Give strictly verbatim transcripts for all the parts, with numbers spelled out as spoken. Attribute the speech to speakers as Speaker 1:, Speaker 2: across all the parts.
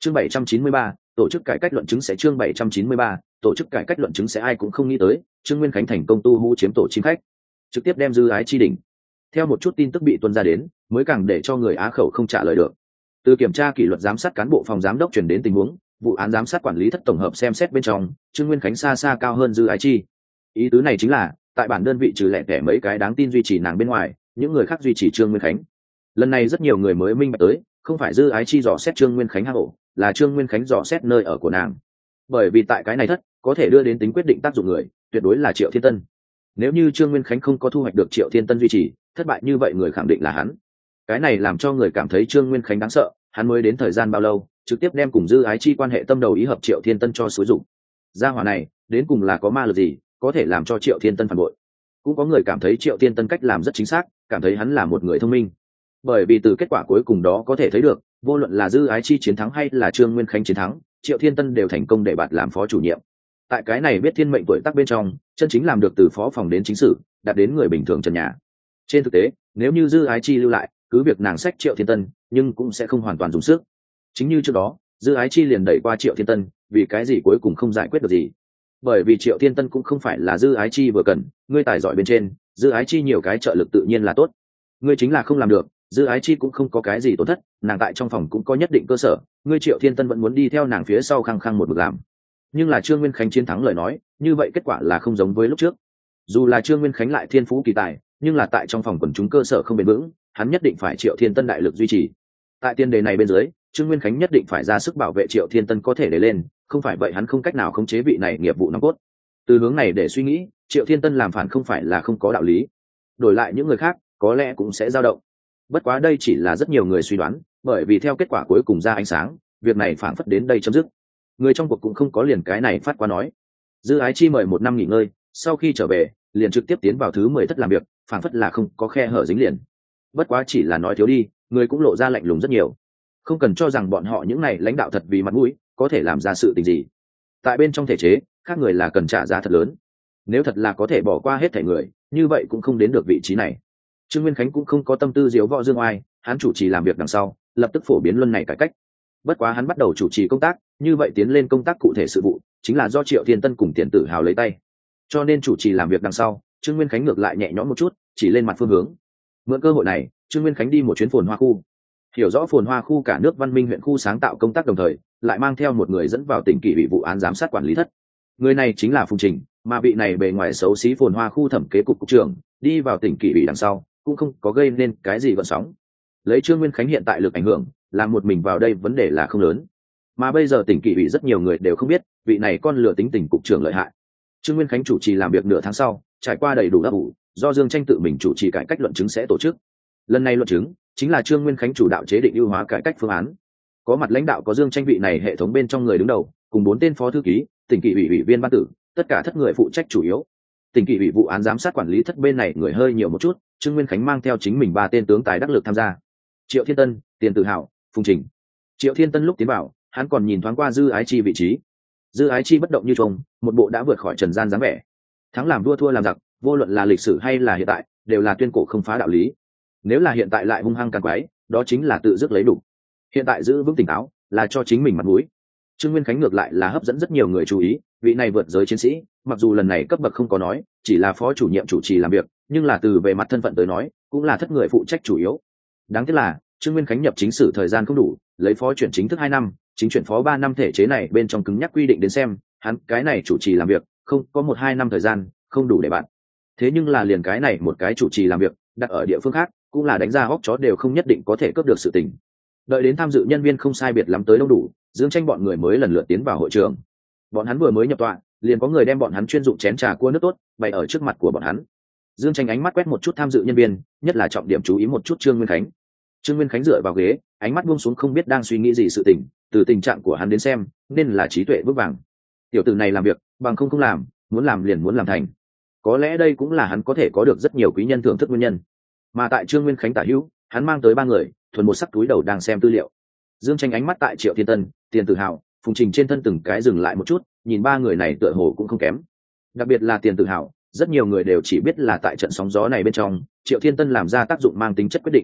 Speaker 1: chương bảy trăm chín mươi ba, tổ chức cải cách luận chứng sẽ chương bảy trăm chín mươi ba, tổ chức cải cách luận chứng sẽ ai cũng không nghĩ tới Trương Nguyên Khánh thành công tu hú chiếm tổ chim khách, trực tiếp đem Dư Ái Chi đỉnh. Theo một chút tin tức bị tuôn ra đến, mới càng để cho người á khẩu không trả lời được. Từ kiểm tra kỷ luật giám sát cán bộ phòng giám đốc chuyển đến tình huống, vụ án giám sát quản lý thất tổng hợp xem xét bên trong, Trương Nguyên Khánh xa xa cao hơn Dư Ái Chi. Ý tứ này chính là, tại bản đơn vị trừ lẻ tẻ mấy cái đáng tin duy trì nàng bên ngoài, những người khác duy trì Trương Nguyên Khánh. Lần này rất nhiều người mới minh bạch tới, không phải Dư Ái Chi dò xét Trương Nguyên Khánh hang ổ, là Trương Nguyên Khánh dò xét nơi ở của nàng. Bởi vì tại cái này thất, có thể đưa đến tính quyết định tác dụng người, tuyệt đối là Triệu Thiên Tân. Nếu như Trương Nguyên Khánh không có thu hoạch được Triệu Thiên Tân duy trì, thất bại như vậy người khẳng định là hắn. Cái này làm cho người cảm thấy Trương Nguyên Khánh đáng sợ, hắn mới đến thời gian bao lâu, trực tiếp đem cùng Dư Ái Chi quan hệ tâm đầu ý hợp Triệu Thiên Tân cho xúi dụng. Gia hỏa này, đến cùng là có ma lực gì, có thể làm cho Triệu Thiên Tân phản bội. Cũng có người cảm thấy Triệu Thiên Tân cách làm rất chính xác, cảm thấy hắn là một người thông minh. Bởi vì từ kết quả cuối cùng đó có thể thấy được, vô luận là Dư Ái Chi chiến thắng hay là Trương Nguyên Khánh chiến thắng, Triệu Thiên Tân đều thành công để bạt làm phó chủ nhiệm. Tại cái này biết thiên mệnh tuổi tác bên trong, chân chính làm được từ phó phòng đến chính sử, đạt đến người bình thường trần nhà. Trên thực tế, nếu như Dư Ái Chi lưu lại, cứ việc nàng sách Triệu Thiên Tân, nhưng cũng sẽ không hoàn toàn dùng sức. Chính như trước đó, Dư Ái Chi liền đẩy qua Triệu Thiên Tân, vì cái gì cuối cùng không giải quyết được gì? Bởi vì Triệu Thiên Tân cũng không phải là Dư Ái Chi vừa cần, ngươi tài giỏi bên trên, Dư Ái Chi nhiều cái trợ lực tự nhiên là tốt. Ngươi chính là không làm được, Dư Ái Chi cũng không có cái gì tổn thất, nàng tại trong phòng cũng có nhất định cơ sở, ngươi Triệu Thiên Tân vẫn muốn đi theo nàng phía sau khăng khăng một mực làm. Nhưng là Trương Nguyên Khánh chiến thắng lời nói, như vậy kết quả là không giống với lúc trước. Dù là Trương Nguyên Khánh lại thiên phú kỳ tài, nhưng là tại trong phòng quần chúng cơ sở không bền vững, hắn nhất định phải Triệu Thiên Tân đại lực duy trì. Tại tiên đề này bên dưới, Trương Nguyên Khánh nhất định phải ra sức bảo vệ Triệu Thiên Tân có thể để lên, không phải vậy hắn không cách nào khống chế vị này nghiệp vụ nòng cốt. Từ hướng này để suy nghĩ, Triệu Thiên Tân làm phản không phải là không có đạo lý. Đổi lại những người khác, có lẽ cũng sẽ dao động. Bất quá đây chỉ là rất nhiều người suy đoán, bởi vì theo kết quả cuối cùng ra ánh sáng, việc này phản phất đến đây chấm dứt. Người trong cuộc cũng không có liền cái này phát qua nói. Dư Ái Chi mời một năm nghỉ ngơi, sau khi trở về, liền trực tiếp tiến vào thứ mười thất làm việc, phản phất là không có khe hở dính liền. Bất quá chỉ là nói thiếu đi, người cũng lộ ra lạnh lùng rất nhiều. Không cần cho rằng bọn họ những này lãnh đạo thật vì mặt mũi, có thể làm ra sự tình gì. Tại bên trong thể chế, khác người là cần trả giá thật lớn. Nếu thật là có thể bỏ qua hết thể người, như vậy cũng không đến được vị trí này. Trương Nguyên Khánh cũng không có tâm tư diếu võ dương oai, hắn chủ trì làm việc đằng sau, lập tức phổ biến luân này cải cách. Bất quá hắn bắt đầu chủ trì công tác, như vậy tiến lên công tác cụ thể sự vụ, chính là do Triệu Thiên Tân cùng Tiền Tử Hào lấy tay. Cho nên chủ trì làm việc đằng sau, Trương Nguyên Khánh ngược lại nhẹ nhõm một chút, chỉ lên mặt phương hướng. Mượn cơ hội này, Trương Nguyên Khánh đi một chuyến phồn hoa khu, hiểu rõ phồn hoa khu cả nước văn minh huyện khu sáng tạo công tác đồng thời, lại mang theo một người dẫn vào tỉnh kỷ ủy vụ án giám sát quản lý thất. Người này chính là Phùng Trình, mà vị này bề ngoài xấu xí phồn hoa khu thẩm kế cục cục trưởng, đi vào tỉnh kỷ ủy đằng sau, cũng không có gây nên cái gì gợn sóng. Lấy Trương Nguyên Khánh hiện tại lực ảnh hưởng, làm một mình vào đây vấn đề là không lớn. Mà bây giờ tỉnh kỷ ủy rất nhiều người đều không biết, vị này con lừa tính tình cục trưởng lợi hại. Trương Nguyên Khánh chủ trì làm việc nửa tháng sau, trải qua đầy đủ ấp ủ, do Dương Tranh tự mình chủ trì cải cách luận chứng sẽ tổ chức. Lần này luận chứng chính là Trương Nguyên Khánh chủ đạo chế định ưu hóa cải cách phương án. Có mặt lãnh đạo có Dương Tranh vị này hệ thống bên trong người đứng đầu, cùng bốn tên phó thư ký, tỉnh kỷ ủy ủy viên ban tử, tất cả thất người phụ trách chủ yếu. Tỉnh kỷ ủy vụ án giám sát quản lý thất bên này người hơi nhiều một chút, Trương Nguyên Khánh mang theo chính mình ba tên tướng tài đắc lực tham gia. Triệu Thiên Tân, Tiền Tử Hào, Phùng Trình. Triệu Thiên Tân lúc tiến vào, hắn còn nhìn thoáng qua Dư Ái Chi vị trí. Dư Ái Chi bất động như trông, một bộ đã vượt khỏi trần gian dáng vẻ. Thắng làm vua thua làm giặc, vô luận là lịch sử hay là hiện tại, đều là tuyên cổ không phá đạo lý. Nếu là hiện tại lại hung hăng càng quái, đó chính là tự dứt lấy đủ. Hiện tại giữ vững tỉnh táo, là cho chính mình mặt mũi. Trương Nguyên Khánh ngược lại là hấp dẫn rất nhiều người chú ý, vị này vượt giới chiến sĩ, mặc dù lần này cấp bậc không có nói, chỉ là phó chủ nhiệm chủ trì làm việc, nhưng là từ về mặt thân phận tới nói, cũng là thất người phụ trách chủ yếu. Đáng tiếc là Trương Nguyên Khánh nhập chính sử thời gian không đủ, lấy phó chuyển chính thức hai năm, chính chuyển phó ba năm thể chế này bên trong cứng nhắc quy định đến xem, hắn cái này chủ trì làm việc, không có một hai năm thời gian, không đủ để bạn. Thế nhưng là liền cái này một cái chủ trì làm việc, đặt ở địa phương khác, cũng là đánh ra hốc chó đều không nhất định có thể cướp được sự tình. Đợi đến tham dự nhân viên không sai biệt lắm tới đông đủ, Dương Tranh bọn người mới lần lượt tiến vào hội trường. Bọn hắn vừa mới nhập tọa, liền có người đem bọn hắn chuyên dụng chén trà cua nước tốt bày ở trước mặt của bọn hắn. Dương Tranh ánh mắt quét một chút tham dự nhân viên, nhất là trọng điểm chú ý một chút Trương Nguyên Khánh. Trương Nguyên Khánh dựa vào ghế, ánh mắt buông xuống không biết đang suy nghĩ gì sự tình, từ tình trạng của hắn đến xem, nên là trí tuệ vững vàng. Tiểu tử này làm việc, bằng không không làm, muốn làm liền muốn làm thành. Có lẽ đây cũng là hắn có thể có được rất nhiều quý nhân thưởng thức nguyên nhân. Mà tại Trương Nguyên Khánh tả hữu, hắn mang tới ba người, thuần một sắc túi đầu đang xem tư liệu. Dương Tranh ánh mắt tại Triệu Thiên Tân, Tiền Tử Hào, Phùng Trình trên thân từng cái dừng lại một chút, nhìn ba người này tựa hồ cũng không kém. Đặc biệt là Tiền Tử Hào, rất nhiều người đều chỉ biết là tại trận sóng gió này bên trong, Triệu Thiên Tân làm ra tác dụng mang tính chất quyết định.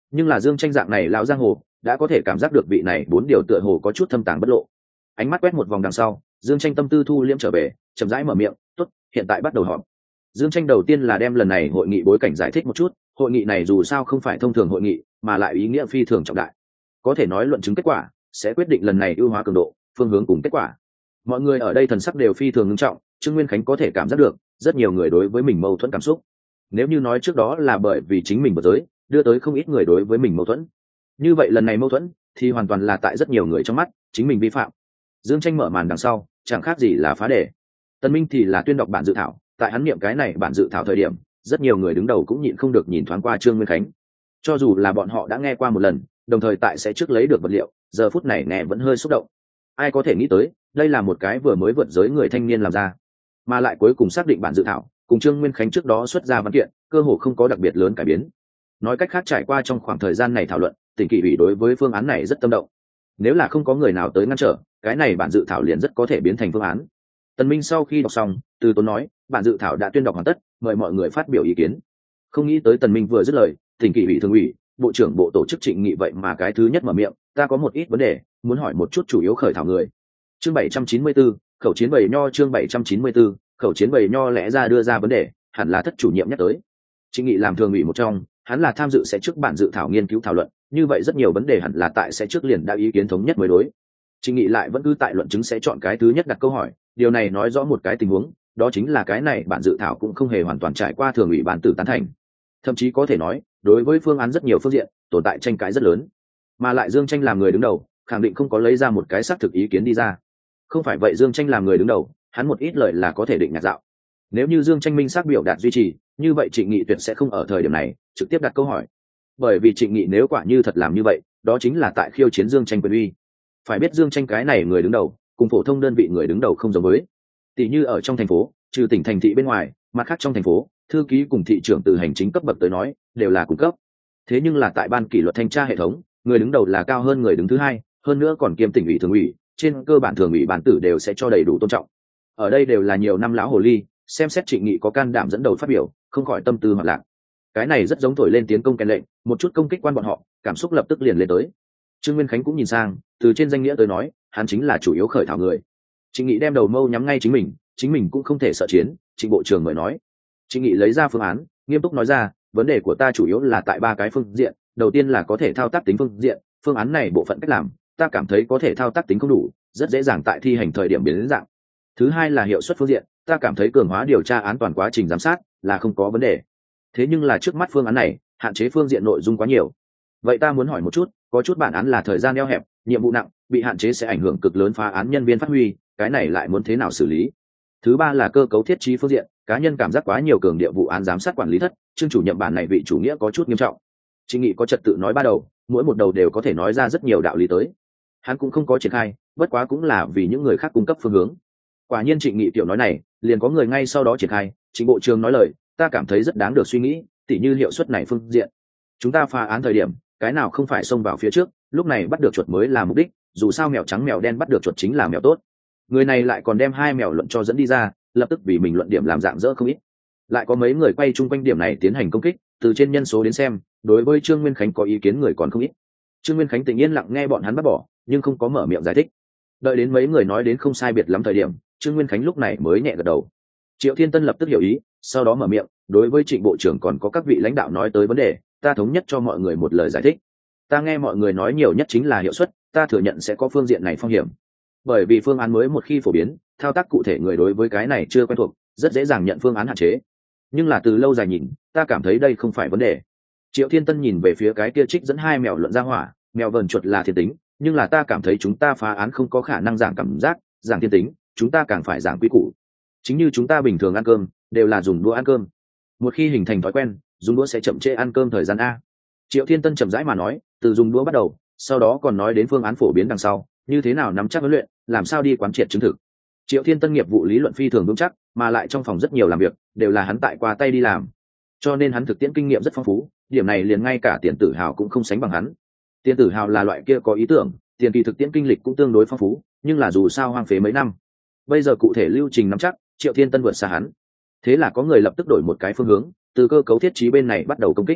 Speaker 1: nhưng là Dương Tranh dạng này lão giang hồ đã có thể cảm giác được vị này bốn điều tựa hồ có chút thâm tàng bất lộ. Ánh mắt quét một vòng đằng sau, Dương Tranh tâm tư thu liễm trở về, chậm rãi mở miệng, "Tốt, hiện tại bắt đầu họp." Dương Tranh đầu tiên là đem lần này hội nghị bối cảnh giải thích một chút, hội nghị này dù sao không phải thông thường hội nghị, mà lại ý nghĩa phi thường trọng đại. Có thể nói luận chứng kết quả sẽ quyết định lần này ưu hóa cường độ, phương hướng cùng kết quả. Mọi người ở đây thần sắc đều phi thường nghiêm trọng, Trương Nguyên Khánh có thể cảm giác được, rất nhiều người đối với mình mâu thuẫn cảm xúc. Nếu như nói trước đó là bởi vì chính mình vừa tới, đưa tới không ít người đối với mình mâu thuẫn. Như vậy lần này mâu thuẫn thì hoàn toàn là tại rất nhiều người trong mắt, chính mình vi phạm. Dương Tranh mở màn đằng sau, chẳng khác gì là phá đề. Tần Minh thì là tuyên đọc bản dự thảo, tại hắn niệm cái này bản dự thảo thời điểm, rất nhiều người đứng đầu cũng nhịn không được nhìn thoáng qua Trương Nguyên Khánh. Cho dù là bọn họ đã nghe qua một lần, đồng thời tại sẽ trước lấy được vật liệu, giờ phút này nghe vẫn hơi xúc động. Ai có thể nghĩ tới, đây là một cái vừa mới vượt giới người thanh niên làm ra, mà lại cuối cùng xác định bản dự thảo, cùng Trương Nguyên Khánh trước đó xuất ra văn kiện, cơ hồ không có đặc biệt lớn cải biến. Nói cách khác, trải qua trong khoảng thời gian này thảo luận, tỉnh kỷ ủy đối với phương án này rất tâm động. Nếu là không có người nào tới ngăn trở, cái này bản dự thảo liền rất có thể biến thành phương án. Tần Minh sau khi đọc xong, từ tốn nói, bản dự thảo đã tuyên đọc hoàn tất, mời mọi người phát biểu ý kiến. Không nghĩ tới Tần Minh vừa dứt lời, tỉnh kỷ ủy thường ủy, bộ trưởng bộ tổ chức Trịnh Nghị vậy mà cái thứ nhất mở miệng, ta có một ít vấn đề, muốn hỏi một chút chủ yếu khởi thảo người. Chương bảy trăm chín mươi tư, khẩu chiến bầy nho. Chương bảy trăm chín mươi tư, khẩu chiến bầy nho lẽ ra đưa ra vấn đề, hẳn là thất chủ nhiệm nhắc tới. Trịnh Nghị làm thường ủy một trong, hắn là tham dự sẽ trước bản dự thảo nghiên cứu thảo luận, như vậy rất nhiều vấn đề hẳn là tại sẽ trước liền đã ý kiến thống nhất mới đối. Trịnh Nghị lại vẫn cứ tại luận chứng sẽ chọn cái thứ nhất đặt câu hỏi, điều này nói rõ một cái tình huống, đó chính là cái này bản dự thảo cũng không hề hoàn toàn trải qua thường ủy bản tử tán thành. Thậm chí có thể nói, đối với phương án rất nhiều phương diện, tồn tại tranh cãi rất lớn. Mà lại Dương Tranh làm người đứng đầu, khẳng định không có lấy ra một cái xác thực ý kiến đi ra. Không phải vậy Dương Tranh làm người đứng đầu, hắn một ít lời là có thể định nhạc dạo. Nếu như Dương Tranh minh xác biểu đạt duy trì, như vậy Trịnh Nghị tuyệt sẽ không ở thời điểm này trực tiếp đặt câu hỏi. Bởi vì Trịnh Nghị nếu quả như thật làm như vậy, đó chính là tại khiêu chiến Dương Tranh quyền uy. Phải biết Dương Tranh cái này người đứng đầu, cùng phổ thông đơn vị người đứng đầu không giống với. Tỷ như ở trong thành phố, trừ tỉnh thành thị bên ngoài, mặt khác trong thành phố, thư ký cùng thị trưởng từ hành chính cấp bậc tới nói, đều là cung cấp. Thế nhưng là tại ban kỷ luật thanh tra hệ thống, người đứng đầu là cao hơn người đứng thứ hai, hơn nữa còn kiêm tỉnh ủy thường ủy, trên cơ bản thường ủy bản tử đều sẽ cho đầy đủ tôn trọng. Ở đây đều là nhiều năm lão hồ ly, xem xét Trịnh Nghị có can đảm dẫn đầu phát biểu, không khỏi tâm tư hoạt lạc. Cái này rất giống thổi lên tiến công kèn lệnh, một chút công kích quan bọn họ, cảm xúc lập tức liền lên tới. Trương Nguyên Khánh cũng nhìn sang, từ trên danh nghĩa tới nói, hắn chính là chủ yếu khởi thảo người. Trịnh Nghị đem đầu mâu nhắm ngay chính mình, chính mình cũng không thể sợ chiến, Trịnh bộ trưởng mới nói. Trịnh Nghị lấy ra phương án, nghiêm túc nói ra, vấn đề của ta chủ yếu là tại ba cái phương diện, đầu tiên là có thể thao tác tính phương diện, phương án này bộ phận cách làm, ta cảm thấy có thể thao tác tính không đủ, rất dễ dàng tại thi hành thời điểm biến đến dạng. Thứ hai là hiệu suất phương diện, ta cảm thấy cường hóa điều tra án toàn quá trình giám sát là không có vấn đề. Thế nhưng là trước mắt phương án này, hạn chế phương diện nội dung quá nhiều. Vậy ta muốn hỏi một chút, có chút bản án là thời gian eo hẹp, nhiệm vụ nặng, bị hạn chế sẽ ảnh hưởng cực lớn phá án nhân viên phát huy, cái này lại muốn thế nào xử lý? Thứ ba là cơ cấu thiết trí phương diện, cá nhân cảm giác quá nhiều cường điệu vụ án giám sát quản lý thất, chương chủ nhiệm bản này vị chủ nghĩa có chút nghiêm trọng. Trịnh Nghị có trật tự nói ba đầu, mỗi một đầu đều có thể nói ra rất nhiều đạo lý tới. Hắn cũng không có triển khai, bất quá cũng là vì những người khác cung cấp phương hướng. Quả nhiên Trịnh Nghị tiểu nói này, liền có người ngay sau đó triển khai. Trịnh bộ trưởng nói lời, ta cảm thấy rất đáng được suy nghĩ, tỉ như hiệu suất này phương diện. Chúng ta phá án thời điểm, cái nào không phải xông vào phía trước, lúc này bắt được chuột mới là mục đích, dù sao mèo trắng mèo đen bắt được chuột chính là mèo tốt. Người này lại còn đem hai mèo luận cho dẫn đi ra, lập tức vì mình luận điểm làm dạng dỡ không ít. Lại có mấy người quay chung quanh điểm này tiến hành công kích, từ trên nhân số đến xem, đối với Trương Nguyên Khánh có ý kiến người còn không ít. Trương Nguyên Khánh tự nhiên lặng nghe bọn hắn bắt bỏ, nhưng không có mở miệng giải thích. Đợi đến mấy người nói đến không sai biệt lắm thời điểm, Trương Nguyên Khánh lúc này mới nhẹ gật đầu. Triệu Thiên Tân lập tức hiểu ý, sau đó mở miệng, đối với Trịnh bộ trưởng còn có các vị lãnh đạo nói tới vấn đề, ta thống nhất cho mọi người một lời giải thích. Ta nghe mọi người nói nhiều nhất chính là hiệu suất, ta thừa nhận sẽ có phương diện này phong hiểm. Bởi vì phương án mới một khi phổ biến, thao tác cụ thể người đối với cái này chưa quen thuộc, rất dễ dàng nhận phương án hạn chế. Nhưng là từ lâu dài nhìn, ta cảm thấy đây không phải vấn đề. Triệu Thiên Tân nhìn về phía cái kia trích dẫn hai mèo luận ra hỏa, mèo vờn chuột là thiên tính, nhưng là ta cảm thấy chúng ta phá án không có khả năng giảm cảm giác, giảm thiên tính, chúng ta càng phải giảm quy củ. Chính như chúng ta bình thường ăn cơm, đều là dùng đũa ăn cơm. Một khi hình thành thói quen, dùng đũa sẽ chậm trễ ăn cơm thời gian a. Triệu Thiên Tân chậm rãi mà nói, từ dùng đũa bắt đầu, sau đó còn nói đến phương án phổ biến đằng sau, như thế nào nắm chắc huấn luyện, làm sao đi quán triệt chứng thực. Triệu Thiên Tân nghiệp vụ lý luận phi thường vững chắc, mà lại trong phòng rất nhiều làm việc, đều là hắn tại qua tay đi làm. Cho nên hắn thực tiễn kinh nghiệm rất phong phú, điểm này liền ngay cả Tiền Tử Hào cũng không sánh bằng hắn. Tiền Tử Hào là loại kia có ý tưởng, tiền kỳ thực tiễn kinh lịch cũng tương đối phong phú, nhưng là dù sao hoang phế mấy năm. Bây giờ cụ thể lưu trình nắm chắc, Triệu Thiên Tân vượt xa hắn. Thế là có người lập tức đổi một cái phương hướng, từ cơ cấu thiết trí bên này bắt đầu công kích.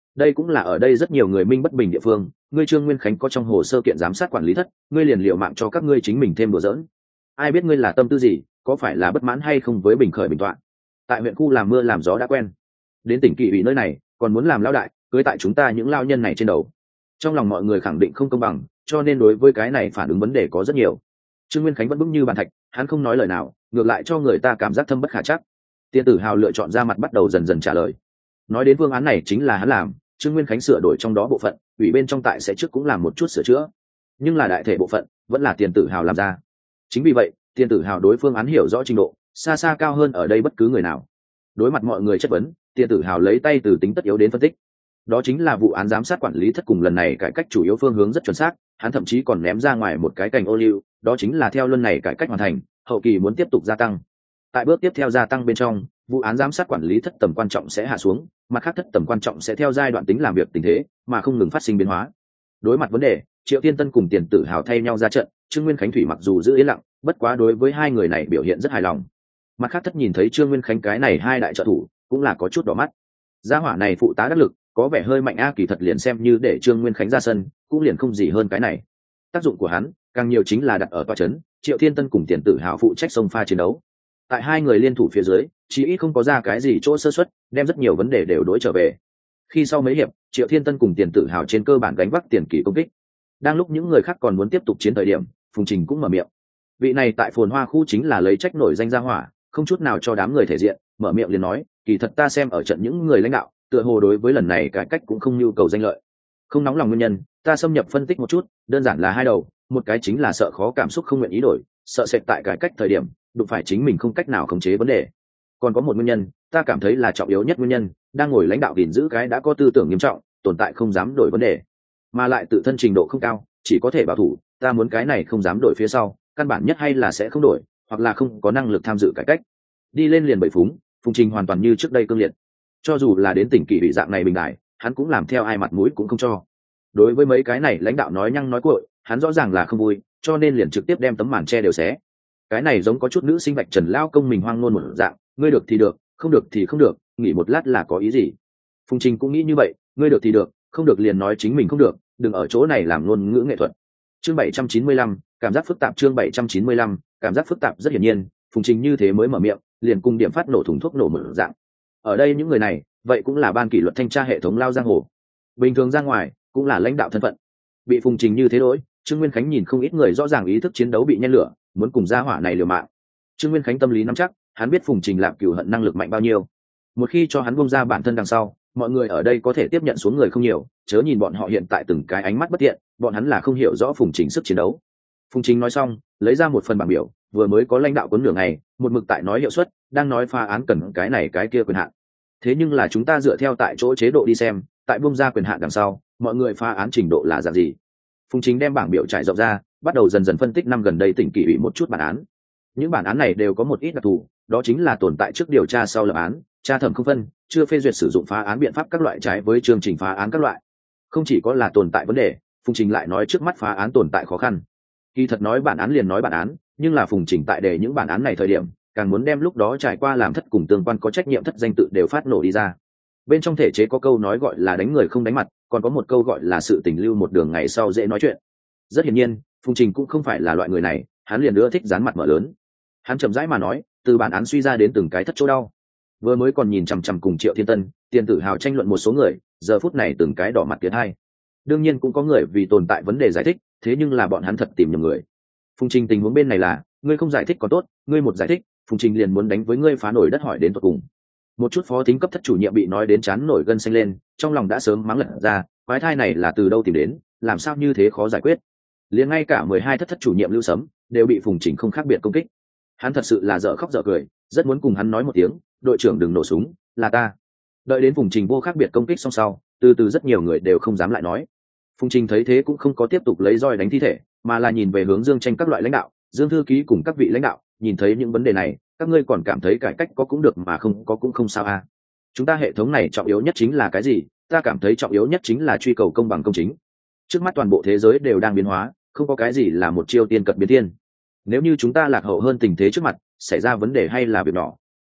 Speaker 1: đây cũng là ở đây rất nhiều người minh bất bình địa phương. Ngươi Trương Nguyên Khánh có trong hồ sơ kiện giám sát quản lý thất, ngươi liền liệu mạng cho các ngươi chính mình thêm đùa giỡn. Ai biết ngươi là tâm tư gì, có phải là bất mãn hay không với bình khởi bình toạn? Tại huyện khu làm mưa làm gió đã quen, đến tỉnh Kỵ ủy nơi này còn muốn làm lão đại, cưới tại chúng ta những lao nhân này trên đầu. Trong lòng mọi người khẳng định không công bằng, cho nên đối với cái này phản ứng vấn đề có rất nhiều. Trương Nguyên Khánh vẫn vững như bàn thạch, hắn không nói lời nào, ngược lại cho người ta cảm giác thâm bất khả trắc. Tiên Tử Hào lựa chọn ra mặt bắt đầu dần dần trả lời. Nói đến phương án này chính là hắn làm, Trương Nguyên Khánh sửa đổi trong đó bộ phận, ủy bên trong tại sẽ trước cũng làm một chút sửa chữa, nhưng là đại thể bộ phận vẫn là Tiền Tử Hào làm ra. Chính vì vậy, Tiền Tử Hào đối phương án hiểu rõ trình độ xa xa cao hơn ở đây bất cứ người nào. Đối mặt mọi người chất vấn, Tiền Tử Hào lấy tay từ tính tất yếu đến phân tích. Đó chính là vụ án giám sát quản lý thất cùng lần này cải cách chủ yếu phương hướng rất chuẩn xác, hắn thậm chí còn ném ra ngoài một cái cành ô liu, đó chính là theo luân này cải cách hoàn thành, hậu kỳ muốn tiếp tục gia tăng. Tại bước tiếp theo gia tăng bên trong, vụ án giám sát quản lý thất tầm quan trọng sẽ hạ xuống, mặt khác thất tầm quan trọng sẽ theo giai đoạn tính làm việc tình thế mà không ngừng phát sinh biến hóa. Đối mặt vấn đề, Triệu Thiên Tân cùng Tiền Tử Hào thay nhau ra trận, Trương Nguyên Khánh thủy mặc dù giữ yên lặng, bất quá đối với hai người này biểu hiện rất hài lòng. Mặt khác thất nhìn thấy Trương Nguyên Khánh cái này hai đại trợ thủ, cũng là có chút đỏ mắt. Gia hỏa này phụ tá đắc lực, có vẻ hơi mạnh a, kỳ thật liền xem như để Trương Nguyên Khánh ra sân, cũng liền không gì hơn cái này. Tác dụng của hắn, càng nhiều chính là đặt ở tòa trấn, Triệu Thiên Tân cùng Tiền Tử Hào phụ trách xông pha chiến đấu. Tại hai người liên thủ phía dưới, chí ít không có ra cái gì chỗ sơ suất, đem rất nhiều vấn đề đều đối trở về. Khi sau mấy hiệp, Triệu Thiên Tân cùng Tiền Tử Hào trên cơ bản gánh vác tiền kỳ công kích. Đang lúc những người khác còn muốn tiếp tục chiến thời điểm, Phùng Trình cũng mở miệng. Vị này tại Phồn Hoa khu chính là lấy trách nổi danh gia hỏa, không chút nào cho đám người thể diện, mở miệng liền nói, kỳ thật ta xem ở trận những người lãnh đạo, tựa hồ đối với lần này cải cách cũng không nhu cầu danh lợi. Không nóng lòng nguyên nhân, ta xâm nhập phân tích một chút, đơn giản là hai đầu, một cái chính là sợ khó cảm xúc không nguyện ý đổi, sợ sệt tại cải cách thời điểm đụng phải chính mình không cách nào khống chế vấn đề. Còn có một nguyên nhân, ta cảm thấy là trọng yếu nhất nguyên nhân, đang ngồi lãnh đạo gìn giữ cái đã có tư tưởng nghiêm trọng, tồn tại không dám đổi vấn đề, mà lại tự thân trình độ không cao, chỉ có thể bảo thủ, ta muốn cái này không dám đổi phía sau, căn bản nhất hay là sẽ không đổi, hoặc là không có năng lực tham dự cải cách. Đi lên liền bậy phúng, Phùng Trình hoàn toàn như trước đây cương liệt. Cho dù là đến tỉnh Kỵ ủy dạng này bình đại, hắn cũng làm theo ai mặt mũi cũng không cho. Đối với mấy cái này lãnh đạo nói nhăng nói cuội, hắn rõ ràng là không vui, cho nên liền trực tiếp đem tấm màn che đều xé. Cái này giống có chút nữ sinh vạch trần lao công mình hoang ngôn một dạng, ngươi được thì được, không được thì không được, nghỉ một lát là có ý gì? Phùng Trình cũng nghĩ như vậy, ngươi được thì được, không được liền nói chính mình không được, đừng ở chỗ này làm ngôn ngữ nghệ thuật. Chương bảy trăm chín mươi lăm, cảm giác phức tạp. Chương bảy trăm chín mươi lăm, cảm giác phức tạp. Rất hiển nhiên, Phùng Trình như thế mới mở miệng, liền cùng điểm phát nổ thùng thuốc nổ mở dạng. Ở đây những người này, vậy cũng là ban kỷ luật thanh tra hệ thống lao giang hồ, bình thường ra ngoài cũng là lãnh đạo thân phận. Bị Phùng Trình như thế đối, Trương Nguyên Khánh nhìn không ít người rõ ràng ý thức chiến đấu bị nhen lửa, muốn cùng gia hỏa này liều mạng. Trương Nguyên Khánh tâm lý nắm chắc, hắn biết Phùng Trình lạm cửu hận năng lực mạnh bao nhiêu. Một khi cho hắn buông ra bản thân đằng sau, mọi người ở đây có thể tiếp nhận xuống người không nhiều, chớ nhìn bọn họ hiện tại từng cái ánh mắt bất tiện, bọn hắn là không hiểu rõ Phùng Trình sức chiến đấu. Phùng Trình nói xong, lấy ra một phần bảng biểu, vừa mới có lãnh đạo cuốn nửa ngày, một mực tại nói hiệu suất, đang nói phá án cần cái này cái kia quyền hạn. Thế nhưng là chúng ta dựa theo tại chỗ chế độ đi xem, tại buông ra quyền hạn đằng sau, mọi người phá án trình độ là dạng gì? Phùng Chính đem bảng biểu trải rộng ra, bắt đầu dần dần phân tích năm gần đây tỉnh Kỵ ủy một chút bản án. Những bản án này đều có một ít đặc thù, đó chính là tồn tại trước điều tra sau lập án, tra thẩm không phân, chưa phê duyệt sử dụng phá án biện pháp các loại trái với chương trình phá án các loại. Không chỉ có là tồn tại vấn đề, Phùng Trình lại nói trước mắt phá án tồn tại khó khăn. Kỳ thật nói bản án liền nói bản án, nhưng là Phùng Trình tại đề những bản án này thời điểm, càng muốn đem lúc đó trải qua làm thất cùng tương quan có trách nhiệm thất danh tự đều phát nổ đi ra. Bên trong thể chế có câu nói gọi là đánh người không đánh mặt, còn có một câu gọi là sự tình lưu một đường ngày sau dễ nói chuyện. Rất hiển nhiên, Phùng Trình cũng không phải là loại người này, hắn liền ưa thích dán mặt mở lớn. Hắn chậm rãi mà nói, từ bản án suy ra đến từng cái thất chỗ đau. Vừa mới còn nhìn chằm chằm cùng Triệu Thiên Tân, Tiền Tử Hào tranh luận một số người, giờ phút này từng cái đỏ mặt tiến hai. Đương nhiên cũng có người vì tồn tại vấn đề giải thích, thế nhưng là bọn hắn thật tìm nhầm người. Phùng Trình tình huống bên này là, ngươi không giải thích có tốt, ngươi một giải thích, Phùng Trình liền muốn đánh với ngươi phá nổi đất hỏi đến tận cùng. Một chút phó thính cấp thất chủ nhiệm bị nói đến chán nổi gân xanh lên, trong lòng đã sớm mắng lật ra, quái thai này là từ đâu tìm đến, làm sao như thế khó giải quyết. Liền ngay cả mười hai thất thất chủ nhiệm Lưu Sấm đều bị Phùng Trình không khác biệt công kích. Hắn thật sự là dở khóc dở cười, rất muốn cùng hắn nói một tiếng, đội trưởng đừng nổ súng, là ta. Đợi đến Phùng Trình vô khác biệt công kích xong sau, từ từ rất nhiều người đều không dám lại nói. Phùng Trình thấy thế cũng không có tiếp tục lấy roi đánh thi thể, mà là nhìn về hướng Dương Tranh các loại lãnh đạo, Dương thư ký cùng các vị lãnh đạo, nhìn thấy những vấn đề này, các ngươi còn cảm thấy cải cách có cũng được mà không có cũng không sao à? Chúng ta hệ thống này trọng yếu nhất chính là cái gì? Ta cảm thấy trọng yếu nhất chính là truy cầu công bằng công chính. Trước mắt toàn bộ thế giới đều đang biến hóa, không có cái gì là một chiêu tiên cận biến thiên. Nếu như chúng ta lạc hậu hơn tình thế trước mặt, xảy ra vấn đề hay là việc nhỏ.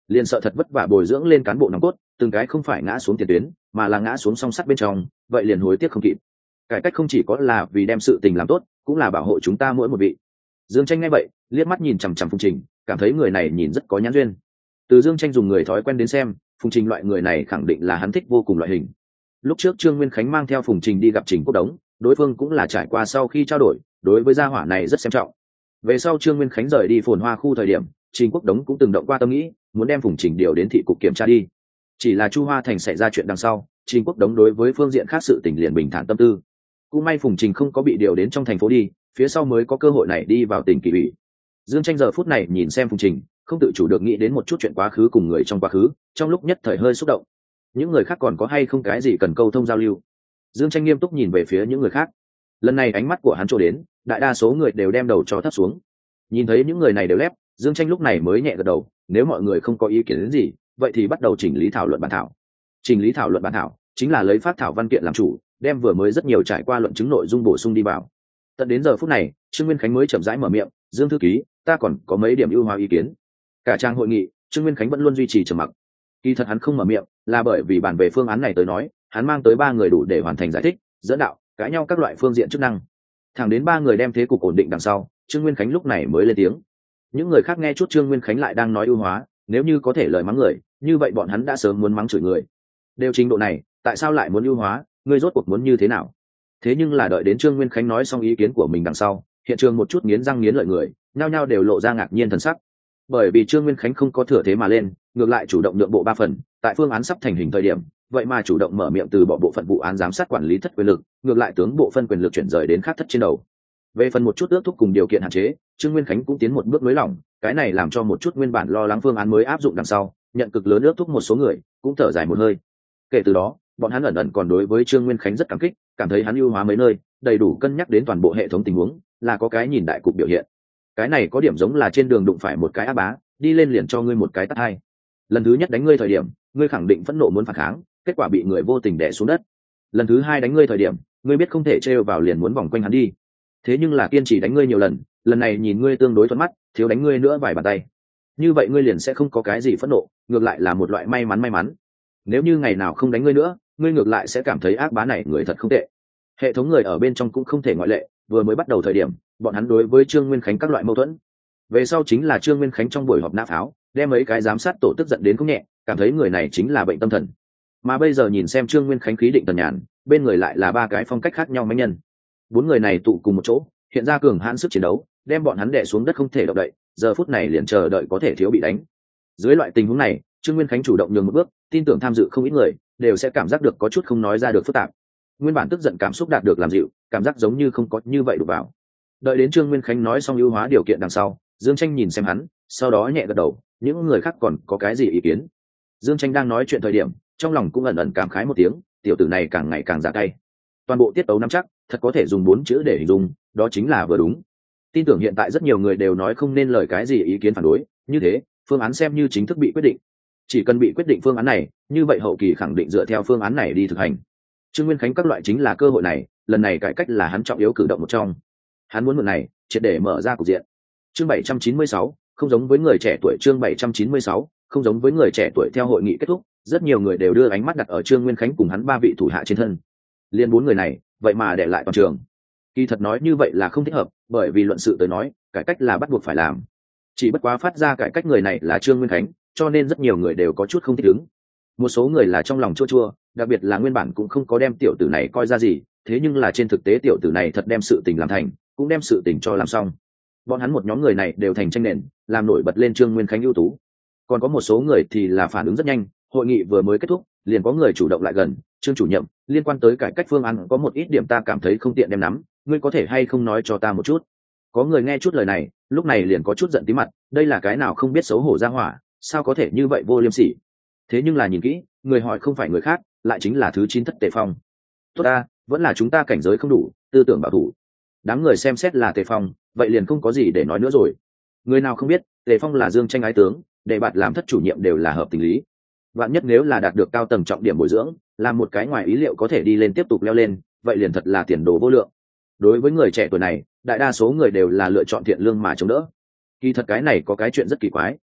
Speaker 1: liền sợ thật vất vả bồi dưỡng lên cán bộ nòng cốt từng cái không phải ngã xuống tiền tuyến mà là ngã xuống song sắt bên trong, vậy liền hối tiếc không kịp. Cải cách không chỉ có là vì đem sự tình làm tốt, cũng là bảo hộ chúng ta mỗi một vị. Dương Tranh nghe vậy liếc mắt nhìn chằm chằm Phùng Trình, cảm thấy người này nhìn rất có nhãn duyên. Từ Dương Tranh dùng người thói quen đến xem, Phùng Trình loại người này khẳng định là hắn thích vô cùng loại hình. Lúc trước Trương Nguyên Khánh mang theo Phùng Trình đi gặp Trình Quốc Đống, đối phương cũng là trải qua sau khi trao đổi, đối với gia hỏa này rất xem trọng. Về sau Trương Nguyên Khánh rời đi Phồn Hoa khu thời điểm, Trình Quốc Đống cũng từng động qua tâm nghĩ muốn đem Phùng Trình điều đến thị cục kiểm tra đi. Chỉ là Chu Hoa Thành xảy ra chuyện đằng sau, Trình Quốc Đống đối với phương diện khác sự tình liền bình thản tâm tư. Cũng may Phùng Trình không có bị điều đến trong thành phố đi, phía sau mới có cơ hội này đi vào tỉnh kỳ ủy. Dương Tranh giờ phút này nhìn xem Phùng Trình, không tự chủ được nghĩ đến một chút chuyện quá khứ cùng người trong quá khứ, trong lúc nhất thời hơi xúc động. Những người khác còn có hay không cái gì cần câu thông giao lưu? Dương Tranh nghiêm túc nhìn về phía những người khác. Lần này ánh mắt của hắn trôi đến, đại đa số người đều đem đầu cho thấp xuống. Nhìn thấy những người này đều lép, Dương Tranh lúc này mới nhẹ gật đầu, nếu mọi người không có ý kiến đến gì, vậy thì bắt đầu chỉnh lý thảo luận bản thảo. Chỉnh lý thảo luận bản thảo chính là lấy phát thảo văn kiện làm chủ, đem vừa mới rất nhiều trải qua luận chứng nội dung bổ sung đi vào. Tận đến giờ phút này, Trương Nguyên Khánh mới chậm rãi mở miệng, "Dương thư ký, ta còn có mấy điểm ưu hóa ý kiến." Cả trang hội nghị, Trương Nguyên Khánh vẫn luôn duy trì trầm mặc. Kỳ thật hắn không mở miệng, là bởi vì bản về phương án này tới nói, hắn mang tới ba người đủ để hoàn thành giải thích, dẫn đạo, cãi nhau các loại phương diện chức năng. Thẳng đến ba người đem thế cục ổn định đằng sau, Trương Nguyên Khánh lúc này mới lên tiếng. Những người khác nghe chút Trương Nguyên Khánh lại đang nói ưu hóa, nếu như có thể lời mắng người, như vậy bọn hắn đã sớm muốn mắng chửi người. Đều trình độ này, tại sao lại muốn ưu hóa, ngươi rốt cuộc muốn như thế nào? Thế nhưng là đợi đến Trương Nguyên Khánh nói xong ý kiến của mình đằng sau, hiện trường một chút nghiến răng nghiến lợi người, nhao nhao đều lộ ra ngạc nhiên thần sắc. Bởi vì Trương Nguyên Khánh không có thừa thế mà lên, ngược lại chủ động nhượng bộ ba phần, tại phương án sắp thành hình thời điểm, vậy mà chủ động mở miệng từ bỏ bộ phận vụ án giám sát quản lý thất quyền lực, ngược lại tướng bộ phân quyền lực chuyển rời đến khác thất trên đầu. Về phần một chút ước thúc cùng điều kiện hạn chế, Trương Nguyên Khánh cũng tiến một bước nới lỏng, cái này làm cho một chút nguyên bản lo lắng phương án mới áp dụng đằng sau, nhận cực lớn ước thúc một số người, cũng thở dài một hơi. Kể từ đó, bọn hắn ẩn ẩn còn đối với Trương Nguyên Khánh rất cảm kích, cảm thấy hắn ưu hóa mấy nơi, đầy đủ cân nhắc đến toàn bộ hệ thống tình huống, là có cái nhìn đại cục biểu hiện. Cái này có điểm giống là trên đường đụng phải một cái á bá, đi lên liền cho ngươi một cái tát hai. Lần thứ nhất đánh ngươi thời điểm, ngươi khẳng định phẫn nộ muốn phản kháng, kết quả bị người vô tình đè xuống đất. Lần thứ hai đánh ngươi thời điểm, ngươi biết không thể trêu vào liền muốn vòng quanh hắn đi. Thế nhưng là kiên trì đánh ngươi nhiều lần, lần này nhìn ngươi tương đối thuận mắt, thiếu đánh ngươi nữa vài bàn tay. Như vậy ngươi liền sẽ không có cái gì phẫn nộ, ngược lại là một loại may mắn may mắn. Nếu như ngày nào không đánh ngươi nữa, ngươi ngược lại sẽ cảm thấy ác bá này người thật không tệ. Hệ thống người ở bên trong cũng không thể ngoại lệ, vừa mới bắt đầu thời điểm, bọn hắn đối với Trương Nguyên Khánh các loại mâu thuẫn. Về sau chính là Trương Nguyên Khánh trong buổi họp nã pháo, đem mấy cái giám sát tổ tức giận đến cũng nhẹ, cảm thấy người này chính là bệnh tâm thần. Mà bây giờ nhìn xem Trương Nguyên Khánh khí định tần nhàn, bên người lại là ba cái phong cách khác nhau mấy nhân. Bốn người này tụ cùng một chỗ, hiện ra cường hãn sức chiến đấu, đem bọn hắn đè xuống đất không thể động đậy, giờ phút này liền chờ đợi có thể thiếu bị đánh. Dưới loại tình huống này, Trương Nguyên Khánh chủ động nhường một bước, tin tưởng tham dự không ít người đều sẽ cảm giác được có chút không nói ra được phức tạp. Nguyên bản tức giận cảm xúc đạt được làm dịu, cảm giác giống như không có như vậy đụng vào. Đợi đến Trương Nguyên Khánh nói xong ưu hóa điều kiện đằng sau, Dương Tranh nhìn xem hắn, sau đó nhẹ gật đầu, những người khác còn có cái gì ý kiến? Dương Tranh đang nói chuyện thời điểm, trong lòng cũng ẩn ẩn cảm khái một tiếng, tiểu tử này càng ngày càng dạ cay. Toàn bộ tiết tấu nắm chắc, thật có thể dùng bốn chữ để hình dung, đó chính là vừa đúng. Tin tưởng hiện tại rất nhiều người đều nói không nên lời cái gì ý kiến phản đối, như thế, phương án xem như chính thức bị quyết định. Chỉ cần bị quyết định phương án này, như vậy hậu kỳ khẳng định dựa theo phương án này đi thực hành. Trương Nguyên Khánh các loại chính là cơ hội này, lần này cải cách là hắn trọng yếu cử động một trong. Hắn muốn mượn này, triệt để mở ra cục diện. Chương bảy trăm chín mươi sáu, không giống với người trẻ tuổi. Chương bảy trăm chín mươi sáu, không giống với người trẻ tuổi. Theo hội nghị kết thúc, rất nhiều người đều đưa ánh mắt đặt ở Trương Nguyên Khánh cùng hắn ba vị thủ hạ trên thân. Liên bốn người này, vậy mà để lại toàn trường. Kỳ thật nói như vậy là không thích hợp, bởi vì luận sự tới nói, cải cách là bắt buộc phải làm. Chỉ bất quá phát ra cải cách người này là Trương Nguyên Khánh, cho nên rất nhiều người đều có chút không thích ứng. Một số người là trong lòng chua chua, đặc biệt là nguyên bản cũng không có đem tiểu tử này coi ra gì, thế nhưng là trên thực tế tiểu tử này thật đem sự tình làm thành, cũng đem sự tình cho làm xong. Bọn hắn một nhóm người này đều thành tranh nền, làm nổi bật lên Trương Nguyên Khánh ưu tú. Còn có một số người thì là phản ứng rất nhanh, hội nghị vừa mới kết thúc, liền có người chủ động lại gần, Trương chủ nhiệm, liên quan tới cải cách phương án có một ít điểm ta cảm thấy không tiện đem nắm, ngươi có thể hay không nói cho ta một chút? Có người nghe chút lời này, lúc này liền có chút giận tí mặt, đây là cái nào không biết xấu hổ ra hỏa, sao có thể như vậy vô liêm sỉ? Thế nhưng là nhìn kỹ, người hỏi không phải người khác, lại chính là thứ chín thất Tề Phong. Tốt ta, vẫn là chúng ta cảnh giới không đủ, tư tưởng bảo thủ. Đám người xem xét là Tề Phong, vậy liền không có gì để nói nữa rồi. Người nào không biết, Tề Phong là Dương Tranh ái tướng, để bạn làm thất chủ nhiệm đều là hợp tình lý. Vạn nhất nếu là đạt được cao tầng trọng điểm bồi dưỡng, làm một cái ngoài ý liệu có thể đi lên tiếp tục leo lên, vậy liền thật là tiền đồ vô lượng. Đối với người trẻ tuổi này, đại đa số người đều là lựa chọn thiện lương mà chống đỡ. Kỳ thật cái này có cái chuyện rất kỳ quái,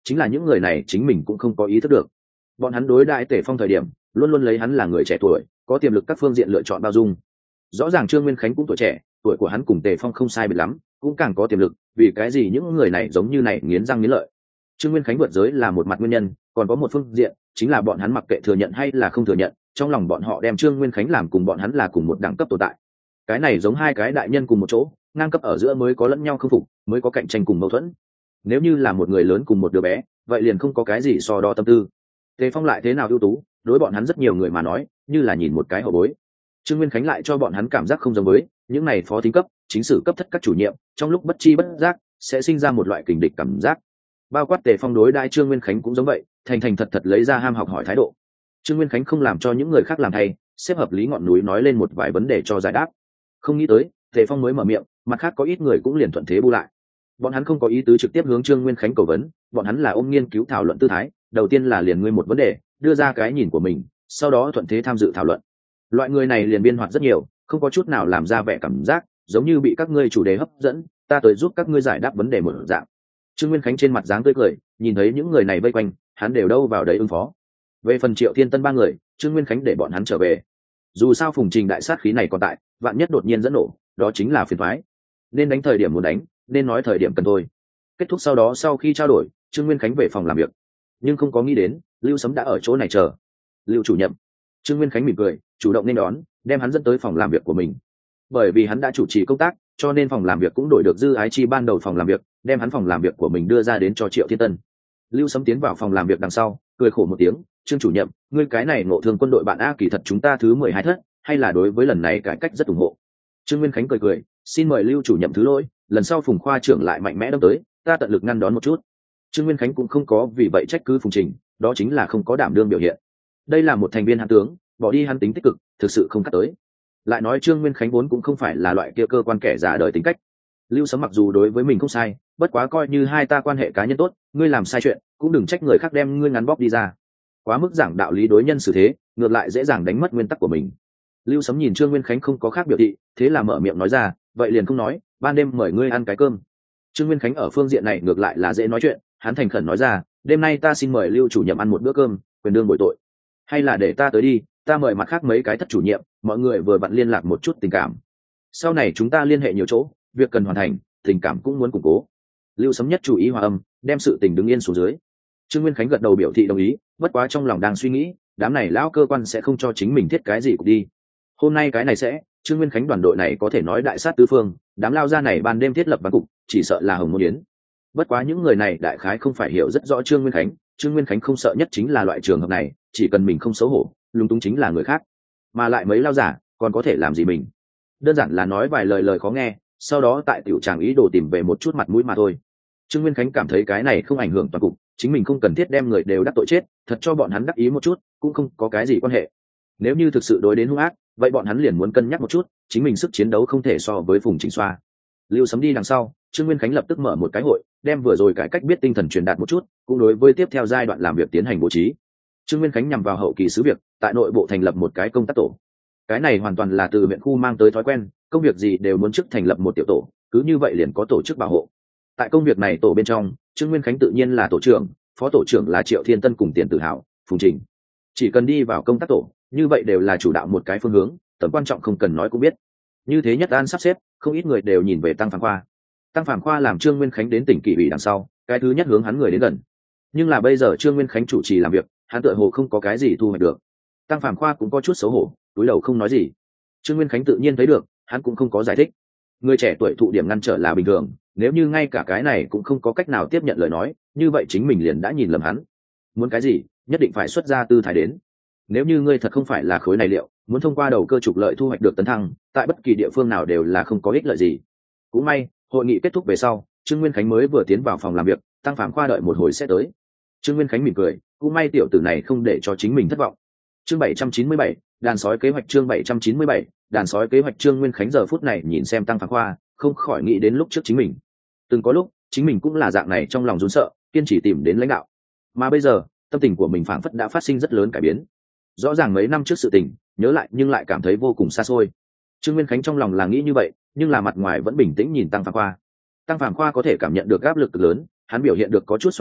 Speaker 1: chính là những người này chính mình cũng không có ý thức được. Bọn hắn đối đãi Tề Phong thời điểm luôn luôn lấy hắn là người trẻ tuổi có tiềm lực các phương diện lựa chọn bao dung. Rõ ràng Trương Nguyên Khánh cũng tuổi trẻ, tuổi của hắn cùng Tề Phong không sai biệt lắm, cũng càng có tiềm lực, vì cái gì những người này giống như này nghiến răng nghiến lợi. Trương Nguyên Khánh vượt giới là một mặt nguyên nhân, còn có một phương diện chính là bọn hắn mặc kệ thừa nhận hay là không thừa nhận, trong lòng bọn họ đem Trương Nguyên Khánh làm cùng bọn hắn là cùng một đẳng cấp tồn tại. Cái này giống hai cái đại nhân cùng một chỗ, ngang cấp ở giữa mới có lẫn nhau khâm phục, mới có cạnh tranh cùng mâu thuẫn. Nếu như là một người lớn cùng một đứa bé, vậy liền không có cái gì so đo tâm tư. Tề Phong lại thế nào ưu tú, đối bọn hắn rất nhiều người mà nói, như là nhìn một cái hậu bối. Trương Nguyên Khánh lại cho bọn hắn cảm giác không giống với những này phó thính cấp, chính sử cấp thất các chủ nhiệm, trong lúc bất chi bất giác sẽ sinh ra một loại kình địch cảm giác. Bao quát Tề Phong đối đãi Trương Nguyên Khánh cũng giống vậy, thành thành thật thật lấy ra ham học hỏi thái độ. Trương Nguyên Khánh không làm cho những người khác làm thay, xếp hợp lý ngọn núi nói lên một vài vấn đề cho giải đáp. Không nghĩ tới, Tề Phong mới mở miệng, mặt khác có ít người cũng liền thuận thế bu lại. Bọn hắn không có ý tứ trực tiếp hướng Trương Nguyên Khánh cầu vấn, bọn hắn là ôm nghiên cứu thảo luận tư thái, đầu tiên là liền ngươi một vấn đề, đưa ra cái nhìn của mình, sau đó thuận thế tham dự thảo luận. Loại người này liền biên hoạt rất nhiều, không có chút nào làm ra vẻ cảm giác giống như bị các ngươi chủ đề hấp dẫn, ta tới giúp các ngươi giải đáp vấn đề một dạng. Trương Nguyên Khánh trên mặt dáng tươi cười, nhìn thấy những người này vây quanh, hắn đều đâu vào đấy ứng phó. Về phần Triệu Thiên Tân ba người, Trương Nguyên Khánh để bọn hắn trở về. Dù sao Phùng Trình đại sát khí này còn tại, vạn nhất đột nhiên dẫn nổ, đó chính là phiền toái. Nên đánh thời điểm muốn đánh, nên nói thời điểm cần thôi. Kết thúc sau đó sau khi trao đổi, Trương Nguyên Khánh về phòng làm việc, nhưng không có nghĩ đến Lưu Sấm đã ở chỗ này chờ. Lưu chủ nhiệm. Trương Nguyên Khánh mỉm cười, chủ động nên đón, đem hắn dẫn tới phòng làm việc của mình. Bởi vì hắn đã chủ trì công tác, cho nên phòng làm việc cũng đổi được Dư Ái Chi ban đầu phòng làm việc, đem hắn phòng làm việc của mình đưa ra đến cho Triệu Thiên Tân. Lưu Sấm tiến vào phòng làm việc đằng sau, cười khổ một tiếng, Trương chủ nhiệm, ngươi cái này ngộ thương quân đội bạn a kỳ thật chúng ta thứ mười hai thất, hay là đối với lần này cải cách rất ủng hộ. Trương Nguyên Khánh cười cười, xin mời Lưu chủ nhiệm thứ lỗi, lần sau Phùng khoa trưởng lại mạnh mẽ đâm tới, ta tận lực ngăn đón một chút. Trương Nguyên Khánh cũng không có vì vậy trách cứ Phùng Trình, đó chính là không có đảm đương biểu hiện. Đây là một thành viên hãn tướng, bỏ đi hắn tính tích cực, thực sự không cắt tới. Lại nói Trương Nguyên Khánh vốn cũng không phải là loại kia cơ quan kẻ già đời tính cách. Lưu Sấm mặc dù đối với mình không sai, bất quá coi như hai ta quan hệ cá nhân tốt, ngươi làm sai chuyện, cũng đừng trách người khác đem ngươi ngắn bóp đi ra. Quá mức giảng đạo lý đối nhân xử thế, ngược lại dễ dàng đánh mất nguyên tắc của mình. Lưu Sấm nhìn Trương Nguyên Khánh không có khác biểu thị, thế là mở miệng nói ra, vậy liền không nói, ban đêm mời ngươi ăn cái cơm. Trương Nguyên Khánh ở phương diện này ngược lại là dễ nói chuyện, hắn thành khẩn nói ra, đêm nay ta xin mời Lưu chủ nhiệm ăn một bữa cơm, quyền đương bồi tội. Hay là để ta tới đi, ta mời mặt khác mấy cái thất chủ nhiệm, mọi người vừa vặn liên lạc một chút tình cảm. Sau này chúng ta liên hệ nhiều chỗ, việc cần hoàn thành, tình cảm cũng muốn củng cố. Lưu Sấm nhất chú ý hòa âm, đem sự tình đứng yên xuống dưới. Trương Nguyên Khánh gật đầu biểu thị đồng ý, bất quá trong lòng đang suy nghĩ, đám này lão cơ quan sẽ không cho chính mình thiết cái gì cũng đi. Hôm nay cái này sẽ, Trương Nguyên Khánh đoàn đội này có thể nói đại sát tứ phương, đám lao ra này ban đêm thiết lập văn cục, chỉ sợ là hồng môn yến. Bất quá những người này đại khái không phải hiểu rất rõ Trương Nguyên Khánh, Trương Nguyên Khánh không sợ nhất chính là loại trường hợp này, chỉ cần mình không xấu hổ, lung túng chính là người khác, mà lại mấy lao giả còn có thể làm gì mình. Đơn giản là nói vài lời lời khó nghe, sau đó tại tiểu tràng ý đồ tìm về một chút mặt mũi mà thôi. Trương Nguyên Khánh cảm thấy cái này không ảnh hưởng toàn cục, chính mình không cần thiết đem người đều đắc tội chết, thật cho bọn hắn đắc ý một chút cũng không có cái gì quan hệ. Nếu như thực sự đối đến hung ác, vậy bọn hắn liền muốn cân nhắc một chút, chính mình sức chiến đấu không thể so với Phùng Trình Xoa. Lưu Sấm đi đằng sau, Trương Nguyên Khánh lập tức mở một cái hội, đem vừa rồi cải cách biết tinh thần truyền đạt một chút, cũng đối với tiếp theo giai đoạn làm việc tiến hành bố trí. Trương Nguyên Khánh nhằm vào hậu kỳ sứ việc, tại nội bộ thành lập một cái công tác tổ. Cái này hoàn toàn là từ huyện khu mang tới thói quen, công việc gì đều muốn trước thành lập một tiểu tổ, cứ như vậy liền có tổ chức bảo hộ. Tại công việc này tổ bên trong, Trương Nguyên Khánh tự nhiên là tổ trưởng, phó tổ trưởng là Triệu Thiên Tân cùng Tiền Tử Hảo, Phùng Trình. Chỉ cần đi vào công tác tổ, như vậy đều là chủ đạo một cái phương hướng, tầm quan trọng không cần nói cũng biết. Như thế nhất an sắp xếp, không ít người đều nhìn về Tăng Phàm Khoa. Tăng Phàm Khoa làm Trương Nguyên Khánh đến tỉnh kỷ ủy đằng sau, cái thứ nhất hướng hắn người đến gần. Nhưng là bây giờ Trương Nguyên Khánh chủ trì làm việc, hắn tựa hồ không có cái gì thu hoạch được. Tăng Phàm Khoa cũng có chút xấu hổ, túi đầu không nói gì. Trương Nguyên Khánh tự nhiên thấy được, hắn cũng không có giải thích. Người trẻ tuổi thụ điểm ngăn trở là bình thường, nếu như ngay cả cái này cũng không có cách nào tiếp nhận lời nói, như vậy chính mình liền đã nhìn lầm hắn. Muốn cái gì, nhất định phải xuất ra tư thái đến. Nếu như ngươi thật không phải là khối này liệu, muốn thông qua đầu cơ trục lợi thu hoạch được tấn thăng, tại bất kỳ địa phương nào đều là không có ích lợi gì. Cũng may, hội nghị kết thúc về sau, Trương Nguyên Khánh mới vừa tiến vào phòng làm việc, Tăng Phàm Khoa đợi một hồi sẽ tới. Trương Nguyên Khánh mỉm cười, cũng may tiểu tử này không để cho chính mình thất vọng. Chương bảy trăm chín mươi bảy, đàn sói kế hoạch chương bảy trăm chín mươi bảy, đàn sói kế hoạch Trương Nguyên Khánh giờ phút này nhìn xem Tăng Phàm Khoa, không khỏi nghĩ đến lúc trước chính mình. Từng có lúc, chính mình cũng là dạng này trong lòng run sợ, kiên trì tìm đến lãnh đạo. Mà bây giờ, tâm tình của mình phảng phất đã phát sinh rất lớn cải biến. Rõ ràng mấy năm trước sự tình, nhớ lại nhưng lại cảm thấy vô cùng xa xôi. Trương Nguyên Khánh trong lòng là nghĩ như vậy, nhưng là mặt ngoài vẫn bình tĩnh nhìn Tăng Phàm Khoa. Tăng Phàm Khoa có thể cảm nhận được áp lực lớn, hắn biểu hiện được có chút xoắn xuýt,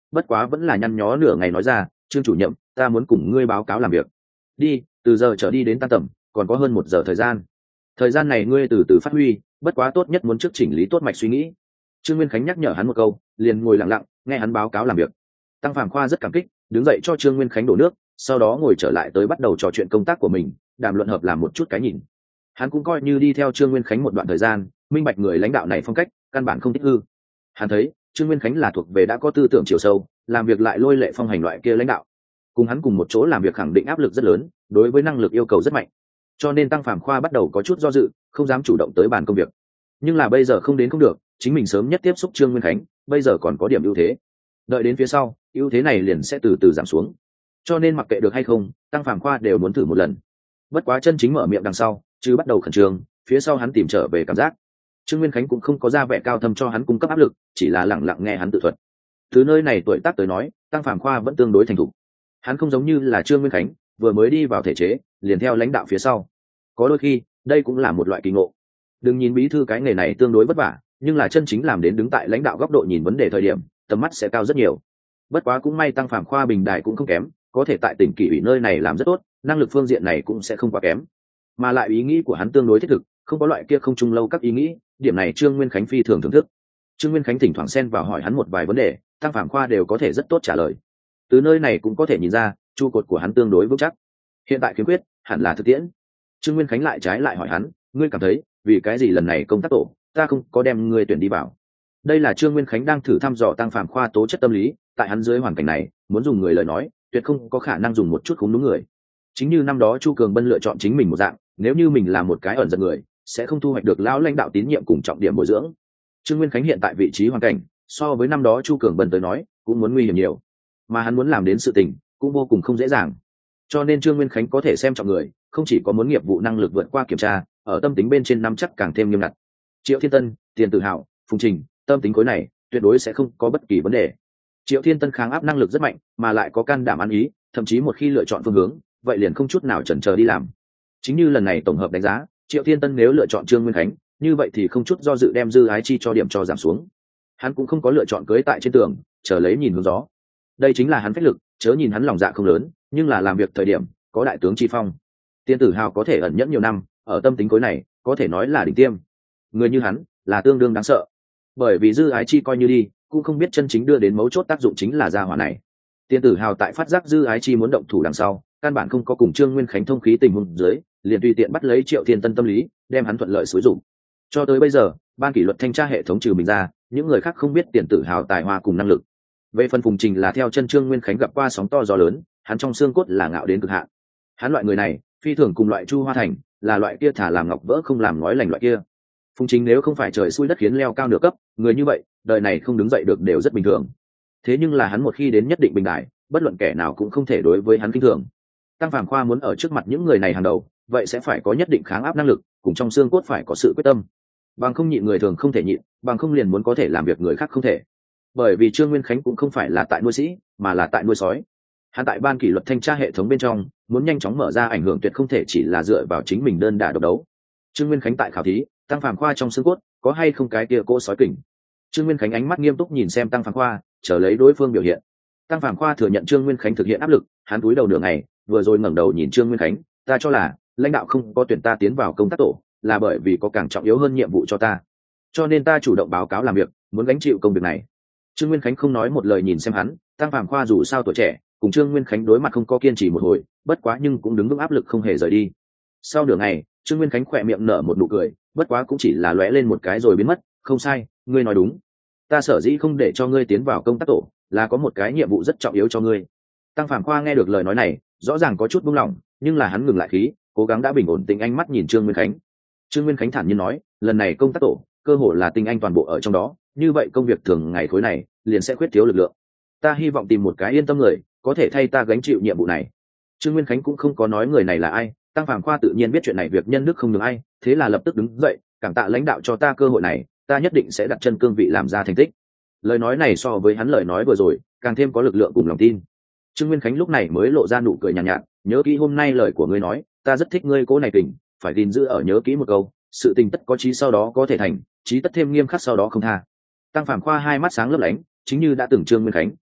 Speaker 1: bất quá vẫn là nhăn nhó nửa ngày nói ra, trương chủ nhiệm, ta muốn cùng ngươi báo cáo làm việc. Đi, từ giờ trở đi đến tan tầm còn có hơn một giờ thời gian, thời gian này ngươi từ từ phát huy, bất quá tốt nhất muốn trước chỉnh lý tốt mạch suy nghĩ. Trương Nguyên Khánh nhắc nhở hắn một câu, liền ngồi lặng lặng nghe hắn báo cáo làm việc. Tăng Phàm Khoa rất cảm kích, đứng dậy cho Trương Nguyên Khánh đổ nước, sau đó ngồi trở lại tới bắt đầu trò chuyện công tác của mình, đàm luận hợp làm một chút cái nhìn. Hắn cũng coi như đi theo Trương Nguyên Khánh một đoạn thời gian, minh bạch người lãnh đạo này phong cách căn bản không thích hư. Hắn thấy Trương Nguyên Khánh là thuộc về đã có tư tưởng chiều sâu, làm việc lại lôi lệ phong hành loại kia lãnh đạo, cùng hắn cùng một chỗ làm việc khẳng định áp lực rất lớn, đối với năng lực yêu cầu rất mạnh. Cho nên Tăng Phàm Khoa bắt đầu có chút do dự, không dám chủ động tới bàn công việc. Nhưng là bây giờ không đến không được, chính mình sớm nhất tiếp xúc Trương Nguyên Khánh, bây giờ còn có điểm ưu thế. Đợi đến phía sau, ưu thế này liền sẽ từ từ giảm xuống. Cho nên mặc kệ được hay không, Tăng Phàm Khoa đều muốn thử một lần. Bất quá chân chính mở miệng đằng sau, chứ bắt đầu khẩn trương, phía sau hắn tìm trở về cảm giác. Trương Nguyên Khánh cũng không có ra vẻ cao thâm cho hắn cung cấp áp lực, chỉ là lặng lặng nghe hắn tự thuật. Từ nơi này tuổi tác tới nói, Tăng Phàm Khoa vẫn tương đối thành thục. Hắn không giống như là Trương Nguyên Khánh, vừa mới đi vào thể chế, liền theo lãnh đạo phía sau. Có đôi khi, đây cũng là một loại kỳ ngộ. Đừng nhìn bí thư cái nghề này tương đối vất vả, nhưng là chân chính làm đến đứng tại lãnh đạo góc độ nhìn vấn đề thời điểm, tầm mắt sẽ cao rất nhiều. Bất quá cũng may Tăng Phàm Khoa bình đại cũng không kém, có thể tại tỉnh kỷ ủy nơi này làm rất tốt, năng lực phương diện này cũng sẽ không quá kém. Mà lại ý nghĩ của hắn tương đối thiết thực, không có loại kia không trung lâu các ý nghĩ, điểm này Trương Nguyên Khánh phi thường thưởng thức. Trương Nguyên Khánh thỉnh thoảng xen vào hỏi hắn một vài vấn đề, Tăng Phàm Khoa đều có thể rất tốt trả lời. Từ nơi này cũng có thể nhìn ra, trụ cột của hắn tương đối vững chắc. Hiện tại khiếm khuyết hẳn là thực tiễn. Trương Nguyên Khánh lại trái lại hỏi hắn, ngươi cảm thấy vì cái gì lần này công tác tổ ta không có đem ngươi tuyển đi vào? Đây là Trương Nguyên Khánh đang thử thăm dò Tăng Phàm Khoa tố chất tâm lý, tại hắn dưới hoàn cảnh này, muốn dùng người lời nói, tuyệt không có khả năng dùng một chút khúng đúng người. Chính như năm đó Chu Cường Bân lựa chọn chính mình một dạng, nếu như mình là một cái ẩn giật người, sẽ không thu hoạch được lão lãnh đạo tín nhiệm cùng trọng điểm bồi dưỡng. Trương Nguyên Khánh hiện tại vị trí hoàn cảnh, so với năm đó Chu Cường Bân tới nói, cũng muốn nguy hiểm nhiều, mà hắn muốn làm đến sự tình, cũng vô cùng không dễ dàng. Cho nên Trương Nguyên Khánh có thể xem trọng người, không chỉ có muốn nghiệp vụ năng lực vượt qua kiểm tra, ở tâm tính bên trên nắm chắc càng thêm nghiêm ngặt. Triệu Thiên Tân, Tiền Tử Hạo, Phùng Trình, tâm tính khối này tuyệt đối sẽ không có bất kỳ vấn đề. Triệu Thiên Tân kháng áp năng lực rất mạnh, mà lại có can đảm ăn ý, thậm chí một khi lựa chọn phương hướng, vậy liền không chút nào chần chờ đi làm. Chính như lần này tổng hợp đánh giá, Triệu Thiên Tân nếu lựa chọn Trương Nguyên Khánh, như vậy thì không chút do dự đem dư ái chi cho điểm cho giảm xuống. Hắn cũng không có lựa chọn cưới tại trên tường, chờ lấy nhìn hướng gió. Đây chính là hắn phách lực, chớ nhìn hắn lòng dạ không lớn, nhưng là làm việc thời điểm có đại tướng chi phong. Tiên Tử Hào có thể ẩn nhẫn nhiều năm, ở tâm tính khối này có thể nói là đỉnh tiêm. Người như hắn là tương đương đáng sợ, bởi vì dư ái chi coi như đi, cũng không biết chân chính đưa đến mấu chốt tác dụng chính là gia hỏa này. Tiên Tử Hào tại phát giác dư ái chi muốn động thủ đằng sau, căn bản không có cùng Trương Nguyên Khánh thông khí tình huống dưới, liền tùy tiện bắt lấy Triệu Thiên Tân tâm lý, đem hắn thuận lợi sử dụng. Cho tới bây giờ, ban kỷ luật thanh tra hệ thống trừ mình ra, những người khác không biết Tiền Tử Hào tài hoa cùng năng lực. Về phần Phùng Trình là theo chân Trương Nguyên Khánh gặp qua sóng to gió lớn, hắn trong xương cốt là ngạo đến cực hạn. Hắn loại người này, phi thường cùng loại Chu Hoa Thành, là loại kia thả làm ngọc vỡ không làm nói lành loại kia. Phùng Trình nếu không phải trời xui đất khiến leo cao nửa cấp, người như vậy, đời này không đứng dậy được đều rất bình thường. Thế nhưng là hắn một khi đến nhất định bình đại, bất luận kẻ nào cũng không thể đối với hắn kinh thường. Tăng Phàm Khoa muốn ở trước mặt những người này hàng đầu, vậy sẽ phải có nhất định kháng áp năng lực, cùng trong xương cốt phải có sự quyết tâm. Bằng không nhịn người thường không thể nhịn, bằng không liền muốn có thể làm việc người khác không thể. Bởi vì Trương Nguyên Khánh cũng không phải là tại nuôi sĩ, mà là tại nuôi sói. Hắn tại ban kỷ luật thanh tra hệ thống bên trong, muốn nhanh chóng mở ra ảnh hưởng tuyệt không thể chỉ là dựa vào chính mình đơn đả độc đấu. Trương Nguyên Khánh tại khảo thí, Tăng Phàm Khoa trong xương cốt có hay không cái kia cỗ sói kình. Trương Nguyên Khánh ánh mắt nghiêm túc nhìn xem Tăng Phàm Khoa, chờ lấy đối phương biểu hiện. Tăng Phàm Khoa thừa nhận Trương Nguyên Khánh thực hiện áp lực, hắn cúi đầu nửa ngày, vừa rồi ngẩng đầu nhìn Trương Nguyên Khánh, ta cho là lãnh đạo không có tuyển ta tiến vào công tác tổ, là bởi vì có càng trọng yếu hơn nhiệm vụ cho ta, cho nên ta chủ động báo cáo làm việc, muốn gánh chịu công việc này. Trương Nguyên Khánh không nói một lời nhìn xem hắn. Tăng Phàm Khoa dù sao tuổi trẻ, cùng Trương Nguyên Khánh đối mặt không có kiên trì một hồi, bất quá nhưng cũng đứng vững áp lực không hề rời đi. Sau nửa ngày, Trương Nguyên Khánh khỏe miệng nở một nụ cười, bất quá cũng chỉ là lóe lên một cái rồi biến mất. Không sai, ngươi nói đúng, ta sở dĩ không để cho ngươi tiến vào công tác tổ, là có một cái nhiệm vụ rất trọng yếu cho ngươi. Tăng Phàm Khoa nghe được lời nói này, rõ ràng có chút buông lỏng, nhưng là hắn ngừng lại khí, cố gắng đã bình ổn tính ánh mắt nhìn Trương Nguyên Khánh. Trương Nguyên Khánh thản nhiên nói, lần này công tác tổ, cơ hội là tinh anh toàn bộ ở trong đó, như vậy công việc thường ngày khối này liền sẽ khuyết thiếu lực lượng. Ta hy vọng tìm một cái yên tâm người, có thể thay ta gánh chịu nhiệm vụ này. Trương Nguyên Khánh cũng không có nói người này là ai, Tăng Phàm Khoa tự nhiên biết chuyện này việc nhân đức không được ai, thế là lập tức đứng dậy, cảm tạ lãnh đạo cho ta cơ hội này, ta nhất định sẽ đặt chân cương vị làm ra thành tích. Lời nói này so với hắn lời nói vừa rồi, càng thêm có lực lượng cùng lòng tin. Trương Nguyên Khánh lúc này mới lộ ra nụ cười nhàn nhạt, nhạt, nhớ kỹ hôm nay lời của ngươi nói, ta rất thích ngươi cố này kình, phải gìn giữ ở nhớ kỹ một câu, sự tình tất có chí sau đó có thể thành, chí tất thêm nghiêm khắc sau đó không tha. Tăng Phàm Khoa hai mắt sáng lấp lánh, chính như đã từng Trương Nguyên Khánh.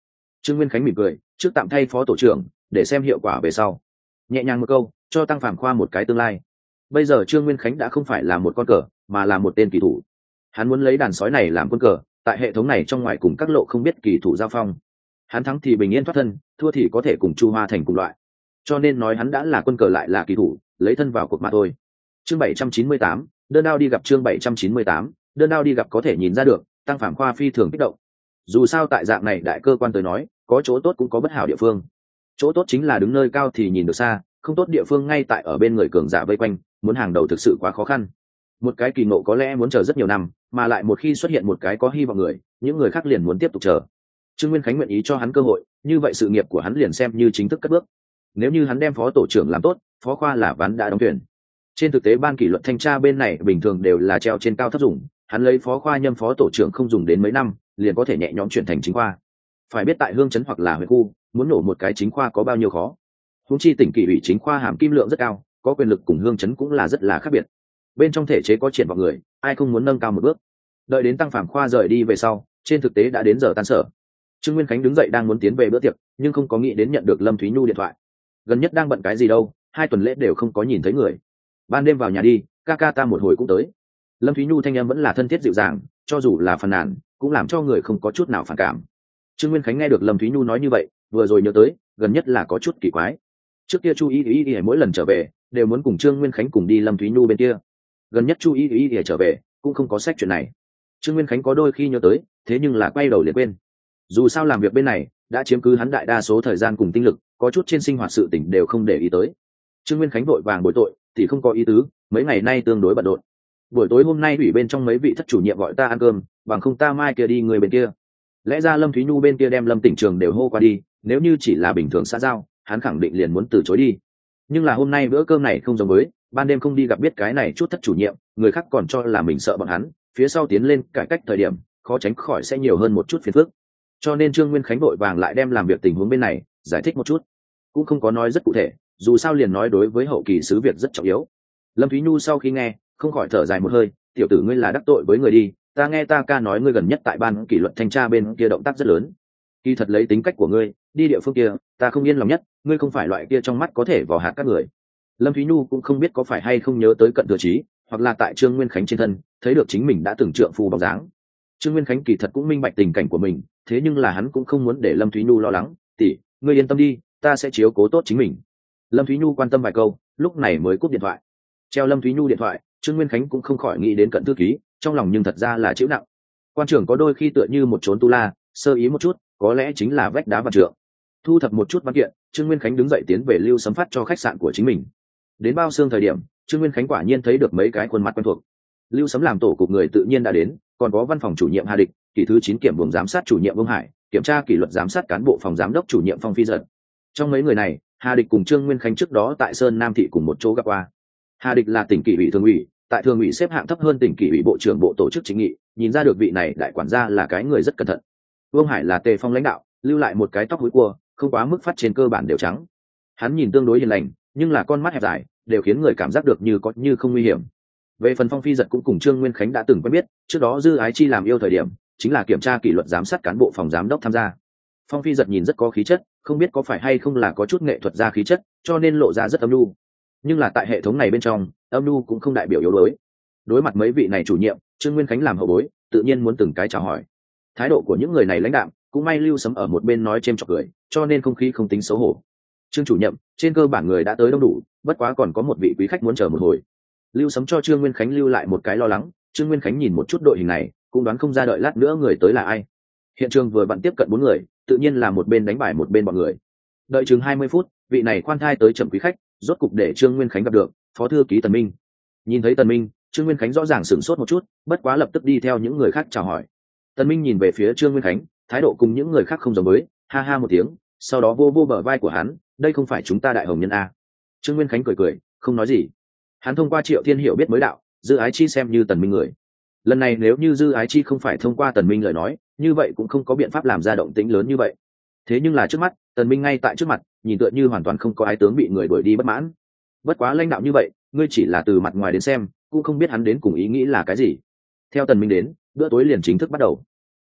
Speaker 1: Trương Nguyên Khánh mỉm cười, trước tạm thay phó tổ trưởng để xem hiệu quả về sau, nhẹ nhàng một câu cho Tăng Phàm Khoa một cái tương lai. Bây giờ Trương Nguyên Khánh đã không phải là một con cờ mà là một tên kỳ thủ. Hắn muốn lấy đàn sói này làm quân cờ, tại hệ thống này trong ngoài cùng các lộ không biết kỳ thủ giao phong. Hắn thắng thì bình yên thoát thân, thua thì có thể cùng Chu Hoa Thành cùng loại. Cho nên nói hắn đã là quân cờ lại là kỳ thủ, lấy thân vào cuộc mà thôi. Chương bảy trăm chín mươi tám, đơn đao đi gặp chương bảy trăm chín mươi tám, đơn đao đi gặp có thể nhìn ra được, Tăng Phàm Khoa phi thường kích động. Dù sao tại dạng này đại cơ quan tới nói, có chỗ tốt cũng có bất hảo địa phương. Chỗ tốt chính là đứng nơi cao thì nhìn được xa, không tốt địa phương ngay tại ở bên người cường giả vây quanh, muốn hàng đầu thực sự quá khó khăn. Một cái kỳ ngộ có lẽ muốn chờ rất nhiều năm, mà lại một khi xuất hiện một cái có hy vọng người, những người khác liền muốn tiếp tục chờ. Trương Nguyên Khánh nguyện ý cho hắn cơ hội, như vậy sự nghiệp của hắn liền xem như chính thức cất bước. Nếu như hắn đem phó tổ trưởng làm tốt, phó khoa là ván đã đóng thuyền. Trên thực tế ban kỷ luật thanh tra bên này bình thường đều là treo trên cao thấp dùng, hắn lấy phó khoa nhâm phó tổ trưởng không dùng đến mấy năm, liền có thể nhẹ nhõm chuyển thành chính khoa. Phải biết tại hương trấn hoặc là huyện khu, muốn nổ một cái chính khoa có bao nhiêu khó. Huống chi tỉnh kỷ ủy chính khoa hàm kim lượng rất cao, có quyền lực cùng hương trấn cũng là rất là khác biệt. Bên trong thể chế có triển vọng người, ai không muốn nâng cao một bước. Đợi đến Tăng Phàm Khoa rời đi về sau, trên thực tế đã đến giờ tan sở. Trương Nguyên Khánh đứng dậy đang muốn tiến về bữa tiệc, nhưng không có nghĩ đến nhận được Lâm Thúy Nhu điện thoại. Gần nhất đang bận cái gì đâu, hai tuần lễ đều không có nhìn thấy người. Ban đêm vào nhà đi, ca ca ta một hồi cũng tới. Lâm Thúy Nhu thanh em vẫn là thân thiết dịu dàng, cho dù là phàn nàn, cũng làm cho người không có chút nào phản cảm. Trương Nguyên Khánh nghe được Lâm Thúy Nhu nói như vậy, vừa rồi nhớ tới, gần nhất là có chút kỳ quái. Trước kia Chu Y Y Y mỗi lần trở về, đều muốn cùng Trương Nguyên Khánh cùng đi Lâm Thúy Nhu bên kia. Gần nhất Chu Y Y Y trở về, cũng không có sách chuyện này. Trương Nguyên Khánh có đôi khi nhớ tới, thế nhưng là quay đầu liền quên. Dù sao làm việc bên này đã chiếm cứ hắn đại đa số thời gian cùng tinh lực, có chút trên sinh hoạt sự tình đều không để ý tới. Trương Nguyên Khánh vội vàng bồi tội thì không có ý tứ, mấy ngày nay tương đối bận rộn. Buổi tối hôm nay ủy bên trong mấy vị thất chủ nhiệm gọi ta ăn cơm, bằng không ta mai kia đi người bên kia. Lẽ ra Lâm Thúy Nhu bên kia đem Lâm Tỉnh Trường đều hô qua đi, nếu như chỉ là bình thường xã giao, hắn khẳng định liền muốn từ chối đi. Nhưng là hôm nay bữa cơm này không giống với, ban đêm không đi gặp biết cái này chút thất chủ nhiệm, người khác còn cho là mình sợ bọn hắn, phía sau tiến lên cải cách thời điểm, khó tránh khỏi sẽ nhiều hơn một chút phiền phức. Cho nên Trương Nguyên Khánh vội vàng lại đem làm việc tình huống bên này giải thích một chút, cũng không có nói rất cụ thể, dù sao liền nói đối với hậu kỳ sứ việc rất trọng yếu. Lâm Thúy Nhu sau khi nghe, không khỏi thở dài một hơi, tiểu tử ngươi là đắc tội với người đi, ta nghe ta ca nói ngươi gần nhất tại ban kỷ luật thanh tra bên kia động tác rất lớn. Kỳ thật lấy tính cách của ngươi, đi địa phương kia, ta không yên lòng nhất, ngươi không phải loại kia trong mắt có thể vò hạt các người. Lâm Thúy Nhu cũng không biết có phải hay không nhớ tới Cận Thừa Chí, hoặc là tại Trương Nguyên Khánh trên thân, thấy được chính mình đã từng trượng phu bóng dáng. Trương Nguyên Khánh kỳ thật cũng minh bạch tình cảnh của mình, thế nhưng là hắn cũng không muốn để Lâm Thúy Nhu lo lắng, tỷ, ngươi yên tâm đi, ta sẽ chiếu cố tốt chính mình. Lâm Thúy Nhu quan tâm vài câu, lúc này mới cúp điện thoại. Treo Lâm Thúy Nhu điện thoại, Trương Nguyên Khánh cũng không khỏi nghĩ đến Cận Thư Ký, trong lòng nhưng thật ra là chịu nặng. Quan trưởng có đôi khi tựa như một chốn tu la, sơ ý một chút, có lẽ chính là vách đá vạn trượng. Thu thập một chút văn kiện, Trương Nguyên Khánh đứng dậy tiến về Lưu Sấm phát cho khách sạn của chính mình. Đến bao xương thời điểm, Trương Nguyên Khánh quả nhiên thấy được mấy cái khuôn mặt quen thuộc. Lưu Sấm làm tổ cục người tự nhiên đã đến, còn có văn phòng chủ nhiệm Hà Địch, kỳ thứ chín kiểm buồng giám sát chủ nhiệm Vương Hải, kiểm tra kỷ luật giám sát cán bộ phòng giám đốc chủ nhiệm Phong Phi Dật. Trong mấy người này, Hà Địch cùng Trương Nguyên Khánh trước đó tại Sơn Nam thị cùng một chỗ gặp qua. Hà Địch là tỉnh kỷ ủy thường ủy, tại thường ủy xếp hạng thấp hơn tỉnh kỷ ủy bộ trưởng bộ tổ chức chính nghị, nhìn ra được vị này đại quản gia là cái người rất cẩn thận. Vương Hải là Tề Phong lãnh đạo, lưu lại một cái tóc húi cua, không quá mức phát trên cơ bản đều trắng. Hắn nhìn tương đối hiền lành, nhưng là con mắt hẹp dài, đều khiến người cảm giác được như có như không nguy hiểm. Về phần Phong Phi Dật cũng cùng Trương Nguyên Khánh đã từng quen biết, trước đó Dư Ái Chi làm yêu thời điểm, chính là kiểm tra kỷ luật giám sát cán bộ phòng giám đốc tham gia. Phong Phi Dật nhìn rất có khí chất, không biết có phải hay không là có chút nghệ thuật ra khí chất, cho nên lộ ra rất âm nhu. Nhưng là tại hệ thống này bên trong, âm nhu cũng không đại biểu yếu đuối. Đối mặt mấy vị này chủ nhiệm, Trương Nguyên Khánh làm hậu bối, tự nhiên muốn từng cái chào hỏi. Thái độ của những người này lãnh đạm, cũng may Lưu Sấm ở một bên nói chêm chọc cười, cho nên không khí không tính xấu hổ. Trương chủ nhiệm, trên cơ bản người đã tới đông đủ, bất quá còn có một vị quý khách muốn chờ một hồi. Lưu Sấm cho Trương Nguyên Khánh lưu lại một cái lo lắng, Trương Nguyên Khánh nhìn một chút đội hình này, cũng đoán không ra đợi lát nữa người tới là ai. Hiện trường vừa vặn tiếp cận bốn người, tự nhiên là một bên đánh bài một bên bọn người. Đợi chừng hai mươi phút, vị này khoan thai tới chậm quý khách, rốt cục để Trương Nguyên Khánh gặp được phó thư ký Tần Minh. Nhìn thấy Tần Minh, Trương Nguyên Khánh rõ ràng sửng sốt một chút, bất quá lập tức đi theo những người khác chào hỏi. Tần Minh nhìn về phía Trương Nguyên Khánh, thái độ cùng những người khác không giống với, ha ha một tiếng, sau đó vô vô bờ vai của hắn, đây không phải chúng ta đại hồng nhân a. Trương Nguyên Khánh cười cười, không nói gì. Hắn thông qua Triệu Thiên hiểu biết mới đạo, Dư Ái Chi xem như Tần Minh người. Lần này nếu như Dư Ái Chi không phải thông qua Tần Minh lời nói, như vậy cũng không có biện pháp làm ra động tĩnh lớn như vậy. Thế nhưng là trước mắt, Tần Minh ngay tại trước mặt, nhìn tựa như hoàn toàn không có ái tướng bị người đuổi đi bất mãn. Bất quá lãnh đạo như vậy, ngươi chỉ là từ mặt ngoài đến xem, cũng không biết hắn đến cùng ý nghĩ là cái gì. Theo Tần Minh đến, bữa tối liền chính thức bắt đầu.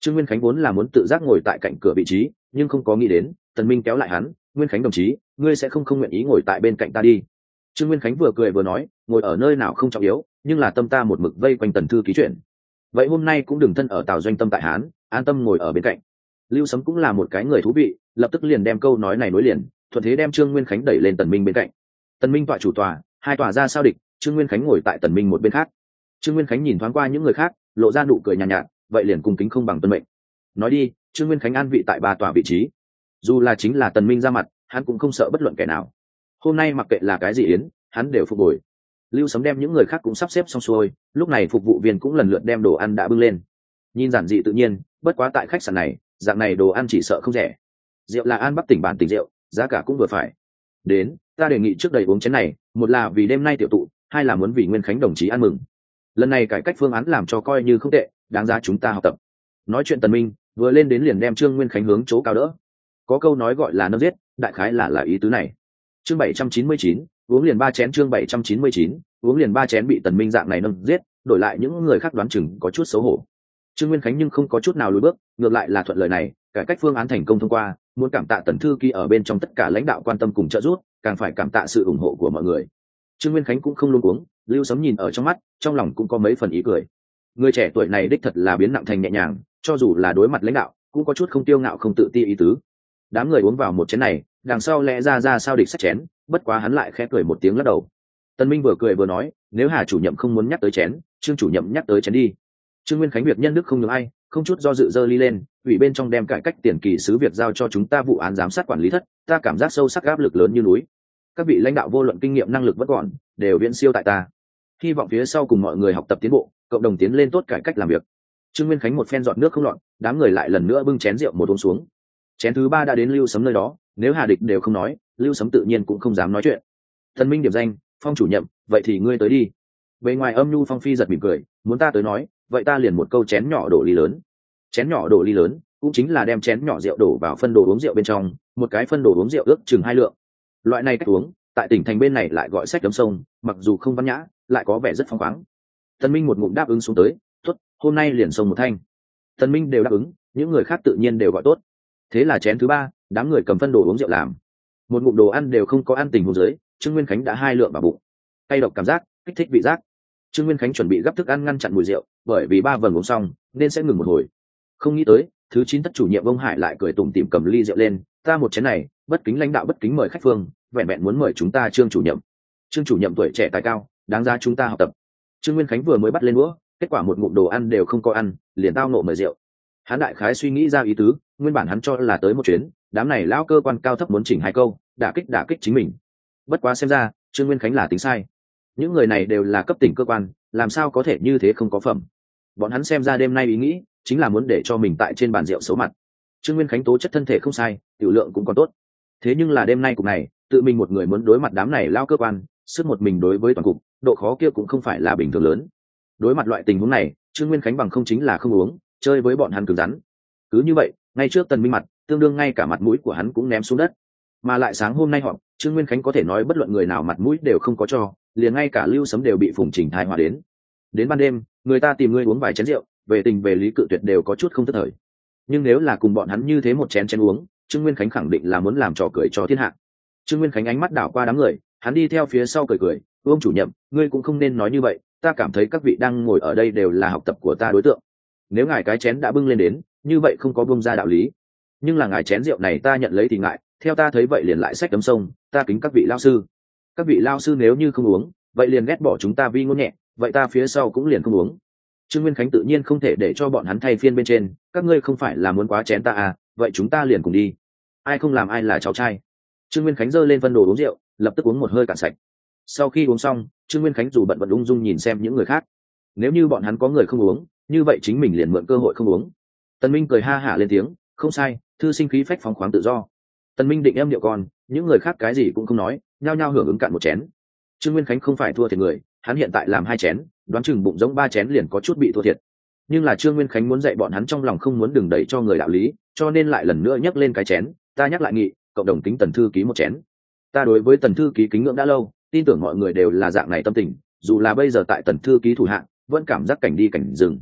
Speaker 1: Trương Nguyên Khánh vốn là muốn tự giác ngồi tại cạnh cửa vị trí, nhưng không có nghĩ đến Tần Minh kéo lại hắn. Nguyên Khánh đồng chí, ngươi sẽ không không nguyện ý ngồi tại bên cạnh ta đi. Trương Nguyên Khánh vừa cười vừa nói, ngồi ở nơi nào không trọng yếu, nhưng là tâm ta một mực vây quanh Tần thư ký chuyện. Vậy hôm nay cũng đừng thân ở Tào Doanh tâm tại Hán, an tâm ngồi ở bên cạnh. Lưu Sấm cũng là một cái người thú vị, lập tức liền đem câu nói này nối liền, thuận thế đem Trương Nguyên Khánh đẩy lên Tần Minh bên cạnh. Tần Minh tọa chủ tòa, hai tòa ra sao địch, Trương Nguyên Khánh ngồi tại Tần Minh một bên khác. Trương Nguyên Khánh nhìn thoáng qua những người khác, lộ ra nụ cười nhàn nhạt, nhạt, vậy liền cung kính không bằng tuân mệnh. Nói đi, Trương Nguyên Khánh an vị tại ba tòa vị trí. Dù là chính là Tần Minh ra mặt, hắn cũng không sợ bất luận kẻ nào. Hôm nay mặc kệ là cái gì yến, hắn đều phục hồi. Lưu Sấm đem những người khác cũng sắp xếp xong xuôi, lúc này phục vụ viên cũng lần lượt đem đồ ăn đã bưng lên. Nhìn giản dị tự nhiên, bất quá tại khách sạn này, dạng này đồ ăn chỉ sợ không rẻ. Rượu là An Bắc tỉnh bản tỉnh rượu, giá cả cũng vừa phải. Đến, ta đề nghị trước đầy uống chén này, một là vì đêm nay tiểu tụ, hai là muốn vì Nguyên Khánh đồng chí ăn mừng. Lần này cải cách phương án làm cho coi như không tệ, đáng giá chúng ta học tập. Nói chuyện Tần Minh, vừa lên đến liền đem Trương Nguyên Khánh hướng chỗ cao đỡ. Có câu nói gọi là nâng giết, đại khái là là ý tứ này. Chương bảy trăm chín mươi chín, uống liền ba chén chương bảy trăm chín mươi chín, uống liền ba chén bị Tần Minh dạng này nâng giết, đổi lại những người khác đoán chừng có chút xấu hổ. Trương Nguyên Khánh nhưng không có chút nào lùi bước, ngược lại là thuận lời này, cải cách phương án thành công thông qua, muốn cảm tạ Tần thư ký ở bên trong tất cả lãnh đạo quan tâm cùng trợ giúp, càng phải cảm tạ sự ủng hộ của mọi người. Trương Nguyên Khánh cũng không luống cuống, Lưu Sấm nhìn ở trong mắt, trong lòng cũng có mấy phần ý cười. Người trẻ tuổi này đích thật là biến nặng thành nhẹ nhàng, cho dù là đối mặt lãnh đạo, cũng có chút không tiêu ngạo không tự ti ý tứ. Đám người uống vào một chén này, đằng sau lẽ ra ra sao địch sách chén, bất quá hắn lại khẽ cười một tiếng lắc đầu. Tần Minh vừa cười vừa nói, nếu Hà chủ nhiệm không muốn nhắc tới chén, Trương chủ nhiệm nhắc tới chén đi. Trương Nguyên Khánh việc nhân đức không nhường ai, không chút do dự dơ ly lên, ủy bên trong đem cải cách tiền kỳ sứ việc giao cho chúng ta vụ án giám sát quản lý thất, ta cảm giác sâu sắc áp lực lớn như núi. Các vị lãnh đạo vô luận kinh nghiệm năng lực vẫn còn, đều viễn siêu tại ta. Hy vọng phía sau cùng mọi người học tập tiến bộ, cộng đồng tiến lên tốt cải cách làm việc. Trương Nguyên Khánh một phen giọt nước không lọt, đám người lại lần nữa bưng chén rượu một uống xuống. Chén thứ ba đã đến Lưu Sấm nơi đó, nếu Hà địch đều không nói, Lưu Sấm tự nhiên cũng không dám nói chuyện. Tần Minh điểm danh, Phong chủ nhiệm, vậy thì ngươi tới đi. Bên ngoài âm nhu Phong Phi giật mỉm cười, muốn ta tới nói, vậy ta liền một câu chén nhỏ đổ ly lớn. Chén nhỏ đổ ly lớn, cũng chính là đem chén nhỏ rượu đổ vào phân đồ uống rượu bên trong, một cái phân đồ uống rượu ước chừng hai lượng. Loại này cách uống, tại tỉnh thành bên này lại gọi sách đấm sông, mặc dù không văn nhã, lại có vẻ rất phong khoáng. Tần Minh một ngụm đáp ứng xuống tới, tốt, hôm nay liền sông một thanh. Tần Minh đều đáp ứng, những người khác tự nhiên đều gọi tốt. Thế là chén thứ ba, đám người cầm phân đồ uống rượu làm. Một ngụm đồ ăn đều không có ăn tình huống dưới, Trương Nguyên Khánh đã hai lượng vào bụng. Cay độc cảm giác, kích thích vị giác. Trương Nguyên Khánh chuẩn bị gấp thức ăn ngăn chặn mùi rượu, bởi vì ba vầng uống xong, nên sẽ ngừng một hồi. Không nghĩ tới, thứ chín thất chủ nhiệm ông Hải lại cười tủm tỉm cầm ly rượu lên, ta một chén này, bất kính lãnh đạo bất kính mời khách phương, vẹn vẹn muốn mời chúng ta Trương chủ nhiệm. Trương chủ nhiệm tuổi trẻ tài cao, đáng giá chúng ta học tập. Trương Nguyên Khánh vừa mới bắt lên đũa, kết quả một ngụm đồ ăn đều không có ăn, liền tao nộ mời rượu. Hắn đại khái suy nghĩ ra ý tứ, nguyên bản hắn cho là tới một chuyến, đám này lão cơ quan cao thấp muốn chỉnh hai câu, đả kích đả kích chính mình. Bất quá xem ra, Trương Nguyên Khánh là tính sai. Những người này đều là cấp tỉnh cơ quan, làm sao có thể như thế không có phẩm. Bọn hắn xem ra đêm nay ý nghĩ, chính là muốn để cho mình tại trên bàn rượu xấu mặt. Trương Nguyên Khánh tố chất thân thể không sai, tiểu lượng cũng còn tốt. Thế nhưng là đêm nay cục này, tự mình một người muốn đối mặt đám này lao cơ quan, sức một mình đối với toàn cục, độ khó kia cũng không phải là bình thường lớn. Đối mặt loại tình huống này, Trương Nguyên Khánh bằng không chính là không uống, chơi với bọn hắn cứng rắn. Cứ như vậy, ngay trước Tần Minh mặt, tương đương ngay cả mặt mũi của hắn cũng ném xuống đất. Mà lại sáng hôm nay họ, Trương Nguyên Khánh có thể nói bất luận người nào mặt mũi đều không có cho, liền ngay cả Lưu Sấm đều bị Phùng Trình thai hòa đến. Đến ban đêm, người ta tìm ngươi uống vài chén rượu, về tình về lý cự tuyệt đều có chút không thất thời. Nhưng nếu là cùng bọn hắn như thế một chén chén uống, Trương Nguyên Khánh khẳng định là muốn làm trò cười cho thiên hạ. Trương Nguyên Khánh ánh mắt đảo qua đám người, hắn đi theo phía sau cười cười, "Ông chủ nhiệm, ngươi cũng không nên nói như vậy, ta cảm thấy các vị đang ngồi ở đây đều là học tập của ta đối tượng. Nếu ngài cái chén đã bưng lên đến, như vậy không có bông ra đạo lý. Nhưng là ngài chén rượu này ta nhận lấy thì ngại, theo ta thấy vậy liền lại xách đấm sông, ta kính các vị lao sư. Các vị lao sư nếu như không uống, vậy liền ghét bỏ chúng ta vi ngôn nhẹ, vậy ta phía sau cũng liền không uống." Trương Nguyên Khánh tự nhiên không thể để cho bọn hắn thay phiên bên trên, các ngươi không phải là muốn quá chén ta à, vậy chúng ta liền cùng đi. Ai không làm ai là cháu trai. Trương Nguyên Khánh giơ lên phân đồ uống rượu, lập tức uống một hơi cạn sạch. Sau khi uống xong, Trương Nguyên Khánh dù bận vận ung dung nhìn xem những người khác. Nếu như bọn hắn có người không uống, như vậy chính mình liền mượn cơ hội không uống. Tần Minh cười ha hả lên tiếng, không sai, thư sinh khí phách phóng khoáng tự do. Tần Minh định em điệu con, những người khác cái gì cũng không nói, nhao nhao hưởng ứng cạn một chén. Trương Nguyên Khánh không phải thua thiệt người, hắn hiện tại làm hai chén, đoán chừng bụng giống ba chén liền có chút bị thua thiệt. Nhưng là Trương Nguyên Khánh muốn dạy bọn hắn trong lòng không muốn đừng đẩy cho người đạo lý, cho nên lại lần nữa nhắc lên cái chén, ta nhắc lại nghị, cộng đồng kính Tần thư ký một chén. Ta đối với Tần thư ký kính ngưỡng đã lâu, tin tưởng mọi người đều là dạng này tâm tình, dù là bây giờ tại Tần thư ký thủ hạng, vẫn cảm giác cảnh đi cảnh dừng.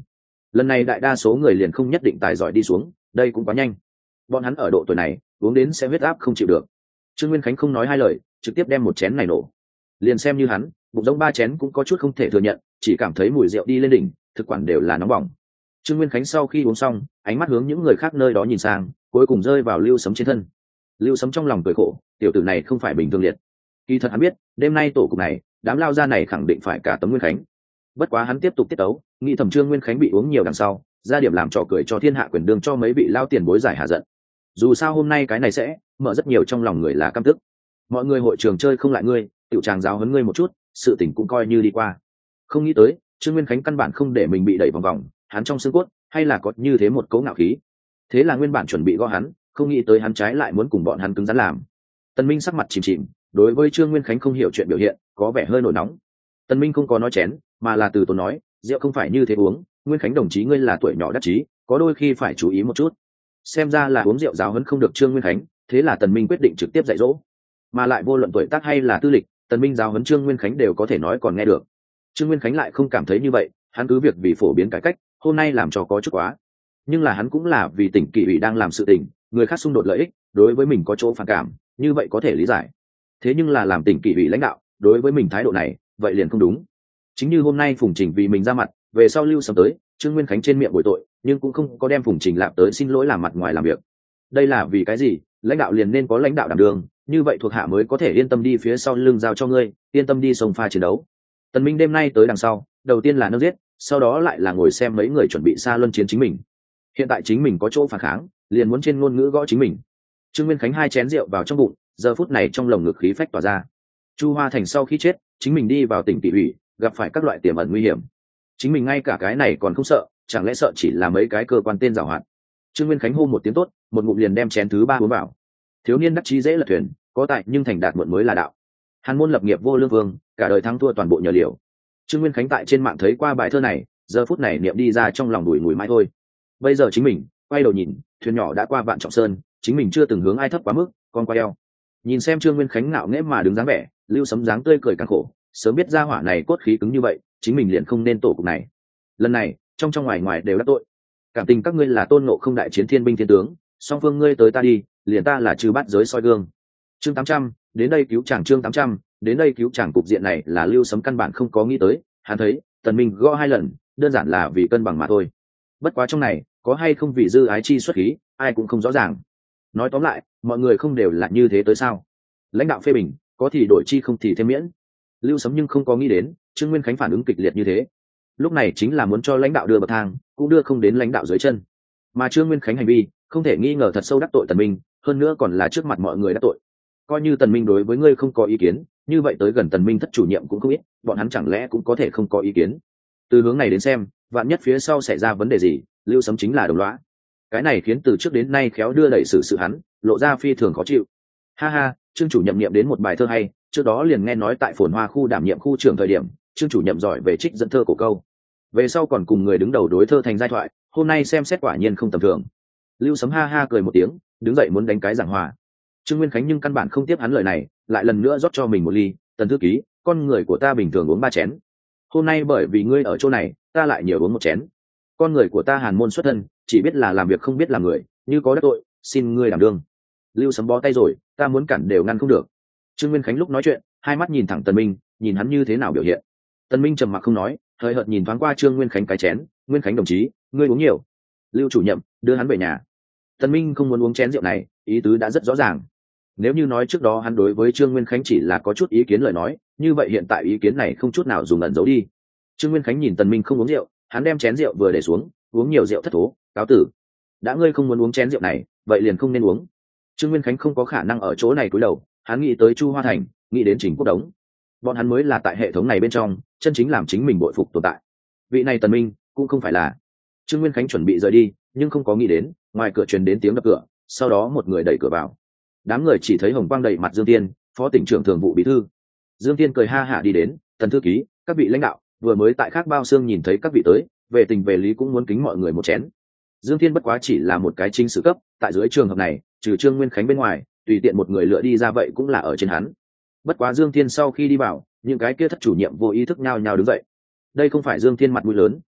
Speaker 1: lần này đại đa số người liền không nhất định tài giỏi đi xuống, đây cũng quá nhanh. Bọn hắn ở độ tuổi này uống đến sẽ huyết áp không chịu được. Trương Nguyên Khánh không nói hai lời, trực tiếp đem một chén này nổ. Liền xem như hắn bụng giống ba chén cũng có chút không thể thừa nhận, chỉ cảm thấy mùi rượu đi lên đỉnh, thực quản đều là nóng bỏng. Trương Nguyên Khánh sau khi uống xong, ánh mắt hướng những người khác nơi đó nhìn sang, cuối cùng rơi vào Lưu Sấm trên thân. Lưu Sấm trong lòng cười khổ, tiểu tử này không phải bình thường liệt. Kỳ thật hắn biết, đêm nay tổ cục này, đám lao gia này khẳng định phải cả tấm Nguyên Khánh. Bất quá hắn tiếp tục tiết tấu, nghĩ thẩm Trương Nguyên Khánh bị uống nhiều đằng sau, ra điểm làm trò cười cho thiên hạ quyền đương cho mấy vị lao tiền bối giải hạ giận. Dù sao hôm nay cái này sẽ mở rất nhiều trong lòng người là căm tức. Mọi người hội trường chơi không lại ngươi, tiểu tràng giáo huấn ngươi một chút, sự tình cũng coi như đi qua. Không nghĩ tới, Trương Nguyên Khánh căn bản không để mình bị đẩy vòng vòng, hắn trong xương cốt hay là có như thế một cấu ngạo khí. Thế là nguyên bản chuẩn bị gõ hắn, không nghĩ tới hắn trái lại muốn cùng bọn hắn cứng rắn làm. Tần Minh sắc mặt chìm chìm, đối với Trương Nguyên Khánh không hiểu chuyện biểu hiện, có vẻ hơi nổi nóng. Tần Minh không có nói chén, mà là từ tốn nói, rượu không phải như thế uống, Nguyên Khánh đồng chí ngươi là tuổi nhỏ đắc chí, có đôi khi phải chú ý một chút. Xem ra là uống rượu giáo huấn không được Trương Nguyên Khánh, thế là Tần Minh quyết định trực tiếp dạy dỗ. Mà lại vô luận tuổi tác hay là tư lịch, Tần Minh giáo huấn Trương Nguyên Khánh đều có thể nói còn nghe được. Trương Nguyên Khánh lại không cảm thấy như vậy, hắn cứ việc vì phổ biến cải cách, hôm nay làm cho có chút quá. Nhưng là hắn cũng là vì tỉnh kỷ ủy đang làm sự tình, người khác xung đột lợi ích, đối với mình có chỗ phản cảm, như vậy có thể lý giải. Thế nhưng là làm tỉnh kỷ ủy lãnh đạo, đối với mình thái độ này, vậy liền không đúng. Chính như hôm nay Phùng Trình vì mình ra mặt, về sau Lưu Sấm tới, Trương Nguyên Khánh trên miệng bồi tội, nhưng cũng không có đem Phùng Trình lạp tới xin lỗi làm mặt ngoài làm việc. Đây là vì cái gì? Lãnh đạo liền nên có lãnh đạo đảm đường, như vậy thuộc hạ mới có thể yên tâm đi phía sau lưng giao cho ngươi, yên tâm đi sông pha chiến đấu. Tần Minh đêm nay tới đằng sau, đầu tiên là nâng giết, sau đó lại là ngồi xem mấy người chuẩn bị xa luân chiến chính mình. Hiện tại chính mình có chỗ phản kháng, liền muốn trên ngôn ngữ gõ chính mình. Trương Nguyên Khánh hai chén rượu vào trong bụng, giờ phút này trong lồng ngực khí phách tỏa ra. Chu Hoa Thành sau khi chết, chính mình đi vào tỉnh kỷ ủy, gặp phải các loại tiềm ẩn nguy hiểm. Chính mình ngay cả cái này còn không sợ, chẳng lẽ sợ chỉ là mấy cái cơ quan tên giàu hoạt. Trương Nguyên Khánh hô một tiếng tốt, một ngụm liền đem chén thứ ba uống vào. Thiếu niên đắc chí dễ lật thuyền, có tại nhưng thành đạt muộn mới là đạo. Hàn môn lập nghiệp vô lương vương, cả đời thắng thua toàn bộ nhờ liều. Trương Nguyên Khánh tại trên mạng thấy qua bài thơ này, giờ phút này niệm đi ra trong lòng đùi ngùi mãi thôi. Bây giờ chính mình quay đầu nhìn, thuyền nhỏ đã qua vạn trọng sơn, chính mình chưa từng hướng ai thấp quá mức, con qua eo. Nhìn xem Trương Nguyên Khánh ngạo nghễ mà đứng dáng vẻ, Lưu Sấm dáng tươi cười càng khổ, sớm biết ra hỏa này cốt khí cứng như vậy, chính mình liền không nên tổ cục này. Lần này, trong trong ngoài ngoài đều đắc tội. Cảm tình các ngươi là tôn ngộ không đại chiến thiên binh thiên tướng, song phương ngươi tới ta đi, liền ta là trừ bát giới soi gương. Chương tám trăm, đến đây cứu chàng chương tám trăm, đến đây cứu chàng cục diện này là Lưu Sấm căn bản không có nghĩ tới, hắn thấy, Tần Minh gõ hai lần, đơn giản là vì cân bằng mà thôi. Bất quá trong này, có hay không vì dư ái chi xuất khí, ai cũng không rõ ràng. Nói tóm lại, mọi người không đều là như thế tới sao? Lãnh đạo phê bình, có thì đổi chi không thì thêm miễn. Lưu Sấm nhưng không có nghĩ đến, Trương Nguyên Khánh phản ứng kịch liệt như thế. Lúc này chính là muốn cho lãnh đạo đưa bậc thang, cũng đưa không đến lãnh đạo dưới chân. Mà Trương Nguyên Khánh hành vi, không thể nghi ngờ thật sâu đắc tội Tần Minh, hơn nữa còn là trước mặt mọi người đắc tội. Coi như Tần Minh đối với ngươi không có ý kiến, như vậy tới gần Tần Minh thất chủ nhiệm cũng không ít, bọn hắn chẳng lẽ cũng có thể không có ý kiến? Từ hướng này đến xem, vạn nhất phía sau xảy ra vấn đề gì, Lưu Sấm chính là đồng lõa. Cái này khiến từ trước đến nay khéo đưa đẩy xử sự hắn, lộ ra phi thường khó chịu. Ha ha, Trương chủ nhiệm niệm đến một bài thơ hay, trước đó liền nghe nói tại Phồn Hoa khu đảm nhiệm khu trưởng thời điểm, Trương chủ nhiệm giỏi về trích dẫn thơ cổ câu. Về sau còn cùng người đứng đầu đối thơ thành giai thoại, hôm nay xem xét quả nhiên không tầm thường. Lưu Sấm ha ha cười một tiếng, đứng dậy muốn đánh cái giảng hòa. Trương Nguyên Khánh nhưng căn bản không tiếp hắn lời này, lại lần nữa rót cho mình một ly. Tần thư ký, con người của ta bình thường uống ba chén, hôm nay bởi vì ngươi ở chỗ này, ta lại nhiều uống một chén. Con người của ta Hàn môn xuất thân, chỉ biết là làm việc không biết làm người, như có đắc tội, xin ngươi đảm đương. Lưu Sấm bó tay rồi, ta muốn cản đều ngăn không được. Trương Nguyên Khánh lúc nói chuyện, hai mắt nhìn thẳng Tần Minh, nhìn hắn như thế nào biểu hiện. Tần Minh trầm mặc không nói, hơi hợt nhìn thoáng qua Trương Nguyên Khánh cái chén. Nguyên Khánh đồng chí, ngươi uống nhiều. Lưu chủ nhiệm, đưa hắn về nhà. Tần Minh không muốn uống chén rượu này, ý tứ đã rất rõ ràng. Nếu như nói trước đó hắn đối với Trương Nguyên Khánh chỉ là có chút ý kiến lời nói, như vậy hiện tại ý kiến này không chút nào dùng ẩn giấu đi. Trương Nguyên Khánh nhìn Tần Minh không uống rượu, hắn đem chén rượu vừa để xuống, uống nhiều rượu thất thố, cáo tử. Đã ngươi không muốn uống chén rượu này, vậy liền không nên uống. Trương Nguyên Khánh không có khả năng ở chỗ này cúi đầu, hắn nghĩ tới Chu Hoa Thành, nghĩ đến Trình Quốc Đống. Bọn hắn mới là tại hệ thống này bên trong, chân chính làm chính mình bội phục tồn tại. Vị này Tần Minh cũng không phải là. Trương Nguyên Khánh chuẩn bị rời đi, nhưng không có nghĩ đến, ngoài cửa truyền đến tiếng đập cửa, sau đó một người đẩy cửa vào. Đám người chỉ thấy hồng quang đầy mặt Dương Tiên, phó tỉnh trưởng thường vụ bí thư. Dương Tiên cười ha hả đi đến, Tần thư ký, các vị lãnh đạo, vừa mới tại khác bao xương nhìn thấy các vị tới, về tình về lý cũng muốn kính mọi người một chén. Dương Tiên bất quá chỉ là một cái chính sự cấp, tại dưới trường hợp này, trừ Trương Nguyên Khánh bên ngoài, tùy tiện một người lựa đi ra vậy cũng là ở trên hắn. Bất quá Dương Tiên sau khi đi vào, những cái kia thất chủ nhiệm vô ý thức nhao nhao đứng dậy. Đây không phải Dương Tiên mặt mũi lớn,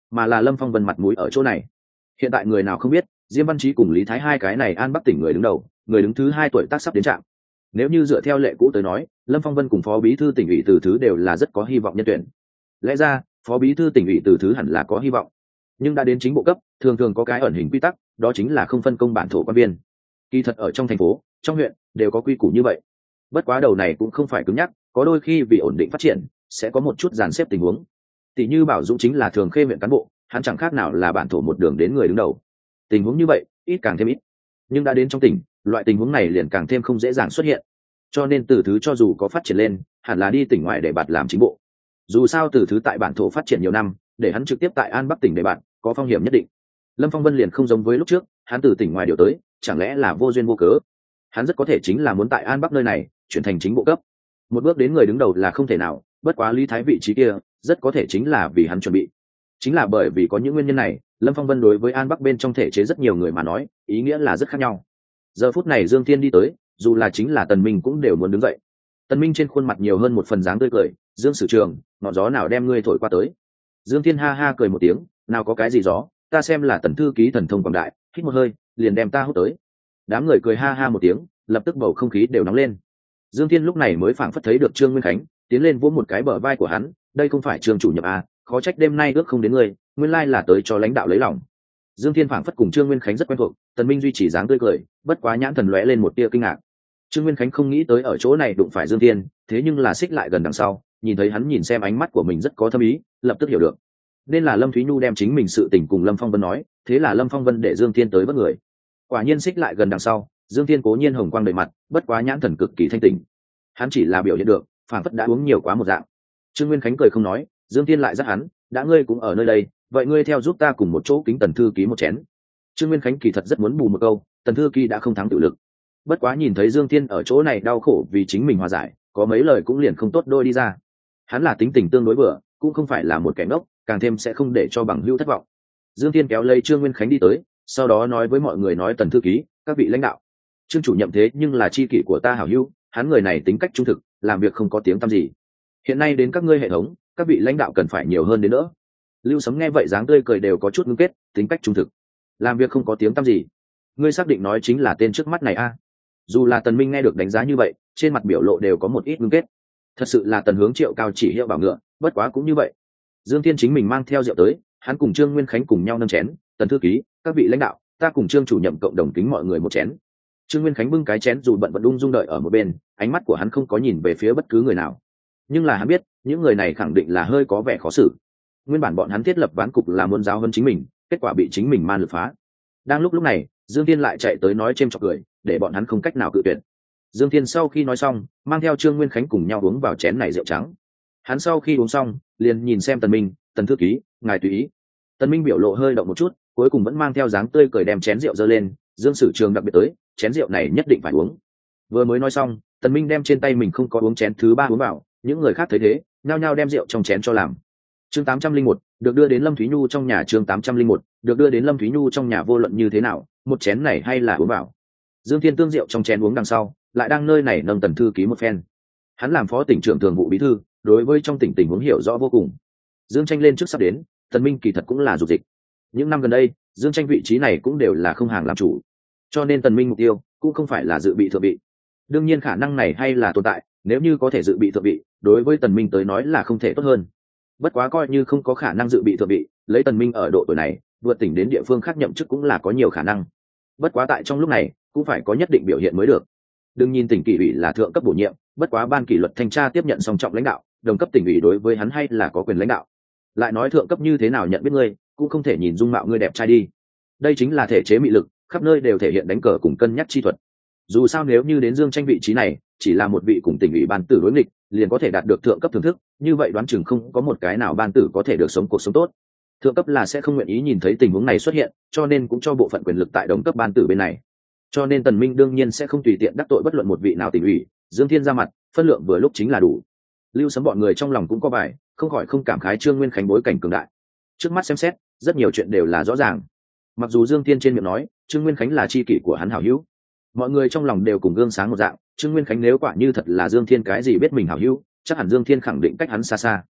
Speaker 1: mà là Lâm Phong Vân mặt mũi ở chỗ này. Hiện tại người nào không biết Diêm Văn Chí cùng Lý Thái hai cái này An Bắc tỉnh người đứng đầu, người đứng thứ hai tuổi tác sắp đến trạm. Nếu như dựa theo lệ cũ tới nói, Lâm Phong Vân cùng phó bí thư tỉnh ủy Từ Thứ đều là rất có hy vọng nhân tuyển. Lẽ ra phó bí thư tỉnh ủy Từ Thứ hẳn là có hy vọng, nhưng đã đến chính bộ cấp thường thường có cái ẩn hình quy tắc, đó chính là không phân công bản thổ quan viên. Kỳ thật ở trong thành phố, trong huyện đều có quy củ như vậy. Bất quá đầu này cũng không phải cứng nhắc, có đôi khi vì ổn định phát triển sẽ có một chút dàn xếp tình huống. Tỷ như Bảo Dũng chính là Thường Khê huyện cán bộ, hắn chẳng khác nào là bản thổ một đường đến người đứng đầu. Tình huống như vậy ít càng thêm ít, nhưng đã đến trong tỉnh, loại tình huống này liền càng thêm không dễ dàng xuất hiện. Cho nên Từ Thứ cho dù có phát triển lên, hẳn là đi tỉnh ngoài để bạt làm chính bộ. Dù sao Từ Thứ tại bản thổ phát triển nhiều năm, để hắn trực tiếp tại An Bắc tỉnh để bạt có phong hiểm nhất định. Lâm Phong Vân liền không giống với lúc trước, hắn từ tỉnh ngoài điều tới, chẳng lẽ là vô duyên vô cớ? Hắn rất có thể chính là muốn tại An Bắc nơi này chuyển thành chính bộ cấp, một bước đến người đứng đầu là không thể nào. Bất quá Lý Thái vị trí kia rất có thể chính là vì hắn chuẩn bị. Chính là bởi vì có những nguyên nhân này, Lâm Phong Vân đối với An Bắc bên trong thể chế rất nhiều người mà nói, ý nghĩa là rất khác nhau. Giờ phút này Dương Thiên đi tới, dù là chính là Tần Minh cũng đều muốn đứng dậy. Tần Minh trên khuôn mặt nhiều hơn một phần dáng tươi cười, "Dương Sử Trường, ngọn gió nào đem ngươi thổi qua tới?" Dương Thiên ha ha cười một tiếng, "Nào có cái gì gió, ta xem là Tần thư ký thần thông quảng đại, hít một hơi, liền đem ta hút tới." Đám người cười ha ha một tiếng, lập tức bầu không khí đều nóng lên. Dương Thiên lúc này mới phảng phất thấy được Trương Nguyên Khánh, tiến lên vỗ một cái bờ vai của hắn, "Đây không phải Trương chủ nhiệm à, khó trách đêm nay ước không đến ngươi, nguyên lai là tới cho lãnh đạo lấy lòng." Dương Thiên phảng phất cùng Trương Nguyên Khánh rất quen thuộc, Tần Minh duy trì dáng tươi cười, bất quá nhãn thần lóe lên một tia kinh ngạc. Trương Nguyên Khánh không nghĩ tới ở chỗ này đụng phải Dương Thiên, thế nhưng là xích lại gần đằng sau, nhìn thấy hắn nhìn xem ánh mắt của mình rất có thâm ý, lập tức hiểu được. Nên là Lâm Thúy Nhu đem chính mình sự tình cùng Lâm Phong Vân nói, thế là Lâm Phong Vân để Dương Thiên tới bất người. Quả nhiên xích lại gần đằng sau, Dương Thiên cố nhiên hồng quang đầy mặt, bất quá nhãn thần cực kỳ thanh tỉnh. Hắn chỉ là biểu hiện được, phảng phất đã uống nhiều quá một dạng. Trương Nguyên Khánh cười không nói, Dương Thiên lại dắt hắn, "Đã ngươi cũng ở nơi đây, vậy ngươi theo giúp ta cùng một chỗ kính Tần thư ký một chén." Trương Nguyên Khánh kỳ thật rất muốn bù một câu, Tần thư ký đã không thắng tự lực. Bất quá nhìn thấy Dương Thiên ở chỗ này đau khổ vì chính mình hòa giải, có mấy lời cũng liền không tốt đôi đi ra. Hắn là tính tình tương đối vừa, cũng không phải là một kẻ ngốc, càng thêm sẽ không để cho bằng hữu thất vọng. Dương Thiên kéo lấy Trương Nguyên Khánh đi tới, sau đó nói với mọi người, nói, "Tần thư ký, các vị lãnh đạo, Trương chủ nhiệm thế nhưng là tri kỷ của ta hảo hữu, hắn người này tính cách trung thực, làm việc không có tiếng tăm gì. Hiện nay đến các ngươi hệ thống, các vị lãnh đạo cần phải nhiều hơn đến nữa." Lưu Sấm nghe vậy dáng tươi cười đều có chút ngưng kết, "Tính cách trung thực, làm việc không có tiếng tăm gì, ngươi xác định nói chính là tên trước mắt này a?" Dù là Tần Minh nghe được đánh giá như vậy, trên mặt biểu lộ đều có một ít ngưng kết. Thật sự là Tần Hướng Triệu cao chỉ hiệu bảo ngựa, bất quá cũng như vậy. Dương Thiên chính mình mang theo rượu tới, hắn cùng Trương Nguyên Khánh cùng nhau nâng chén, "Tần thư ký, các vị lãnh đạo, ta cùng Trương chủ nhiệm cộng đồng kính mọi người một chén." Trương Nguyên Khánh bưng cái chén dù bận vẫn ung dung đợi ở một bên, ánh mắt của hắn không có nhìn về phía bất cứ người nào. Nhưng là hắn biết, những người này khẳng định là hơi có vẻ khó xử. Nguyên bản bọn hắn thiết lập ván cục là muốn giáo hơn chính mình, kết quả bị chính mình man lực phá. Đang lúc lúc này, Dương Thiên lại chạy tới nói chêm chọc cười, để bọn hắn không cách nào cự tuyệt. Dương Thiên sau khi nói xong, mang theo Trương Nguyên Khánh cùng nhau uống vào chén này rượu trắng. Hắn sau khi uống xong, liền nhìn xem Tần Minh, "Tần thư ký, ngài tùy ý." Tần Minh biểu lộ hơi động một chút, cuối cùng vẫn mang theo dáng tươi cười đem chén rượu dơ lên, "Dương Sử Trường đặc biệt tới, chén rượu này nhất định phải uống." Vừa mới nói xong, Tần Minh đem trên tay mình không có uống chén thứ ba uống vào, những người khác thấy thế, nhao nhao đem rượu trong chén cho làm. Chương tám trăm linh một được đưa đến Lâm Thúy Nhu trong nhà. Chương tám trăm linh một được đưa đến Lâm Thúy Nhu trong nhà. Vô luận như thế nào, một chén này hay là uống vào. Dương Thiên tương rượu trong chén uống đằng sau, lại đang nơi này nâng Tần thư ký một phen. Hắn làm phó tỉnh trưởng thường vụ bí thư, đối với trong tỉnh tình huống hiểu rõ vô cùng. Dương Tranh lên trước sắp đến, Tần Minh kỳ thật cũng là dục dịch. Những năm gần đây, Dương Tranh vị trí này cũng đều là không hàng làm chủ, cho nên Tần Minh mục tiêu cũng không phải là dự bị thượng vị. Đương nhiên khả năng này hay là tồn tại, nếu như có thể dự bị thượng vị, đối với Tần Minh tới nói là không thể tốt hơn. Bất quá coi như không có khả năng dự bị thượng vị, lấy Tần Minh ở độ tuổi này, vượt tỉnh đến địa phương khác nhậm chức cũng là có nhiều khả năng. Bất quá tại trong lúc này, cũng phải có nhất định biểu hiện mới được. Đừng nhìn tỉnh kỷ ủy là thượng cấp bổ nhiệm, bất quá ban kỷ luật thanh tra tiếp nhận song trọng lãnh đạo, đồng cấp tỉnh ủy đối với hắn hay là có quyền lãnh đạo. Lại nói thượng cấp như thế nào nhận biết ngươi, cũng không thể nhìn dung mạo ngươi đẹp trai đi. Đây chính là thể chế mị lực, khắp nơi đều thể hiện đánh cờ cùng cân nhắc chi thuật. Dù sao nếu như đến Dương Tranh vị trí này, chỉ là một vị cùng tỉnh ủy ban tử đối nghịch, liền có thể đạt được thượng cấp thưởng thức, như vậy đoán chừng không có một cái nào ban tử có thể được sống cuộc sống tốt. Thượng cấp là sẽ không nguyện ý nhìn thấy tình huống này xuất hiện, cho nên cũng cho bộ phận quyền lực tại đồng cấp ban tử bên này. Cho nên Tần Minh đương nhiên sẽ không tùy tiện đắc tội bất luận một vị nào tỉnh ủy, Dương Thiên ra mặt, phân lượng vừa lúc chính là đủ. Lưu Sấm bọn người trong lòng cũng có bài, không khỏi không cảm khái Trương Nguyên Khánh bối cảnh cường đại. Trước mắt xem xét, rất nhiều chuyện đều là rõ ràng. Mặc dù Dương Thiên trên miệng nói, Trương Nguyên Khánh là tri kỷ của hắn hảo hữu, mọi người trong lòng đều cùng gương sáng một dạng. Trương Nguyên Khánh nếu quả như thật là Dương Thiên cái gì biết mình hảo hữu, chắc hẳn Dương Thiên khẳng định cách hắn xa xa.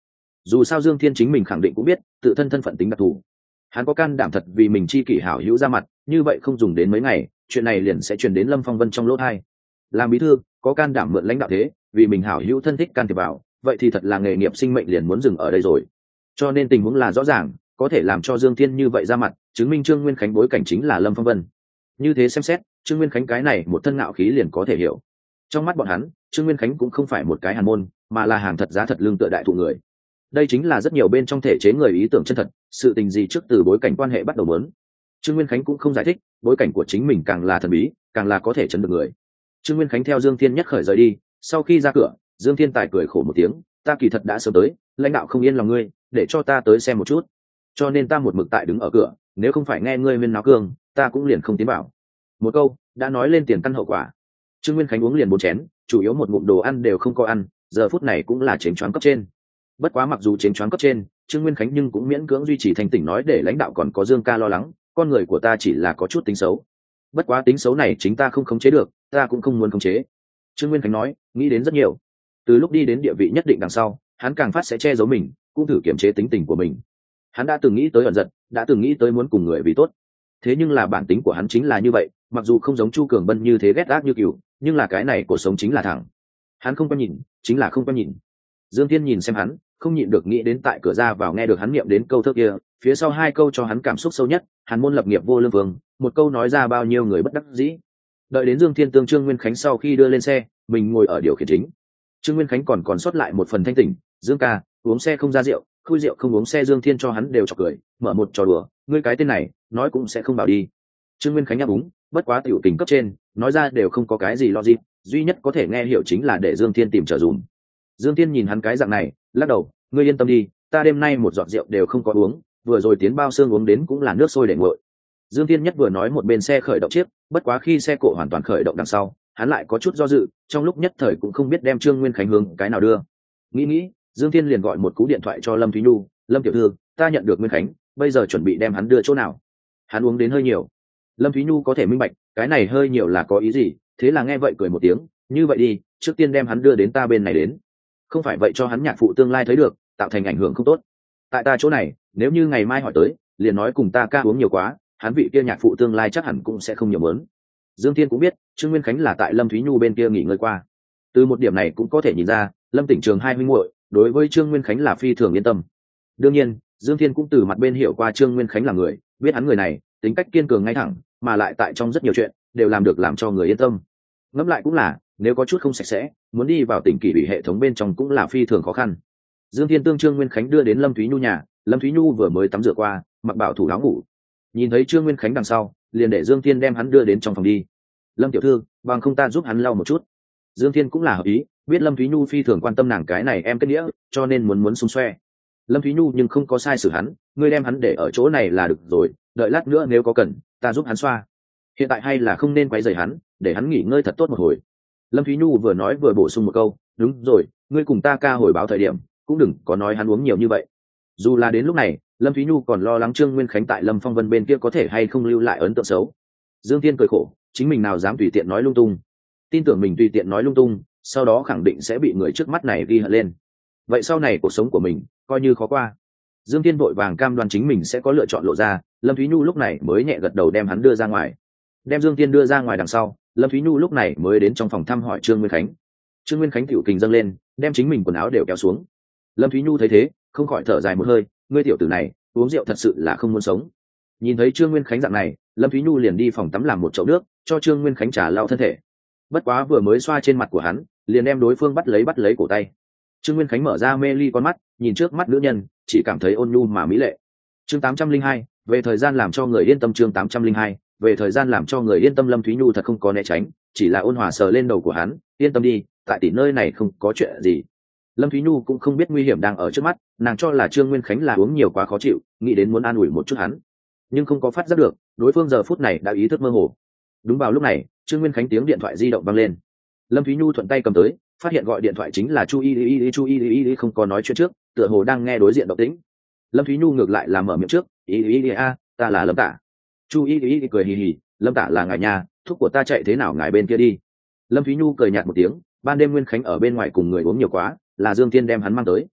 Speaker 1: dù sao Dương Thiên chính mình khẳng định cũng biết tự thân thân phận tính đặc thù, hắn có can đảm thật vì mình chi kỷ hảo hữu ra mặt, như vậy không dùng đến mấy ngày chuyện này liền sẽ truyền đến Lâm Phong Vân trong lỗ tai. Làm bí thư có can đảm mượn lãnh đạo thế vì mình hảo hữu thân thích can thiệp vào, vậy thì thật là nghề nghiệp sinh mệnh liền muốn dừng ở đây rồi. Cho nên tình huống là rõ ràng, có thể làm cho Dương Thiên như vậy ra mặt chứng minh Trương Nguyên Khánh bối cảnh chính là Lâm Phong Vân. Như thế xem xét, Trương Nguyên Khánh cái này một thân ngạo khí liền có thể hiểu. Trong mắt bọn hắn, Trương Nguyên Khánh cũng không phải một cái hàn môn, mà là hàng thật giá thật lương tựa đại thụ người. Đây chính là rất nhiều bên trong thể chế người ý tưởng chân thật, sự tình gì trước từ bối cảnh quan hệ bắt đầu muốn. Trương Nguyên Khánh cũng không giải thích, bối cảnh của chính mình càng là thần bí, càng là có thể chấn được người. Trương Nguyên Khánh theo Dương Thiên nhất khởi rời đi, sau khi ra cửa, Dương Thiên tài cười khổ một tiếng, ta kỳ thật đã sớm tới, lãnh đạo không yên lòng ngươi, để cho ta tới xem một chút, cho nên ta một mực tại đứng ở cửa, nếu không phải nghe ngươi huyên náo cương, ta cũng liền không tiến vào. Một câu đã nói lên tiền căn hậu quả. Trương Nguyên Khánh uống liền bốn chén, chủ yếu một ngụm đồ ăn đều không có ăn, giờ phút này cũng là chén choáng cấp trên. Bất quá mặc dù chén choáng cấp trên, Trương Nguyên Khánh nhưng cũng miễn cưỡng duy trì thanh tỉnh nói để lãnh đạo còn có Dương ca lo lắng, con người của ta chỉ là có chút tính xấu. Bất quá tính xấu này chính ta không khống chế được, ta cũng không muốn khống chế. Trương Nguyên Khánh nói, nghĩ đến rất nhiều. Từ lúc đi đến địa vị nhất định đằng sau, hắn càng phát sẽ che giấu mình, cũng thử kiềm chế tính tình của mình. Hắn đã từng nghĩ tới ẩn giận, đã từng nghĩ tới muốn cùng người vì tốt. Thế nhưng là bản tính của hắn chính là như vậy, mặc dù không giống Chu Cường Bân như thế ghét ác như cừu, nhưng là cái này cuộc sống chính là thẳng. Hắn không có nhìn, chính là không có nhìn. Dương Thiên nhìn xem hắn, không nhịn được nghĩ đến tại cửa ra vào nghe được hắn niệm đến câu thơ kia, phía sau hai câu cho hắn cảm xúc sâu nhất, hắn môn lập nghiệp vô lương vương, một câu nói ra bao nhiêu người bất đắc dĩ. Đợi đến Dương Thiên tương Trương Nguyên Khánh sau khi đưa lên xe, mình ngồi ở điều khiển chính. Trương Nguyên Khánh còn còn sót lại một phần thanh tỉnh, Dương ca, uống xe không ra rượu, khui rượu không uống xe. Dương Thiên cho hắn đều chọc cười, mở một trò đùa, ngươi cái tên này, nói cũng sẽ không bảo đi. Trương Nguyên Khánh nhắc uống, bất quá tiểu tình cấp trên, nói ra đều không có cái gì logic, duy nhất có thể nghe hiểu chính là để Dương Thiên tìm trở dùm. Dương Thiên nhìn hắn cái dạng này, lắc đầu, ngươi yên tâm đi, ta đêm nay một giọt rượu đều không có uống, vừa rồi tiến bao xương uống đến cũng là nước sôi để nguội. Dương Thiên nhất vừa nói một bên xe khởi động chiếc, bất quá khi xe cộ hoàn toàn khởi động đằng sau, hắn lại có chút do dự, trong lúc nhất thời cũng không biết đem Trương Nguyên Khánh hướng cái nào đưa. Nghĩ nghĩ, Dương Thiên liền gọi một cú điện thoại cho Lâm Thúy Nhu, Lâm tiểu thư, ta nhận được Nguyên Khánh, bây giờ chuẩn bị đem hắn đưa chỗ nào? Hắn uống đến hơi nhiều. Lâm Thúy Nhu có thể minh bạch, cái này hơi nhiều là có ý gì, thế là nghe vậy cười một tiếng, như vậy đi, trước tiên đem hắn đưa đến ta bên này đến. Không phải vậy cho hắn nhạc phụ tương lai thấy được, tạo thành ảnh hưởng không tốt. Tại ta chỗ này, nếu như ngày mai hỏi tới, liền nói cùng ta ca uống nhiều quá, hắn vị kia nhạc phụ tương lai chắc hẳn cũng sẽ không nhiều mớn. Dương Thiên cũng biết Trương Nguyên Khánh là tại Lâm Thúy Nhu bên kia nghỉ ngơi qua, từ một điểm này cũng có thể nhìn ra Lâm Tỉnh Trường hai huynh muội đối với Trương Nguyên Khánh là phi thường yên tâm. Đương nhiên Dương Thiên cũng từ mặt bên hiểu qua Trương Nguyên Khánh là người, biết hắn người này tính cách kiên cường ngay thẳng, mà lại tại trong rất nhiều chuyện đều làm được làm cho người yên tâm. Ngẫm lại cũng là, nếu có chút không sạch sẽ, muốn đi vào tỉnh kỷ ủy hệ thống bên trong cũng là phi thường khó khăn. Dương Thiên tương Trương Nguyên Khánh đưa đến Lâm Thúy Nhu nhà, Lâm Thúy Nhu vừa mới tắm rửa qua, mặc bảo thủ áo ngủ. Nhìn thấy Trương Nguyên Khánh đằng sau, liền để Dương Thiên đem hắn đưa đến trong phòng đi. Lâm tiểu thư, bằng không ta giúp hắn lau một chút. Dương Thiên cũng là hợp ý, biết Lâm Thúy Nhu phi thường quan tâm nàng cái này em kết nghĩa, cho nên muốn muốn xung xoe. Lâm Thúy Nhu nhưng không có sai xử hắn, ngươi đem hắn để ở chỗ này là được rồi, đợi lát nữa nếu có cần, ta giúp hắn xoa. Hiện tại hay là không nên quấy rầy hắn, để hắn nghỉ ngơi thật tốt một hồi. Lâm Thúy Nhu vừa nói vừa bổ sung một câu, đúng rồi, ngươi cùng ta ca hồi báo thời điểm, cũng đừng có nói hắn uống nhiều như vậy. Dù là đến lúc này, Lâm Thúy Nhu còn lo lắng Trương Nguyên Khánh tại Lâm Phong Vân bên kia có thể hay không lưu lại ấn tượng xấu. Dương Thiên cười khổ, chính mình nào dám tùy tiện nói lung tung. Tin tưởng mình tùy tiện nói lung tung, sau đó khẳng định sẽ bị người trước mắt này ghi hận lên. Vậy sau này cuộc sống của mình coi như khó qua. Dương Thiên vội vàng cam đoan chính mình sẽ có lựa chọn lộ ra, Lâm Thúy Nhu lúc này mới nhẹ gật đầu đem hắn đưa ra ngoài. Đem Dương Thiên đưa ra ngoài đằng sau, Lâm Thúy Nhu lúc này mới đến trong phòng thăm hỏi Trương Nguyên Khánh. Trương Nguyên Khánh tiểu kình dâng lên, đem chính mình quần áo đều kéo xuống. Lâm Thúy Nhu thấy thế, không khỏi thở dài một hơi, ngươi tiểu tử này, uống rượu thật sự là không muốn sống. Nhìn thấy Trương Nguyên Khánh dạng này, Lâm Thúy Nhu liền đi phòng tắm làm một chậu nước, cho Trương Nguyên Khánh trà lau thân thể. Bất quá vừa mới xoa trên mặt của hắn, liền đem đối phương bắt lấy bắt lấy cổ tay. Trương Nguyên Khánh mở ra mê ly con mắt, nhìn trước mắt nữ nhân, chỉ cảm thấy ôn nhu mà mỹ lệ. Chương tám trăm linh hai, về thời gian làm cho người yên tâm. Chương tám trăm linh hai, về thời gian làm cho người yên tâm. Lâm Thúy Nhu thật không có né tránh, chỉ là ôn hòa sờ lên đầu của hắn, yên tâm đi, tại tỷ nơi này không có chuyện gì. Lâm Thúy Nhu cũng không biết nguy hiểm đang ở trước mắt, nàng cho là Trương Nguyên Khánh là uống nhiều quá khó chịu, nghĩ đến muốn an ủi một chút hắn, nhưng không có phát giác được đối phương giờ phút này đã ý thức mơ hồ. Đúng vào lúc này, Trương Nguyên Khánh tiếng điện thoại di động vang lên. Lâm Thúy Nhu thuận tay cầm tới, phát hiện gọi điện thoại chính là Chu Y Y Y. Chu Y Y Y không có nói chuyện trước, tựa hồ đang nghe đối diện động tĩnh. Lâm Thúy Nhu ngược lại là mở miệng trước, Y Y Y a, ta là Lâm Tả. Chu Y Y Y cười hì hì, Lâm Tả là ngài nhà, thuốc của ta chạy thế nào ngài bên kia đi. Lâm Thúy Nhu cười nhạt một tiếng, ban đêm Nguyên Khánh ở bên ngoài cùng người uống nhiều quá, là Dương Thiên đem hắn mang tới.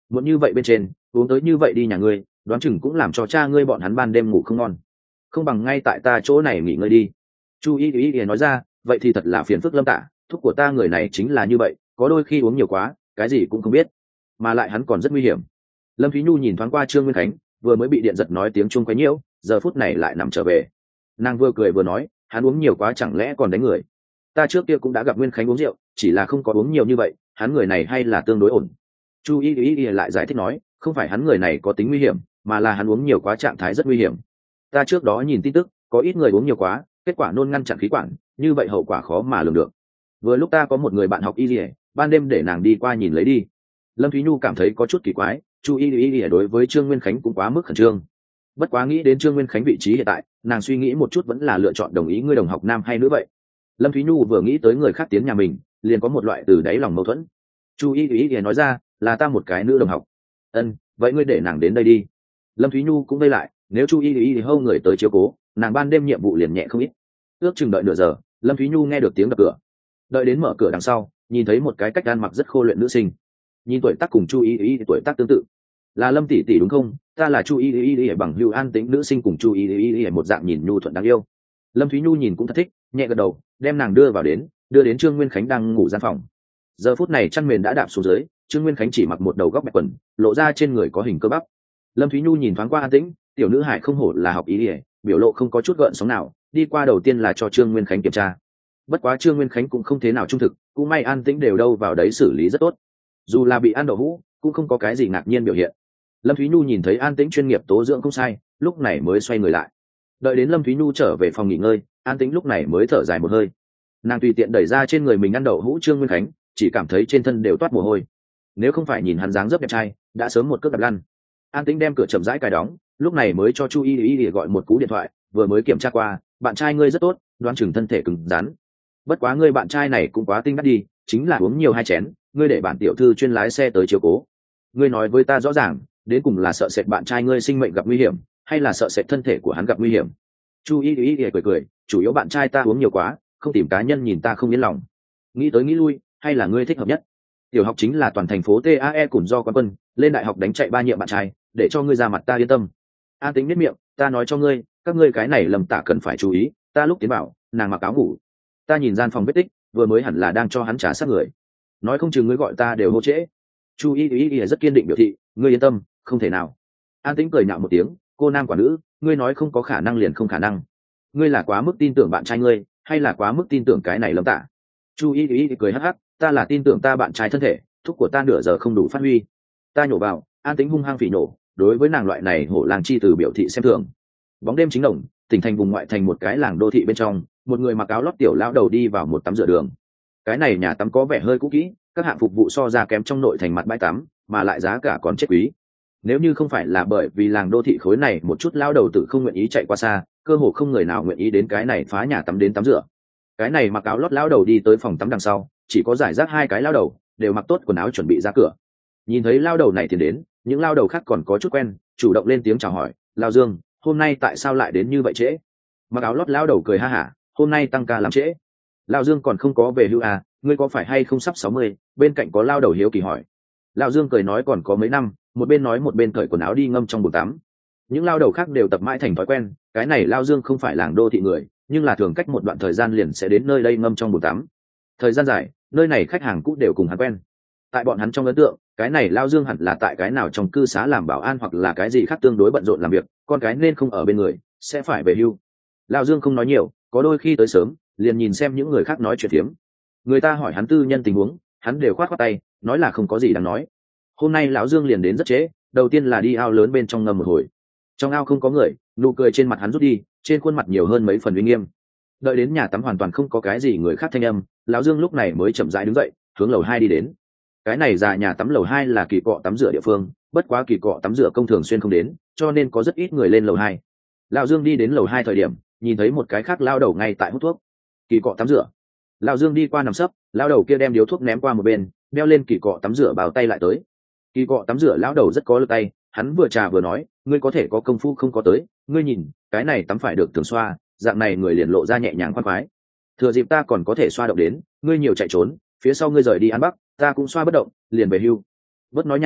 Speaker 1: Muốn như vậy bên trên uống tới như vậy đi nhà ngươi, đoán chừng cũng làm cho cha ngươi bọn hắn ban đêm ngủ không ngon, không bằng ngay tại ta chỗ này nghỉ ngơi đi. Chu y y y nói ra, vậy thì thật là phiền phức Lâm Tạ, thuốc của ta người này chính là như vậy, có đôi khi uống nhiều quá cái gì cũng không biết, mà lại hắn còn rất nguy hiểm. Lâm Thúy Nhu nhìn thoáng qua Trương Nguyên Khánh, vừa mới bị điện giật nói tiếng chuông quấy nhiễu, giờ phút này lại nằm trở về. Nàng vừa cười vừa nói, hắn uống nhiều quá chẳng lẽ còn đánh người. Ta trước kia cũng đã gặp Nguyên Khánh uống rượu, chỉ là không có uống nhiều như vậy, hắn người này hay là tương đối ổn. Chu y y y lại giải thích nói, không phải hắn người này có tính nguy hiểm, mà là hắn uống nhiều quá trạng thái rất nguy hiểm. Ta trước đó nhìn tin tức, có ít người uống nhiều quá, kết quả nôn ngăn chặn khí quản, như vậy hậu quả khó mà lường được. Vừa lúc ta có một người bạn học y y, ban đêm để nàng đi qua nhìn lấy đi. Lâm Thúy Nhu cảm thấy có chút kỳ quái, Chu y y y đối với Trương Nguyên Khánh cũng quá mức khẩn trương. Bất quá nghĩ đến Trương Nguyên Khánh vị trí hiện tại, nàng suy nghĩ một chút vẫn là lựa chọn đồng ý ngươi đồng học nam hay nữ vậy. Lâm Thúy Nhu vừa nghĩ tới người khác tiến nhà mình, liền có một loại từ đáy lòng mâu thuẫn. Chu y y y nói ra, là ta một cái nữ đồng học. Ân, vậy ngươi để nàng đến đây đi. Lâm Thúy Nhu cũng đây lại, nếu Chu y y hâu người tới chiếu cố, nàng ban đêm nhiệm vụ liền nhẹ không ít. Ước chừng đợi nửa giờ, Lâm Thúy Nhu nghe được tiếng đập cửa. Đợi đến mở cửa đằng sau, nhìn thấy một cái cách ăn mặc rất khô luyện nữ sinh, nhìn tuổi tác cùng Chu y y tuổi tác tương tự. Là Lâm tỷ tỷ đúng không? Ta là Chu y y y bằng hữu an tĩnh nữ sinh, cùng Chu y y y một dạng nhìn nhu thuận đáng yêu. Lâm Thúy Nhu nhìn cũng thật thích, nhẹ gật đầu, đem nàng đưa vào đến, đưa đến Trương Nguyên Khánh đang ngủ gian phòng. Giờ phút này chăn mền đã đạp xuống dưới, Trương Nguyên Khánh chỉ mặc một đầu góc bạch quần, lộ ra trên người có hình cơ bắp. Lâm Thúy Nhu nhìn thoáng qua an tĩnh, tiểu nữ hải không hổ là học y y, biểu lộ không có chút gợn sóng nào, đi qua đầu tiên là cho Trương Nguyên Khánh kiểm tra. Bất quá Trương Nguyên Khánh cũng không thế nào trung thực, cũng may an tĩnh đều đâu vào đấy xử lý rất tốt, dù là bị ăn đậu hũ cũng không có cái gì ngạc nhiên biểu hiện. Lâm Thúy Nhu nhìn thấy an tĩnh chuyên nghiệp tố dưỡng không sai, lúc này mới xoay người lại. Đợi đến Lâm Thúy Nhu trở về phòng nghỉ ngơi, an tĩnh lúc này mới thở dài một hơi. Nàng tùy tiện đẩy ra trên người mình ăn đậu hũ Trương Nguyên Khánh, chỉ cảm thấy trên thân đều toát mồ hôi. Nếu không phải nhìn hắn dáng dấp đẹp trai, đã sớm một cước đạp lăn. An tĩnh đem cửa chậm rãi cài đóng, lúc này mới cho Chu y y gọi một cú điện thoại, vừa mới kiểm tra qua, bạn trai ngươi rất tốt, đoán chừng thân thể cứng rắn. Bất quá ngươi bạn trai này cũng quá tinh đắt đi, chính là uống nhiều hai chén, ngươi để bản tiểu thư chuyên lái xe tới chiếu cố. Ngươi nói với ta rõ ràng, đến cùng là sợ sệt bạn trai ngươi sinh mệnh gặp nguy hiểm, hay là sợ sệt thân thể của hắn gặp nguy hiểm? Chu y y cười cười, chủ yếu bạn trai ta uống nhiều quá, không tìm cá nhân nhìn ta không yên lòng. Nghĩ tới nghĩ lui, hay là ngươi thích hợp nhất. Tiểu học chính là toàn thành phố tê a e cùng do quán quân, lên đại học đánh chạy ba nhiệm bạn trai, để cho ngươi ra mặt ta yên tâm. An Tính biết miệng, ta nói cho ngươi, các ngươi cái này lầm tả cần phải chú ý. Ta lúc tiến bảo, nàng mặc áo ngủ, ta nhìn gian phòng vết tích, vừa mới hẳn là đang cho hắn trả sát người. Nói không chừng ngươi gọi ta đều hô trễ. Chu y y y rất kiên định biểu thị, ngươi yên tâm, không thể nào. An Tĩnh cười nhạo một tiếng, cô nam quả nữ, ngươi nói không có khả năng liền không khả năng. Ngươi là quá mức tin tưởng bạn trai ngươi, hay là quá mức tin tưởng cái này lâm tả? Chu y y cười hắc hắc, ta là tin tưởng ta bạn trai thân thể, thuốc của ta nửa giờ không đủ phát huy. Ta nhổ vào. An Tĩnh hung hăng phỉ nổ, đối với nàng loại này hổ làng chi từ biểu thị xem thường. Bóng đêm chính đồng, tỉnh thành vùng ngoại thành một cái làng đô thị bên trong, một người mặc áo lót tiểu lão đầu đi vào một tắm rửa đường. Cái này nhà tắm có vẻ hơi cũ kỹ, các hạng phục vụ so ra kém trong nội thành mặt bãi tắm, mà lại giá cả còn chết quý. Nếu như không phải là bởi vì làng đô thị khối này một chút lão đầu tử không nguyện ý chạy qua xa, cơ hồ không người nào nguyện ý đến cái này phá nhà tắm đến tắm rửa. Cái này mặc áo lót lão đầu đi tới phòng tắm đằng sau, chỉ có giải rác hai cái lão đầu, đều mặc tốt quần áo chuẩn bị ra cửa. Nhìn thấy lão đầu này thì đến, những lão đầu khác còn có chút quen, chủ động lên tiếng chào hỏi, "Lão Dương, hôm nay tại sao lại đến như vậy trễ?" Mặc áo lót lão đầu cười ha hả, "Hôm nay tăng ca làm trễ." Lão Dương còn không có về hưu à, ngươi có phải hay không sắp sáu mươi? Bên cạnh có lão đầu hiếu kỳ hỏi. Lão Dương cười nói còn có mấy năm, một bên nói một bên cởi quần áo đi ngâm trong bồn tắm. Những lão đầu khác đều tập mãi thành thói quen, cái này Lão Dương không phải làng đô thị người, nhưng là thường cách một đoạn thời gian liền sẽ đến nơi đây ngâm trong bồn tắm. Thời gian dài, nơi này khách hàng cũ đều cùng hắn quen. Tại bọn hắn trong ấn tượng, cái này Lão Dương hẳn là tại cái nào trong cư xá làm bảo an hoặc là cái gì khác tương đối bận rộn làm việc, con cái nên không ở bên người, sẽ phải về hưu. Lão Dương không nói nhiều, có đôi khi tới sớm, liền nhìn xem những người khác nói chuyện phiếm. Người ta hỏi hắn tư nhân tình huống, hắn đều khoát khoát tay, nói là không có gì đáng nói. Hôm nay lão Dương liền đến rất trễ, đầu tiên là đi ao lớn bên trong ngâm một hồi. Trong ao không có người, nụ cười trên mặt hắn rút đi, trên khuôn mặt nhiều hơn mấy phần uy nghiêm. Đợi đến nhà tắm hoàn toàn không có cái gì người khác thanh âm, lão Dương lúc này mới chậm rãi đứng dậy, hướng lầu hai đi đến. Cái này ra nhà tắm lầu hai là kỳ cọ tắm rửa địa phương, bất quá kỳ cọ tắm rửa công thường xuyên không đến, cho nên có rất ít người lên lầu hai. Lão Dương đi đến lầu hai thời điểm, nhìn thấy một cái khác lao đầu ngay tại hút thuốc. Kỳ cọ tắm rửa. Lão Dương đi qua nằm sấp, lao đầu kia đem điếu thuốc ném qua một bên, đeo lên kỳ cọ tắm rửa bào tay lại tới. Kỳ cọ tắm rửa lão đầu rất có lực tay, hắn vừa trà vừa nói, ngươi có thể có công phu không có tới, ngươi nhìn, cái này tắm phải được thường xoa, dạng này người liền lộ ra nhẹ nhàng khoan khoái. Thừa dịp ta còn có thể xoa động đến, ngươi nhiều chạy trốn, phía sau ngươi rời đi ăn bắc, ta cũng xoa bất động, liền về hưu. Bớt nói nhảm,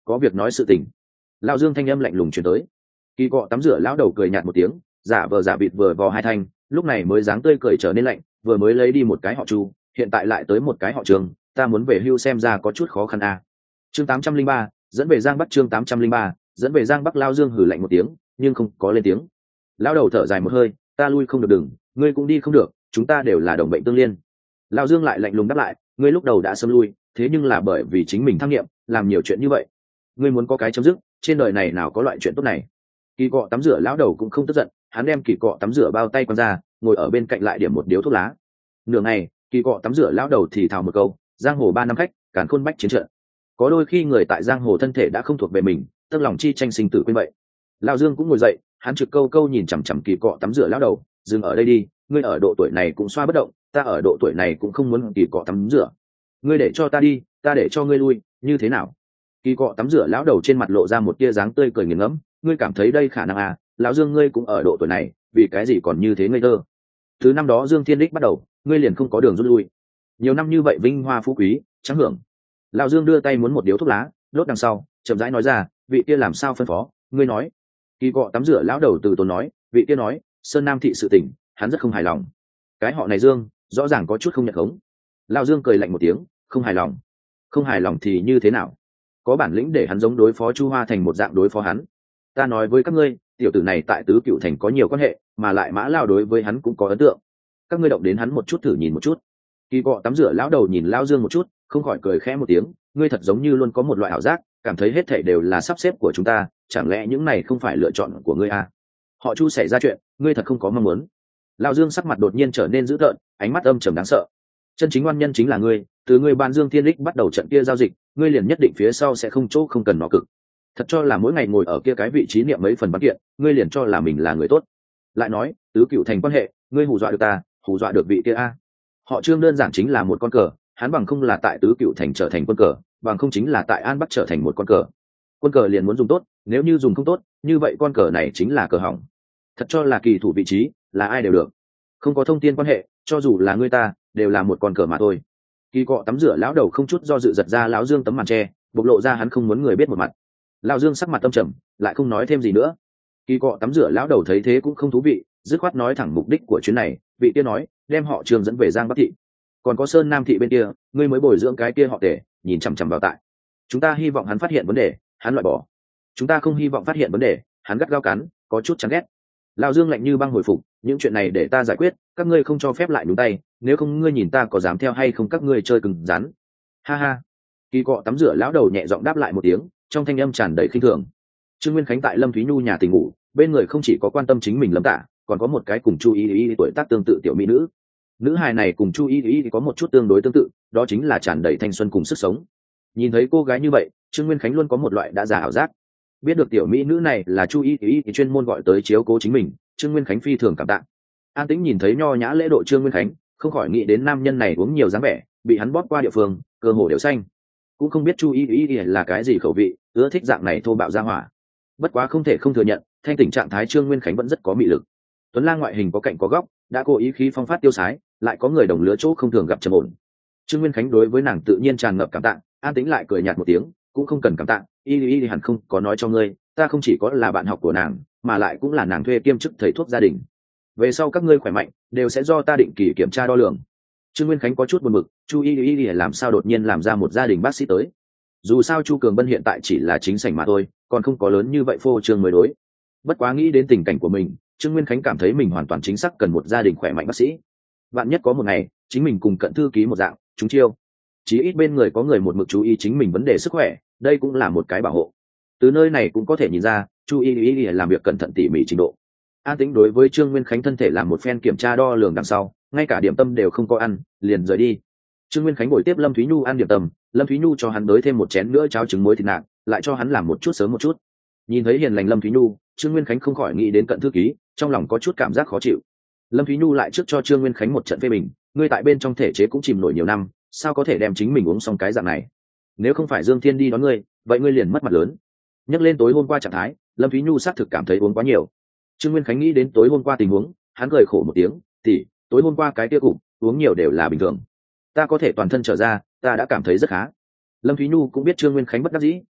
Speaker 1: có việc nói sự tình. Lão Dương thanh âm lạnh lùng truyền tới. Kỳ cọ tắm rửa lão đầu cười nhạt một tiếng, giả vờ giả vịt vừa vò hai thanh, lúc này mới dáng tươi cười trở nên lạnh, vừa mới lấy đi một cái họ Chu, hiện tại lại tới một cái họ Trường, ta muốn về hưu xem ra có chút khó khăn à. Chương tám trăm linh ba, dẫn về Giang Bắc. Chương tám trăm linh ba, dẫn về Giang Bắc. Lão Dương hừ lạnh một tiếng, nhưng không có lên tiếng. Lão đầu thở dài một hơi, ta lui không được đừng, ngươi cũng đi không được, chúng ta đều là đồng bệnh tương liên. Lão Dương lại lạnh lùng đáp lại, ngươi lúc đầu đã sớm lui, thế nhưng là bởi vì chính mình tham nghiệm, làm nhiều chuyện như vậy. Ngươi muốn có cái chấm dứt, trên đời này nào có loại chuyện tốt này. Kỳ cọ tắm rửa lão đầu cũng không tức giận, hắn đem kỳ cọ tắm rửa bao tay quăng ra, ngồi ở bên cạnh lại điểm một điếu thuốc lá. Nửa ngày, kỳ cọ tắm rửa lão đầu thì thào một câu, giang hồ ba năm khách, càn khôn bách chiến trận. Có đôi khi người tại giang hồ thân thể đã không thuộc về mình, tức lòng chi tranh sinh tử quên vậy. Lão Dương cũng ngồi dậy, hắn trực câu câu nhìn chằm chằm kỳ cọ tắm rửa lão đầu, dừng ở đây đi, ngươi ở độ tuổi này cũng xoa bất động, ta ở độ tuổi này cũng không muốn kỳ cọ tắm rửa. Ngươi để cho ta đi, ta để cho ngươi lui, như thế nào? Kỳ cọ tắm rửa lão đầu trên mặt lộ ra một tia dáng tươi cười nghiền ngẫm, ngươi cảm thấy đây khả năng à? Lão Dương ngươi cũng ở độ tuổi này, vì cái gì còn như thế ngây thơ? Từ năm đó Dương Thiên Đích bắt đầu, ngươi liền không có đường rút lui. Nhiều năm như vậy vinh hoa phú quý, trắng hưởng. Lão Dương đưa tay muốn một điếu thuốc lá, đốt đằng sau, chậm rãi nói ra, vị kia làm sao phân phó? Ngươi nói. Kỳ cọ tắm rửa lão đầu từ tốn nói, vị kia nói, Sơn Nam thị sự tình, hắn rất không hài lòng. Cái họ này Dương, rõ ràng có chút không nhận khống. Lão Dương cười lạnh một tiếng, không hài lòng. Không hài lòng thì như thế nào? Có bản lĩnh để hắn giống đối phó Chu Hoa Thành một dạng đối phó hắn. Ta nói với các ngươi, tiểu tử này tại Tứ Cựu Thành có nhiều quan hệ, mà lại Mã Lao đối với hắn cũng có ấn tượng. Các ngươi động đến hắn một chút thử nhìn một chút. Kỳ cọ tắm rửa lão đầu nhìn Lão Dương một chút, không khỏi cười khẽ một tiếng, ngươi thật giống như luôn có một loại ảo giác, cảm thấy hết thảy đều là sắp xếp của chúng ta, chẳng lẽ những này không phải lựa chọn của ngươi à? Họ Chu xảy ra chuyện, ngươi thật không có mong muốn. Lão Dương sắc mặt đột nhiên trở nên dữ tợn, ánh mắt âm trầm đáng sợ. Chân chính oan nhân chính là ngươi, từ ngươi ban Dương Thiên Đích bắt đầu trận kia giao dịch, ngươi liền nhất định phía sau sẽ không chỗ không cần nó cực. Thật cho là mỗi ngày ngồi ở kia cái vị trí niệm mấy phần văn kiện, ngươi liền cho là mình là người tốt. Lại nói, Tứ Cựu Thành quan hệ, ngươi hù dọa được ta, hù dọa được vị kia a. Họ Trương đơn giản chính là một con cờ, hắn bằng không là tại Tứ Cựu Thành trở thành quân cờ, bằng không chính là tại An Bắc trở thành một con cờ. Quân cờ liền muốn dùng tốt, nếu như dùng không tốt, như vậy con cờ này chính là cờ hỏng. Thật cho là kỳ thủ vị trí, là ai đều được. Không có thông tin quan hệ, cho dù là ngươi ta, đều là một con cờ mà thôi. Kỳ cọ tắm rửa lão đầu không chút do dự giật ra lão Dương tấm màn tre, bộc lộ ra hắn không muốn người biết một mặt. Lão Dương sắc mặt tâm trầm, lại không nói thêm gì nữa. Kỳ cọ tắm rửa lão đầu thấy thế cũng không thú vị, dứt khoát nói thẳng mục đích của chuyến này, vị kia nói, đem họ Trường dẫn về Giang Bắc thị. Còn có Sơn Nam thị bên kia, ngươi mới bồi dưỡng cái kia họ Tề, nhìn chằm chằm vào tại. Chúng ta hy vọng hắn phát hiện vấn đề, hắn loại bỏ. Chúng ta không hy vọng phát hiện vấn đề, hắn gắt gao cắn, có chút chán ghét. Lão Dương lạnh như băng hồi phục, những chuyện này để ta giải quyết, các ngươi không cho phép lại nhúng tay, nếu không ngươi nhìn ta có dám theo hay không các ngươi chơi cứng rắn. Ha ha. Kỳ cọ tắm rửa lão đầu nhẹ giọng đáp lại một tiếng, trong thanh âm tràn đầy khinh thường. Trương Nguyên Khánh tại Lâm Thúy Nhu nhà tình ngủ, bên người không chỉ có quan tâm chính mình Lâm Tạ, còn có một cái cùng Chu Y Y tuổi tác tương tự tiểu mỹ nữ. Nữ hài này cùng Chu Y Y có một chút tương đối tương tự, đó chính là tràn đầy thanh xuân cùng sức sống. Nhìn thấy cô gái như vậy, Trương Nguyên Khánh luôn có một loại đã già ảo giác. Biết được tiểu mỹ nữ này là Chu Y Y thì chuyên môn gọi tới chiếu cố chính mình, Trương Nguyên Khánh phi thường cảm tạ. An Tĩnh nhìn thấy nho nhã lễ độ Trương Nguyên Khánh, không khỏi nghĩ đến nam nhân này uống nhiều dáng vẻ, bị hắn bóp qua địa phương, cơ hồ đều xanh. Cũng không biết Chu Y Y là cái gì khẩu vị, ưa thích dạng này thô bạo ra hỏa. Bất quá không thể không thừa nhận, thanh tỉnh trạng thái Trương Nguyên Khánh vẫn rất có mị lực. Tuấn Lang ngoại hình có cạnh có góc, đã cố ý khí phong phát tiêu sái, lại có người đồng lứa chỗ không thường gặp trầm ổn. Trương Nguyên Khánh đối với nàng tự nhiên tràn ngập cảm tạ, An Tĩnh lại cười nhạt một tiếng, cũng không cần cảm tạ, Y Y Y hẳn không có nói cho ngươi, ta không chỉ có là bạn học của nàng, mà lại cũng là nàng thuê kiêm chức thầy thuốc gia đình. Về sau các ngươi khỏe mạnh, đều sẽ do ta định kỳ kiểm tra đo lường. Trương Nguyên Khánh có chút buồn bực, Chu Y Y làm sao đột nhiên làm ra một gia đình bác sĩ tới? Dù sao Chu Cường Bân hiện tại chỉ là chính sảnh mà thôi, còn không có lớn như vậy phô trương mới đối. Bất quá nghĩ đến tình cảnh của mình, Trương Nguyên Khánh cảm thấy mình hoàn toàn chính xác cần một gia đình khỏe mạnh bác sĩ. Bạn nhất có một ngày, chính mình cùng cận thư ký một dạng, chúng chiêu. Chí ít bên người có người một mực chú ý chính mình vấn đề sức khỏe, đây cũng là một cái bảo hộ. Từ nơi này cũng có thể nhìn ra, Chu Y Y làm việc cẩn thận tỉ mỉ trình độ. An Tĩnh đối với Trương Nguyên Khánh thân thể làm một phen kiểm tra đo lường đằng sau, ngay cả điểm tâm đều không có ăn, liền rời đi. Trương Nguyên Khánh ngồi tiếp Lâm Thúy Nhu ăn điểm tâm, Lâm Thúy Nhu cho hắn đới thêm một chén nữa cháo trứng muối thịt nạc, lại cho hắn làm một chút sớm một chút. Nhìn thấy hiền lành Lâm Thúy Nhu, Trương Nguyên Khánh không khỏi nghĩ đến cận thư ký, trong lòng có chút cảm giác khó chịu. Lâm Thúy Nhu lại trước cho Trương Nguyên Khánh một trận phê bình, ngươi tại bên trong thể chế cũng chìm nổi nhiều năm, sao có thể đem chính mình uống xong cái dạng này? Nếu không phải Dương Thiên đi đón ngươi, vậy ngươi liền mất mặt lớn. Nhắc lên tối hôm qua trạng thái, Lâm Thúy Nhu xác thực cảm thấy uống quá nhiều. Trương Nguyên Khánh nghĩ đến tối hôm qua tình huống, hắn cười khổ một tiếng, tỷ, tối hôm qua cái kia cục uống nhiều đều là bình thường, ta có thể toàn thân trở ra, ta đã cảm thấy rất khá. Lâm Thúy Nhu cũng biết Trương Nguyên Khánh bất đắc dĩ,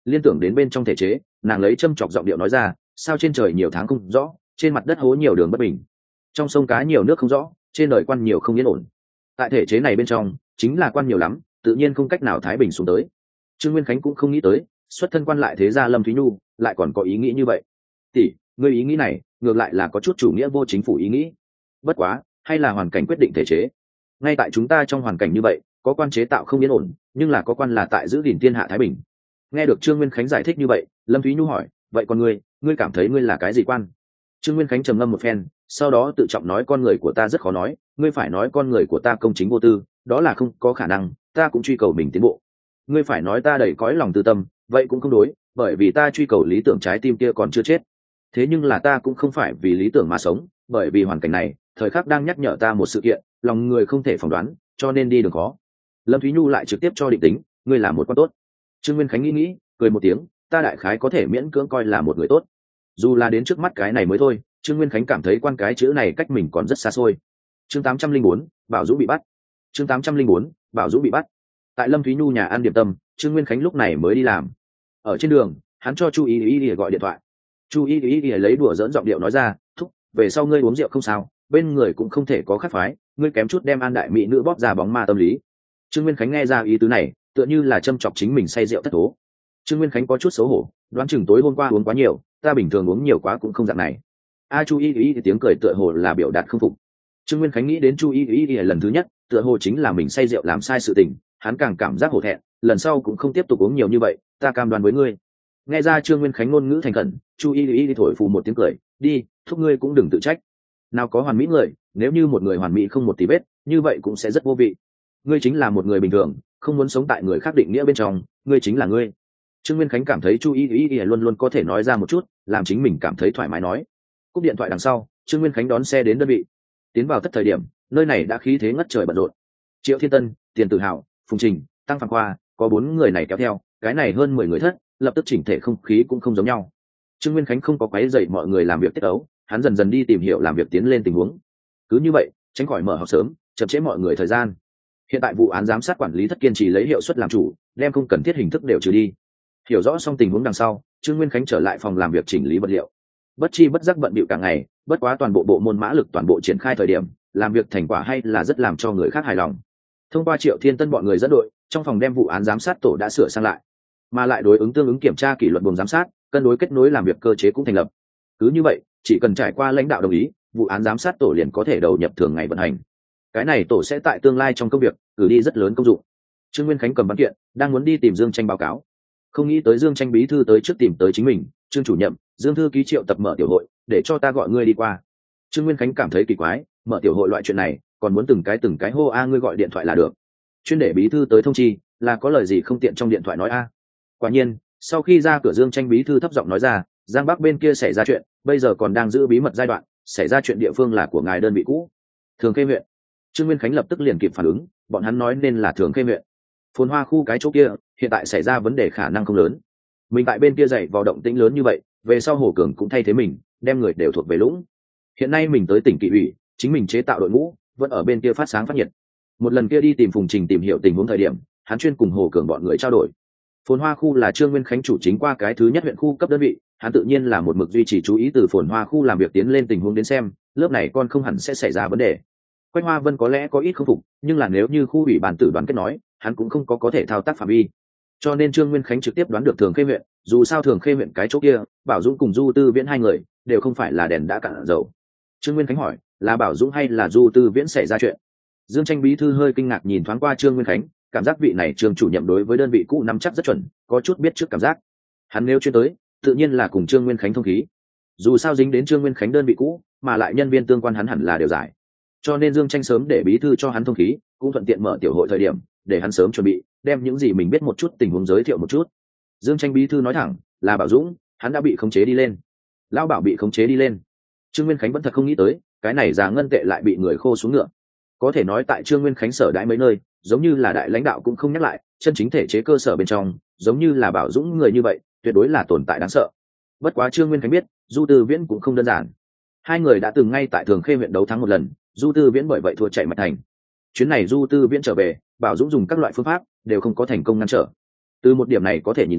Speaker 1: liên tưởng đến bên trong thể chế, nàng lấy châm chọc giọng điệu nói ra, sao trên trời nhiều tháng không rõ, trên mặt đất hố nhiều đường bất bình, trong sông cá nhiều nước không rõ, trên đời quan nhiều không yên ổn. Tại thể chế này bên trong chính là quan nhiều lắm, tự nhiên không cách nào thái bình xuống tới. Trương Nguyên Khánh cũng không nghĩ tới xuất thân quan lại thế gia Lâm Thúy Nhu lại còn có ý nghĩ như vậy. Tỷ, ngươi ý nghĩ này ngược lại là có chút chủ nghĩa vô chính phủ ý nghĩ. Bất quá hay là hoàn cảnh quyết định thể chế. Ngay tại chúng ta trong hoàn cảnh như vậy, có quan chế tạo không yên ổn, nhưng là có quan là tại giữ gìn thiên hạ thái bình. Nghe được Trương Nguyên Khánh giải thích như vậy, Lâm Thúy Nhu hỏi, vậy còn ngươi, ngươi cảm thấy ngươi là cái gì quan? Trương Nguyên Khánh trầm ngâm một phen, sau đó tự trọng nói, con người của ta rất khó nói, ngươi phải nói con người của ta công chính vô tư, đó là không có khả năng, ta cũng truy cầu mình tiến bộ. Ngươi phải nói ta đầy cõi lòng tư tâm, vậy cũng không đối, bởi vì ta truy cầu lý tưởng trái tim kia còn chưa chết. Thế nhưng là ta cũng không phải vì lý tưởng mà sống, bởi vì hoàn cảnh này thời khắc đang nhắc nhở ta một sự kiện, lòng người không thể phỏng đoán, cho nên đi đường khó. Lâm Thúy Nhu lại trực tiếp cho định tính, ngươi là một quan tốt. Trương Nguyên Khánh nghĩ nghĩ, cười một tiếng, ta đại khái có thể miễn cưỡng coi là một người tốt. Dù là đến trước mắt cái này mới thôi, Trương Nguyên Khánh cảm thấy quan cái chữ này cách mình còn rất xa xôi. Chương tám trăm linh bốn, Bảo Dũng bị bắt. Chương tám trăm linh bốn, Bảo Dũng bị bắt. Tại Lâm Thúy Nhu nhà ăn điểm tâm, Trương Nguyên Khánh lúc này mới đi làm. Ở trên đường, hắn cho Chu Y Y gọi điện thoại. Chu Y Y lấy đùa dỡn giọng điệu nói ra, thúc, về sau ngươi uống rượu không sao, bên người cũng không thể có khác phái, ngươi kém chút đem An đại mỹ nữ bóp ra bóng ma tâm lý. Trương Nguyên Khánh nghe ra ý tứ này, tựa như là châm chọc chính mình say rượu thất thố. Trương Nguyên Khánh có chút xấu hổ, đoán chừng tối hôm qua uống quá nhiều, ta bình thường uống nhiều quá cũng không dạng này. A Chu Y Y tiếng cười tựa hồ là biểu đạt không phục. Trương Nguyên Khánh nghĩ đến Chu Y Y lần thứ nhất, tựa hồ chính là mình say rượu làm sai sự tình, hắn càng cảm giác hổ thẹn, lần sau cũng không tiếp tục uống nhiều như vậy, ta cam đoan với ngươi. Nghe ra Trương Nguyên Khánh ngôn ngữ thành khẩn, Chu Y Y thổi phù một tiếng cười, đi, thúc ngươi cũng đừng tự trách. Nào có hoàn mỹ người, nếu như một người hoàn mỹ không một tí vết, như vậy cũng sẽ rất vô vị. Ngươi chính là một người bình thường, không muốn sống tại người khác định nghĩa bên trong, ngươi chính là ngươi. Trương Nguyên Khánh cảm thấy Chu Y Y luôn luôn có thể nói ra một chút, làm chính mình cảm thấy thoải mái nói. Cúp điện thoại đằng sau, Trương Nguyên Khánh đón xe đến đơn vị. Tiến vào tất thời điểm, nơi này đã khí thế ngất trời bận rộn. Triệu Thiên Tân, Tiền Tử Hạo, Phùng Trình, Tăng Phạm Khoa, có bốn người này kéo theo, cái này hơn mười người thất, lập tức chỉnh thể không khí cũng không giống nhau. Trương Nguyên Khánh không có quấy rầy mọi người làm việc tiết ấu, hắn dần dần đi tìm hiểu làm việc tiến lên tình huống. Cứ như vậy, tránh khỏi mở họp sớm, chậm trễ mọi người thời gian. Hiện tại vụ án giám sát quản lý thất kiên trì lấy hiệu suất làm chủ, đem không cần thiết hình thức đều trừ đi. Hiểu rõ xong tình huống đằng sau, Trương Nguyên Khánh trở lại phòng làm việc chỉnh lý vật liệu. Bất chi bất giác bận bịu cả ngày, bất quá toàn bộ bộ môn mã lực toàn bộ triển khai thời điểm, làm việc thành quả hay là rất làm cho người khác hài lòng. Thông qua Triệu Thiên Tân bọn người dẫn đội, trong phòng đem vụ án giám sát tổ đã sửa sang lại, mà lại đối ứng tương ứng kiểm tra kỷ luật buồng giám sát, cân đối kết nối làm việc cơ chế cũng thành lập. Cứ như vậy, chỉ cần trải qua lãnh đạo đồng ý, vụ án giám sát tổ liền có thể đầu nhập thường ngày vận hành. Cái này tổ sẽ tại tương lai trong công việc cử đi rất lớn công dụng. Trương Nguyên Khánh cầm văn kiện, đang muốn đi tìm Dương Tranh báo cáo, không nghĩ tới Dương Tranh bí thư tới trước tìm tới chính mình. Trương chủ nhiệm, Dương thư ký Triệu tập mở tiểu hội, để cho ta gọi ngươi đi qua. Trương Nguyên Khánh cảm thấy kỳ quái, mở tiểu hội loại chuyện này còn muốn từng cái từng cái hô a, ngươi gọi điện thoại là được, chuyên để bí thư tới thông chi, là có lời gì không tiện trong điện thoại nói a. Quả nhiên, sau khi ra cửa, Dương Tranh bí thư thấp giọng nói ra, Giang Bắc bên kia xảy ra chuyện, bây giờ còn đang giữ bí mật giai đoạn, xảy ra chuyện địa phương là của ngài đơn vị cũ, Thường Khê huyện. Trương Nguyên Khánh lập tức liền kịp phản ứng, bọn hắn nói nên là Thường Khê huyện. Phồn Hoa khu cái chỗ kia hiện tại xảy ra vấn đề khả năng không lớn, mình tại bên kia dậy vào động tĩnh lớn như vậy, về sau Hồ Cường cũng thay thế mình, đem người đều thuộc về lũng. Hiện nay mình tới tỉnh Kỵ ủy, chính mình chế tạo đội ngũ, vẫn ở bên kia phát sáng phát nhiệt. Một lần kia đi tìm Phùng Trình tìm hiểu tình huống thời điểm, hắn chuyên cùng Hồ Cường bọn người trao đổi. Phồn Hoa khu là Trương Nguyên Khánh chủ chính qua cái thứ nhất huyện khu cấp đơn vị, hắn tự nhiên là một mực duy trì chú ý từ Phồn Hoa khu làm việc tiến lên tình huống đến xem, lớp này con không hẳn sẽ xảy ra vấn đề. Quách Hoa Vân có lẽ có ít không phục, nhưng là nếu như khu ủy ban tử đoàn kết nói, hắn cũng không có có thể thao tác phạm vi. Cho nên Trương Nguyên Khánh trực tiếp đoán được Thường Khê huyện, dù sao Thường Khê huyện cái chỗ kia, Bảo Dũng cùng Du Tư Viễn hai người đều không phải là đèn đã cạn dầu. Trương Nguyên Khánh hỏi, là Bảo Dũng hay là Du Tư Viễn xảy ra chuyện? Dương Tranh bí thư hơi kinh ngạc nhìn thoáng qua Trương Nguyên Khánh, cảm giác vị này Trương chủ nhiệm đối với đơn vị cũ nắm chắc rất chuẩn, có chút biết trước cảm giác. Hắn nếu chuyên tới, tự nhiên là cùng Trương Nguyên Khánh thông khí. Dù sao dính đến Trương Nguyên Khánh đơn vị cũ, mà lại nhân viên tương quan hắn hẳn là đều giải. Cho nên Dương Tranh sớm để bí thư cho hắn thông khí, cũng thuận tiện mở tiểu hội thời điểm, để hắn sớm chuẩn bị, đem những gì mình biết một chút tình huống giới thiệu một chút. Dương Tranh bí thư nói thẳng, là Bảo Dũng, hắn đã bị khống chế đi lên. Lão Bảo bị khống chế đi lên. Trương Nguyên Khánh vẫn thật không nghĩ tới, cái này già ngân tệ lại bị người khô xuống ngựa. Có thể nói tại Trương Nguyên Khánh sở đãi mấy nơi, giống như là đại lãnh đạo cũng không nhắc lại, chân chính thể chế cơ sở bên trong, giống như là Bảo Dũng người như vậy, tuyệt đối là tồn tại đáng sợ. Bất quá Trương Nguyên Khánh biết, Du Tư Viễn cũng không đơn giản. Hai người đã từng ngay tại Thường Khê huyện đấu thắng một lần, Du Tư Viễn bởi vậy thua chạy mặt thành. Chuyến này Du Tư Viễn trở về, Bảo Dũng dùng các loại phương pháp đều không có thành công ngăn trở. Từ một điểm này có thể nhìn ra,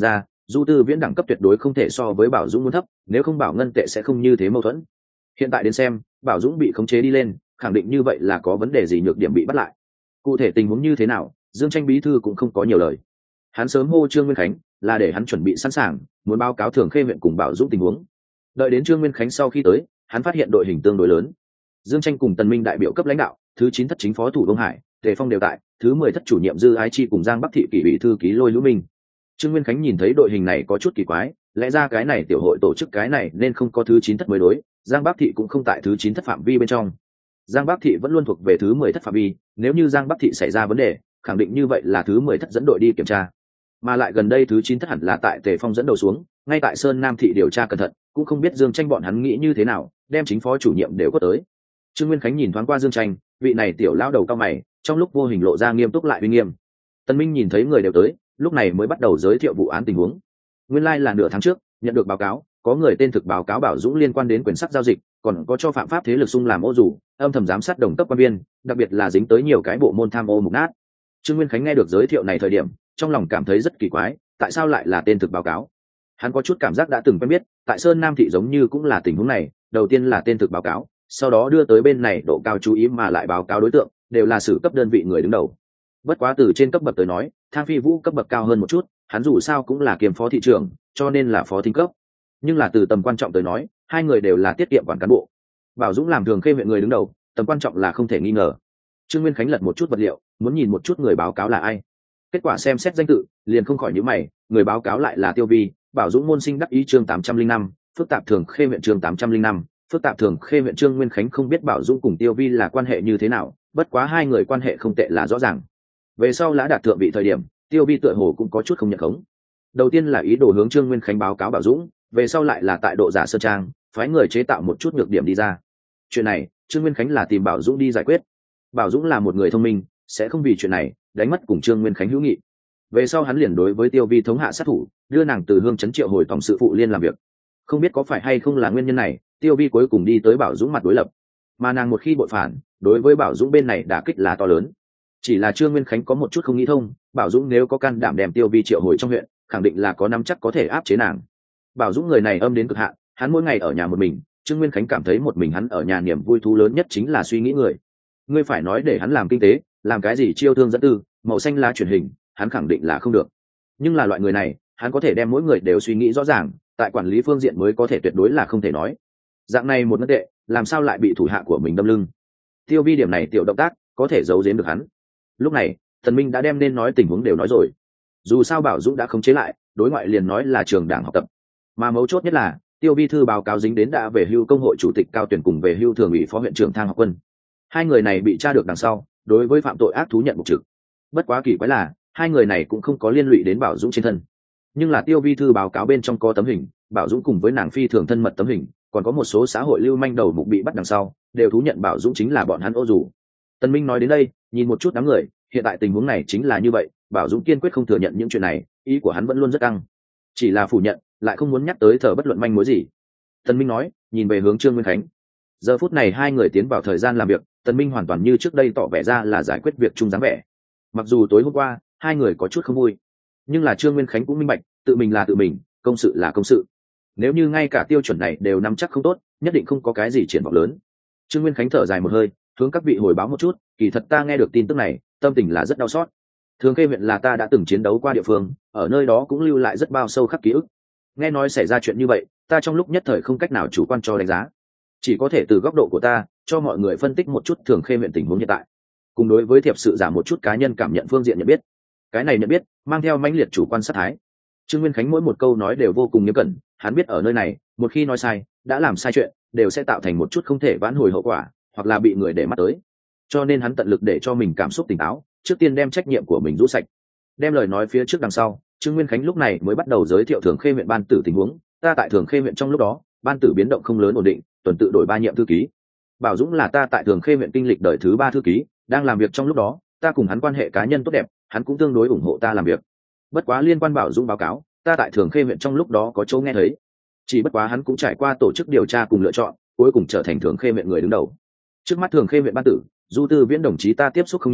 Speaker 1: Du Tư Viễn đẳng cấp tuyệt đối không thể so với Bảo Dũng muốn thấp, nếu không Bảo Ngân tệ sẽ không như thế mâu thuẫn. Hiện tại đến xem, Bảo Dũng bị khống chế đi lên, khẳng định như vậy là có vấn đề gì, nhược điểm bị bắt lại. Cụ thể tình huống như thế nào, Dương Tranh bí thư cũng không có nhiều lời. Hắn sớm hô Trương Nguyên Khánh là để hắn chuẩn bị sẵn sàng, muốn báo cáo Thường Khê huyện cùng Bảo Dũng tình huống. Đợi đến Trương Nguyên Khánh sau khi tới, hắn phát hiện đội hình tương đối lớn. Dương Tranh cùng Tần Minh đại biểu cấp lãnh đạo, thứ chín thất chính phó thủ Đông Hải, Tề Phong đều tại, thứ mười thất chủ nhiệm Dư Ái Chi cùng Giang Bắc thị kỷ ủy thư ký Lôi Lũ Minh. Trương Nguyên Khánh nhìn thấy đội hình này có chút kỳ quái, lẽ ra cái này tiểu hội tổ chức cái này nên không có thứ chín thất mới đối, Giang Bắc thị cũng không tại thứ chín thất phạm vi bên trong. Giang Bắc thị vẫn luôn thuộc về thứ mười thất phạm vi, nếu như Giang Bắc thị xảy ra vấn đề, khẳng định như vậy là thứ mười thất dẫn đội đi kiểm tra. Mà lại gần đây thứ chín thất hẳn là tại Tề Phong dẫn đầu xuống, ngay tại Sơn Nam thị điều tra cẩn thận, cũng không biết Dương Tranh bọn hắn nghĩ như thế nào, đem chính phó chủ nhiệm đều có tới. Trương Nguyên Khánh nhìn thoáng qua Dương Tranh, vị này tiểu lão đầu cao mày, trong lúc vô hình lộ ra nghiêm túc lại uy nghiêm. Tân Minh nhìn thấy người đều tới, lúc này mới bắt đầu giới thiệu vụ án tình huống. Nguyên lai like là nửa tháng trước, nhận được báo cáo, có người tên thực báo cáo Bảo Dũng liên quan đến quyền sắc giao dịch, còn có cho phạm pháp thế lực xung làm ô dù, âm thầm giám sát đồng cấp quan viên, đặc biệt là dính tới nhiều cái bộ môn tham ô mục nát. Trương Nguyên Khánh nghe được giới thiệu này thời điểm, trong lòng cảm thấy rất kỳ quái, tại sao lại là tên thực báo cáo? Hắn có chút cảm giác đã từng quen biết, tại Sơn Nam thị giống như cũng là tình huống này, đầu tiên là tên thực báo cáo, sau đó đưa tới bên này độ cao chú ý mà lại báo cáo đối tượng, đều là xử cấp đơn vị người đứng đầu. Bất quá từ trên cấp bậc tới nói, Thang Phi Vũ cấp bậc cao hơn một chút, hắn dù sao cũng là kiêm phó thị trưởng, cho nên là phó thính cấp. Nhưng là từ tầm quan trọng tới nói, hai người đều là tiết kiệm quản cán bộ. Bảo Dũng làm Thường Khê huyện người đứng đầu, tầm quan trọng là không thể nghi ngờ. Trương Nguyên Khánh lật một chút vật liệu, muốn nhìn một chút người báo cáo là ai. Kết quả xem xét danh tự, liền không khỏi nhíu mày, người báo cáo lại là Tiêu Vi, Bảo Dũng môn sinh đắc ý chương tám trăm linh năm, phức tạp Thường Khê huyện chương tám trăm linh năm, phức tạp Thường Khê huyện. Trương Nguyên Khánh không biết Bảo Dũng cùng Tiêu Vi là quan hệ như thế nào, bất quá hai người quan hệ không tệ là rõ ràng. Về sau Lã Đạt thượng vị thời điểm, Tiêu Vi tựa hồ cũng có chút không nhận khống. Đầu tiên là ý đồ hướng Trương Nguyên Khánh báo cáo Bảo Dũng, về sau lại là tại độ giả sơn trang, phái người chế tạo một chút nhược điểm đi ra. Chuyện này, Trương Nguyên Khánh là tìm Bảo Dũng đi giải quyết. Bảo Dũng là một người thông minh, sẽ không vì chuyện này đánh mất cùng Trương Nguyên Khánh hữu nghị. Về sau hắn liền đối với Tiêu Vi thống hạ sát thủ, đưa nàng từ Hương trấn triệu hồi tổng sự phụ liên làm việc. Không biết có phải hay không là nguyên nhân này, Tiêu Vi cuối cùng đi tới Bảo Dũng mặt đối lập, mà nàng một khi bội phản, đối với Bảo Dũng bên này đả kích là to lớn. Chỉ là Trương Nguyên Khánh có một chút không nghĩ thông, Bảo Dũng nếu có can đảm đem Tiêu Vi triệu hồi trong huyện, khẳng định là có nắm chắc có thể áp chế nàng. Bảo Dũng người này âm đến cực hạn, hắn mỗi ngày ở nhà một mình, Trương Nguyên Khánh cảm thấy một mình hắn ở nhà niềm vui thú lớn nhất chính là suy nghĩ người. Ngươi phải nói để hắn làm kinh tế, làm cái gì chiêu thương dẫn tư, màu xanh lá truyền hình, hắn khẳng định là không được. Nhưng là loại người này, hắn có thể đem mỗi người đều suy nghĩ rõ ràng, tại quản lý phương diện mới có thể tuyệt đối là không thể nói. Dạng này một vấn đề, làm sao lại bị thủ hạ của mình đâm lưng? Tiêu Vi điểm này tiểu động tác, có thể giấu giếm được hắn. Lúc này, Thần Minh đã đem nên nói tình huống đều nói rồi. Dù sao Bảo Dũng đã khống chế lại, đối ngoại liền nói là trường đảng học tập. Mà mấu chốt nhất là, Tiêu Vi thư báo cáo dính đến đã về hưu công hội chủ tịch cao tuyển cùng về hưu thường ủy phó huyện trưởng Thang Học Quân. Hai người này bị tra được đằng sau, đối với phạm tội ác thú nhận mục trực. Bất quá kỳ quái là, hai người này cũng không có liên lụy đến Bảo Dũng trên thân. Nhưng là Tiêu Vi thư báo cáo bên trong có tấm hình, Bảo Dũng cùng với nàng phi thường thân mật tấm hình, còn có một số xã hội lưu manh đầu mục bị bắt đằng sau, đều thú nhận Bảo Dũng chính là bọn hắn ô dù. Tân Minh nói đến đây, nhìn một chút đám người, hiện tại tình huống này chính là như vậy, Bảo Dũng kiên quyết không thừa nhận những chuyện này, ý của hắn vẫn luôn rất căng, chỉ là phủ nhận, lại không muốn nhắc tới thờ bất luận manh mối gì. Tân Minh nói, nhìn về hướng Trương Nguyên Khánh. Giờ phút này hai người tiến vào thời gian làm việc, Tân Minh hoàn toàn như trước đây tỏ vẻ ra là giải quyết việc chung dáng vẻ. Mặc dù tối hôm qua hai người có chút không vui, nhưng là Trương Nguyên Khánh cũng minh bạch, tự mình là tự mình, công sự là công sự. Nếu như ngay cả tiêu chuẩn này đều nắm chắc không tốt, nhất định không có cái gì triển vọng lớn. Trương Nguyên Khánh thở dài một hơi, hướng các vị hồi báo một chút, kỳ thật ta nghe được tin tức này, tâm tình là rất đau xót. Thường Khê huyện là ta đã từng chiến đấu qua địa phương, ở nơi đó cũng lưu lại rất bao sâu khắc ký ức. Nghe nói xảy ra chuyện như vậy, ta trong lúc nhất thời không cách nào chủ quan cho đánh giá, chỉ có thể từ góc độ của ta cho mọi người phân tích một chút Thường Khê huyện tình huống hiện tại, cùng đối với thiệp sự giả một chút cá nhân cảm nhận phương diện nhận biết. Cái này nhận biết mang theo mãnh liệt chủ quan sát thái. Trương Nguyên Khánh mỗi một câu nói đều vô cùng nghiêm cẩn, hắn biết ở nơi này, một khi nói sai, đã làm sai chuyện, đều sẽ tạo thành một chút không thể vãn hồi hậu quả, hoặc là bị người để mắt tới. Cho nên hắn tận lực để cho mình cảm xúc tỉnh táo, trước tiên đem trách nhiệm của mình rũ sạch. Đem lời nói phía trước đằng sau, Trương Nguyên Khánh lúc này mới bắt đầu giới thiệu Thường Khê huyện ban tử tình huống. Ta tại Thường Khê huyện trong lúc đó, ban tử biến động không lớn ổn định, tuần tự đổi ba nhiệm thư ký. Bảo Dũng là ta tại Thường Khê huyện kinh lịch đời thứ ba thư ký, đang làm việc trong lúc đó, ta cùng hắn quan hệ cá nhân tốt đẹp, hắn cũng tương đối ủng hộ ta làm việc. Bất quá liên quan Bảo Dũng báo cáo, ta tại Thường Khê huyện trong lúc đó có chỗ nghe thấy. Chỉ bất quá hắn cũng trải qua tổ chức điều tra cùng lựa chọn, cuối cùng trở thành Thường Khê huyện người đứng đầu. Trước mắt Thường Khê huyện ban tử, Du Tư Viễn đồng chí ta tiếp xúc không nhiều,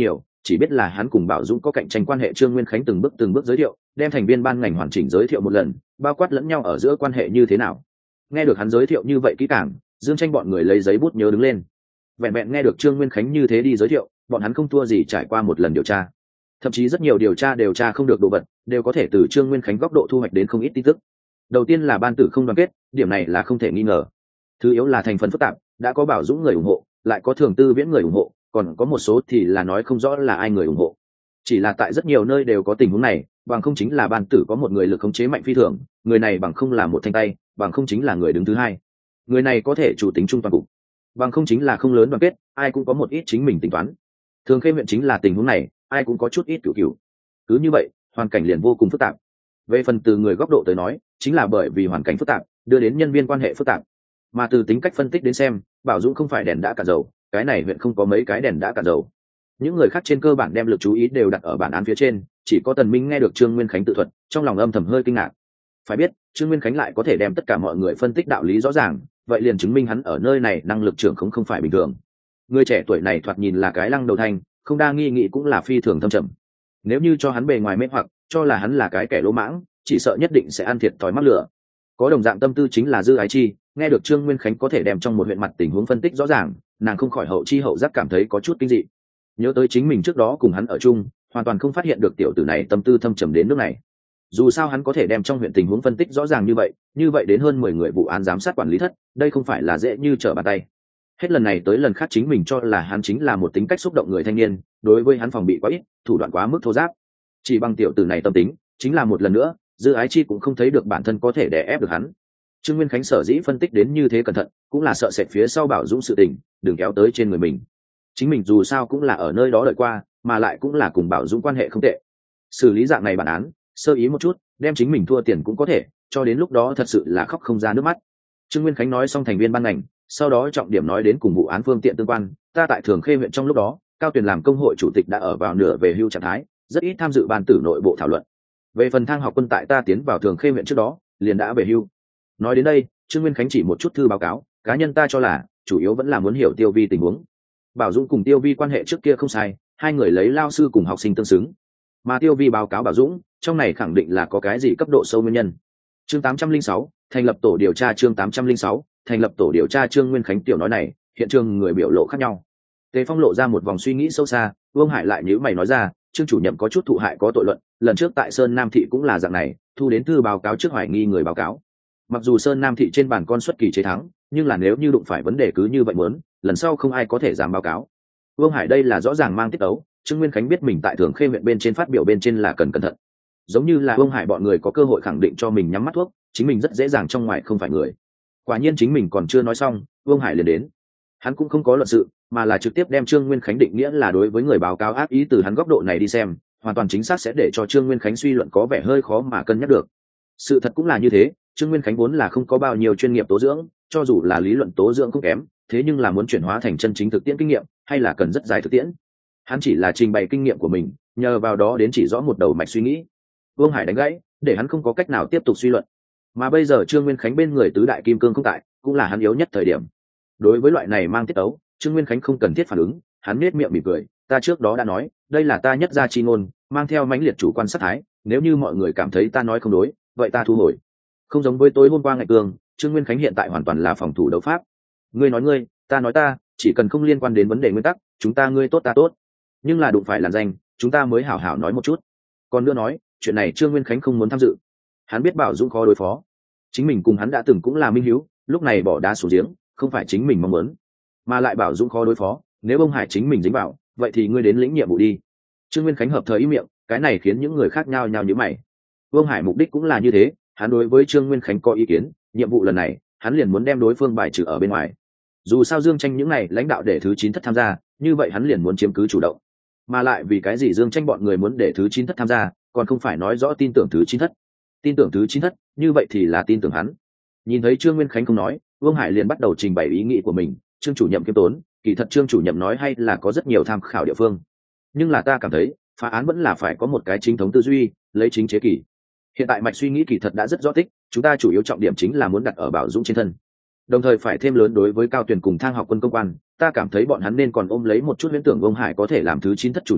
Speaker 1: chỉ biết là hắn cùng Bảo Dũng có cạnh tranh quan hệ. Trương Nguyên Khánh từng bước từng bước giới thiệu, đem thành viên ban ngành hoàn chỉnh giới thiệu một lần, bao quát lẫn nhau ở giữa quan hệ như thế nào. Nghe được hắn giới thiệu như vậy kỹ càng, Dương Tranh bọn người lấy giấy bút nhớ đứng lên. Vẹn vẹn nghe được Trương Nguyên Khánh như thế đi giới thiệu, bọn hắn không thua gì trải qua một lần điều tra. Thậm chí rất nhiều điều tra điều tra không được đồ vật, đều có thể từ Trương Nguyên Khánh góc độ thu hoạch đến không ít tin tức. Đầu tiên là ban tử không đoàn kết, điểm này là không thể nghi ngờ. Thứ yếu là thành phần phức tạp, đã có Bảo Dũng người ủng hộ, lại có Thường Tư Viễn người ủng hộ, còn có một số thì là nói không rõ là ai người ủng hộ. Chỉ là tại rất nhiều nơi đều có tình huống này, bằng không chính là ban tử có một người lực khống chế mạnh phi thường, người này bằng không là một thanh tay, bằng không chính là người đứng thứ hai. Người này có thể chủ tính trung toàn cục, bằng không chính là không lớn đoàn kết, ai cũng có một ít chính mình tính toán. Thường Khê huyện chính là tình huống này, ai cũng có chút ít cửu cửu. Cứ như vậy, hoàn cảnh liền vô cùng phức tạp. Về phần từ người góc độ tới nói, chính là bởi vì hoàn cảnh phức tạp, đưa đến nhân viên quan hệ phức tạp. Mà từ tính cách phân tích đến xem, Bảo Dũng không phải đèn đã cạn dầu, cái này huyện không có mấy cái đèn đã cạn dầu. Những người khác trên cơ bản đem lực chú ý đều đặt ở bản án phía trên, chỉ có Tần Minh nghe được Trương Nguyên Khánh tự thuật, trong lòng âm thầm hơi kinh ngạc. Phải biết, Trương Nguyên Khánh lại có thể đem tất cả mọi người phân tích đạo lý rõ ràng, vậy liền chứng minh hắn ở nơi này năng lực trưởng không không phải bình thường. Người trẻ tuổi này thoạt nhìn là cái lăng đầu thanh, không đa nghi nghị cũng là phi thường thâm trầm. Nếu như cho hắn bề ngoài mê hoặc, cho là hắn là cái kẻ lỗ mãng, chỉ sợ nhất định sẽ ăn thiệt thòi mắc lửa. Có đồng dạng tâm tư chính là Dư Ái Chi, nghe được Trương Nguyên Khánh có thể đem trong một huyện mặt tình huống phân tích rõ ràng, nàng không khỏi hậu chi hậu giác cảm thấy có chút kinh dị. Nhớ tới chính mình trước đó cùng hắn ở chung, hoàn toàn không phát hiện được tiểu tử này tâm tư thâm trầm đến nước này. Dù sao hắn có thể đem trong huyện tình huống phân tích rõ ràng như vậy, như vậy đến hơn mười người vụ án giám sát quản lý thất, đây không phải là dễ như trở bàn tay. Hết lần này tới lần khác chính mình cho là hắn chính là một tính cách xúc động người thanh niên, đối với hắn phòng bị quá ít, thủ đoạn quá mức thô giáp. Chỉ bằng tiểu tử này tâm tính, chính là một lần nữa, Dư Ái Chi cũng không thấy được bản thân có thể đè ép được hắn. Trương Nguyên Khánh sở dĩ phân tích đến như thế cẩn thận, cũng là sợ sệt phía sau Bảo Dũng sự tình, đừng kéo tới trên người mình. Chính mình dù sao cũng là ở nơi đó đợi qua, mà lại cũng là cùng Bảo Dũng quan hệ không tệ. Xử lý dạng này bản án, sơ ý một chút, đem chính mình thua tiền cũng có thể, cho đến lúc đó thật sự là khóc không ra nước mắt. Trương Nguyên Khánh nói xong thành viên ban ngành, sau đó trọng điểm nói đến cùng vụ án phương tiện tương quan. Ta tại Thường Khê huyện trong lúc đó, Cao Tuyền làm công hội chủ tịch đã ở vào nửa về hưu trạng thái, rất ít tham dự ban tử nội bộ thảo luận. Về phần Thang Học Quân tại ta tiến vào Thường Khê huyện trước đó, liền đã về hưu. Nói đến đây, Trương Nguyên Khánh chỉ một chút thư báo cáo, cá nhân ta cho là chủ yếu vẫn là muốn hiểu Tiêu Vi tình huống. Bảo Dũng cùng Tiêu Vi quan hệ trước kia không sai, hai người lấy lao sư cùng học sinh tương xứng. Mà Tiêu Vi báo cáo Bảo Dũng, trong này khẳng định là có cái gì cấp độ sâu nguyên nhân. Chương tám trăm linh sáu, thành lập tổ điều tra. Chương tám trăm linh sáu, thành lập tổ điều tra. Trương Nguyên Khánh tiểu nói này, hiện trường người biểu lộ khác nhau. Tề Phong lộ ra một vòng suy nghĩ sâu xa, Vương Hải lại nhíu mày nói ra, Trương chủ nhiệm có chút thụ hại có tội luận, lần trước tại Sơn Nam thị cũng là dạng này, thu đến thư báo cáo trước hoài nghi người báo cáo. Mặc dù Sơn Nam thị trên bản con xuất kỳ chế thắng, nhưng là nếu như đụng phải vấn đề cứ như vậy muốn, lần sau không ai có thể dám báo cáo. Vương Hải đây là rõ ràng mang tiết tấu, Trương Nguyên Khánh biết mình tại Thường Khê huyện bên trên phát biểu bên trên là cần cẩn thận. Giống như là Vương Hải bọn người có cơ hội khẳng định cho mình nhắm mắt thuốc, chính mình rất dễ dàng trong ngoài không phải người. Quả nhiên chính mình còn chưa nói xong, Vương Hải liền đến. Hắn cũng không có luận sự, mà là trực tiếp đem Trương Nguyên Khánh định nghĩa là đối với người báo cáo ác ý từ hắn góc độ này đi xem, hoàn toàn chính xác sẽ để cho Trương Nguyên Khánh suy luận có vẻ hơi khó mà cân nhắc được. Sự thật cũng là như thế, Trương Nguyên Khánh vốn là không có bao nhiêu chuyên nghiệp tố dưỡng, cho dù là lý luận tố dưỡng không kém, thế nhưng là muốn chuyển hóa thành chân chính thực tiễn kinh nghiệm, hay là cần rất dài thực tiễn. Hắn chỉ là trình bày kinh nghiệm của mình, nhờ vào đó đến chỉ rõ một đầu mạch suy nghĩ. Vương Hải đánh gãy, để hắn không có cách nào tiếp tục suy luận. Mà bây giờ Trương Nguyên Khánh bên người tứ đại kim cương không tại, cũng là hắn yếu nhất thời điểm. Đối với loại này mang tiết tấu, Trương Nguyên Khánh không cần thiết phản ứng, hắn nhếch miệng mỉm cười, ta trước đó đã nói, đây là ta nhất gia chi ngôn, mang theo mãnh liệt chủ quan sát thái, nếu như mọi người cảm thấy ta nói không đối, vậy ta thu hồi. Không giống với tối hôm qua ngày cường, Trương Nguyên Khánh hiện tại hoàn toàn là phòng thủ đấu pháp. Ngươi nói ngươi, ta nói ta, chỉ cần không liên quan đến vấn đề nguyên tắc, chúng ta ngươi tốt ta tốt. Nhưng là đụng phải làn danh, chúng ta mới hảo hảo nói một chút. Còn nữa nói, chuyện này Trương Nguyên Khánh không muốn tham dự. Hắn biết Bảo Dũng khó đối phó, chính mình cùng hắn đã từng cũng là minh hiếu, lúc này bỏ đá xuống giếng, không phải chính mình mong muốn, mà lại Bảo Dũng khó đối phó, nếu ông Hải chính mình dính vào, vậy thì ngươi đến lĩnh nhiệm vụ đi. Trương Nguyên Khánh hợp thời ý miệng, cái này khiến những người khác nhau nhau nhíu mày. Vương Hải mục đích cũng là như thế, hắn đối với Trương Nguyên Khánh có ý kiến, nhiệm vụ lần này, hắn liền muốn đem đối phương bài trừ ở bên ngoài. Dù sao Dương Tranh những này lãnh đạo để thứ chín thất tham gia, như vậy hắn liền muốn chiếm cứ chủ động. Mà lại vì cái gì Dương Tranh bọn người muốn để thứ chín thất tham gia, còn không phải nói rõ tin tưởng thứ chín thất. Tin tưởng thứ chín thất, như vậy thì là tin tưởng hắn. Nhìn thấy Trương Nguyên Khánh không nói, Vương Hải liền bắt đầu trình bày ý nghĩ của mình, Trương chủ nhiệm kiêm tốn, kỳ thật Trương chủ nhiệm nói hay là có rất nhiều tham khảo địa phương. Nhưng là ta cảm thấy, phá án vẫn là phải có một cái chính thống tư duy, lấy chính chế kỷ. Hiện tại mạch suy nghĩ kỳ thật đã rất rõ tích, chúng ta chủ yếu trọng điểm chính là muốn đặt ở Bảo Dũng trên thân. Đồng thời phải thêm lớn đối với Cao Tuyền cùng Thang Học Quân công quan, ta cảm thấy bọn hắn nên còn ôm lấy một chút huyễn tưởng Vương Hải có thể làm thứ chín thất chủ nhiệm,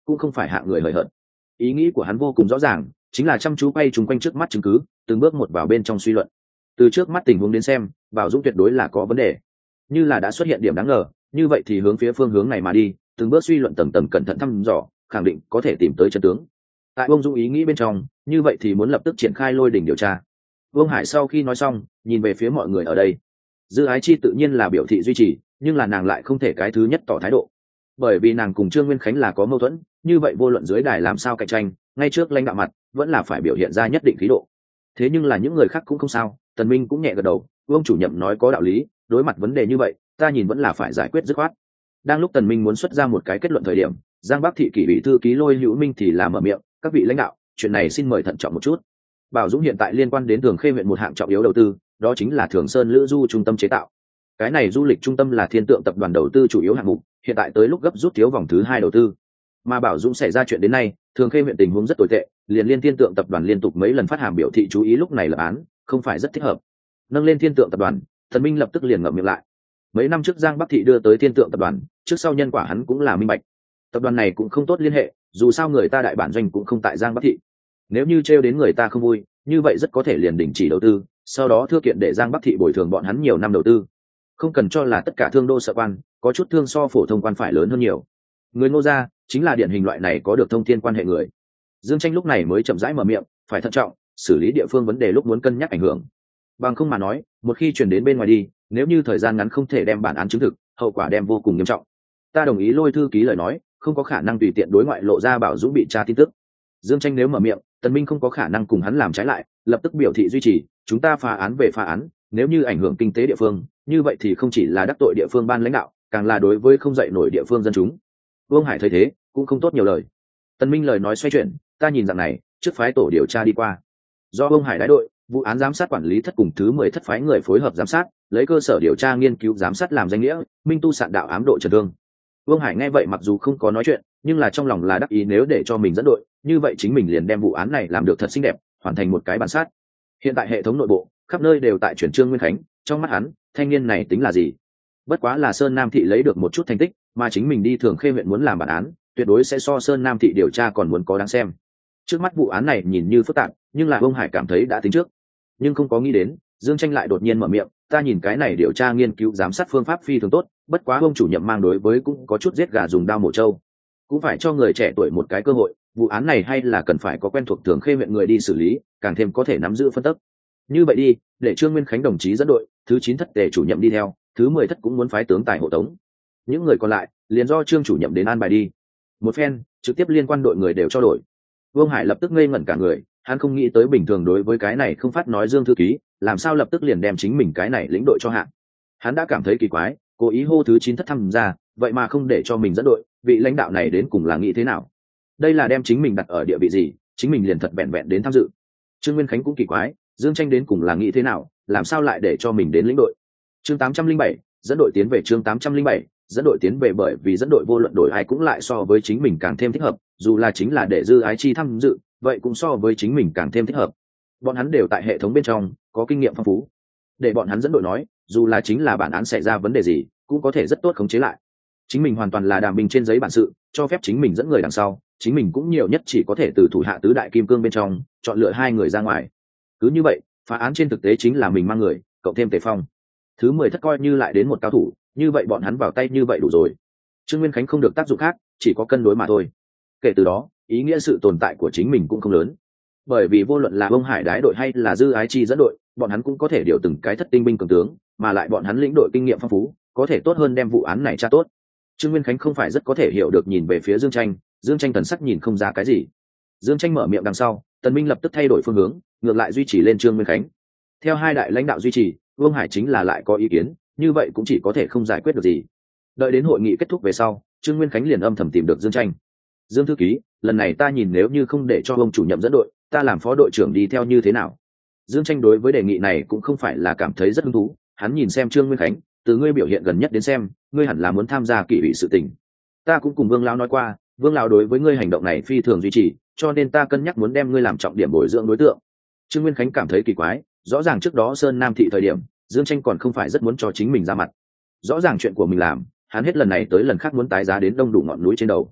Speaker 1: cũng không phải hạng người hời hợt. Ý nghĩ của hắn vô cùng rõ ràng, chính là chăm chú quay chung quanh trước mắt chứng cứ, từng bước một vào bên trong suy luận. Từ trước mắt tình huống đến xem, Bảo Dũng tuyệt đối là có vấn đề. Như là đã xuất hiện điểm đáng ngờ, như vậy thì hướng phía phương hướng này mà đi, từng bước suy luận tầng tầng cẩn thận thăm dò, khẳng định có thể tìm tới chân tướng. Tại Vương Dũng ý nghĩ bên trong, như vậy thì muốn lập tức triển khai lôi đỉnh điều tra. Vương Hải sau khi nói xong, nhìn về phía mọi người ở đây. Dư Ái Chi tự nhiên là biểu thị duy trì, nhưng là nàng lại không thể cái thứ nhất tỏ thái độ, bởi vì nàng cùng Trương Nguyên Khánh là có mâu thuẫn, như vậy vô luận dưới đài làm sao cạnh tranh, ngay trước lãnh đạo mặt vẫn là phải biểu hiện ra nhất định khí độ. Thế nhưng là những người khác cũng không sao, Tần Minh cũng nhẹ gật đầu, Vương chủ nhiệm nói có đạo lý, đối mặt vấn đề như vậy, ta nhìn vẫn là phải giải quyết dứt khoát. Đang lúc Tần Minh muốn xuất ra một cái kết luận thời điểm, Giang Bắc thị kỷ ủy thư ký Lôi Hữu Minh thì làm mở miệng, các vị lãnh đạo, chuyện này xin mời thận trọng một chút. Bảo Dũng hiện tại liên quan đến Thường Khê huyện một hạng trọng yếu đầu tư, đó chính là Thường Sơn Lữ Du trung tâm chế tạo. Cái này du lịch trung tâm là Thiên Tượng tập đoàn đầu tư chủ yếu hạng mục, hiện tại tới lúc gấp rút thiếu vòng thứ hai đầu tư. Mà Bảo Dũng xảy ra chuyện đến nay, Thường Khê huyện tình huống rất tồi tệ, liền liên Thiên Tượng tập đoàn liên tục mấy lần phát hàm biểu thị chú ý lúc này lập án, không phải rất thích hợp. Nâng lên Thiên Tượng tập đoàn, Thần Minh lập tức liền ngậm miệng lại. Mấy năm trước Giang Bắc thị đưa tới Thiên Tượng tập đoàn, trước sau nhân quả hắn cũng là minh bạch. Tập đoàn này cũng không tốt liên hệ, dù sao người ta đại bản doanh cũng không tại Giang Bắc thị. Nếu như trêu đến người ta không vui, như vậy rất có thể liền đình chỉ đầu tư, sau đó thưa kiện để Giang Bắc thị bồi thường bọn hắn nhiều năm đầu tư. Không cần cho là tất cả thương đô sợ quan, có chút thương so phổ thông quan phải lớn hơn nhiều. Người Ngô gia chính là điển hình loại này có được thông thiên quan hệ người. Dương Tranh lúc này mới chậm rãi mở miệng, phải thận trọng, xử lý địa phương vấn đề lúc muốn cân nhắc ảnh hưởng. Bằng không mà nói, một khi truyền đến bên ngoài đi, nếu như thời gian ngắn không thể đem bản án chứng thực, hậu quả đem vô cùng nghiêm trọng. Ta đồng ý Lôi thư ký lời nói, không có khả năng tùy tiện đối ngoại lộ ra Bảo Dũng bị tra tin tức. Dương Tranh nếu mở miệng, Tần Minh không có khả năng cùng hắn làm trái lại, lập tức biểu thị duy trì, chúng ta phá án về phá án, nếu như ảnh hưởng kinh tế địa phương, như vậy thì không chỉ là đắc tội địa phương ban lãnh đạo, càng là đối với không dậy nổi địa phương dân chúng. Vương Hải thấy thế, cũng không tốt nhiều lời. Tần Minh lời nói xoay chuyển, ta nhìn rằng này, trước phái tổ điều tra đi qua. Do Vương Hải đái đội, vụ án giám sát quản lý thất cùng thứ mười thất phái người phối hợp giám sát, lấy cơ sở điều tra nghiên cứu giám sát làm danh nghĩa, minh tu sạn đạo ám độ trần thương. Vương Hải nghe vậy mặc dù không có nói chuyện, nhưng là trong lòng là đắc ý nếu để cho mình dẫn đội, như vậy chính mình liền đem vụ án này làm được thật xinh đẹp, hoàn thành một cái bản sát. Hiện tại hệ thống nội bộ, khắp nơi đều tại chuyển Trương Nguyên Khánh, trong mắt hắn, thanh niên này tính là gì? Bất quá là Sơn Nam thị lấy được một chút thành tích, mà chính mình đi Thường Khê huyện muốn làm bản án, tuyệt đối sẽ so Sơn Nam thị điều tra còn muốn có đáng xem. Trước mắt vụ án này nhìn như phức tạp, nhưng là Vương Hải cảm thấy đã tính trước, nhưng không có nghĩ đến, Dương Tranh lại đột nhiên mở miệng, ta nhìn cái này điều tra nghiên cứu giám sát phương pháp phi thường tốt, bất quá ông chủ nhiệm mang đối với cũng có chút giết gà dùng đao mổ trâu, cũng phải cho người trẻ tuổi một cái cơ hội, vụ án này hay là cần phải có quen thuộc Thường Khê huyện người đi xử lý, càng thêm có thể nắm giữ phân tích. Như vậy đi, để Trương Nguyên Khánh đồng chí dẫn đội, thứ chín thất tề chủ nhiệm đi theo, thứ mười thất cũng muốn phái tướng tài hộ tống. Những người còn lại, liền do Trương chủ nhiệm đến an bài đi. Một phen, trực tiếp liên quan đội người đều cho đổi. Vương Hải lập tức ngây ngẩn cả người, hắn không nghĩ tới bình thường đối với cái này không phát nói Dương thư ký, làm sao lập tức liền đem chính mình cái này lĩnh đội cho hạng. Hắn đã cảm thấy kỳ quái, cố ý hô thứ chín thất tham gia, vậy mà không để cho mình dẫn đội, vị lãnh đạo này đến cùng là nghĩ thế nào? Đây là đem chính mình đặt ở địa vị gì, chính mình liền thật vẹn vẹn đến tham dự. Trương Nguyên Khánh cũng kỳ quái, Dương Tranh đến cùng là nghĩ thế nào, làm sao lại để cho mình đến lĩnh đội? Chương tám trăm linh bảy, dẫn đội tiến về chương tám trăm linh bảy, dẫn đội tiến về bởi vì dẫn đội vô luận đổi ai cũng lại so với chính mình càng thêm thích hợp, dù là chính là để Dư Ái Chi tham dự, vậy cũng so với chính mình càng thêm thích hợp. Bọn hắn đều tại hệ thống bên trong, có kinh nghiệm phong phú. Để bọn hắn dẫn đội nói, dù là chính là bản án xảy ra vấn đề gì, cũng có thể rất tốt khống chế lại. Chính mình hoàn toàn là đàm binh trên giấy bản sự, cho phép chính mình dẫn người đằng sau, chính mình cũng nhiều nhất chỉ có thể từ thủ hạ tứ đại kim cương bên trong, chọn lựa hai người ra ngoài. Cứ như vậy, phá án trên thực tế chính là mình mang người, cộng thêm Tề Phong. Thứ mười thất coi như lại đến một cao thủ, như vậy bọn hắn vào tay như vậy đủ rồi. Trương Nguyên Khánh không được tác dụng khác, chỉ có cân đối mà thôi. Kể từ đó, ý nghĩa sự tồn tại của chính mình cũng không lớn, bởi vì vô luận là ông Hải đái đội hay là Dư Ái Chi dẫn đội, bọn hắn cũng có thể điều từng cái thất tinh binh cường tướng, mà lại bọn hắn lĩnh đội kinh nghiệm phong phú, có thể tốt hơn đem vụ án này tra tốt. Trương Nguyên Khánh không phải rất có thể hiểu được nhìn về phía Dương Tranh, Dương Tranh thần sắc nhìn không ra cái gì. Dương Tranh mở miệng đằng sau, Tần Minh lập tức thay đổi phương hướng, ngược lại duy trì lên Trương Nguyên Khánh. Theo hai đại lãnh đạo duy trì, Vương Hải chính là lại có ý kiến, như vậy cũng chỉ có thể không giải quyết được gì. Đợi đến hội nghị kết thúc về sau, Trương Nguyên Khánh liền âm thầm tìm được Dương Tranh. Dương thư ký, lần này ta nhìn nếu như không để cho ông chủ nhiệm dẫn đội, ta làm phó đội trưởng đi theo như thế nào? Dương Tranh đối với đề nghị này cũng không phải là cảm thấy rất hứng thú, hắn nhìn xem Trương Nguyên Khánh, từ ngươi biểu hiện gần nhất đến xem, ngươi hẳn là muốn tham gia kỷ ủy sự tình. Ta cũng cùng Vương lão nói qua, Vương lão đối với ngươi hành động này phi thường duy trì, cho nên ta cân nhắc muốn đem ngươi làm trọng điểm bồi dưỡng đối tượng. Trương Nguyên Khánh cảm thấy kỳ quái, rõ ràng trước đó Sơn Nam thị thời điểm, Dương Tranh còn không phải rất muốn cho chính mình ra mặt. Rõ ràng chuyện của mình làm, hắn hết lần này tới lần khác muốn tái giá đến đông đủ ngọn núi trên đầu.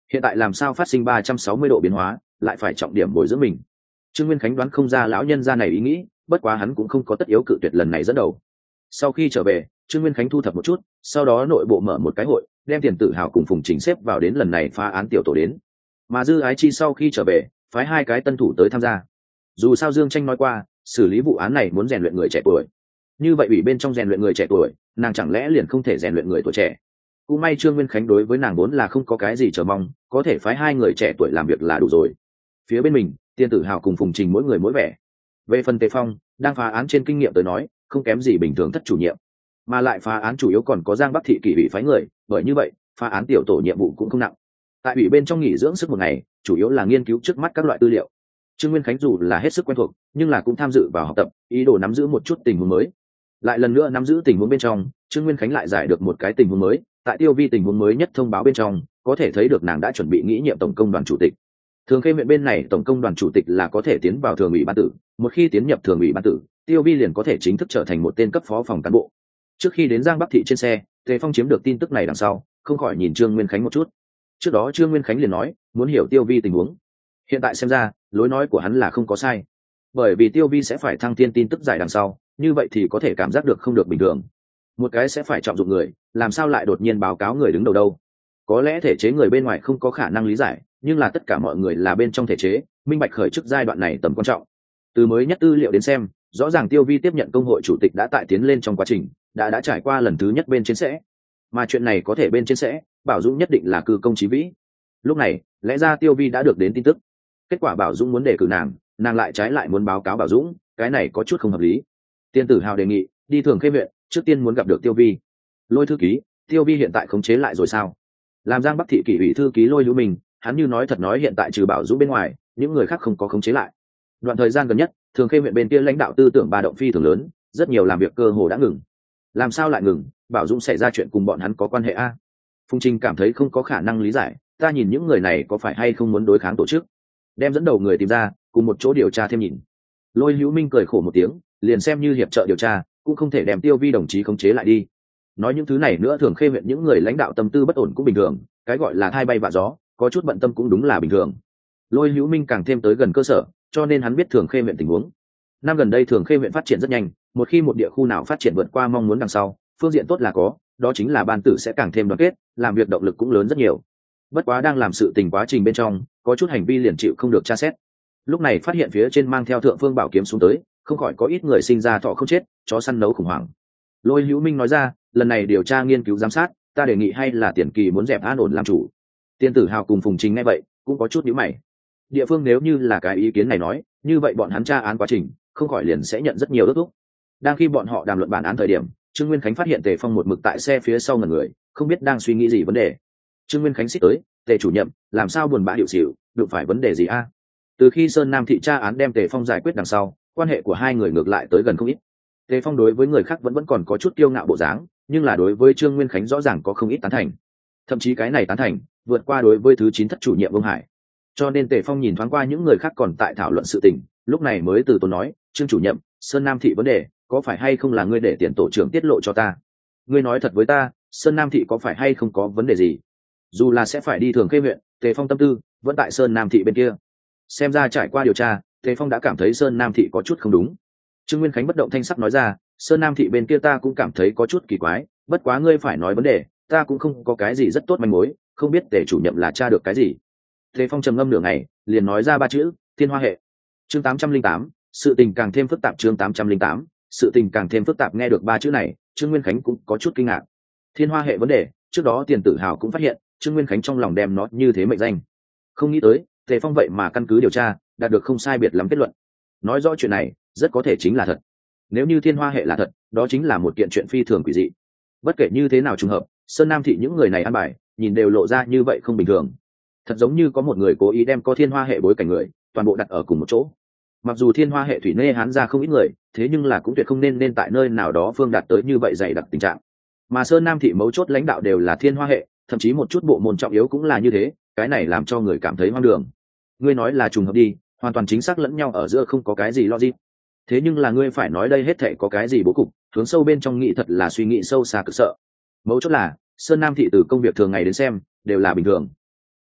Speaker 1: hiện tại làm sao phát sinh ba trăm sáu mươi độ biến hóa, lại phải trọng điểm bồi dưỡng mình. Trương Nguyên Khánh đoán không ra lão nhân gia này ý nghĩ, bất quá hắn cũng không có tất yếu cự tuyệt lần này dẫn đầu. Sau khi trở về, Trương Nguyên Khánh thu thập một chút, sau đó nội bộ mở một cái hội, đem Tiền Tử Hào cùng Phùng Trình xếp vào đến lần này phá án tiểu tổ đến. Mà Dư Ái Chi sau khi trở về, phái hai cái tân thủ tới tham gia. Dù sao Dương Tranh nói qua, xử lý vụ án này muốn rèn luyện người trẻ tuổi. Như vậy ủy bên trong rèn luyện người trẻ tuổi, nàng chẳng lẽ liền không thể rèn luyện người tuổi trẻ? Cũng may Trương Nguyên Khánh đối với nàng vốn là không có cái gì chờ mong, có thể phái hai người trẻ tuổi làm việc là đủ rồi. Phía bên mình, Tiền Tử Hào cùng Phùng Trình mỗi người mỗi vẻ. Về phần Tề Phong, đang phá án trên kinh nghiệm tới nói, không kém gì bình thường thất chủ nhiệm, mà lại phá án chủ yếu còn có Giang Bắc thị kỷ ủy phái người, bởi như vậy, phá án tiểu tổ nhiệm vụ cũng không nặng. Tại ủy bên trong nghỉ dưỡng sức một ngày, chủ yếu là nghiên cứu trước mắt các loại tư liệu. Trương Nguyên Khánh dù là hết sức quen thuộc, nhưng là cũng tham dự vào học tập, ý đồ nắm giữ một chút tình huống mới. Lại lần nữa nắm giữ tình huống bên trong, Trương Nguyên Khánh lại giải được một cái tình huống mới, tại Tiêu Vi tình huống mới nhất thông báo bên trong, có thể thấy được nàng đã chuẩn bị nghĩ nhiệm tổng công đoàn chủ tịch. Thường Khê huyện bên này tổng công đoàn chủ tịch là có thể tiến vào thường ủy ban tử, một khi tiến nhập thường ủy ban tử, Tiêu Vi liền có thể chính thức trở thành một tên cấp phó phòng cán bộ. Trước khi đến Giang Bắc thị trên xe, Tề Phong chiếm được tin tức này đằng sau, không khỏi nhìn Trương Nguyên Khánh một chút. Trước đó Trương Nguyên Khánh liền nói, muốn hiểu Tiêu Vi tình huống. Hiện tại xem ra, lối nói của hắn là không có sai. Bởi vì Tiêu Vi sẽ phải thăng thiên tin tức giải đằng sau, như vậy thì có thể cảm giác được không được bình thường. Một cái sẽ phải trọng dụng người, làm sao lại đột nhiên báo cáo người đứng đầu đâu? Có lẽ thể chế người bên ngoài không có khả năng lý giải, nhưng là tất cả mọi người là bên trong thể chế, minh bạch khởi chức giai đoạn này tầm quan trọng. Từ mới nhất tư liệu đến xem, rõ ràng Tiêu Vi tiếp nhận công hội chủ tịch đã tại tiến lên trong quá trình, đã đã trải qua lần thứ nhất bên trên sẽ, mà chuyện này có thể bên trên sẽ, Bảo Dũng nhất định là cư công chí vĩ. Lúc này, lẽ ra Tiêu Vi đã được đến tin tức, kết quả Bảo Dũng muốn đề cử nàng, nàng lại trái lại muốn báo cáo Bảo Dũng, cái này có chút không hợp lý. Tiên Tử Hào đề nghị đi Thường Khê huyện, trước tiên muốn gặp được Tiêu Vi. Lôi thư ký, Tiêu Vi hiện tại khống chế lại rồi sao? Làm Giang Bắc thị kỷ ủy thư ký Lôi Hữu Minh, hắn như nói thật nói hiện tại trừ Bảo Dũng bên ngoài, những người khác không có khống chế lại. Đoạn thời gian gần nhất, Thường Khê huyện bên kia lãnh đạo tư tưởng ba động phi thường lớn, rất nhiều làm việc cơ hồ đã ngừng. Làm sao lại ngừng? Bảo Dũng xảy ra chuyện cùng bọn hắn có quan hệ a? Phùng Trình cảm thấy không có khả năng lý giải, ta nhìn những người này có phải hay không muốn đối kháng tổ chức, đem dẫn đầu người tìm ra, cùng một chỗ điều tra thêm nhìn. Lôi Hữu Minh cười khổ một tiếng, liền xem như hiệp trợ điều tra, cũng không thể đem Tiêu Vi đồng chí khống chế lại đi. Nói những thứ này nữa Thường Khê huyện những người lãnh đạo tâm tư bất ổn cũng bình thường, cái gọi là thai bay vạ gió, có chút bận tâm cũng đúng là bình thường. Lôi Hữu Minh càng thêm tới gần cơ sở, cho nên hắn biết Thường Khê huyện tình huống. Năm gần đây Thường Khê huyện phát triển rất nhanh, một khi một địa khu nào phát triển vượt qua mong muốn đằng sau, phương diện tốt là có, đó chính là ban tử sẽ càng thêm đoàn kết, làm việc động lực cũng lớn rất nhiều. Bất quá đang làm sự tình quá trình bên trong, có chút hành vi liền chịu không được tra xét. Lúc này phát hiện phía trên mang theo thượng phương bảo kiếm xuống tới, không khỏi có ít người sinh ra thọ không chết, chó săn nấu khủng hoảng. Lôi Hữu Minh nói ra, lần này điều tra nghiên cứu giám sát, ta đề nghị hay là Tiền Kỳ muốn dẹp an ổn làm chủ. Tiên Tử Hào cùng Phùng Trình nghe vậy, cũng có chút nhíu mày. Địa phương nếu như là cái ý kiến này nói, như vậy bọn hắn tra án quá trình, không khỏi liền sẽ nhận rất nhiều ước thúc. Đang khi bọn họ đàm luận bản án thời điểm, Trương Nguyên Khánh phát hiện Tề Phong một mực tại xe phía sau ngẩn người, không biết đang suy nghĩ gì vấn đề. Trương Nguyên Khánh xích tới, Tề chủ nhiệm, làm sao buồn bã hiệu xỉu, đụng phải vấn đề gì a? Từ khi Sơn Nam thị tra án đem Tề Phong giải quyết đằng sau, quan hệ của hai người ngược lại tới gần không ít. Tề Phong đối với người khác vẫn vẫn còn có chút kiêu ngạo bộ dáng, nhưng là đối với Trương Nguyên Khánh rõ ràng có không ít tán thành. Thậm chí cái này tán thành vượt qua đối với thứ chín thất chủ nhiệm Vương Hải. Cho nên Tề Phong nhìn thoáng qua những người khác còn tại thảo luận sự tình, lúc này mới từ tốn nói, Trương chủ nhiệm, Sơn Nam thị vấn đề, có phải hay không là ngươi để tiền tổ trưởng tiết lộ cho ta? Ngươi nói thật với ta, Sơn Nam thị có phải hay không có vấn đề gì? Dù là sẽ phải đi Thường Khê huyện, Tề Phong tâm tư vẫn tại Sơn Nam thị bên kia. Xem ra trải qua điều tra, Tề Phong đã cảm thấy Sơn Nam thị có chút không đúng. Trương Nguyên Khánh bất động thanh sắc nói ra, Sơn Nam thị bên kia ta cũng cảm thấy có chút kỳ quái, bất quá ngươi phải nói vấn đề, ta cũng không có cái gì rất tốt manh mối, không biết Tề chủ nhiệm là tra được cái gì. Tề Phong trầm ngâm nửa ngày, liền nói ra ba chữ, Thiên Hoa hệ. Chương tám trăm linh tám, sự tình càng thêm phức tạp. Chương tám trăm linh tám, sự tình càng thêm phức tạp. Nghe được ba chữ này, Trương Nguyên Khánh cũng có chút kinh ngạc. Thiên Hoa hệ vấn đề, trước đó Tiền Tử Hào cũng phát hiện, Trương Nguyên Khánh trong lòng đem nó như thế mệnh danh. Không nghĩ tới, Tề Phong vậy mà căn cứ điều tra, đạt được không sai biệt lắm kết luận. Nói rõ chuyện này, rất có thể chính là thật. Nếu như Thiên Hoa hệ là thật, đó chính là một kiện chuyện phi thường quỷ dị. Bất kể như thế nào trùng hợp, Sơn Nam thị những người này ăn bài, nhìn đều lộ ra như vậy không bình thường. Thật giống như có một người cố ý đem có Thiên Hoa hệ bối cảnh người, toàn bộ đặt ở cùng một chỗ. Mặc dù Thiên Hoa hệ thủy nê hán ra không ít người, thế nhưng là cũng tuyệt không nên nên tại nơi nào đó phương đạt tới như vậy dày đặc tình trạng. Mà Sơn Nam thị mấu chốt lãnh đạo đều là Thiên Hoa hệ, thậm chí một chút bộ môn trọng yếu cũng là như thế, cái này làm cho người cảm thấy hoang đường. Ngươi nói là trùng hợp đi, hoàn toàn chính xác lẫn nhau ở giữa không có cái gì logic. Thế nhưng là ngươi phải nói đây hết thảy có cái gì bố cục, hướng sâu bên trong nghĩ thật là suy nghĩ sâu xa cực sợ. Mấu chốt là Sơn Nam thị từ công việc thường ngày đến xem đều là bình thường.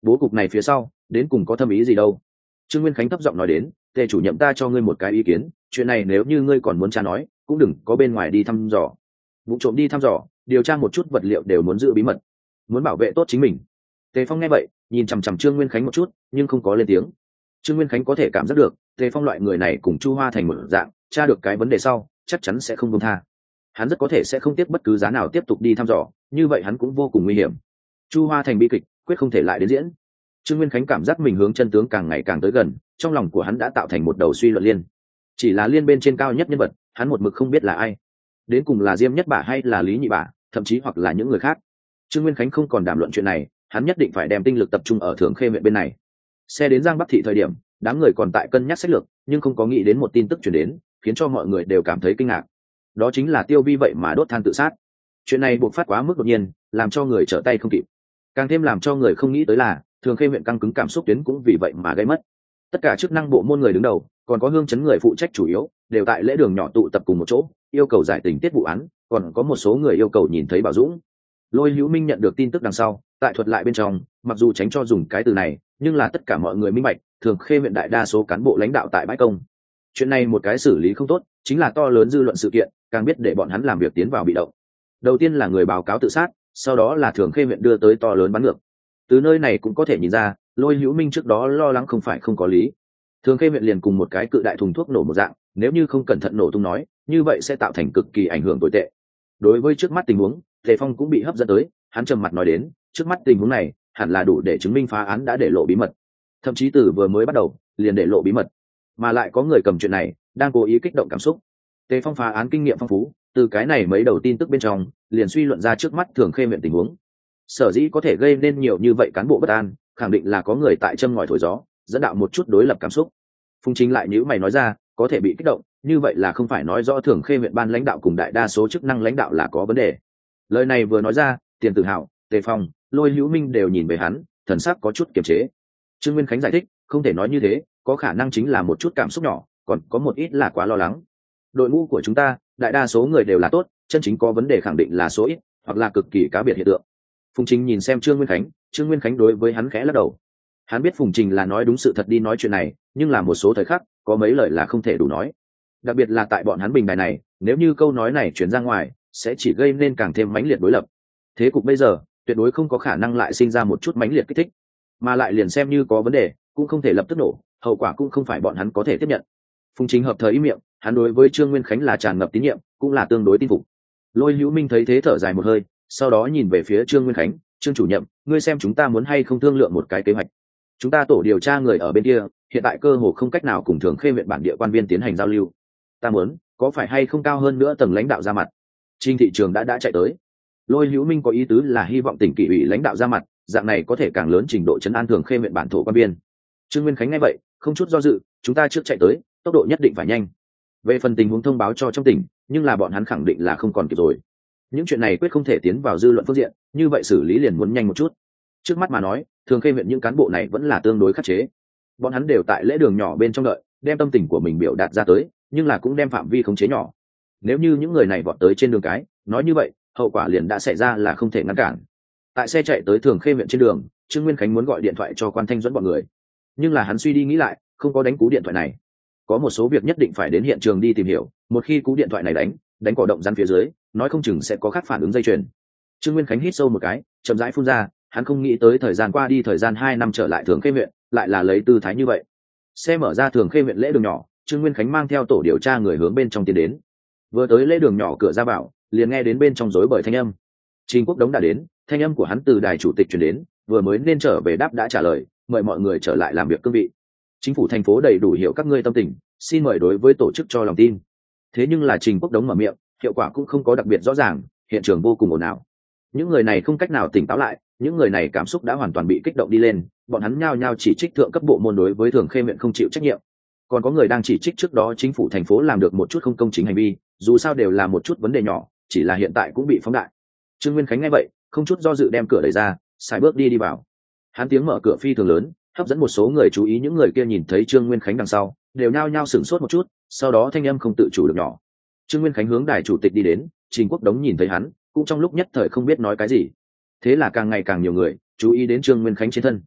Speaker 1: bố cục này phía sau đến cùng có thâm ý gì đâu. Trương Nguyên Khánh thấp giọng nói đến, tề chủ nhiệm ta cho ngươi một cái ý kiến, chuyện này nếu như ngươi còn muốn tra nói cũng đừng có bên ngoài đi thăm dò, vụ trộm đi thăm dò điều tra một chút vật liệu đều muốn giữ bí mật, muốn bảo vệ tốt chính mình. Tề Phong nghe vậy nhìn chằm chằm Trương Nguyên Khánh một chút nhưng không có lên tiếng. Trương Nguyên Khánh có thể cảm giác được Tề Phong loại người này cùng Chu Hoa Thành một dạng, tra được cái vấn đề sau chắc chắn sẽ không buông tha, hắn rất có thể sẽ không tiếp bất cứ giá nào tiếp tục đi thăm dò, như vậy hắn cũng vô cùng nguy hiểm. Chu Hoa Thành bi kịch quyết không thể lại đến diễn. Trương Nguyên Khánh cảm giác mình hướng chân tướng càng ngày càng tới gần, trong lòng của hắn đã tạo thành một đầu suy luận liên. Chỉ là liên bên trên cao nhất nhân vật, hắn một mực không biết là ai, đến cùng là Diêm Nhất Bả hay là Lý Nhị Bả, thậm chí hoặc là những người khác. Trương Nguyên Khánh không còn đàm luận chuyện này, hắn nhất định phải đem tinh lực tập trung ở Thường Khê huyện bên này. Xe đến Giang Bắc thị thời điểm, đám người còn tại cân nhắc sách lược, nhưng không có nghĩ đến một tin tức truyền đến, khiến cho mọi người đều cảm thấy kinh ngạc. Đó chính là Tiêu Vi vậy mà đốt than tự sát. Chuyện này buộc phát quá mức đột nhiên, làm cho người trở tay không kịp. Càng thêm làm cho người không nghĩ tới là Thường Khê huyện căng cứng cảm xúc tuyến cũng vì vậy mà gây mất. Tất cả chức năng bộ môn người đứng đầu, còn có hương chấn người phụ trách chủ yếu, đều tại lễ đường nhỏ tụ tập cùng một chỗ, yêu cầu giải tình tiết vụ án, còn có một số người yêu cầu nhìn thấy Bảo Dũng. Lôi Hữu Minh nhận được tin tức đằng sau, tại thuật lại bên trong, mặc dù tránh cho dùng cái từ này, nhưng là tất cả mọi người minh bạch, Thường Khê huyện đại đa số cán bộ lãnh đạo tại bãi công. Chuyện này một cái xử lý không tốt, chính là to lớn dư luận sự kiện, càng biết để bọn hắn làm việc tiến vào bị động. Đầu tiên là người báo cáo tự sát, sau đó là Thường Khê huyện đưa tới to lớn bắn ngược. Từ nơi này cũng có thể nhìn ra, Lôi Hữu Minh trước đó lo lắng không phải không có lý. Thường Khê huyện liền cùng một cái cự đại thùng thuốc nổ một dạng, nếu như không cẩn thận nổ tung nói, như vậy sẽ tạo thành cực kỳ ảnh hưởng tồi tệ. Đối với trước mắt tình huống, Tề Phong cũng bị hấp dẫn tới, hắn trầm mặt nói đến, trước mắt tình huống này, hẳn là đủ để chứng minh phá án đã để lộ bí mật. Thậm chí từ vừa mới bắt đầu, liền để lộ bí mật, mà lại có người cầm chuyện này đang cố ý kích động cảm xúc. Tề Phong phá án kinh nghiệm phong phú, từ cái này mấy đầu tin tức bên trong, liền suy luận ra trước mắt Thường Khê huyện tình huống. Sở dĩ có thể gây nên nhiều như vậy cán bộ bất an, khẳng định là có người tại châm ngòi thổi gió, dẫn đạo một chút đối lập cảm xúc. Phùng Chính lại nhíu mày nói ra, có thể bị kích động, như vậy là không phải nói rõ Thường Khê huyện ban lãnh đạo cùng đại đa số chức năng lãnh đạo là có vấn đề. Lời này vừa nói ra, Tiền Tử Hào, Tề Phong, Lôi Hữu Minh đều nhìn về hắn, thần sắc có chút kiềm chế. Trương Nguyên Khánh giải thích, không thể nói như thế, có khả năng chính là một chút cảm xúc nhỏ, còn có một ít là quá lo lắng. Đội ngũ của chúng ta, đại đa số người đều là tốt, chân chính có vấn đề khẳng định là số ít, hoặc là cực kỳ cá biệt hiện tượng. Phùng Trình nhìn xem Trương Nguyên Khánh, Trương Nguyên Khánh đối với hắn khẽ lắc đầu. Hắn biết Phùng Trình là nói đúng sự thật đi nói chuyện này, nhưng là một số thời khắc, có mấy lời là không thể đủ nói. Đặc biệt là tại bọn hắn bình đài này, nếu như câu nói này truyền ra ngoài, sẽ chỉ gây nên càng thêm mãnh liệt đối lập. Thế cục bây giờ, tuyệt đối không có khả năng lại sinh ra một chút mãnh liệt kích thích, mà lại liền xem như có vấn đề, cũng không thể lập tức nổ, hậu quả cũng không phải bọn hắn có thể tiếp nhận. Phùng Chính hợp thời ý miệng, hắn đối với Trương Nguyên Khánh là tràn ngập tín nhiệm, cũng là tương đối tin phục. Lôi Hữu Minh thấy thế thở dài một hơi, sau đó nhìn về phía Trương Nguyên Khánh, Trương chủ nhiệm, ngươi xem chúng ta muốn hay không thương lượng một cái kế hoạch. Chúng ta tổ điều tra người ở bên kia, hiện tại cơ hồ không cách nào cùng Thường Khê huyện bản địa quan viên tiến hành giao lưu. Ta muốn, có phải hay không cao hơn nữa tầng lãnh đạo ra mặt? Trình thị trường đã đã chạy tới. Lôi Hữu Minh có ý tứ là hy vọng tỉnh kỷ ủy lãnh đạo ra mặt, dạng này có thể càng lớn trình độ trấn an Thường Khê huyện bản thổ quan viên. Trương Nguyên Khánh nghe vậy, không chút do dự, chúng ta trước chạy tới, tốc độ nhất định phải nhanh. Về phần tình huống thông báo cho trong tỉnh, nhưng là bọn hắn khẳng định là không còn kịp rồi. Những chuyện này quyết không thể tiến vào dư luận phương diện, như vậy xử lý liền muốn nhanh một chút. Trước mắt mà nói, Thường Khê huyện những cán bộ này vẫn là tương đối khắc chế. Bọn hắn đều tại lễ đường nhỏ bên trong đợi, đem tâm tình của mình biểu đạt ra tới, nhưng là cũng đem phạm vi khống chế nhỏ. Nếu như những người này vọt tới trên đường cái, nói như vậy, hậu quả liền đã xảy ra là không thể ngăn cản. Tại xe chạy tới Thường Khê huyện trên đường, Trương Nguyên Khánh muốn gọi điện thoại cho Quan Thanh Duẫn bọn người, nhưng là hắn suy đi nghĩ lại, không có đánh cú điện thoại này. Có một số việc nhất định phải đến hiện trường đi tìm hiểu, một khi cú điện thoại này đánh, đánh cỏ động rắn phía dưới, nói không chừng sẽ có khác phản ứng dây chuyền. Trương Nguyên Khánh hít sâu một cái, chậm rãi phun ra, hắn không nghĩ tới thời gian qua đi thời gian hai năm trở lại Thường Khê huyện, lại là lấy tư thái như vậy. Xe mở ra Thường Khê huyện lễ đường nhỏ, Trương Nguyên Khánh mang theo tổ điều tra người hướng bên trong tiến đến. Vừa tới lễ đường nhỏ cửa ra vào, liền nghe đến bên trong rối bời thanh âm. Trình Quốc Đống đã đến, thanh âm của hắn từ đài chủ tịch truyền đến, vừa mới nên trở về đáp đã trả lời, mời mọi người trở lại làm việc cương vị. Chính phủ thành phố đầy đủ hiểu các ngươi tâm tình, xin mời đối với tổ chức cho lòng tin. Thế nhưng là Trình Quốc Đống mở miệng, hiệu quả cũng không có đặc biệt rõ ràng, hiện trường vô cùng ồn ào. Những người này không cách nào tỉnh táo lại, những người này cảm xúc đã hoàn toàn bị kích động đi lên, bọn hắn nhao nhao chỉ trích thượng cấp bộ môn đối với Thường Khê huyện không chịu trách nhiệm. Còn có người đang chỉ trích trước đó chính phủ thành phố làm được một chút không công chính hành vi, dù sao đều là một chút vấn đề nhỏ, chỉ là hiện tại cũng bị phóng đại. Trương Nguyên Khánh nghe vậy, không chút do dự đem cửa đẩy ra, xài bước đi đi vào. Hắn tiếng mở cửa phi thường lớn, hấp dẫn một số người chú ý, những người kia nhìn thấy Trương Nguyên Khánh đằng sau, đều nhao nhao sửng sốt một chút, sau đó thanh âm không tự chủ được nhỏ. Trương Nguyên Khánh hướng đài chủ tịch đi đến, Trình Quốc Đống nhìn thấy hắn, cũng trong lúc nhất thời không biết nói cái gì. Thế là càng ngày càng nhiều người chú ý đến Trương Nguyên Khánh trên thân.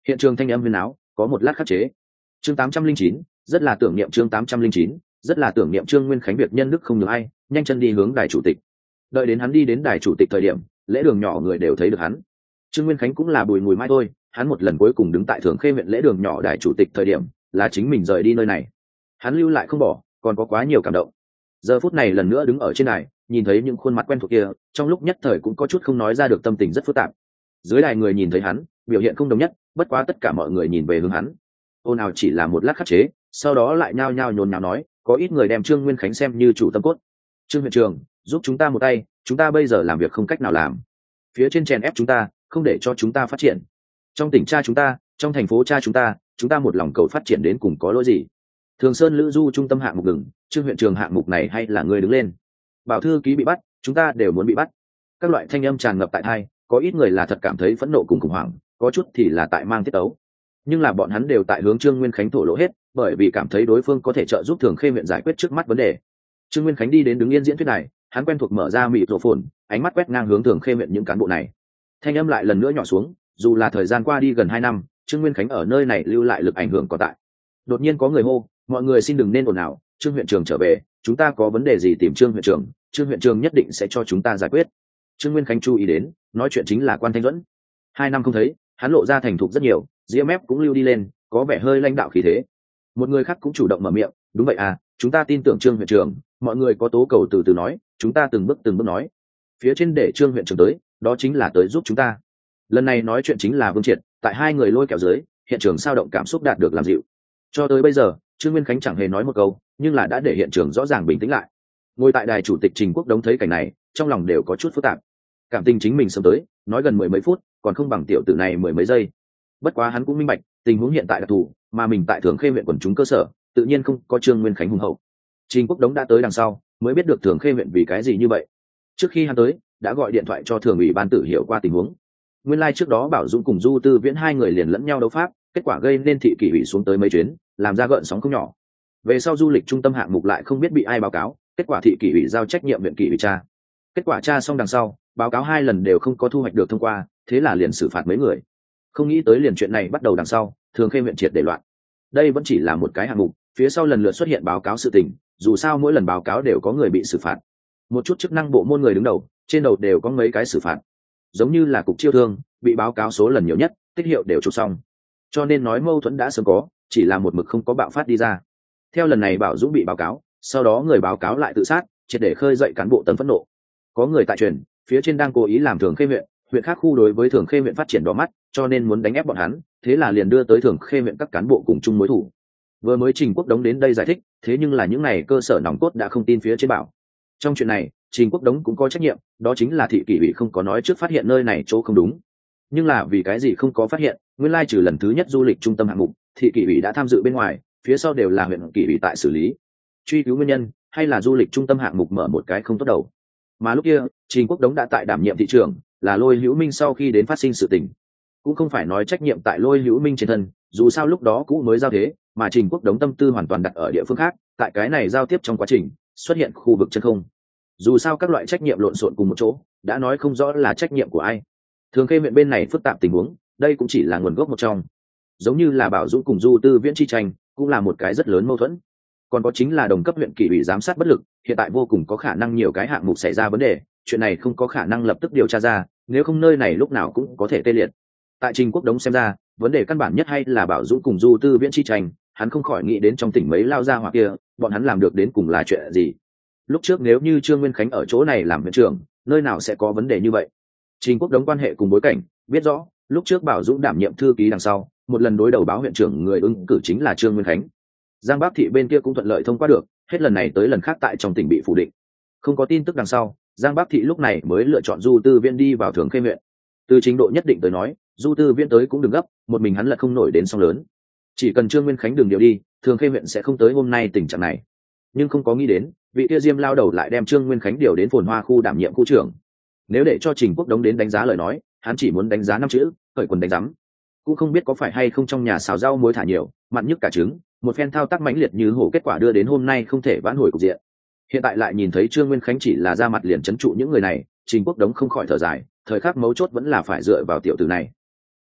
Speaker 1: Hiện trường thanh âm huyên áo, có một lát khắc chế. Chương tám trăm linh chín, rất là tưởng niệm chương tám trăm linh chín, rất là tưởng niệm Trương Nguyên Khánh việc nhân đức không nhường ai, nhanh chân đi hướng đài chủ tịch. Đợi đến hắn đi đến đài chủ tịch thời điểm, lễ đường nhỏ người đều thấy được hắn. Trương Nguyên Khánh cũng là bùi mùi mai thôi, hắn một lần cuối cùng đứng tại Thường Khê huyện lễ đường nhỏ đài chủ tịch thời điểm, là chính mình rời đi nơi này. Hắn lưu lại không bỏ, còn có quá nhiều cảm động. Giờ phút này lần nữa đứng ở trên đài, nhìn thấy những khuôn mặt quen thuộc kia, trong lúc nhất thời cũng có chút không nói ra được, tâm tình rất phức tạp. Dưới đài người nhìn thấy hắn, biểu hiện không đồng nhất, bất quá tất cả mọi người nhìn về hướng hắn. Ôn nào chỉ là một lát khắc chế, sau đó lại nhao nhao nhốn nháo nói, có ít người đem Trương Nguyên Khánh xem như chủ tâm cốt. Trương huyện trưởng, giúp chúng ta một tay, chúng ta bây giờ làm việc không cách nào làm. Phía trên chèn ép chúng ta, không để cho chúng ta phát triển. Trong tỉnh cha chúng ta, trong thành phố cha chúng ta, chúng ta một lòng cầu phát triển đến cùng có lỗi gì? Thường Sơn Lữ Du trung tâm hạng mục ngừng, Trương huyện trưởng hạng mục này hay là người đứng lên. Bảo thư ký bị bắt, chúng ta đều muốn bị bắt. Các loại thanh âm tràn ngập tại tai, có ít người là thật cảm thấy phẫn nộ cùng khủng hoảng, có chút thì là tại mang tiết tấu. Nhưng là bọn hắn đều tại hướng Trương Nguyên Khánh thổ lộ hết, bởi vì cảm thấy đối phương có thể trợ giúp Thường Khê huyện giải quyết trước mắt vấn đề. Trương Nguyên Khánh đi đến đứng yên diễn thuyết này, hắn quen thuộc mở ra mịt rộ phồn, ánh mắt quét ngang hướng Thường Khê huyện những cán bộ này. Thanh âm lại lần nữa nhỏ xuống, dù là thời gian qua đi gần hai năm, Trương Nguyên Khánh ở nơi này lưu lại lực ảnh hưởng còn tại. Đột nhiên có người hô, mọi người xin đừng nên ồn ào, Trương huyện trưởng trở về, chúng ta có vấn đề gì tìm Trương huyện trưởng, Trương huyện trưởng nhất định sẽ cho chúng ta giải quyết. Trương Nguyên Khánh chú ý đến, nói chuyện chính là Quan Thanh Duẫn. Hai năm không thấy, hắn lộ ra thành thục rất nhiều, ria mép cũng lưu đi lên, có vẻ hơi lãnh đạo khí thế. Một người khác cũng chủ động mở miệng, đúng vậy à, chúng ta tin tưởng Trương huyện trưởng, mọi người có tố cầu từ từ nói, chúng ta từng bước từng bước nói. Phía trên để Trương huyện trưởng tới, đó chính là tới giúp chúng ta. Lần này nói chuyện chính là Vương Triệt, tại hai người lôi kéo dưới, hiện trường sao động cảm xúc đạt được làm dịu. Cho tới bây giờ, Trương Nguyên Khánh chẳng hề nói một câu, nhưng là đã để hiện trường rõ ràng bình tĩnh lại. Ngồi tại đài chủ tịch Trình Quốc Đống thấy cảnh này, trong lòng đều có chút phức tạp. Cảm tình chính mình sớm tới, nói gần mười mấy phút, còn không bằng tiểu tử này mười mấy giây. Bất quá hắn cũng minh bạch, tình huống hiện tại đặc thù, mà mình tại Thường Khê huyện quần chúng cơ sở, tự nhiên không có Trương Nguyên Khánh hùng hậu. Trình Quốc Đống đã tới đằng sau, mới biết được Thường Khê huyện vì cái gì như vậy. Trước khi hắn tới, đã gọi điện thoại cho Thường ủy ban tử hiểu qua tình huống. Nguyên lai like trước đó Bảo Dũng cùng Du Tư Viễn hai người liền lẫn nhau đấu pháp, kết quả gây nên thị kỷ ủy xuống tới mấy chuyến, làm ra gợn sóng không nhỏ. Về sau du lịch trung tâm hạng mục lại không biết bị ai báo cáo, kết quả thị kỷ ủy giao trách nhiệm huyện kỷ ủy tra. Kết quả tra xong đằng sau, báo cáo hai lần đều không có thu hoạch được thông qua, thế là liền xử phạt mấy người. Không nghĩ tới liền chuyện này bắt đầu đằng sau, Thường Khê huyện triệt để loạn. Đây vẫn chỉ là một cái hạng mục, phía sau lần lượt xuất hiện báo cáo sự tình, dù sao mỗi lần báo cáo đều có người bị xử phạt. Một chút chức năng bộ môn người đứng đầu, trên đầu đều có mấy cái xử phạt. Giống như là cục chiêu thương, bị báo cáo số lần nhiều nhất, tích hiệu đều chụp xong. Cho nên nói mâu thuẫn đã sớm có, chỉ là một mực không có bạo phát đi ra. Theo lần này Bảo Dũng bị báo cáo, sau đó người báo cáo lại tự sát, triệt để khơi dậy cán bộ tấn phẫn nộ. Có người tại truyền, phía trên đang cố ý làm Thường Khê huyện, huyện khác khu đối với Thường Khê huyện phát triển đỏ mắt, cho nên muốn đánh ép bọn hắn, thế là liền đưa tới Thường Khê huyện các cán bộ cùng chung mối thủ. Vừa mới Trình Quốc Đống đến đây giải thích, thế nhưng là những này cơ sở nòng cốt đã không tin phía trên bảo. Trong chuyện này, Trình Quốc Đống cũng có trách nhiệm, đó chính là thị kỷ ủy không có nói trước phát hiện nơi này chỗ không đúng. Nhưng là vì cái gì không có phát hiện, nguyên lai trừ lần thứ nhất du lịch trung tâm hạng mục, thị kỷ ủy đã tham dự bên ngoài, phía sau đều là huyện kỷ ủy tại xử lý. Truy cứu nguyên nhân, hay là du lịch trung tâm hạng mục mở một cái không tốt đầu. Mà lúc kia, Trình Quốc Đống đã tại đảm nhiệm thị trưởng, là Lôi Hữu Minh sau khi đến phát sinh sự tình. Cũng không phải nói trách nhiệm tại Lôi Hữu Minh trên thân, dù sao lúc đó cũ mới giao thế, mà Trình Quốc Đống tâm tư hoàn toàn đặt ở địa phương khác, tại cái này giao tiếp trong quá trình, xuất hiện khu vực chân không. Dù sao các loại trách nhiệm lộn xộn cùng một chỗ, đã nói không rõ là trách nhiệm của ai. Thường Khê huyện bên này phức tạp tình huống, đây cũng chỉ là nguồn gốc một trong. Giống như là Bảo Dũng cùng Du Tư Viễn chi tranh, cũng là một cái rất lớn mâu thuẫn. Còn có chính là đồng cấp huyện kỷ ủy giám sát bất lực, hiện tại vô cùng có khả năng nhiều cái hạng mục xảy ra vấn đề, chuyện này không có khả năng lập tức điều tra ra, nếu không nơi này lúc nào cũng có thể tê liệt. Tại Trình Quốc Đống xem ra, vấn đề căn bản nhất hay là Bảo Dũng cùng Du Tư Viễn chi tranh, hắn không khỏi nghĩ đến trong tỉnh mấy lao ra hoặc kia, bọn hắn làm được đến cùng là chuyện gì. Lúc trước nếu như Trương Nguyên Khánh ở chỗ này làm huyện trưởng, nơi nào sẽ có vấn đề như vậy. Trình Quốc Đống quan hệ cùng bối cảnh, biết rõ, lúc trước Bảo Dũng đảm nhiệm thư ký đằng sau, một lần đối đầu báo huyện trưởng người ứng cử chính là Trương Nguyên Khánh. Giang Bắc thị bên kia cũng thuận lợi thông qua được, hết lần này tới lần khác tại trong tỉnh bị phủ định. Không có tin tức đằng sau, Giang Bắc thị lúc này mới lựa chọn Du Tư Viễn đi vào Thường Khê huyện. Từ trình độ nhất định tới nói, Du Tư Viễn tới cũng đừng gấp, một mình hắn là không nổi đến sóng lớn. Chỉ cần Trương Nguyên Khánh đừng điều đi, Thường Khê huyện sẽ không tới hôm nay tình trạng này. Nhưng không có nghĩ đến, vị kia Diêm lao đầu lại đem Trương Nguyên Khánh điều đến Phồn Hoa khu đảm nhiệm khu trưởng. Nếu để cho Trình Quốc Đống đến đánh giá lời nói, hắn chỉ muốn đánh giá năm chữ, khởi quần đánh rắm. Cũng không biết có phải hay không trong nhà xào rau muối thả nhiều, mặn nhức cả trứng, một phen thao tác mãnh liệt như hổ, kết quả đưa đến hôm nay không thể vãn hồi cục diện. Hiện tại lại nhìn thấy Trương Nguyên Khánh chỉ là ra mặt liền trấn trụ những người này, Trình Quốc Đống không khỏi thở dài, thời khắc mấu chốt vẫn là phải dựa vào tiểu tử này.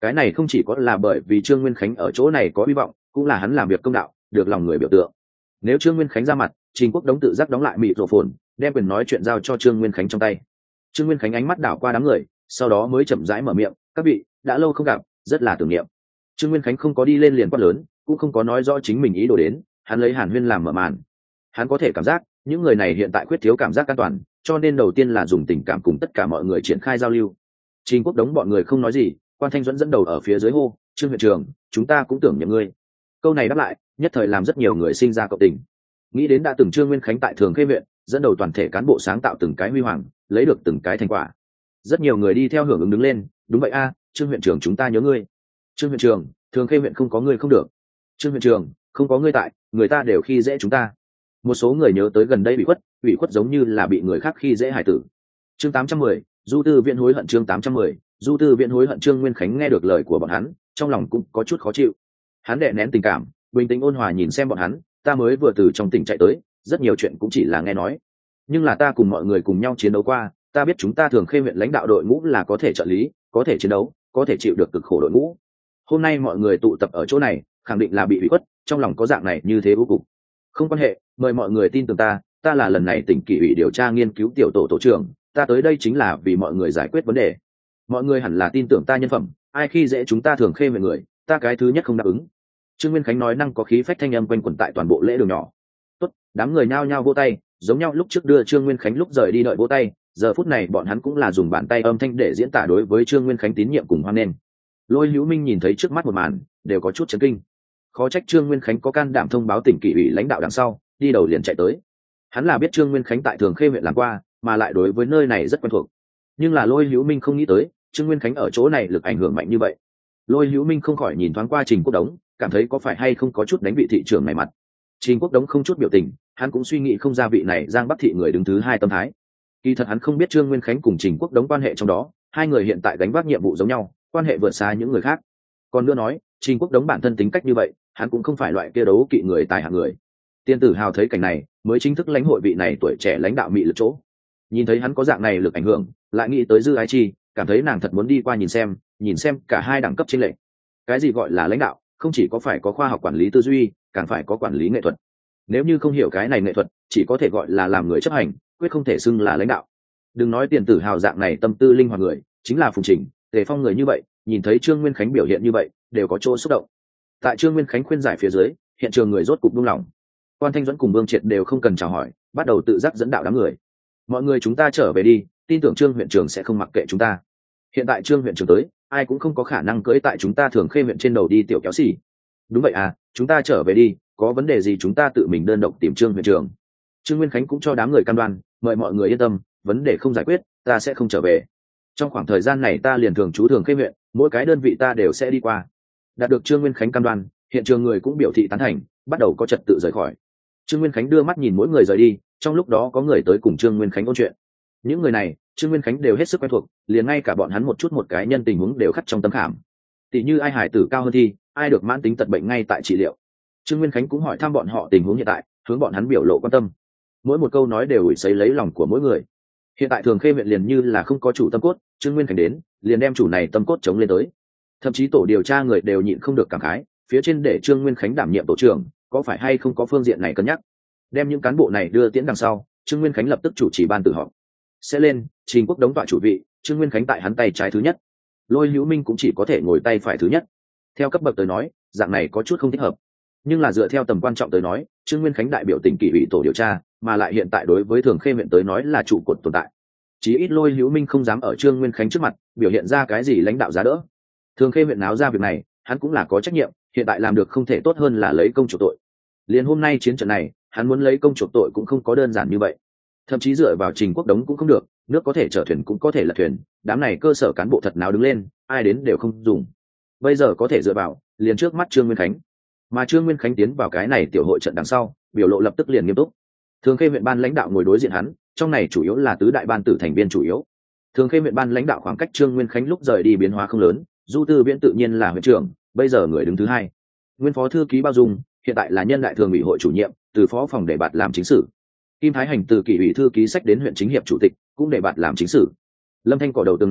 Speaker 1: Cái này không chỉ có là bởi vì Trương Nguyên Khánh ở chỗ này có hy vọng, cũng là hắn làm việc công đạo, được lòng người biểu tượng. Nếu Trương Nguyên Khánh ra mặt, Trình Quốc Đống tự giác đóng lại mịt rổ phồn, đem quyền nói chuyện giao cho Trương Nguyên Khánh trong tay. Trương Nguyên Khánh ánh mắt đảo qua đám người, sau đó mới chậm rãi mở miệng, các vị, đã lâu không gặp, rất là tưởng niệm. Trương Nguyên Khánh không có đi lên liền quát lớn, cũng không có nói rõ chính mình ý đồ đến, hắn lấy Hàn Huyên làm mở màn. Hắn có thể cảm giác những người này hiện tại khuyết thiếu cảm giác an toàn, cho nên đầu tiên là dùng tình cảm cùng tất cả mọi người triển khai giao lưu. Trình Quốc Đống bọn người không nói gì, Quan Thanh Duẫn dẫn đầu ở phía dưới hô, Trương huyện trưởng, chúng ta cũng tưởng nhầm ngươi. Câu này đáp lại, nhất thời làm rất nhiều người sinh ra cộng tình. Nghĩ đến đã từng Trương Nguyên Khánh tại Thường Khê huyện dẫn đầu toàn thể cán bộ sáng tạo từng cái huy hoàng, lấy được từng cái thành quả. Rất nhiều người đi theo hưởng ứng đứng lên, đúng vậy a, Trương huyện trưởng chúng ta nhớ ngươi. Trương huyện trưởng, Thường Khê huyện không có ngươi không được. Trương huyện trưởng, không có ngươi tại, người ta đều khi dễ chúng ta. Một số người nhớ tới gần đây bị khuất, bị khuất giống như là bị người khác khi dễ hải tử. Chương tám trăm mười, Du Tư Viễn hối hận. Chương tám trăm mười, Du Tư Viễn hối hận. Trương Nguyên Khánh nghe được lời của bọn hắn, trong lòng cũng có chút khó chịu. Hắn đè nén tình cảm, bình tĩnh ôn hòa nhìn xem bọn hắn, ta mới vừa từ trong tỉnh chạy tới, rất nhiều chuyện cũng chỉ là nghe nói, nhưng là ta cùng mọi người cùng nhau chiến đấu qua, ta biết chúng ta Thường Khê huyện lãnh đạo đội ngũ là có thể trợ lý, có thể chiến đấu, có thể chịu được cực khổ đội ngũ. Hôm nay mọi người tụ tập ở chỗ này, khẳng định là bị ủy khuất, trong lòng có dạng này như thế vô cùng. Không quan hệ, mời mọi người tin tưởng ta, ta là lần này tỉnh kỷ ủy điều tra nghiên cứu tiểu tổ tổ trưởng, ta tới đây chính là vì mọi người giải quyết vấn đề. Mọi người hẳn là tin tưởng ta nhân phẩm, ai khi dễ chúng ta Thường Khê huyện người, ta cái thứ nhất không đáp ứng. Trương Nguyên Khánh nói năng có khí phách thanh âm quanh quẩn tại toàn bộ lễ đường nhỏ. Tốt, đám người nhao nhao vỗ tay, giống nhau lúc trước đưa Trương Nguyên Khánh lúc rời đi đợi vỗ tay, giờ phút này bọn hắn cũng là dùng bàn tay âm thanh để diễn tả đối với Trương Nguyên Khánh tín nhiệm cùng hoan nghênh. Lôi Hữu Minh nhìn thấy trước mắt một màn, đều có chút chấn kinh. Khó trách Trương Nguyên Khánh có can đảm thông báo tỉnh kỷ ủy lãnh đạo đằng sau, đi đầu liền chạy tới. Hắn là biết Trương Nguyên Khánh tại Thường Khê huyện làm qua, mà lại đối với nơi này rất quen thuộc. Nhưng là Lôi Hữu Minh không nghĩ tới, Trương Nguyên Khánh ở chỗ này lực ảnh hưởng mạnh như vậy. Lôi Hữu Minh không khỏi nhìn thoáng qua Trình Quốc Đống, cảm thấy có phải hay không có chút đánh vị thị trưởng này mặt. Trình Quốc Đống không chút biểu tình, hắn cũng suy nghĩ không ra vị này Giang Bắc thị người đứng thứ hai tâm thái. Kỳ thật hắn không biết Trương Nguyên Khánh cùng Trình Quốc Đống quan hệ trong đó, hai người hiện tại gánh vác nhiệm vụ giống nhau, quan hệ vượt xa những người khác. Còn nữa nói, Trình Quốc Đống bản thân tính cách như vậy, hắn cũng không phải loại kia đấu kỵ người tài hạng người. Tiên Tử Hào thấy cảnh này, mới chính thức lãnh hội vị này tuổi trẻ lãnh đạo mị lực chỗ. Nhìn thấy hắn có dạng này lực ảnh hưởng, lại nghĩ tới Dư Ái Chi, cảm thấy nàng thật muốn đi qua nhìn xem, nhìn xem cả hai đẳng cấp chênh lệch. Cái gì gọi là lãnh đạo, không chỉ có phải có khoa học quản lý tư duy, càng phải có quản lý nghệ thuật. Nếu như không hiểu cái này nghệ thuật, chỉ có thể gọi là làm người chấp hành, quyết không thể xưng là lãnh đạo. Đừng nói Tiền Tử Hào dạng này tâm tư linh hoạt người, chính là Phùng Trình, Tề Phong người như vậy, nhìn thấy Trương Nguyên Khánh biểu hiện như vậy, đều có chỗ xúc động. Tại Trương Nguyên Khánh khuyên giải phía dưới, hiện trường người rốt cục buông lỏng. Quan Thanh Duẫn cùng Vương Triệt đều không cần chào hỏi, bắt đầu tự giác dẫn đạo đám người. Mọi người chúng ta trở về đi, tin tưởng Trương huyện trưởng sẽ không mặc kệ chúng ta. Hiện tại Trương huyện trưởng tới, ai cũng không có khả năng cưỡi tại chúng ta Thường Khê huyện trên đầu đi tiểu kéo xỉ. Đúng vậy à, chúng ta trở về đi, có vấn đề gì chúng ta tự mình đơn độc tìm Trương huyện trưởng. Trương Nguyên Khánh cũng cho đám người cam đoan, mời mọi người yên tâm, vấn đề không giải quyết, ta sẽ không trở về. Trong khoảng thời gian này ta liền thường trú Thường Khê huyện, mỗi cái đơn vị ta đều sẽ đi qua. Đạt được Trương Nguyên Khánh cam đoan, hiện trường người cũng biểu thị tán thành, bắt đầu có trật tự rời khỏi. Trương Nguyên Khánh đưa mắt nhìn mỗi người rời đi, trong lúc đó có người tới cùng Trương Nguyên Khánh ôn chuyện. Những người này, Trương Nguyên Khánh đều hết sức quen thuộc, liền ngay cả bọn hắn một chút một cái nhân tình huống đều khắc trong tấm khảm. Tỷ như ai hải tử cao hơn thi, ai được mãn tính tật bệnh ngay tại trị liệu. Trương Nguyên Khánh cũng hỏi thăm bọn họ tình huống hiện tại, hướng bọn hắn biểu lộ quan tâm. Mỗi một câu nói đều ủi sấy lấy lòng của mỗi người. Hiện tại Thường Khê huyện liền như là không có chủ tâm cốt, Trương Nguyên Khánh đến, liền đem chủ này tâm cốt chống lên tới. Thậm chí tổ điều tra người đều nhịn không được cảm khái, phía trên để Trương Nguyên Khánh đảm nhiệm tổ trưởng, có phải hay không có phương diện này cân nhắc. Đem những cán bộ này đưa tiễn đằng sau, Trương Nguyên Khánh lập tức chủ trì ban tự họp. Sẽ lên, Trình Quốc Đống tọa chủ vị, Trương Nguyên Khánh tại hắn tay trái thứ nhất. Lôi Hữu Minh cũng chỉ có thể ngồi tay phải thứ nhất. Theo cấp bậc tới nói, dạng này có chút không thích hợp. Nhưng là dựa theo tầm quan trọng tới nói, Trương Nguyên Khánh đại biểu tỉnh kỷ ủy tổ điều tra, mà lại hiện tại đối với Thường Khê huyện tới nói là trụ cột tồn tại. Chí ít Lôi Hữu Minh không dám ở Trương Nguyên Khánh trước mặt biểu hiện ra cái gì lãnh đạo giá đỡ. Thường Khê huyện náo ra việc này, hắn cũng là có trách nhiệm, hiện tại làm được không thể tốt hơn là lấy công chuộc tội. Liền hôm nay chiến trận này, hắn muốn lấy công chuộc tội cũng không có đơn giản như vậy. Thậm chí dựa vào Trình Quốc Đống cũng không được, nước có thể chở thuyền cũng có thể lật thuyền, đám này cơ sở cán bộ thật nào đứng lên, ai đến đều không dùng. Bây giờ có thể dựa vào, liền trước mắt Trương Nguyên Khánh. Mà Trương Nguyên Khánh tiến vào cái này tiểu hội trận đằng sau, biểu lộ lập tức liền nghiêm túc. Thường Khê huyện ban lãnh đạo ngồi đối diện hắn, trong này chủ yếu là tứ đại ban tử thành viên chủ yếu. Thường Khê huyện ban lãnh đạo khoảng cách Trương Nguyên Khánh lúc rời đi biến hóa không lớn, Du Tư Viễn tự nhiên là huyện trưởng, bây giờ người đứng thứ hai. Nguyên phó thư ký Bao Dung, hiện tại là nhân đại thường ủy hội chủ nhiệm, từ phó phòng để bạt làm chính sử. Kim Thái Hành từ kỷ ủy thư ký sách đến huyện chính hiệp chủ tịch, cũng để bạt làm chính sử. Lâm Thanh cỏ đầu tường này,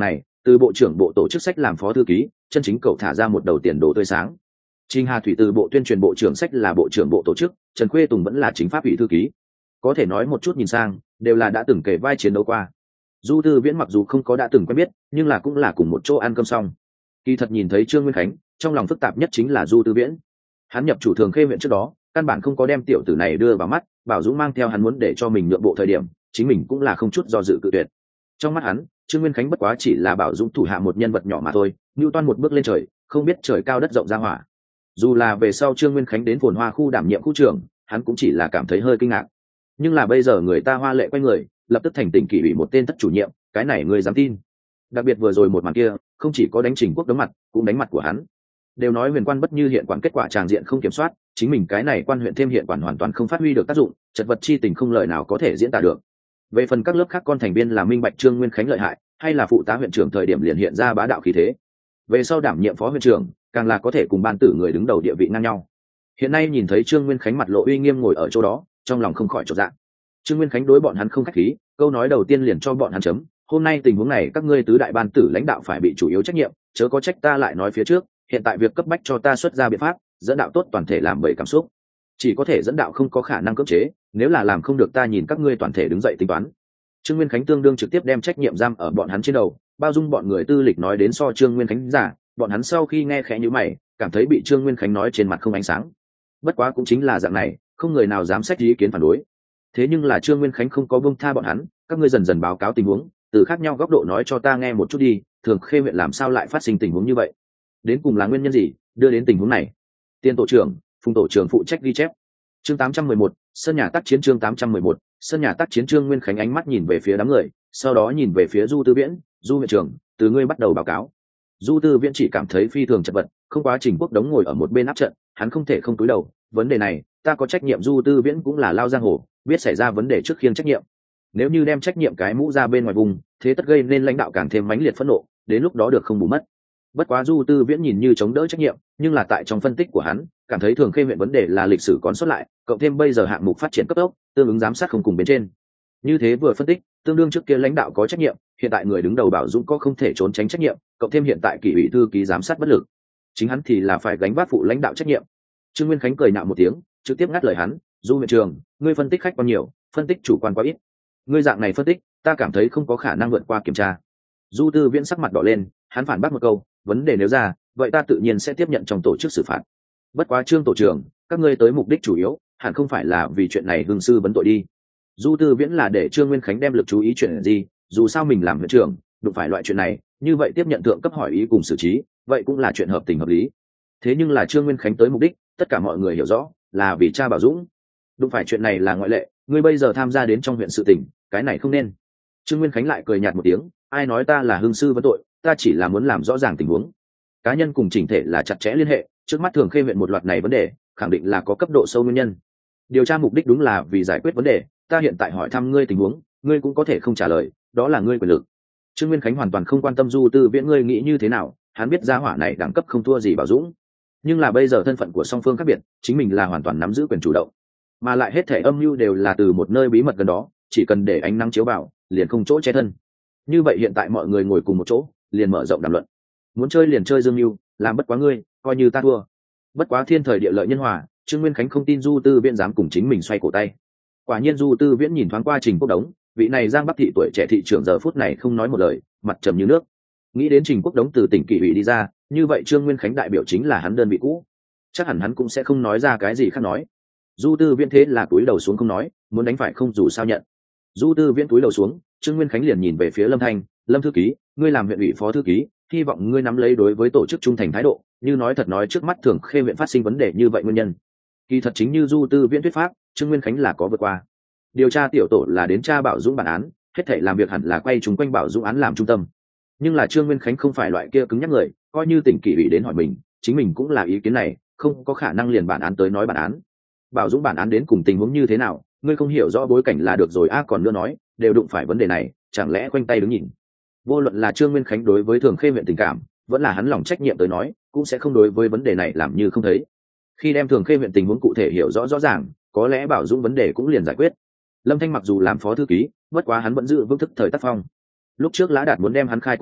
Speaker 1: từ bộ trưởng bộ tổ chức sách làm phó thư ký, chân chính cậu thả ra một đầu tiền đồ tươi sáng. Trình Hà Thủy từ bộ tuyên truyền bộ trưởng sách là bộ trưởng bộ tổ chức, Trần Khuê Tùng vẫn là chính pháp ủy thư ký. Có thể nói một chút nhìn sang, đều là đã từng kể vai chiến đấu qua. Du Tư Viễn mặc dù không có đã từng quen biết, nhưng là cũng là cùng một chỗ ăn cơm xong. Kỳ thật nhìn thấy Trương Nguyên Khánh, trong lòng phức tạp nhất chính là Du Tư Viễn. Hắn nhập chủ Thường Khê huyện trước đó, căn bản không có đem tiểu tử này đưa vào mắt, Bảo Dũng mang theo hắn muốn để cho mình nhượng bộ thời điểm, chính mình cũng là không chút do dự cự tuyệt. Trong mắt hắn, Trương Nguyên Khánh bất quá chỉ là Bảo Dũng thủ hạ một nhân vật nhỏ mà thôi, Nưu Toan một bước lên trời, không biết trời cao đất rộng ra hỏa. Dù là về sau Trương Nguyên Khánh đến Phồn Hoa khu đảm nhiệm khu trưởng, hắn cũng chỉ là cảm thấy hơi kinh ngạc. Nhưng là bây giờ người ta hoa lệ quay người, lập tức thành tỉnh kỷ ủy một tên thất chủ nhiệm, cái này người dám tin? Đặc biệt vừa rồi một màn kia, không chỉ có đánh Trình Quốc đấm mặt, cũng đánh mặt của hắn. Đều nói huyền quan bất như hiện quản, kết quả tràng diện không kiểm soát, chính mình cái này quan huyện thêm hiện quản hoàn toàn không phát huy được tác dụng, chật vật chi tình không lời nào có thể diễn tả được. Về phần các lớp khác con thành viên là minh bạch Trương Nguyên Khánh lợi hại, hay là phụ tá huyện trưởng thời điểm liền hiện ra bá đạo khí thế. Về sau đảm nhiệm phó huyện trưởng, càng là có thể cùng ban tử người đứng đầu địa vị ngang nhau. Hiện nay nhìn thấy Trương Nguyên Khánh mặt lộ uy nghiêm ngồi ở chỗ đó, trong lòng không khỏi chột dạ. Trương Nguyên Khánh đối bọn hắn không khách khí, câu nói đầu tiên liền cho bọn hắn chấm, hôm nay tình huống này các ngươi tứ đại ban tử lãnh đạo phải bị chủ yếu trách nhiệm, chớ có trách ta lại nói phía trước, hiện tại việc cấp bách cho ta xuất ra biện pháp, dẫn đạo tốt toàn thể làm bảy cảm xúc. Chỉ có thể dẫn đạo không có khả năng cưỡng chế, nếu là làm không được ta nhìn các ngươi toàn thể đứng dậy tính toán. Trương Nguyên Khánh tương đương trực tiếp đem trách nhiệm giam ở bọn hắn trên đầu, bao dung bọn người tư lịch nói đến so Trương Nguyên Khánh giả, bọn hắn sau khi nghe khẽ nhíu mày, cảm thấy bị Trương Nguyên Khánh nói trên mặt không ánh sáng. Bất quá cũng chính là dạng này, không người nào dám xét ý kiến phản đối. Thế nhưng là Trương Nguyên Khánh không có buông tha bọn hắn, các ngươi dần dần báo cáo tình huống, từ khác nhau góc độ nói cho ta nghe một chút đi, Thường Khê huyện làm sao lại phát sinh tình huống như vậy? Đến cùng là nguyên nhân gì đưa đến tình huống này? Tiên tổ trưởng, Phùng tổ trưởng phụ trách ghi chép. Chương tám trăm mười một, sân nhà tác chiến. Chương tám trăm mười một, sân nhà tác chiến. Trương Nguyên Khánh ánh mắt nhìn về phía đám người, sau đó nhìn về phía Du Tư Viễn, Du huyện trưởng, từ ngươi bắt đầu báo cáo. Du Tư Viễn chỉ cảm thấy phi thường chật vật, không quá Trình Quốc đống ngồi ở một bên áp trận, hắn không thể không cúi đầu, vấn đề này, ta có trách nhiệm. Du Tư Viễn cũng là lao giang hồ, biết xảy ra vấn đề trước khiêng trách nhiệm. Nếu như đem trách nhiệm cái mũ ra bên ngoài vùng, thế tất gây nên lãnh đạo càng thêm mãnh liệt phẫn nộ, đến lúc đó được không bù mất. Bất quá Du Tư Viễn nhìn như chống đỡ trách nhiệm, nhưng là tại trong phân tích của hắn, cảm thấy Thường Khê huyện vấn đề là lịch sử còn sót lại, cộng thêm bây giờ hạng mục phát triển cấp tốc, tương ứng giám sát không cùng bên trên. Như thế vừa phân tích, tương đương trước kia lãnh đạo có trách nhiệm, hiện tại người đứng đầu Bảo Dũng có không thể trốn tránh trách nhiệm, cộng thêm hiện tại kỷ ủy thư ký giám sát bất lực, chính hắn thì là phải gánh vác phụ lãnh đạo trách nhiệm. Trương Nguyên Khánh cười nạo một tiếng, trực tiếp ngắt lời hắn, Du huyện trưởng, ngươi phân tích khách quan nhiều, phân tích chủ quan quá ít. Ngươi dạng này phân tích, ta cảm thấy không có khả năng vượt qua kiểm tra. Du Tư Viễn sắc mặt đỏ lên, hắn phản bác một câu, vấn đề nếu ra, vậy ta tự nhiên sẽ tiếp nhận trong tổ chức xử phạt. Bất quá Trương tổ trưởng, các ngươi tới mục đích chủ yếu, hẳn không phải là vì chuyện này hương sư vấn tội đi. Du Tư Viễn là để Trương Nguyên Khánh đem lực chú ý chuyện gì, dù sao mình làm huyện trưởng, đụng phải loại chuyện này, như vậy tiếp nhận thượng cấp hỏi ý cùng xử trí, vậy cũng là chuyện hợp tình hợp lý. Thế nhưng là Trương Nguyên Khánh tới mục đích, tất cả mọi người hiểu rõ, là vì cha Bảo Dũng. Đụng phải chuyện này là ngoại lệ, ngươi bây giờ tham gia đến trong huyện sự tình, cái này không nên. Trương Nguyên Khánh lại cười nhạt một tiếng, ai nói ta là hương sư vấn tội, ta chỉ là muốn làm rõ ràng tình huống. Cá nhân cùng chỉnh thể là chặt chẽ liên hệ, trước mắt Thường Khê huyện một loạt này vấn đề, khẳng định là có cấp độ sâu nguyên nhân. Điều tra mục đích đúng là vì giải quyết vấn đề, ta hiện tại hỏi thăm ngươi tình huống, ngươi cũng có thể không trả lời, đó là ngươi quyền lực. Trương Nguyên Khánh hoàn toàn không quan tâm Du Tư Viễn ngươi nghĩ như thế nào, hắn biết gia hỏa này đẳng cấp không thua gì Bảo Dũng, nhưng là bây giờ thân phận của song phương khác biệt, chính mình là hoàn toàn nắm giữ quyền chủ động, mà lại hết thể âm mưu đều là từ một nơi bí mật gần đó, chỉ cần để ánh nắng chiếu vào, liền không chỗ che thân. Như vậy hiện tại mọi người ngồi cùng một chỗ, liền mở rộng đàm luận, muốn chơi liền chơi dương mưu, làm bất quá ngươi, coi như ta thua. Bất quá thiên thời địa lợi nhân hòa, Trương Nguyên Khánh không tin Du Tư Viễn dám cùng chính mình xoay cổ tay. Quả nhiên Du Tư Viễn nhìn thoáng qua Trình Quốc Đống, vị này Giang Bắc thị tuổi trẻ thị trưởng giờ phút này không nói một lời, mặt trầm như nước. Nghĩ đến Trình Quốc Đống từ tỉnh kỷ ủy đi ra, như vậy Trương Nguyên Khánh đại biểu chính là hắn đơn vị cũ, chắc hẳn hắn cũng sẽ không nói ra cái gì khác nói. Du Tư Viễn thế là cúi đầu xuống không nói, muốn đánh phải không dù sao nhận. Du Tư Viễn cúi đầu xuống, Trương Nguyên Khánh liền nhìn về phía Lâm Thanh, Lâm thư ký, ngươi làm huyện ủy phó thư ký, hy vọng ngươi nắm lấy đối với tổ chức trung thành thái độ, như nói thật nói trước mắt Thường Khê huyện phát sinh vấn đề như vậy nguyên nhân. Kỳ thật chính như Du Tư Viễn thuyết pháp, Trương Nguyên Khánh là có vượt qua. Điều tra tiểu tổ là đến tra Bảo Dũng bản án, hết thảy làm việc hẳn là quay chúng quanh Bảo Dũng án làm trung tâm. Nhưng là Trương Nguyên Khánh không phải loại kia cứng nhắc người, coi như tỉnh kỷ ủy đến hỏi mình, chính mình cũng là ý kiến này, không có khả năng liền bản án tới nói bản án. Bảo Dũng bản án đến cùng tình huống như thế nào, ngươi không hiểu rõ bối cảnh là được rồi a à, còn nữa nói, đều đụng phải vấn đề này, chẳng lẽ khoanh tay đứng nhìn. Vô luận là Trương Nguyên Khánh đối với Thường Khê huyện tình cảm, vẫn là hắn lòng trách nhiệm tới nói, cũng sẽ không đối với vấn đề này làm như không thấy. Khi đem Thường Khê huyện tình huống cụ thể hiểu rõ rõ ràng, có lẽ Bảo Dũng vấn đề cũng liền giải quyết. Lâm Thanh mặc dù làm phó thư ký, bất quá hắn vẫn giữ vững thức thời tác phong. Lúc trước Lã Đạt muốn đem hắn khai quật ra,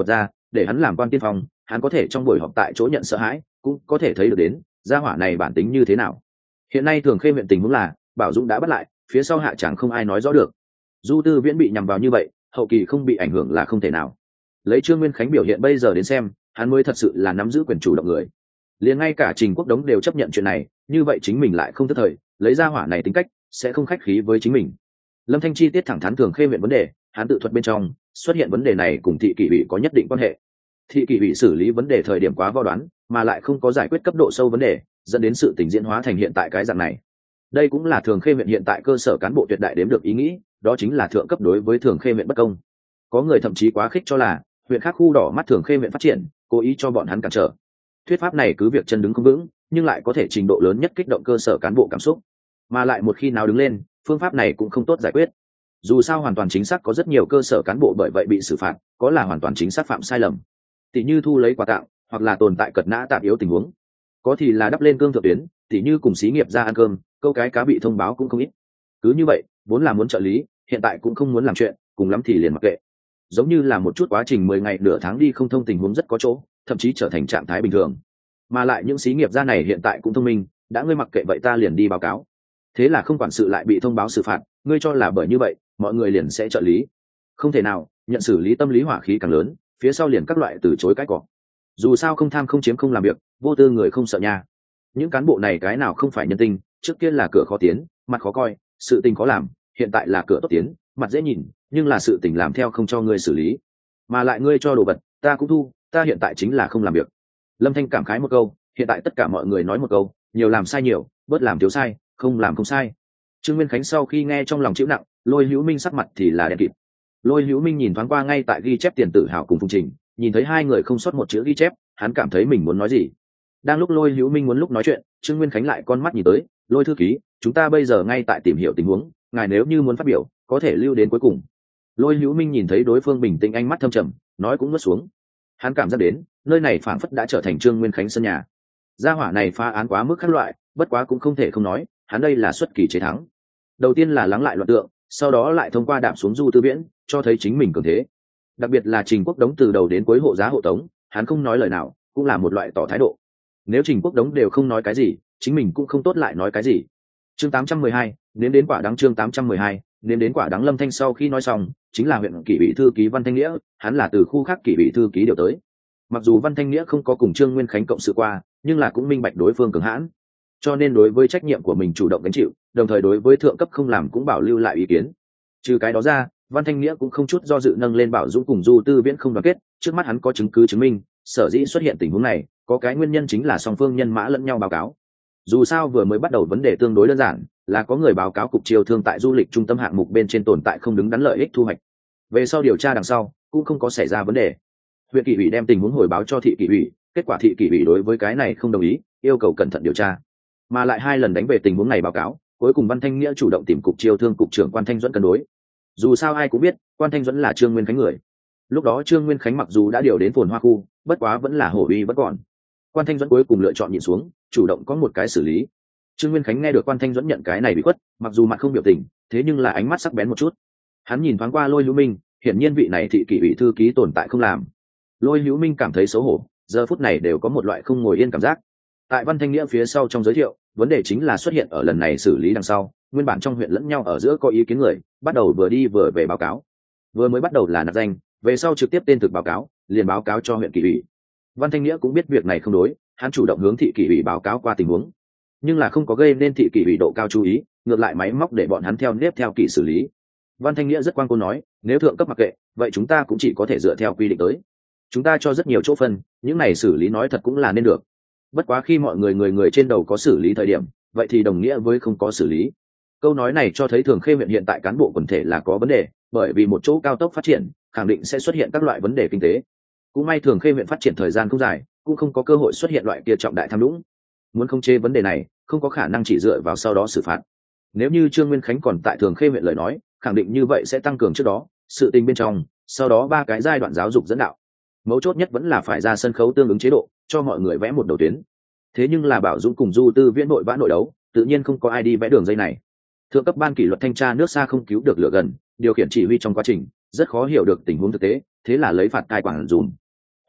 Speaker 1: để hắn làm quan tiên phong, hắn có thể trong buổi họp tại chỗ nhận sợ hãi, cũng có thể thấy được đến gia hỏa này bản tính như thế nào. Hiện nay Thường Khê huyện tình huống là Bảo Dũng đã bắt lại, phía sau hạ chẳng không ai nói rõ được. Du Tư Viễn bị nhằm vào như vậy, hậu kỳ không bị ảnh hưởng là không thể nào. Lấy Trương Nguyên Khánh biểu hiện bây giờ đến xem, hắn mới thật sự là nắm giữ quyền chủ động người. Liền ngay cả Trình Quốc Đống đều chấp nhận chuyện này, như vậy chính mình lại không thất thời, lấy ra hỏa này tính cách sẽ không khách khí với chính mình. Lâm Thanh chi tiết thẳng thắn Thường Khê huyện vấn đề, hắn tự thuật bên trong xuất hiện vấn đề này cùng thị kỷ ủy có nhất định quan hệ. Thị kỷ ủy xử lý vấn đề thời điểm quá vo đoán, mà lại không có giải quyết cấp độ sâu vấn đề, dẫn đến sự tình diễn hóa thành hiện tại cái dạng này. Đây cũng là Thường Khê huyện hiện tại cơ sở cán bộ tuyệt đại đếm được ý nghĩ, đó chính là thượng cấp đối với Thường Khê huyện bất công. Có người thậm chí quá khích cho là huyện khác khu đỏ mắt Thường Khê huyện phát triển, cố ý cho bọn hắn cản trở. Thuyết pháp này cứ việc chân đứng không vững, nhưng lại có thể trình độ lớn nhất kích động cơ sở cán bộ cảm xúc, mà lại một khi nào đứng lên, phương pháp này cũng không tốt giải quyết. Dù sao hoàn toàn chính xác có rất nhiều cơ sở cán bộ bởi vậy bị xử phạt, có là hoàn toàn chính xác phạm sai lầm, tỷ như thu lấy quà tặng, hoặc là tồn tại cật nã tạm yếu tình huống, có thì là đắp lên cương thượng tuyến, tỷ như cùng xí nghiệp ra ăn cơm, câu cái cá bị thông báo cũng không ít. Cứ như vậy, vốn là muốn trợ lý, hiện tại cũng không muốn làm chuyện, cùng lắm thì liền mặc kệ. Giống như là một chút quá trình mười ngày nửa tháng đi không thông tình huống rất có chỗ, thậm chí trở thành trạng thái bình thường. Mà lại những xí nghiệp gia này hiện tại cũng thông minh, đã ngươi mặc kệ vậy ta liền đi báo cáo. Thế là không quản sự lại bị thông báo xử phạt, ngươi cho là bởi như vậy, mọi người liền sẽ trợ lý. Không thể nào, nhận xử lý tâm lý hỏa khí càng lớn, phía sau liền các loại từ chối cái cỏ. Dù sao không tham không chiếm không làm việc, vô tư người không sợ nha. Những cán bộ này cái nào không phải nhân tinh, trước kia là cửa khó tiến, mặt khó coi, sự tình khó làm, hiện tại là cửa tốt tiến, mặt dễ nhìn, nhưng là sự tình làm theo không cho ngươi xử lý. Mà lại ngươi cho đồ vật, ta cũng thu, ta hiện tại chính là không làm việc. Lâm Thanh cảm khái một câu, hiện tại tất cả mọi người nói một câu, nhiều làm sai nhiều, bớt làm thiếu sai, không làm không sai. Trương Nguyên Khánh sau khi nghe trong lòng chịu nặng, Lôi Hữu Minh sắc mặt thì là đen kịt. Lôi Hữu Minh nhìn thoáng qua ngay tại ghi chép tiền tự hào cùng Phùng Trình, nhìn thấy hai người không sót một chữ ghi chép, hắn cảm thấy mình muốn nói gì. Đang lúc Lôi Hữu Minh muốn lúc nói chuyện, Trương Nguyên Khánh lại con mắt nhìn tới, Lôi thư ký, chúng ta bây giờ ngay tại tìm hiểu tình huống, ngài nếu như muốn phát biểu, có thể lưu đến cuối cùng. Lôi Hữu Minh nhìn thấy đối phương bình tĩnh ánh mắt thâm trầm, nói cũng nuốt xuống. Hắn cảm giác đến, nơi này phảng phất đã trở thành Trương Nguyên Khánh sân nhà. Gia hỏa này phá án quá mức khác loại, bất quá cũng không thể không nói, hắn đây là xuất kỳ chế thắng. Đầu tiên là lắng lại loạn tượng, sau đó lại thông qua đạp xuống Du Tư Viễn, cho thấy chính mình cường thế. Đặc biệt là Trình Quốc Đống từ đầu đến cuối hộ giá hộ tống, hắn không nói lời nào, cũng là một loại tỏ thái độ. Nếu Trình Quốc Đống đều không nói cái gì, chính mình cũng không tốt lại nói cái gì. Chương tám trăm mười hai, nếm đến quả đắng. Chương tám trăm mười hai, nếm đến quả đắng. Lâm Thanh sau khi nói xong, chính là huyện kỷ ủy thư ký Văn Thanh Nghĩa, hắn là từ khu khác kỷ ủy thư ký điều tới. Mặc dù Văn Thanh Nghĩa không có cùng Trương Nguyên Khánh cộng sự qua, nhưng là cũng minh bạch đối phương cường hãn, cho nên đối với trách nhiệm của mình chủ động gánh chịu, đồng thời đối với thượng cấp không làm cũng bảo lưu lại ý kiến. Trừ cái đó ra, Văn Thanh Nghĩa cũng không chút do dự nâng lên Bảo Dũng cùng Du Tư Viễn không đoàn kết, trước mắt hắn có chứng cứ chứng minh, sở dĩ xuất hiện tình huống này, có cái nguyên nhân chính là song phương nhân mã lẫn nhau báo cáo. Dù sao vừa mới bắt đầu vấn đề tương đối đơn giản, là có người báo cáo cục chiêu thương tại du lịch trung tâm hạng mục bên trên tồn tại không đứng đắn lợi ích thu hoạch. Về sau điều tra đằng sau, cũng không có xảy ra vấn đề. Huyện kỷ ủy đem tình huống hồi báo cho thị kỷ ủy, kết quả thị kỷ ủy đối với cái này không đồng ý, yêu cầu cẩn thận điều tra. Mà lại hai lần đánh về tình huống này báo cáo, cuối cùng Văn Thanh Nghĩa chủ động tìm cục chiêu thương cục trưởng Quan Thanh Duẫn cân đối. Dù sao ai cũng biết, Quan Thanh Duẫn là Trương Nguyên Khánh người. Lúc đó Trương Nguyên Khánh mặc dù đã điều đến Phồn Hoa khu, bất quá vẫn là hổ uy vẫn còn. Quan Thanh Duẫn cuối cùng lựa chọn nhịn xuống, chủ động có một cái xử lý. Trương Nguyên Khánh nghe được Quan Thanh Duẫn nhận cái này bị khuất, mặc dù mặt không biểu tình, thế nhưng là ánh mắt sắc bén một chút. Hắn nhìn thoáng qua Lôi Hữu Minh, hiển nhiên vị này thị kỷ ủy thư ký tồn tại không làm. Lôi Hữu Minh cảm thấy xấu hổ, giờ phút này đều có một loại không ngồi yên cảm giác. Tại Văn Thanh Nghĩa phía sau trong giới thiệu, vấn đề chính là xuất hiện ở lần này xử lý đằng sau, nguyên bản trong huyện lẫn nhau ở giữa có ý kiến người, bắt đầu vừa đi vừa về báo cáo. Vừa mới bắt đầu là nạp danh, về sau trực tiếp tên thực báo cáo, liền báo cáo cho huyện kỷ ủy. Văn Thanh Nghĩa cũng biết việc này không đối, hắn chủ động hướng thị kỷ ủy báo cáo qua tình huống, nhưng là không có gây nên thị kỷ ủy độ cao chú ý, ngược lại máy móc để bọn hắn theo nếp theo kỷ xử lý. Văn Thanh Nghĩa rất quan cô nói, nếu thượng cấp mặc kệ, vậy chúng ta cũng chỉ có thể dựa theo quy định tới. Chúng ta cho rất nhiều chỗ phân, những này xử lý nói thật cũng là nên được. Bất quá khi mọi người người người trên đầu có xử lý thời điểm, vậy thì đồng nghĩa với không có xử lý. Câu nói này cho thấy Thường Khê huyện hiện tại cán bộ quần thể là có vấn đề, bởi vì một chỗ cao tốc phát triển, khẳng định sẽ xuất hiện các loại vấn đề kinh tế. Cũng may Thường Khê huyện phát triển thời gian không dài, cũng không có cơ hội xuất hiện loại kia trọng đại tham nhũng. Muốn khống chế vấn đề này, không có khả năng chỉ dựa vào sau đó xử phạt. Nếu như Trương Nguyên Khánh còn tại Thường Khê huyện lời nói, khẳng định như vậy sẽ tăng cường trước đó sự tình bên trong, sau đó ba cái giai đoạn giáo dục dẫn đạo. Mấu chốt nhất vẫn là phải ra sân khấu tương ứng chế độ, cho mọi người vẽ một đầu tuyến. Thế nhưng là Bảo Dũng cùng Du Tư Viễn nội vã nội đấu, tự nhiên không có ai đi vẽ đường dây này. Thượng cấp ban kỷ luật thanh tra nước xa không cứu được lửa gần, điều khiển chỉ huy trong quá trình rất khó hiểu được tình huống thực tế, thế là lấy phạt cai quản dùm.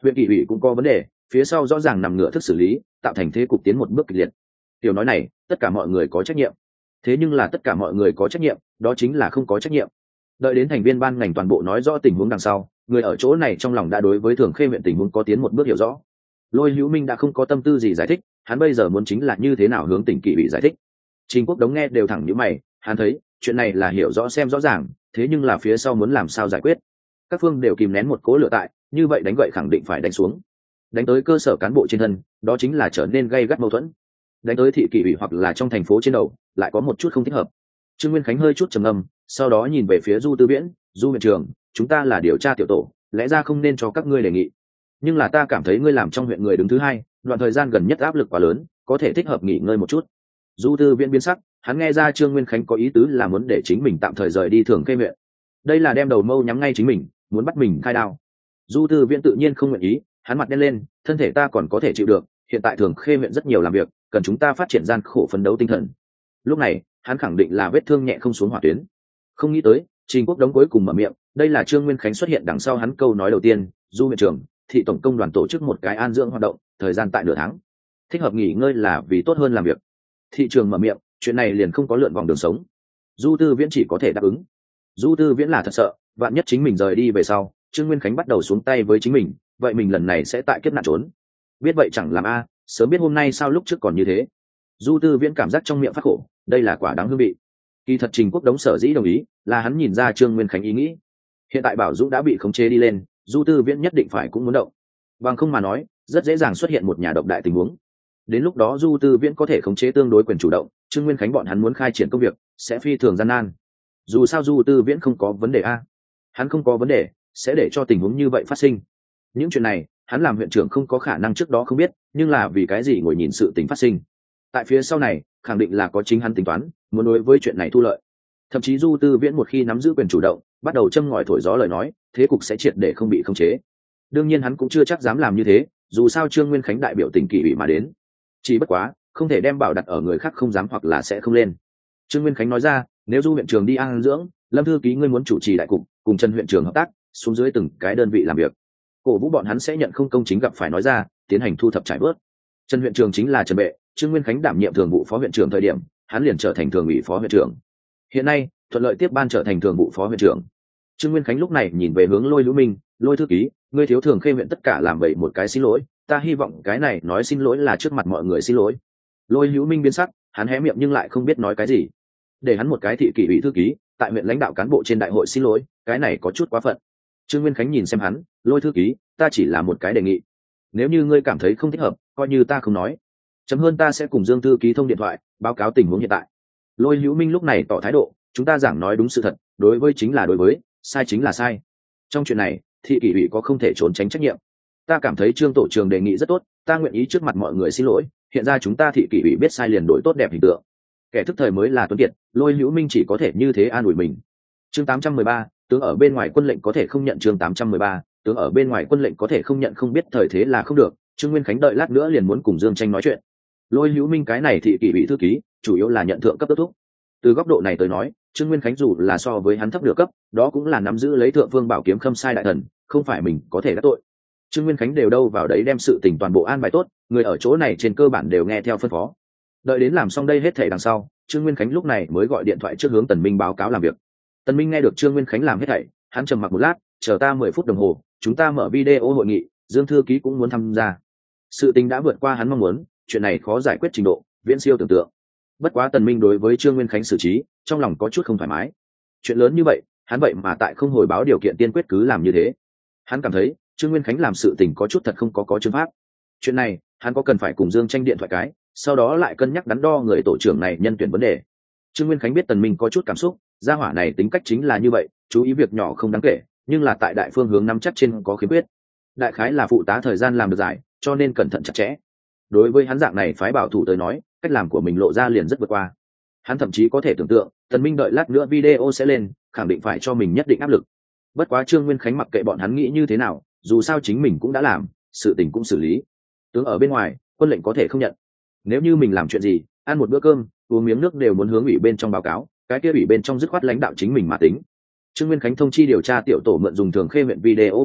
Speaker 1: huyện kỷ ủy cũng có vấn đề, phía sau rõ ràng nằm ngửa thức xử lý, tạo thành thế cục tiến một bước kịch liệt. Tiểu nói này, tất cả mọi người có trách nhiệm. Thế nhưng là tất cả mọi người có trách nhiệm, đó chính là không có trách nhiệm. Đợi đến thành viên ban ngành toàn bộ nói rõ tình huống đằng sau, người ở chỗ này trong lòng đã đối với Thường Khê huyện tình huống có tiến một bước hiểu rõ. Lôi Hữu Minh đã không có tâm tư gì giải thích, hắn bây giờ muốn chính là như thế nào hướng tỉnh kỷ ủy giải thích. Trình Quốc Đống nghe đều thẳng nhíu mày, hắn thấy chuyện này là hiểu rõ xem rõ ràng, thế nhưng là phía sau muốn làm sao giải quyết. Các phương đều kìm nén một cố lửa tại, như vậy đánh gậy khẳng định phải đánh xuống. Đánh tới cơ sở cán bộ trên thân, đó chính là trở nên gây gắt mâu thuẫn. Đánh tới thị kỷ ủy hoặc là trong thành phố trên đầu, lại có một chút không thích hợp. Trương Nguyên Khánh hơi chút trầm ngâm, sau đó nhìn về phía Du Tư Viễn, Du huyện trưởng, chúng ta là điều tra tiểu tổ, lẽ ra không nên cho các ngươi đề nghị. Nhưng là ta cảm thấy ngươi làm trong huyện người đứng thứ hai, đoạn thời gian gần nhất áp lực quá lớn, có thể thích hợp nghỉ ngơi một chút. Du Tư Viễn biến sắc, hắn nghe ra Trương Nguyên Khánh có ý tứ là muốn để chính mình tạm thời rời đi Thường Khê huyện. Đây là đem đầu mâu nhắm ngay chính mình, muốn bắt mình khai đao. Du Tư Viễn tự nhiên không nguyện ý, hắn mặt đen lên, thân thể ta còn có thể chịu được, hiện tại Thường Khê huyện rất nhiều làm việc, cần chúng ta phát triển gian khổ phấn đấu tinh thần. Lúc này, hắn khẳng định là vết thương nhẹ không xuống hỏa tuyến. Không nghĩ tới, Trình Quốc Đống cuối cùng mở miệng, đây là Trương Nguyên Khánh xuất hiện đằng sau hắn câu nói đầu tiên, Du huyện trưởng, thị tổng công đoàn tổ chức một cái an dưỡng hoạt động, thời gian tại nửa tháng. Thích hợp nghỉ ngơi là vì tốt hơn làm việc. Thị trường mở miệng, chuyện này liền không có lượn vòng đường sống. Du Tư Viễn chỉ có thể đáp ứng. Du Tư Viễn là thật sợ, vạn nhất chính mình rời đi về sau, Trương Nguyên Khánh bắt đầu xuống tay với chính mình, vậy mình lần này sẽ tại kiếp nạn trốn. Biết vậy chẳng làm a, sớm biết hôm nay sao lúc trước còn như thế. Du Tư Viễn cảm giác trong miệng phát khổ, đây là quả đáng hương vị. Kỳ thật Trình Quốc Đống sở dĩ đồng ý, là hắn nhìn ra Trương Nguyên Khánh ý nghĩ. Hiện tại Bảo Dũng đã bị khống chế đi lên, Du Tư Viễn nhất định phải cũng muốn động. Bằng không mà nói, rất dễ dàng xuất hiện một nhà độc đại tình huống. Đến lúc đó Du Tư Viễn có thể khống chế tương đối quyền chủ động, Trương Nguyên Khánh bọn hắn muốn khai triển công việc, sẽ phi thường gian nan. Dù sao Du Tư Viễn không có vấn đề a, hắn không có vấn đề, sẽ để cho tình huống như vậy phát sinh. Những chuyện này, hắn làm huyện trưởng không có khả năng trước đó không biết, nhưng là vì cái gì ngồi nhìn sự tình phát sinh. Tại phía sau này, khẳng định là có chính hắn tính toán, muốn đối với chuyện này thu lợi. Thậm chí Du Tư Viễn một khi nắm giữ quyền chủ động, bắt đầu châm ngòi thổi gió lời nói, thế cục sẽ triệt để không bị khống chế. Đương nhiên hắn cũng chưa chắc dám làm như thế, dù sao Trương Nguyên Khánh đại biểu tỉnh kỷ ủy mà đến. Chỉ bất quá, không thể đem bảo đặt ở người khác không dám hoặc là sẽ không lên. Trương Nguyên Khánh nói ra, nếu Du huyện trưởng đi an dưỡng, Lâm thư ký ngươi muốn chủ trì đại cục, cùng Trần huyện trưởng hợp tác, xuống dưới từng cái đơn vị làm việc. Cổ vũ bọn hắn sẽ nhận không công chính gặp phải nói ra, tiến hành thu thập trải bớt. Trần huyện trưởng chính là Trần Bệ, Trương Nguyên Khánh đảm nhiệm thường vụ phó huyện trưởng thời điểm, hắn liền trở thành thường ủy phó huyện trưởng. Hiện nay, thuận lợi tiếp ban trở thành thường vụ phó huyện trưởng. Trương Nguyên Khánh lúc này nhìn về hướng Lôi Hữu Minh, Lôi thư ký, ngươi thiếu Thường Khê huyện tất cả làm vậy một cái xin lỗi, ta hy vọng cái này nói xin lỗi là trước mặt mọi người xin lỗi. Lôi Hữu Minh biến sắc, hắn hé miệng nhưng lại không biết nói cái gì. Để hắn một cái thị kỷ ủy thư ký, tại huyện lãnh đạo cán bộ trên đại hội xin lỗi, cái này có chút quá phận. Trương Nguyên Khánh nhìn xem hắn, Lôi thư ký, ta chỉ là một cái đề nghị. Nếu như ngươi cảm thấy không thích hợp, coi như ta không nói. Chấm hơn ta sẽ cùng Dương thư ký thông điện thoại, báo cáo tình huống hiện tại. Lôi Hữu Minh lúc này tỏ thái độ, chúng ta giảng nói đúng sự thật, đối với chính là đối với, sai chính là sai. Trong chuyện này, thị kỷ ủy có không thể trốn tránh trách nhiệm. Ta cảm thấy Trương tổ trưởng đề nghị rất tốt, ta nguyện ý trước mặt mọi người xin lỗi, hiện ra chúng ta thị kỷ ủy biết sai liền đổi tốt đẹp hình tượng. Kẻ thức thời mới là tuấn kiệt, Lôi Hữu Minh chỉ có thể như thế an ủi mình. Chương tám trăm mười ba, tướng ở bên ngoài quân lệnh có thể không nhận. Chương tám trăm mười ba, tướng ở bên ngoài quân lệnh có thể không nhận, không biết thời thế là không được. Trương Nguyên Khánh đợi lát nữa liền muốn cùng Dương Tranh nói chuyện. Lôi Hữu Minh cái này thị kỷ ủy thư ký, chủ yếu là nhận thượng cấp kết thúc. Từ góc độ này tới nói, Trương Nguyên Khánh dù là so với hắn thấp được cấp, đó cũng là nắm giữ lấy thượng vương bảo kiếm khâm sai đại thần, không phải mình có thể đắc tội. Trương Nguyên Khánh đều đâu vào đấy đem sự tình toàn bộ an bài tốt, người ở chỗ này trên cơ bản đều nghe theo phân phó. Đợi đến làm xong đây hết thảy đằng sau, Trương Nguyên Khánh lúc này mới gọi điện thoại trước hướng Tần Minh báo cáo làm việc. Tần Minh nghe được Trương Nguyên Khánh làm hết thảy, hắn trầm mặc một lát, chờ ta mười phút đồng hồ, chúng ta mở video hội nghị, Dương thư ký cũng muốn tham gia. Sự tình đã vượt qua hắn mong muốn, chuyện này khó giải quyết trình độ, viễn siêu tưởng tượng. Bất quá Tần Minh đối với Trương Nguyên Khánh xử trí, trong lòng có chút không thoải mái. Chuyện lớn như vậy, hắn vậy mà tại không hồi báo điều kiện tiên quyết cứ làm như thế. Hắn cảm thấy Trương Nguyên Khánh làm sự tình có chút thật không có có chương pháp. Chuyện này, hắn có cần phải cùng Dương Tranh điện thoại cái, sau đó lại cân nhắc đắn đo người tổ trưởng này nhân tuyển vấn đề. Trương Nguyên Khánh biết Tần Minh có chút cảm xúc, gia hỏa này tính cách chính là như vậy, chú ý việc nhỏ không đáng kể, nhưng là tại đại phương hướng nắm chắc trên có khiếm khuyết. Đại khái là phụ tá thời gian làm được giải, cho nên cẩn thận chặt chẽ. Đối với hắn dạng này phái bảo thủ tới nói, cách làm của mình lộ ra liền rất vượt qua. Hắn thậm chí có thể tưởng tượng, Tần Minh đợi lát nữa video sẽ lên, khẳng định phải cho mình nhất định áp lực. Bất quá Trương Nguyên Khánh mặc kệ bọn hắn nghĩ như thế nào, dù sao chính mình cũng đã làm, sự tình cũng xử lý. Tướng ở bên ngoài, quân lệnh có thể không nhận. Nếu như mình làm chuyện gì, ăn một bữa cơm, uống miếng nước đều muốn hướng ủy bên trong báo cáo, cái kia ủy bên trong dứt khoát lãnh đạo chính mình mà tính. Trương Nguyên Khánh thông chi điều tra tiểu tổ mượn dùng Thường Khê huyện video phòng họp,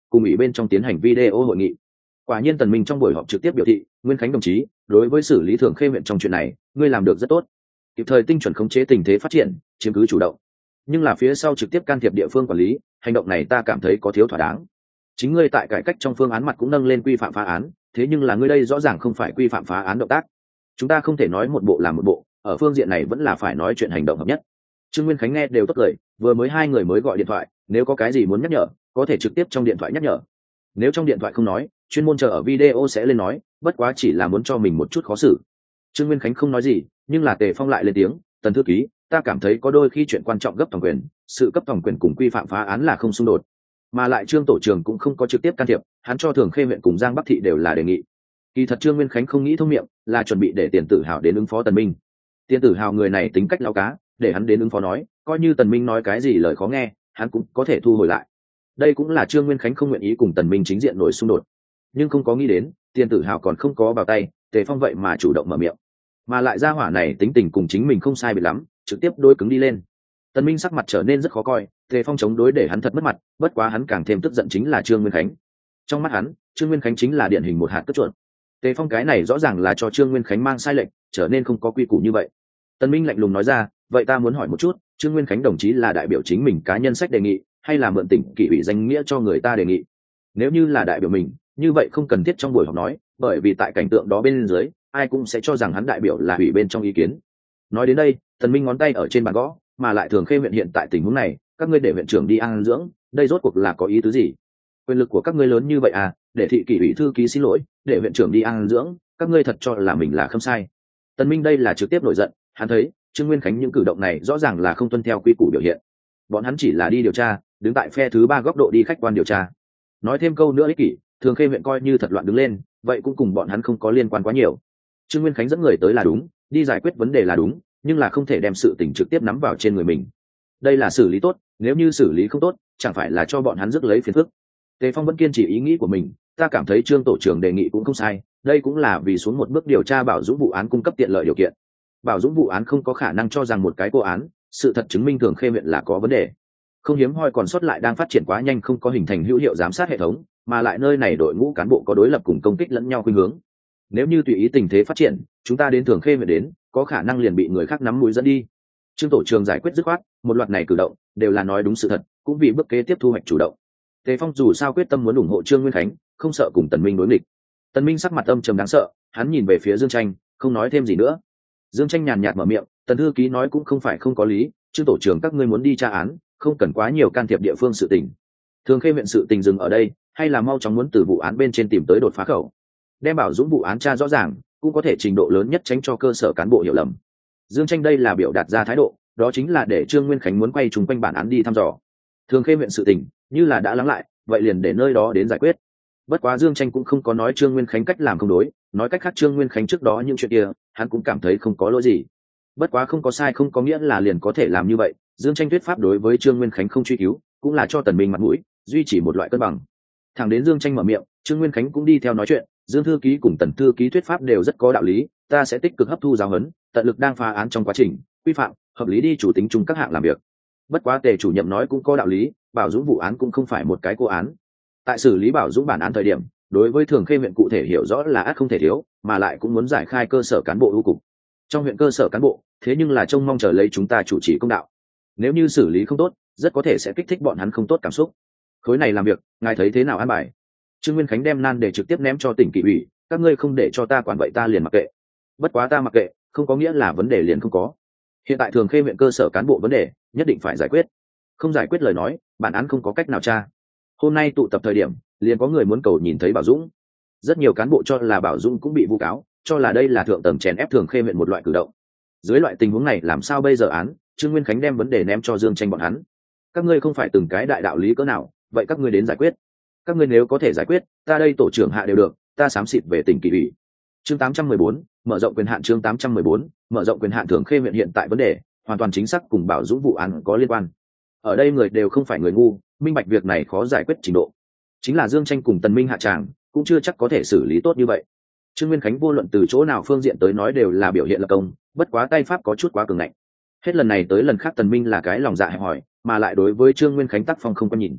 Speaker 1: cùng ủy bên trong tiến hành video hội nghị. Quả nhiên Tần Minh trong buổi họp trực tiếp biểu thị, Nguyên Khánh đồng chí, đối với xử lý Thường Khê huyện trong chuyện này, ngươi làm được rất tốt, kịp thời tinh chuẩn khống chế tình thế phát triển, chiếm cứ chủ động. Nhưng là phía sau trực tiếp can thiệp địa phương quản lý, hành động này ta cảm thấy có thiếu thỏa đáng. Chính ngươi tại cải cách trong phương án mặt cũng nâng lên quy phạm phá án, thế nhưng là ngươi đây rõ ràng không phải quy phạm phá án động tác. Chúng ta không thể nói một bộ làm một bộ, ở phương diện này vẫn là phải nói chuyện hành động hợp nhất. Trương Nguyên Khánh nghe đều tốt cười, vừa mới hai người mới gọi điện thoại, nếu có cái gì muốn nhắc nhở, có thể trực tiếp trong điện thoại nhắc nhở. Nếu trong điện thoại không nói, chuyên môn chờ ở video sẽ lên nói, bất quá chỉ là muốn cho mình một chút khó xử. Trương Nguyên Khánh không nói gì, nhưng là Tề Phong lại lên tiếng, Tần thư ký, ta cảm thấy có đôi khi chuyện quan trọng gấp thẩm quyền, sự cấp thẩm quyền cùng quy phạm phá án là không xung đột, mà lại Trương tổ trưởng cũng không có trực tiếp can thiệp, hắn cho Thường Khê huyện cùng Giang Bắc thị đều là đề nghị. Kỳ thật Trương Nguyên Khánh không nghĩ thông miệng, là chuẩn bị để Tiền Tử Hào đến ứng phó Tần Minh. Tiền Tử Hào người này tính cách lão cá, để hắn đến ứng phó nói, coi như Tần Minh nói cái gì lời khó nghe, hắn cũng có thể thu hồi lại. Đây cũng là Trương Nguyên Khánh không nguyện ý cùng Tần Minh chính diện nổi xung đột, nhưng không có nghĩ đến, Tiền Tử Hào còn không có vào tay, Tề Phong vậy mà chủ động mở miệng, mà lại gia hỏa này tính tình cùng chính mình không sai biệt lắm, trực tiếp đối cứng đi lên. Tần Minh sắc mặt trở nên rất khó coi, Tề Phong chống đối để hắn thật mất mặt, bất quá hắn càng thêm tức giận chính là Trương Nguyên Khánh. Trong mắt hắn, Trương Nguyên Khánh chính là điển hình một hạt cất chuột. Tề Phong cái này rõ ràng là cho Trương Nguyên Khánh mang sai lệnh, trở nên không có quy củ như vậy. Tần Minh lạnh lùng nói ra, vậy ta muốn hỏi một chút, Trương Nguyên Khánh đồng chí là đại biểu chính mình cá nhân sách đề nghị, hay là mượn tỉnh kỷ ủy danh nghĩa cho người ta đề nghị? Nếu như là đại biểu mình, như vậy không cần thiết trong buổi họp nói, bởi vì tại cảnh tượng đó bên dưới, ai cũng sẽ cho rằng hắn đại biểu là ủy bên trong ý kiến. Nói đến đây, Tần Minh ngón tay ở trên bàn gõ, mà lại Thường Khê huyện hiện tại tình huống này, các ngươi để huyện trưởng đi an dưỡng, đây rốt cuộc là có ý tứ gì? Quyền lực của các ngươi lớn như vậy à, để thị kỷ ủy thư ký xin lỗi, để huyện trưởng đi an dưỡng, các ngươi thật cho là mình là không sai. Tần Minh đây là trực tiếp nổi giận, hắn thấy Trương Nguyên Khánh những cử động này rõ ràng là không tuân theo quy củ biểu hiện. Bọn hắn chỉ là đi điều tra, đứng tại phe thứ ba góc độ đi khách quan điều tra. Nói thêm câu nữa ích kỷ, Thường Khê huyện coi như thật loạn đứng lên, vậy cũng cùng bọn hắn không có liên quan quá nhiều. Trương Nguyên Khánh dẫn người tới là đúng, đi giải quyết vấn đề là đúng, nhưng là không thể đem sự tình trực tiếp nắm vào trên người mình. Đây là xử lý tốt, nếu như xử lý không tốt, chẳng phải là cho bọn hắn rước lấy phiền phức. Tề Phong vẫn kiên trì ý nghĩ của mình, ta cảm thấy Trương tổ trưởng đề nghị cũng không sai, đây cũng là vì xuống một bước điều tra Bảo Dũng vụ án cung cấp tiện lợi điều kiện. Bảo Dũng vụ án không có khả năng cho rằng một cái cô án, sự thật chứng minh Thường Khê huyện là có vấn đề. Không hiếm hoi còn sót lại đang phát triển quá nhanh, không có hình thành hữu hiệu giám sát hệ thống, mà lại nơi này đội ngũ cán bộ có đối lập cùng công kích lẫn nhau khuynh hướng. Nếu như tùy ý tình thế phát triển, chúng ta đến Thường Khê huyện đến, có khả năng liền bị người khác nắm mũi dẫn đi. Trương tổ trưởng giải quyết dứt khoát, một loạt này cử động đều là nói đúng sự thật, cũng vì bước kế tiếp thu hoạch chủ động. Tề Phong dù sao quyết tâm muốn ủng hộ Trương Nguyên Khánh, không sợ cùng Tần Minh đối nghịch. Tần Minh sắc mặt âm trầm đáng sợ, hắn nhìn về phía Dương Tranh, không nói thêm gì nữa. Dương Tranh nhàn nhạt mở miệng, Tần thư ký nói cũng không phải không có lý, Trương tổ trưởng các ngươi muốn đi tra án, không cần quá nhiều can thiệp địa phương sự tình. Thường Khê huyện sự tình dừng ở đây, hay là mau chóng muốn từ vụ án bên trên tìm tới đột phá khẩu, đem Bảo Dũng vụ án tra rõ ràng, cũng có thể trình độ lớn nhất tránh cho cơ sở cán bộ hiểu lầm. Dương Tranh đây là biểu đạt ra thái độ, đó chính là để Trương Nguyên Khánh muốn quay trùng quanh bản án đi thăm dò. Thường Khê huyện sự tình, như là đã lắng lại, vậy liền để nơi đó đến giải quyết. Bất quá Dương Tranh cũng không có nói Trương Nguyên Khánh cách làm không đối, nói cách khác Trương Nguyên Khánh trước đó những chuyện kia, hắn cũng cảm thấy không có lỗi gì. Bất quá không có sai không có nghĩa là liền có thể làm như vậy, Dương Tranh thuyết pháp đối với Trương Nguyên Khánh không truy cứu, cũng là cho Tần Minh mặt mũi, duy trì một loại cân bằng. Thẳng đến Dương Tranh mở miệng, Trương Nguyên Khánh cũng đi theo nói chuyện, Dương thư ký cùng Tần thư ký thuyết pháp đều rất có đạo lý, ta sẽ tích cực hấp thu giáo huấn, tận lực đang phá án trong quá trình, quy phạm, hợp lý đi chủ tính chung các hạng làm việc. Bất quá Tề chủ nhiệm nói cũng có đạo lý, Bảo Dũng vụ án cũng không phải một cái cô án. Tại xử lý Bảo Dũng bản án thời điểm, đối với Thường Khê huyện cụ thể hiểu rõ là ắt không thể thiếu, mà lại cũng muốn giải khai cơ sở cán bộ ưu cục. Trong huyện cơ sở cán bộ, thế nhưng là trông mong chờ lấy chúng ta chủ trì công đạo. Nếu như xử lý không tốt, rất có thể sẽ kích thích bọn hắn không tốt cảm xúc. Khối này làm việc, ngài thấy thế nào an bài? Trương Nguyên Khánh đem nan để trực tiếp ném cho tỉnh kỷ ủy, các ngươi không để cho ta quản vậy ta liền mặc kệ. Bất quá ta mặc kệ, không có nghĩa là vấn đề liền không có. Hiện tại Thường Khê huyện cơ sở cán bộ vấn đề, nhất định phải giải quyết. Không giải quyết lời nói, bản án không có cách nào tra. Hôm nay tụ tập thời điểm, liền có người muốn cầu nhìn thấy Bảo Dũng. Rất nhiều cán bộ cho là Bảo Dũng cũng bị vu cáo, cho là đây là thượng tầng chèn ép Thường Khê huyện một loại cử động. Dưới loại tình huống này làm sao bây giờ án, Trương Nguyên Khánh đem vấn đề ném cho Dương Tranh bọn hắn. Các ngươi không phải từng cái đại đạo lý cỡ nào, vậy các ngươi đến giải quyết. Các ngươi nếu có thể giải quyết, ta đây tổ trưởng hạ đều được, ta xám xịt về tỉnh kỷ ủy. Chương tám trăm mười bốn, mở rộng quyền hạn chương tám trăm mười bốn, mở rộng quyền hạn Thường Khê huyện hiện tại vấn đề, hoàn toàn chính xác cùng Bảo Dũng vụ án có liên quan. Ở đây người đều không phải người ngu, minh bạch việc này khó giải quyết trình độ. Chính là Dương Tranh cùng Tần Minh hạ tràng, cũng chưa chắc có thể xử lý tốt như vậy. Trương Nguyên Khánh vô luận từ chỗ nào phương diện tới nói đều là biểu hiện lập công, bất quá tay pháp có chút quá cường ngạnh. Hết lần này tới lần khác Tần Minh là cái lòng dạ hẹp hòi, mà lại đối với Trương Nguyên Khánh tác phong không có nhìn.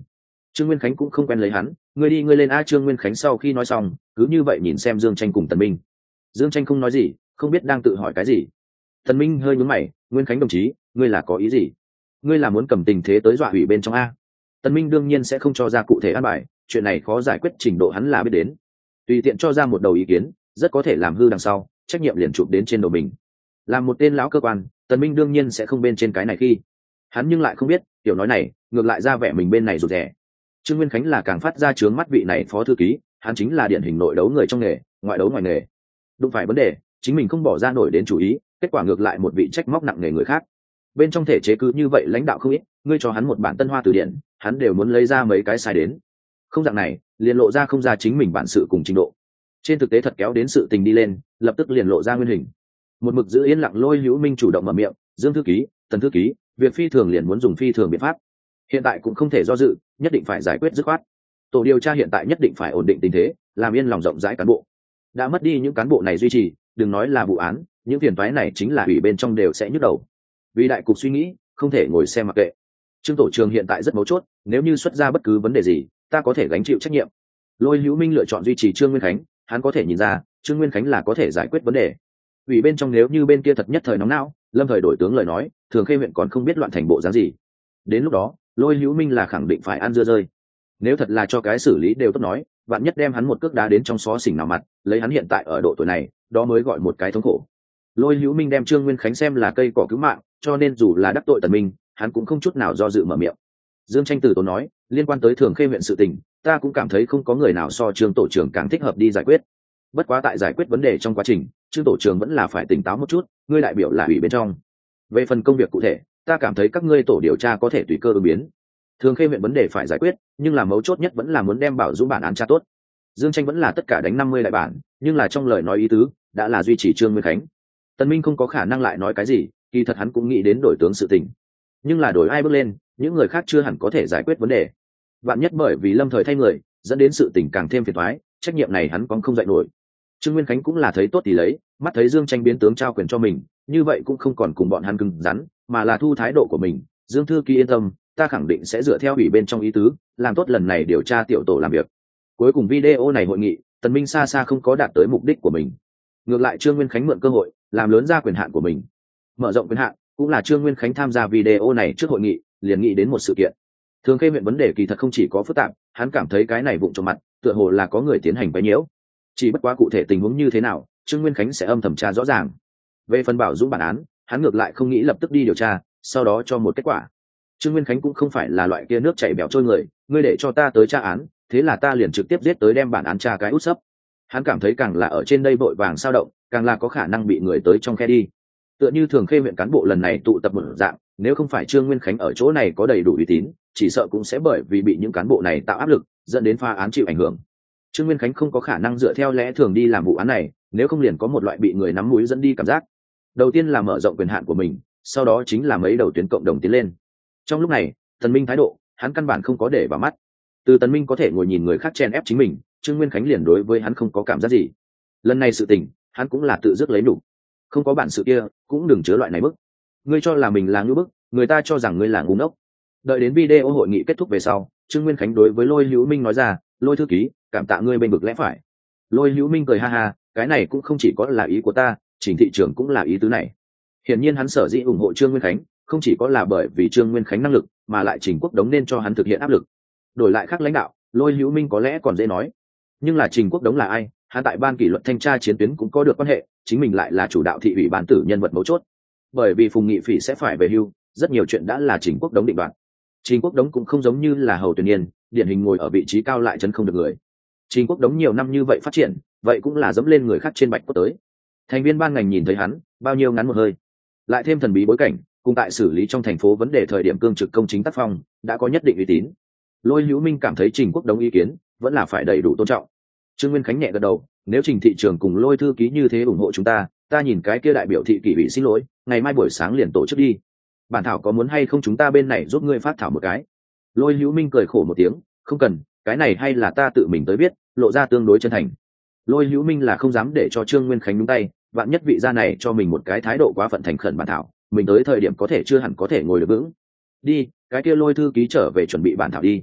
Speaker 1: Trương Nguyên Khánh cũng không quen lấy hắn, ngươi đi ngươi lên a. Trương Nguyên Khánh sau khi nói xong cứ như vậy nhìn xem Dương Tranh cùng Tần Minh. Dương Tranh không nói gì, không biết đang tự hỏi cái gì. Tần Minh hơi nhướng mày, Nguyên Khánh đồng chí, ngươi là có ý gì? Ngươi là muốn cầm tình thế tới dọa hủy bên trong a? Tần Minh đương nhiên sẽ không cho ra cụ thể an bài, chuyện này khó giải quyết trình độ hắn là biết đến. Tùy tiện cho ra một đầu ý kiến, rất có thể làm hư đằng sau, trách nhiệm liền chụp đến trên đầu mình. Làm một tên lão cơ quan, Tần Minh đương nhiên sẽ không bên trên cái này khi. Hắn nhưng lại không biết, tiểu nói này, ngược lại ra vẻ mình bên này rụt rè. Trương Nguyên Khánh là càng phát ra chướng mắt vị này phó thư ký, hắn chính là điển hình nội đấu người trong nghề, ngoại đấu ngoài nghề. Đúng phải vấn đề, chính mình không bỏ ra nổi đến chủ ý, kết quả ngược lại một vị trách móc nặng nề người khác. Bên trong thể chế cứ như vậy lãnh đạo không ít, ngươi cho hắn một bản Tân Hoa từ điển, hắn đều muốn lấy ra mấy cái sai đến. Không dạng này, liền lộ ra không ra chính mình bản sự cùng trình độ. Trên thực tế thật kéo đến sự tình đi lên, lập tức liền lộ ra nguyên hình. Một mực giữ yên lặng Lôi Hữu Minh chủ động mở miệng, Dương thư ký, Tần thư ký, việc phi thường liền muốn dùng phi thường biện pháp. Hiện tại cũng không thể do dự, nhất định phải giải quyết dứt khoát. Tổ điều tra hiện tại nhất định phải ổn định tình thế, làm yên lòng rộng rãi cán bộ. Đã mất đi những cán bộ này duy trì, đừng nói là vụ án, những phiền toái này chính là ủy bên trong đều sẽ nhức đầu. Vì đại cục suy nghĩ, không thể ngồi xem mặc kệ. Trương tổ trưởng hiện tại rất mấu chốt, nếu như xuất ra bất cứ vấn đề gì, ta có thể gánh chịu trách nhiệm. Lôi Hữu Minh lựa chọn duy trì Trương Nguyên Khánh, hắn có thể nhìn ra, Trương Nguyên Khánh là có thể giải quyết vấn đề. Ủy bên trong nếu như bên kia thật nhất thời nóng não, lâm thời đổi tướng lời nói, Thường Khê huyện còn không biết loạn thành bộ dáng gì. Đến lúc đó, Lôi Hữu Minh là khẳng định phải ăn dưa rơi. Nếu thật là cho cái xử lý đều tốt nói, bạn nhất đem hắn một cước đá đến trong xó xỉnh nào mặt, lấy hắn hiện tại ở độ tuổi này, đó mới gọi một cái thống khổ. Lôi Hữu Minh đem Trương Nguyên Khánh xem là cây cỏ cứu mạng, cho nên dù là đắc tội Tần Minh, hắn cũng không chút nào do dự mở miệng. Dương Tranh từ tốn nói, liên quan tới Thường Khê huyện sự tình, ta cũng cảm thấy không có người nào so Trương tổ trưởng càng thích hợp đi giải quyết. Bất quá tại giải quyết vấn đề trong quá trình, Trương tổ trưởng vẫn là phải tỉnh táo một chút, ngươi đại biểu là ủy bên trong. Về phần công việc cụ thể, ta cảm thấy các ngươi tổ điều tra có thể tùy cơ ứng biến. Thường Khê huyện vấn đề phải giải quyết, nhưng là mấu chốt nhất vẫn là muốn đem Bảo Dũng bản án tra tốt. Dương Tranh vẫn là tất cả đánh năm mươi đại bản, nhưng là trong lời nói ý tứ đã là duy trì Trương Nguyên Khánh. Tần Minh không có khả năng lại nói cái gì, kỳ thật hắn cũng nghĩ đến đổi tướng sự tình. Nhưng là đổi ai bước lên, những người khác chưa hẳn có thể giải quyết vấn đề. Vạn nhất bởi vì lâm thời thay người, dẫn đến sự tình càng thêm phiền toái, trách nhiệm này hắn cũng không dậy nổi. Trương Nguyên Khánh cũng là thấy tốt thì lấy, mắt thấy Dương Tranh biến tướng trao quyền cho mình, như vậy cũng không còn cùng bọn hắn cứng rắn, mà là thu thái độ của mình. Dương thư ký yên tâm, ta khẳng định sẽ dựa theo ủy bên trong ý tứ, làm tốt lần này điều tra tiểu tổ làm việc. Cuối cùng video này hội nghị, Tần Minh xa xa không có đạt tới mục đích của mình. Ngược lại Trương Nguyên Khánh mượn cơ hội, làm lớn ra quyền hạn của mình. Mở rộng quyền hạn, cũng là Trương Nguyên Khánh tham gia video này trước hội nghị, liền nghĩ đến một sự kiện. Thường Khê huyện vấn đề kỳ thật không chỉ có phức tạp, hắn cảm thấy cái này vụng trộm mặt, tựa hồ là có người tiến hành quấy nhiễu. Chỉ bất quá cụ thể tình huống như thế nào, Trương Nguyên Khánh sẽ âm thầm tra rõ ràng. Về phần Bảo Dũng bản án, hắn ngược lại không nghĩ lập tức đi điều tra, sau đó cho một kết quả. Trương Nguyên Khánh cũng không phải là loại kia nước chảy bẻo trôi người, ngươi để cho ta tới tra án, thế là ta liền trực tiếp giết tới đem bản án tra cái út sấp. Hắn cảm thấy càng là ở trên đây vội vàng sao động, càng là có khả năng bị người tới trong khe đi. Tựa như Thường Khê huyện cán bộ lần này tụ tập một dạng, nếu không phải Trương Nguyên Khánh ở chỗ này có đầy đủ uy tín, chỉ sợ cũng sẽ bởi vì bị những cán bộ này tạo áp lực, dẫn đến phá án chịu ảnh hưởng. Trương Nguyên Khánh không có khả năng dựa theo lẽ thường đi làm vụ án này, nếu không liền có một loại bị người nắm mũi dẫn đi cảm giác. Đầu tiên là mở rộng quyền hạn của mình, sau đó chính là mấy đầu tuyến cộng đồng tiến lên. Trong lúc này, Tần Minh thái độ, hắn căn bản không có để vào mắt. Từ Tần Minh có thể ngồi nhìn người khác chen ép chính mình, Trương Nguyên Khánh liền đối với hắn không có cảm giác gì. Lần này sự tình, hắn cũng là tự dứt lấy đủ. Không có bản sự kia, cũng đừng chứa loại này bức. Ngươi cho là mình là ngu bức, người ta cho rằng ngươi là ngu ngốc. Đợi đến video hội nghị kết thúc về sau, Trương Nguyên Khánh đối với Lôi Hữu Minh nói ra, Lôi thư ký, cảm tạ ngươi bên vực lẽ phải. Lôi Hữu Minh cười ha ha, cái này cũng không chỉ có là ý của ta, Trình thị trưởng cũng là ý tứ này. Hiển nhiên hắn sở dĩ ủng hộ Trương Nguyên Khánh, không chỉ có là bởi vì Trương Nguyên Khánh năng lực, mà lại Trình Quốc Đống nên cho hắn thực hiện áp lực. Đổi lại khác lãnh đạo, Lôi Hữu Minh có lẽ còn dễ nói. Nhưng là Trình Quốc Đống là ai? Hắn tại ban kỷ luật thanh tra chiến tuyến cũng có được quan hệ, chính mình lại là chủ đạo thị ủy ban tử nhân vật mấu chốt. Bởi vì Phùng Nghị Phỉ sẽ phải về hưu, rất nhiều chuyện đã là Trình Quốc Đống định đoạt. Trình Quốc Đống cũng không giống như là Hầu Tuyển Niên, điển hình ngồi ở vị trí cao lại chân không được người. Trình Quốc Đống nhiều năm như vậy phát triển, vậy cũng là dẫm lên người khác trên bạch cốt tới. Thành viên ban ngành nhìn thấy hắn, bao nhiêu ngắn một hơi. Lại thêm thần bí bối cảnh, cùng tại xử lý trong thành phố vấn đề thời điểm cương trực công chính tác phong, đã có nhất định uy tín. Lôi Hữu Minh cảm thấy Trình Quốc Đống ý kiến vẫn là phải đầy đủ tôn trọng. Trương Nguyên Khánh nhẹ gật đầu, nếu Trình thị trường cùng Lôi thư ký như thế ủng hộ chúng ta, ta nhìn cái kia đại biểu thị kỷ ủy xin lỗi, ngày mai buổi sáng liền tổ chức đi. Bản thảo có muốn hay không chúng ta bên này giúp ngươi phát thảo một cái? Lôi Hữu Minh cười khổ một tiếng, không cần, cái này hay là ta tự mình tới viết, lộ ra tương đối chân thành. Lôi Hữu Minh là không dám để cho Trương Nguyên Khánh nhúng tay, vạn nhất vị gia này cho mình một cái thái độ quá phận thành khẩn bản thảo, mình tới thời điểm có thể chưa hẳn có thể ngồi được vững. Đi, cái kia Lôi thư ký trở về chuẩn bị bản thảo đi.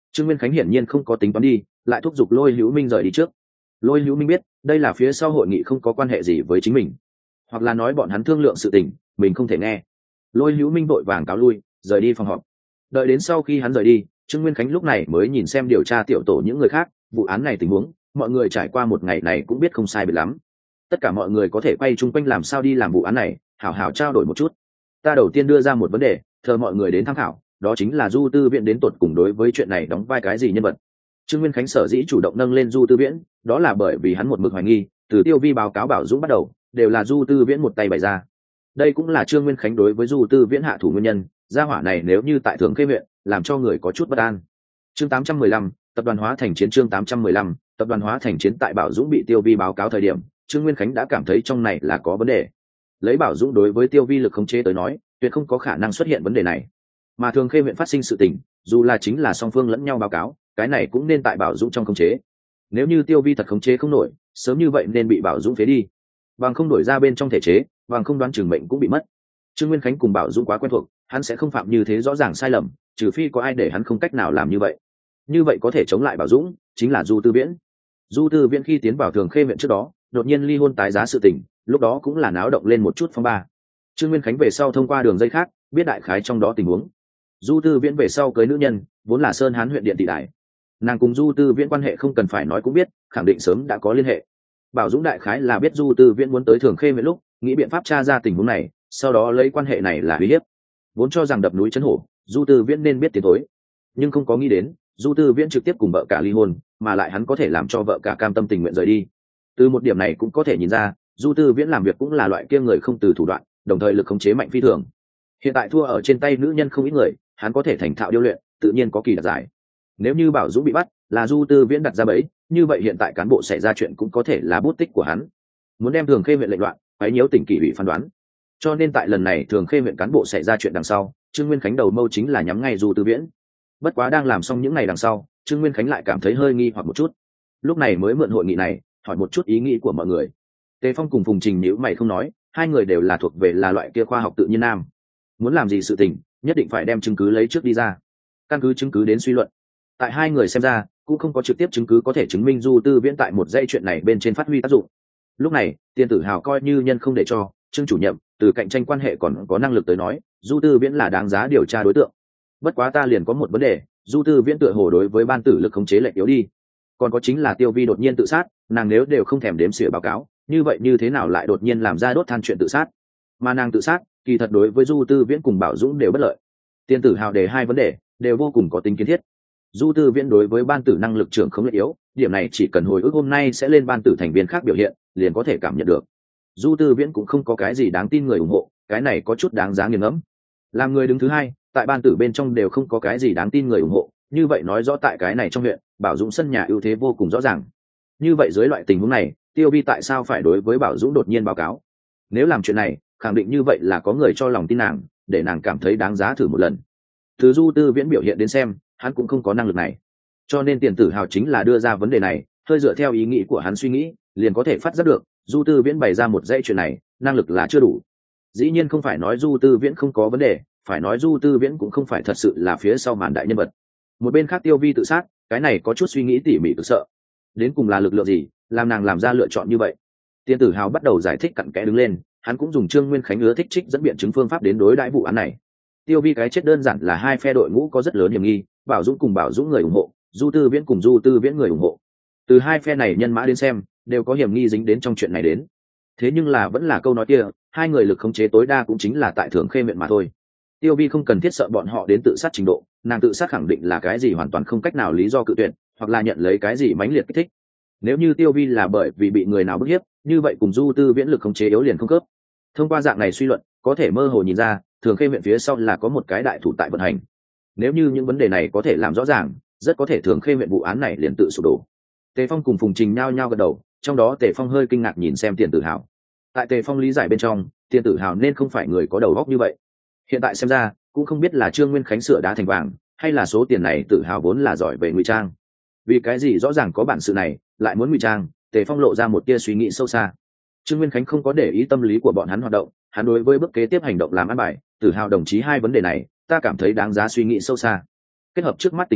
Speaker 1: Trương Nguyên Khánh hiển nhiên không có tính toán đi, lại thúc giục Lôi Hữu Minh rời đi trước. Lôi Hữu Minh biết đây là phía sau hội nghị không có quan hệ gì với chính mình, hoặc là nói bọn hắn thương lượng sự tình mình không thể nghe. Lôi Hữu Minh vội vàng cáo lui, rời đi phòng họp. Đợi đến sau khi hắn rời đi, Trương Nguyên Khánh lúc này mới nhìn xem điều tra tiểu tổ những người khác vụ án này tình huống. Mọi người trải qua một ngày này cũng biết không sai biệt lắm, tất cả mọi người có thể quay chung quanh làm sao đi làm vụ án này, hảo hảo trao đổi một chút. Ta đầu tiên đưa ra một vấn đề, thờ mọi người đến tham khảo, đó chính là Du Tư Viễn đến tột cùng đối với chuyện này đóng vai cái gì nhân vật. Trương Nguyên Khánh sở dĩ chủ động nâng lên Du Tư Viễn, đó là bởi vì hắn một mực hoài nghi, từ Tiêu Vi báo cáo Bảo Dũng bắt đầu, đều là Du Tư Viễn một tay bày ra. Đây cũng là Trương Nguyên Khánh đối với Du Tư Viễn hạ thủ nguyên nhân, gia hỏa này nếu như tại Thường Khê huyện, làm cho người có chút bất an. Chương tám trăm mười lăm, tập đoàn hóa thành chiến. Chương tám trăm mười lăm, tập đoàn hóa thành chiến. Tại Bảo Dũng bị Tiêu Vi báo cáo thời điểm, Trương Nguyên Khánh đã cảm thấy trong này là có vấn đề. Lấy Bảo Dũng đối với Tiêu Vi lực khống chế tới nói, tuyệt không có khả năng xuất hiện vấn đề này. Mà Thường Khê huyện phát sinh sự tình, dù là chính là song phương lẫn nhau báo cáo, cái này cũng nên tại Bảo Dũng trong khống chế. Nếu như Tiêu Vi thật khống chế không nổi, sớm như vậy nên bị Bảo Dũng phế đi, bằng không đổi ra bên trong thể chế, bằng không đoán chừng mệnh cũng bị mất. Trương Nguyên Khánh cùng Bảo Dũng quá quen thuộc, hắn sẽ không phạm như thế rõ ràng sai lầm, trừ phi có ai để hắn không cách nào làm như vậy. Như vậy có thể chống lại Bảo Dũng, chính là Du Tư Viễn. Du Tư Viễn khi tiến vào Thường Khê huyện trước đó, đột nhiên ly hôn tái giá sự tình, lúc đó cũng là náo động lên một chút phong ba. Trương Nguyên Khánh về sau thông qua đường dây khác biết đại khái trong đó tình huống. Du Tư Viễn về sau cưới nữ nhân, vốn là Sơn Hán huyện điện tỷ đại, nàng cùng Du Tư Viễn quan hệ không cần phải nói cũng biết, khẳng định sớm đã có liên hệ. Bảo Dũng đại khái là biết Du Tư Viễn muốn tới Thường Khê huyện lúc, nghĩ biện pháp tra ra tình huống này, sau đó lấy quan hệ này là uy hiếp. Vốn cho rằng đập núi trấn hổ, Du Tư Viễn nên biết tiến tối, nhưng không có nghĩ đến, Du Tư Viễn trực tiếp cùng vợ cả ly hôn, mà lại hắn có thể làm cho vợ cả cam tâm tình nguyện rời đi. Từ một điểm này cũng có thể nhìn ra, Du Tư Viễn làm việc cũng là loại kia người không từ thủ đoạn, đồng thời lực khống chế mạnh phi thường. Hiện tại thua ở trên tay nữ nhân không ít người, hắn có thể thành thạo điêu luyện, tự nhiên có kỳ đặc giải. Nếu như Bảo Dũng bị bắt, là Du Tư Viễn đặt ra bẫy, như vậy hiện tại cán bộ xảy ra chuyện cũng có thể là bút tích của hắn, muốn đem Thường Khê huyện lệnh loạn, quấy nhiễu tỉnh kỷ ủy phán đoán. Cho nên tại lần này Thường Khê huyện cán bộ xảy ra chuyện đằng sau, Trương Nguyên Khánh đầu mâu chính là nhắm ngay Du Tư Viễn. Bất quá đang làm xong những ngày đằng sau, Trương Nguyên Khánh lại cảm thấy hơi nghi hoặc một chút, lúc này mới mượn hội nghị này hỏi một chút ý nghĩ của mọi người. Tề Phong cùng Phùng Trình nhíu mày không nói, hai người đều là thuộc về là loại kia khoa học tự nhiên nam, muốn làm gì sự tình nhất định phải đem chứng cứ lấy trước đi ra, căn cứ chứng cứ đến suy luận. Tại hai người xem ra cũng không có trực tiếp chứng cứ có thể chứng minh Du Tư Viễn tại một dây chuyện này bên trên phát huy tác dụng. Lúc này Tiền Tử Hào coi như nhân không để cho Trương chủ nhiệm, từ cạnh tranh quan hệ còn có năng lực tới nói, Du Tư Viễn là đáng giá điều tra đối tượng. Bất quá ta liền có một vấn đề, Du Tư Viễn tựa hồ đối với ban tử lực khống chế lệch yếu đi, còn có chính là Tiêu Vi đột nhiên tự sát, nàng nếu đều không thèm đếm xỉa báo cáo, như vậy như thế nào lại đột nhiên làm ra đốt than chuyện tự sát? Mà nàng tự sát, kỳ thật đối với Du Tư Viễn cùng Bảo Dũng đều bất lợi. Tiền Tử Hào đề hai vấn đề đều vô cùng có tính kiến thiết. Du Tư Viễn đối với ban tử năng lực trưởng không lệch yếu, điểm này chỉ cần hồi ức hôm nay sẽ lên ban tử thành viên khác biểu hiện, liền có thể cảm nhận được. Du Tư Viễn cũng không có cái gì đáng tin người ủng hộ, cái này có chút đáng giá nghiền ngẫm. Làm người đứng thứ hai, tại ban tử bên trong đều không có cái gì đáng tin người ủng hộ, như vậy nói rõ tại cái này trong huyện, Bảo Dũng sân nhà ưu thế vô cùng rõ ràng. Như vậy dưới loại tình huống này, Tiêu Vi tại sao phải đối với Bảo Dũng đột nhiên báo cáo? Nếu làm chuyện này, khẳng định như vậy là có người cho lòng tin nàng, để nàng cảm thấy đáng giá thử một lần. Từ Du Tư Viễn biểu hiện đến xem, hắn cũng không có năng lực này, cho nên Tiền Tử Hào chính là đưa ra vấn đề này, hơi dựa theo ý nghĩ của hắn suy nghĩ, liền có thể phát giác được Du Tư Viễn bày ra một dãy chuyện này, năng lực là chưa đủ. Dĩ nhiên không phải nói Du Tư Viễn không có vấn đề, phải nói Du Tư Viễn cũng không phải thật sự là phía sau màn đại nhân vật. Một bên khác Tiêu Vi tự sát, cái này có chút suy nghĩ tỉ mỉ cực sợ, đến cùng là lực lượng gì làm nàng làm ra lựa chọn như vậy? Tiền Tử Hào bắt đầu giải thích cặn kẽ đứng lên, hắn cũng dùng Trương Nguyên Khánh ưa thích trích dẫn biện chứng phương pháp đến đối đãi vụ án này. Tiêu Vi cái chết đơn giản là hai phe đội ngũ có rất lớn hiểm nghi, Bảo Dũng cùng Bảo Dũng người ủng hộ, Du Tư Viễn cùng Du Tư Viễn người ủng hộ. Từ hai phe này nhân mã đến xem, đều có hiểm nghi dính đến trong chuyện này đến. Thế nhưng là vẫn là câu nói kia, hai người lực khống chế tối đa cũng chính là tại Thường Khê huyện mà thôi. Tiêu Vi không cần thiết sợ bọn họ đến tự sát trình độ, nàng tự sát khẳng định là cái gì hoàn toàn không cách nào lý do cự tuyệt, hoặc là nhận lấy cái gì mãnh liệt kích thích. Nếu như Tiêu Vi là bởi vì bị người nào bức hiếp, như vậy cùng Du Tư Viễn lực khống chế yếu liền không khớp. Thông qua dạng này suy luận, có thể mơ hồ nhìn ra, Thường Khê huyện phía sau là có một cái đại thủ tại vận hành. Nếu như những vấn đề này có thể làm rõ ràng, rất có thể Thường Khê huyện vụ án này liền tự sụp đổ. Tề Phong cùng Phùng Trình nhao nhao gật đầu, trong đó Tề Phong hơi kinh ngạc nhìn xem Tiền Tử Hào. Tại Tề Phong lý giải bên trong, Tiền Tử Hào nên không phải người có đầu óc như vậy. Hiện tại xem ra, cũng không biết là Trương Nguyên Khánh sửa đá thành vàng, hay là số tiền này Tử Hào vốn là giỏi về ngụy trang. Vì cái gì rõ ràng có bản sự này, lại muốn ngụy trang? Tề Phong lộ ra một tia suy nghĩ sâu xa. Trương Nguyên Khánh không có để ý tâm lý của bọn hắn hoạt động, hắn đối với bước kế tiếp hành động làm ăn bài, Tử Hào đồng chí hai vấn đề này, ta cảm thấy đáng giá suy nghĩ sâu xa. Kết hợp trước mắt tình huống,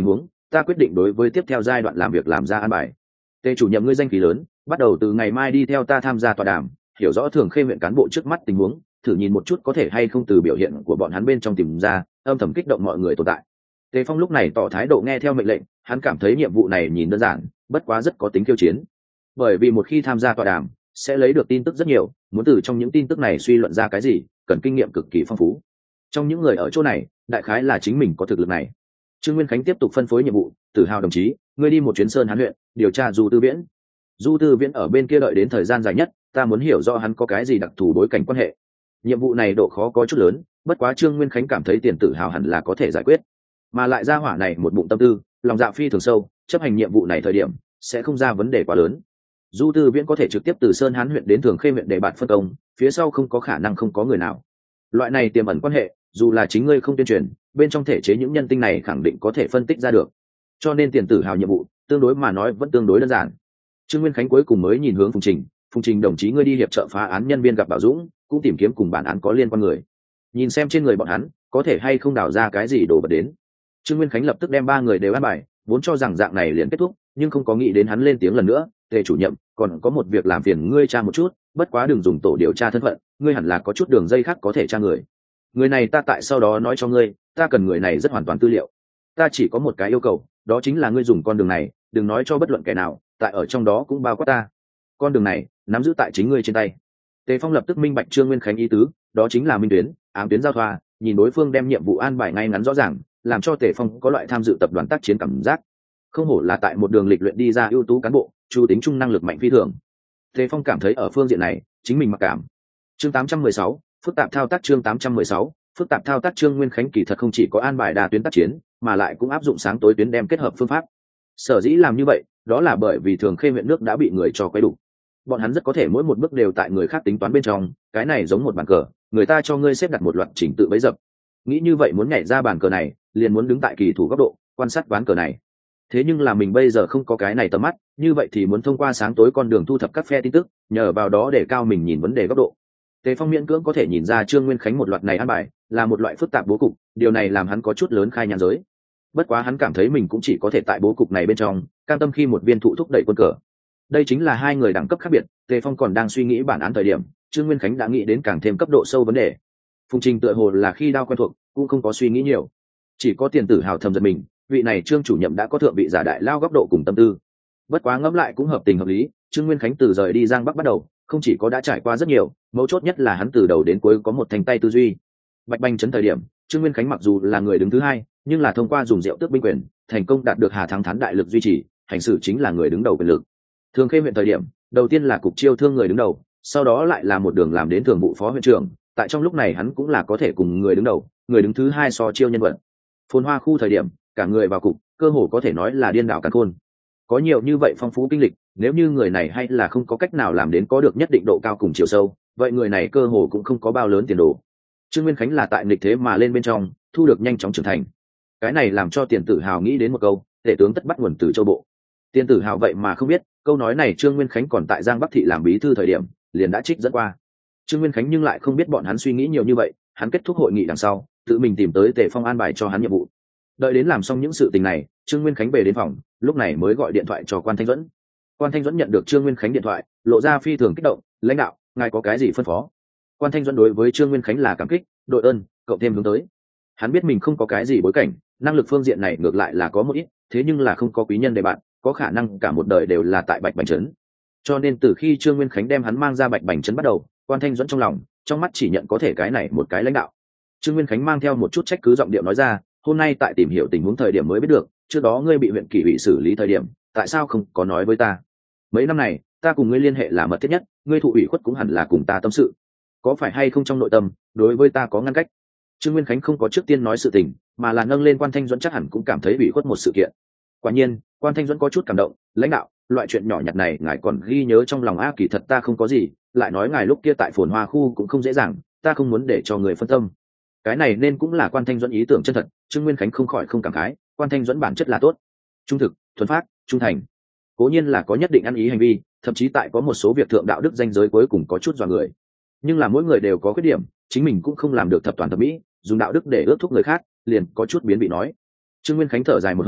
Speaker 1: ta quyết định đối với tiếp theo giai đoạn làm việc làm ra an bài. Tề chủ nhiệm ngươi danh khí lớn, bắt đầu từ ngày mai đi theo ta tham gia tọa đàm, hiểu rõ Thường Khê huyện cán bộ trước mắt tình huống, thử nhìn một chút có thể hay không từ biểu hiện của bọn hắn bên trong tìm ra âm thầm kích động mọi người tồn tại. Tề Phong lúc này tỏ thái độ nghe theo mệnh lệnh, hắn cảm thấy nhiệm vụ này nhìn đơn giản, bất quá rất có tính khiêu chiến. Bởi vì một khi tham gia tọa đàm, sẽ lấy được tin tức rất nhiều, muốn từ trong những tin tức này suy luận ra cái gì, cần kinh nghiệm cực kỳ phong phú. Trong những người ở chỗ này, đại khái là chính mình có thực lực này. Trương Nguyên Khánh tiếp tục phân phối nhiệm vụ, Tử Hào đồng chí, ngươi đi một chuyến Sơn Hán huyện, điều tra Du Tư Viễn. Du Tư Viễn ở bên kia đợi đến thời gian dài nhất, ta muốn hiểu rõ hắn có cái gì đặc thù bối cảnh quan hệ. Nhiệm vụ này độ khó có chút lớn, bất quá Trương Nguyên Khánh cảm thấy Tiền Tử Hào hẳn là có thể giải quyết. Mà lại ra hỏa này một bụng tâm tư, lòng dạ phi thường sâu, chấp hành nhiệm vụ này thời điểm sẽ không ra vấn đề quá lớn. Du Tư Viễn có thể trực tiếp từ Sơn Hán huyện đến Thường Khê huyện để bạn phân công, phía sau không có khả năng không có người nào. Loại này tiềm ẩn quan hệ, dù là chính ngươi không tuyên truyền, bên trong thể chế những nhân tinh này khẳng định có thể phân tích ra được. Cho nên Tiền Tử Hào nhiệm vụ tương đối mà nói vẫn tương đối đơn giản. Trương Nguyên Khánh cuối cùng mới nhìn hướng Phùng Trình, Phùng Trình đồng chí ngươi đi hiệp trợ phá án nhân viên gặp Bảo Dũng, cũng tìm kiếm cùng bản án có liên quan người, nhìn xem trên người bọn hắn có thể hay không đào ra cái gì đổ vật đến. Trương Nguyên Khánh lập tức đem ba người đều an bài, vốn cho rằng dạng này liền kết thúc, nhưng không có nghĩ đến hắn lên tiếng lần nữa, Tề chủ nhiệm, còn có một việc làm phiền ngươi tra một chút, bất quá đừng dùng tổ điều tra thân phận, ngươi hẳn là có chút đường dây khác có thể tra người. Người này ta tại sau đó nói cho ngươi, ta cần người này rất hoàn toàn tư liệu. Ta chỉ có một cái yêu cầu, đó chính là ngươi dùng con đường này, đừng nói cho bất luận kẻ nào, tại ở trong đó cũng bao quát ta. Con đường này nắm giữ tại chính ngươi trên tay. Tề Phong lập tức minh bạch Trương Nguyên Khánh ý tứ, đó chính là minh tuyến, ám tuyến giao thoa, nhìn đối phương đem nhiệm vụ an bài ngay ngắn rõ ràng, làm cho Tề Phong có loại tham dự tập đoàn tác chiến cảm giác. Không hổ là tại một đường lịch luyện đi ra ưu tú cán bộ, chu tính trung năng lực mạnh phi thường. Tề Phong cảm thấy ở phương diện này, chính mình mặc cảm. Chương tám trăm mười sáu, phức tạp thao tác chương tám trăm mười sáu, phức tạp thao tác Trương Nguyên Khánh kỳ thật không chỉ có an bài đa tuyến tác chiến, mà lại cũng áp dụng sáng tối tuyến đem kết hợp phương pháp. Sở dĩ làm như vậy, đó là bởi vì Thường Khê huyện nước đã bị người cho quấy đủ. Bọn hắn rất có thể mỗi một bước đều tại người khác tính toán bên trong, cái này giống một bàn cờ, người ta cho ngươi xếp đặt một loạt chỉnh tự bấy dập. Nghĩ như vậy muốn nhảy ra bàn cờ này, liền muốn đứng tại kỳ thủ góc độ, quan sát ván cờ này. Thế nhưng là mình bây giờ không có cái này tầm mắt, như vậy thì muốn thông qua sáng tối con đường thu thập các phe tin tức, nhờ vào đó để cao mình nhìn vấn đề góc độ. Tề Phong miễn cưỡng có thể nhìn ra Trương Nguyên Khánh một loạt này an bài là một loại phức tạp bố cục, điều này làm hắn có chút lớn khai nhãn giới. Bất quá hắn cảm thấy mình cũng chỉ có thể tại bố cục này bên trong, cam tâm khi một viên thụ thúc đẩy quân cờ. Đây chính là hai người đẳng cấp khác biệt. Tề Phong còn đang suy nghĩ bản án thời điểm, Trương Nguyên Khánh đã nghĩ đến càng thêm cấp độ sâu vấn đề. Phùng Trình tựa hồ là khi đao quen thuộc, cũng không có suy nghĩ nhiều, chỉ có Tiền Tử Hào thầm giật mình, vị này Trương chủ nhiệm đã có thượng vị giả đại lao góc độ cùng tâm tư. Bất quá ngẫm lại cũng hợp tình hợp lý, Trương Nguyên Khánh từ rời đi Giang Bắc bắt đầu, không chỉ có đã trải qua rất nhiều, mấu chốt nhất là hắn từ đầu đến cuối có một thành tay tư duy. Bạch Bành trấn thời điểm, Trương Nguyên Khánh mặc dù là người đứng thứ hai, nhưng là thông qua dùng rượu tước binh quyền, thành công đạt được Hà Thắng Thán đại lực duy trì, hành xử chính là người đứng đầu quyền lực. Thường Khê huyện thời điểm, đầu tiên là cục chiêu thương người đứng đầu, sau đó lại là một đường làm đến thường vụ phó huyện trưởng, tại trong lúc này hắn cũng là có thể cùng người đứng đầu, người đứng thứ hai so chiêu nhân vật. Phồn Hoa khu thời điểm, cả người vào cục, cơ hồ có thể nói là điên đảo càn khôn. Có nhiều như vậy phong phú kinh lịch, nếu như người này hay là không có cách nào làm đến có được nhất định độ cao cùng chiều sâu, vậy người này cơ hồ cũng không có bao lớn tiền đồ. Trương Nguyên Khánh là tại nghịch thế mà lên bên trong, thu được nhanh chóng trưởng thành. Cái này làm cho Tiền Tử Hào nghĩ đến một câu, tể tướng tất bắt nguồn từ châu bộ. Tiền Tử Hào vậy mà không biết, câu nói này Trương Nguyên Khánh còn tại Giang Bắc thị làm bí thư thời điểm, liền đã trích dẫn qua. Trương Nguyên Khánh nhưng lại không biết bọn hắn suy nghĩ nhiều như vậy, hắn kết thúc hội nghị đằng sau, tự mình tìm tới Tề Phong an bài cho hắn nhiệm vụ. Đợi đến làm xong những sự tình này, Trương Nguyên Khánh về đến phòng, lúc này mới gọi điện thoại cho Quan Thanh Duẫn. Quan Thanh Duẫn nhận được Trương Nguyên Khánh điện thoại, lộ ra phi thường kích động, "Lãnh đạo, ngài có cái gì phân phó?" Quan Thanh Duẫn đối với Trương Nguyên Khánh là cảm kích, đội ơn, cộng thêm hướng tới. Hắn biết mình không có cái gì bối cảnh, năng lực phương diện này ngược lại là có một ít, thế nhưng là không có quý nhân để bạn, có khả năng cả một đời đều là tại Bạch Bành trấn. Cho nên từ khi Trương Nguyên Khánh đem hắn mang ra Bạch Bành trấn bắt đầu, Quan Thanh Duẫn trong lòng, trong mắt chỉ nhận có thể cái này một cái lãnh đạo. Trương Nguyên Khánh mang theo một chút trách cứ giọng điệu nói ra, "Hôm nay tại tìm hiểu tình huống thời điểm mới biết được, trước đó ngươi bị huyện kỷ ủy xử lý thời điểm, tại sao không có nói với ta? Mấy năm này, ta cùng ngươi liên hệ là mật thiết nhất, ngươi thụ ủy khuất cũng hẳn là cùng ta tâm sự. Có phải hay không trong nội tâm, đối với ta có ngăn cách?" Trương Nguyên Khánh không có trước tiên nói sự tình, mà là nâng lên Quan Thanh Duẫn chắc hẳn cũng cảm thấy ủy khuất một sự kiện. Quả nhiên, Quan Thanh Duẫn có chút cảm động, "Lãnh đạo, loại chuyện nhỏ nhặt này ngài còn ghi nhớ trong lòng a, kỳ thật ta không có gì, lại nói ngài lúc kia tại Phồn Hoa khu cũng không dễ dàng, ta không muốn để cho người phân tâm." Cái này nên cũng là Quan Thanh Duẫn ý tưởng chân thật, Trương Nguyên Khánh không khỏi không cảm khái, Quan Thanh Duẫn bản chất là tốt, trung thực, thuần phát, trung thành. Cố nhiên là có nhất định ăn ý hành vi, thậm chí tại có một số việc thượng đạo đức danh giới cuối cùng có chút dọa người. Nhưng là mỗi người đều có khuyết điểm, chính mình cũng không làm được thập toàn thập mỹ, dùng đạo đức để ước thúc người khác, liền có chút biến bị nói. Trương Nguyên Khánh thở dài một hơi,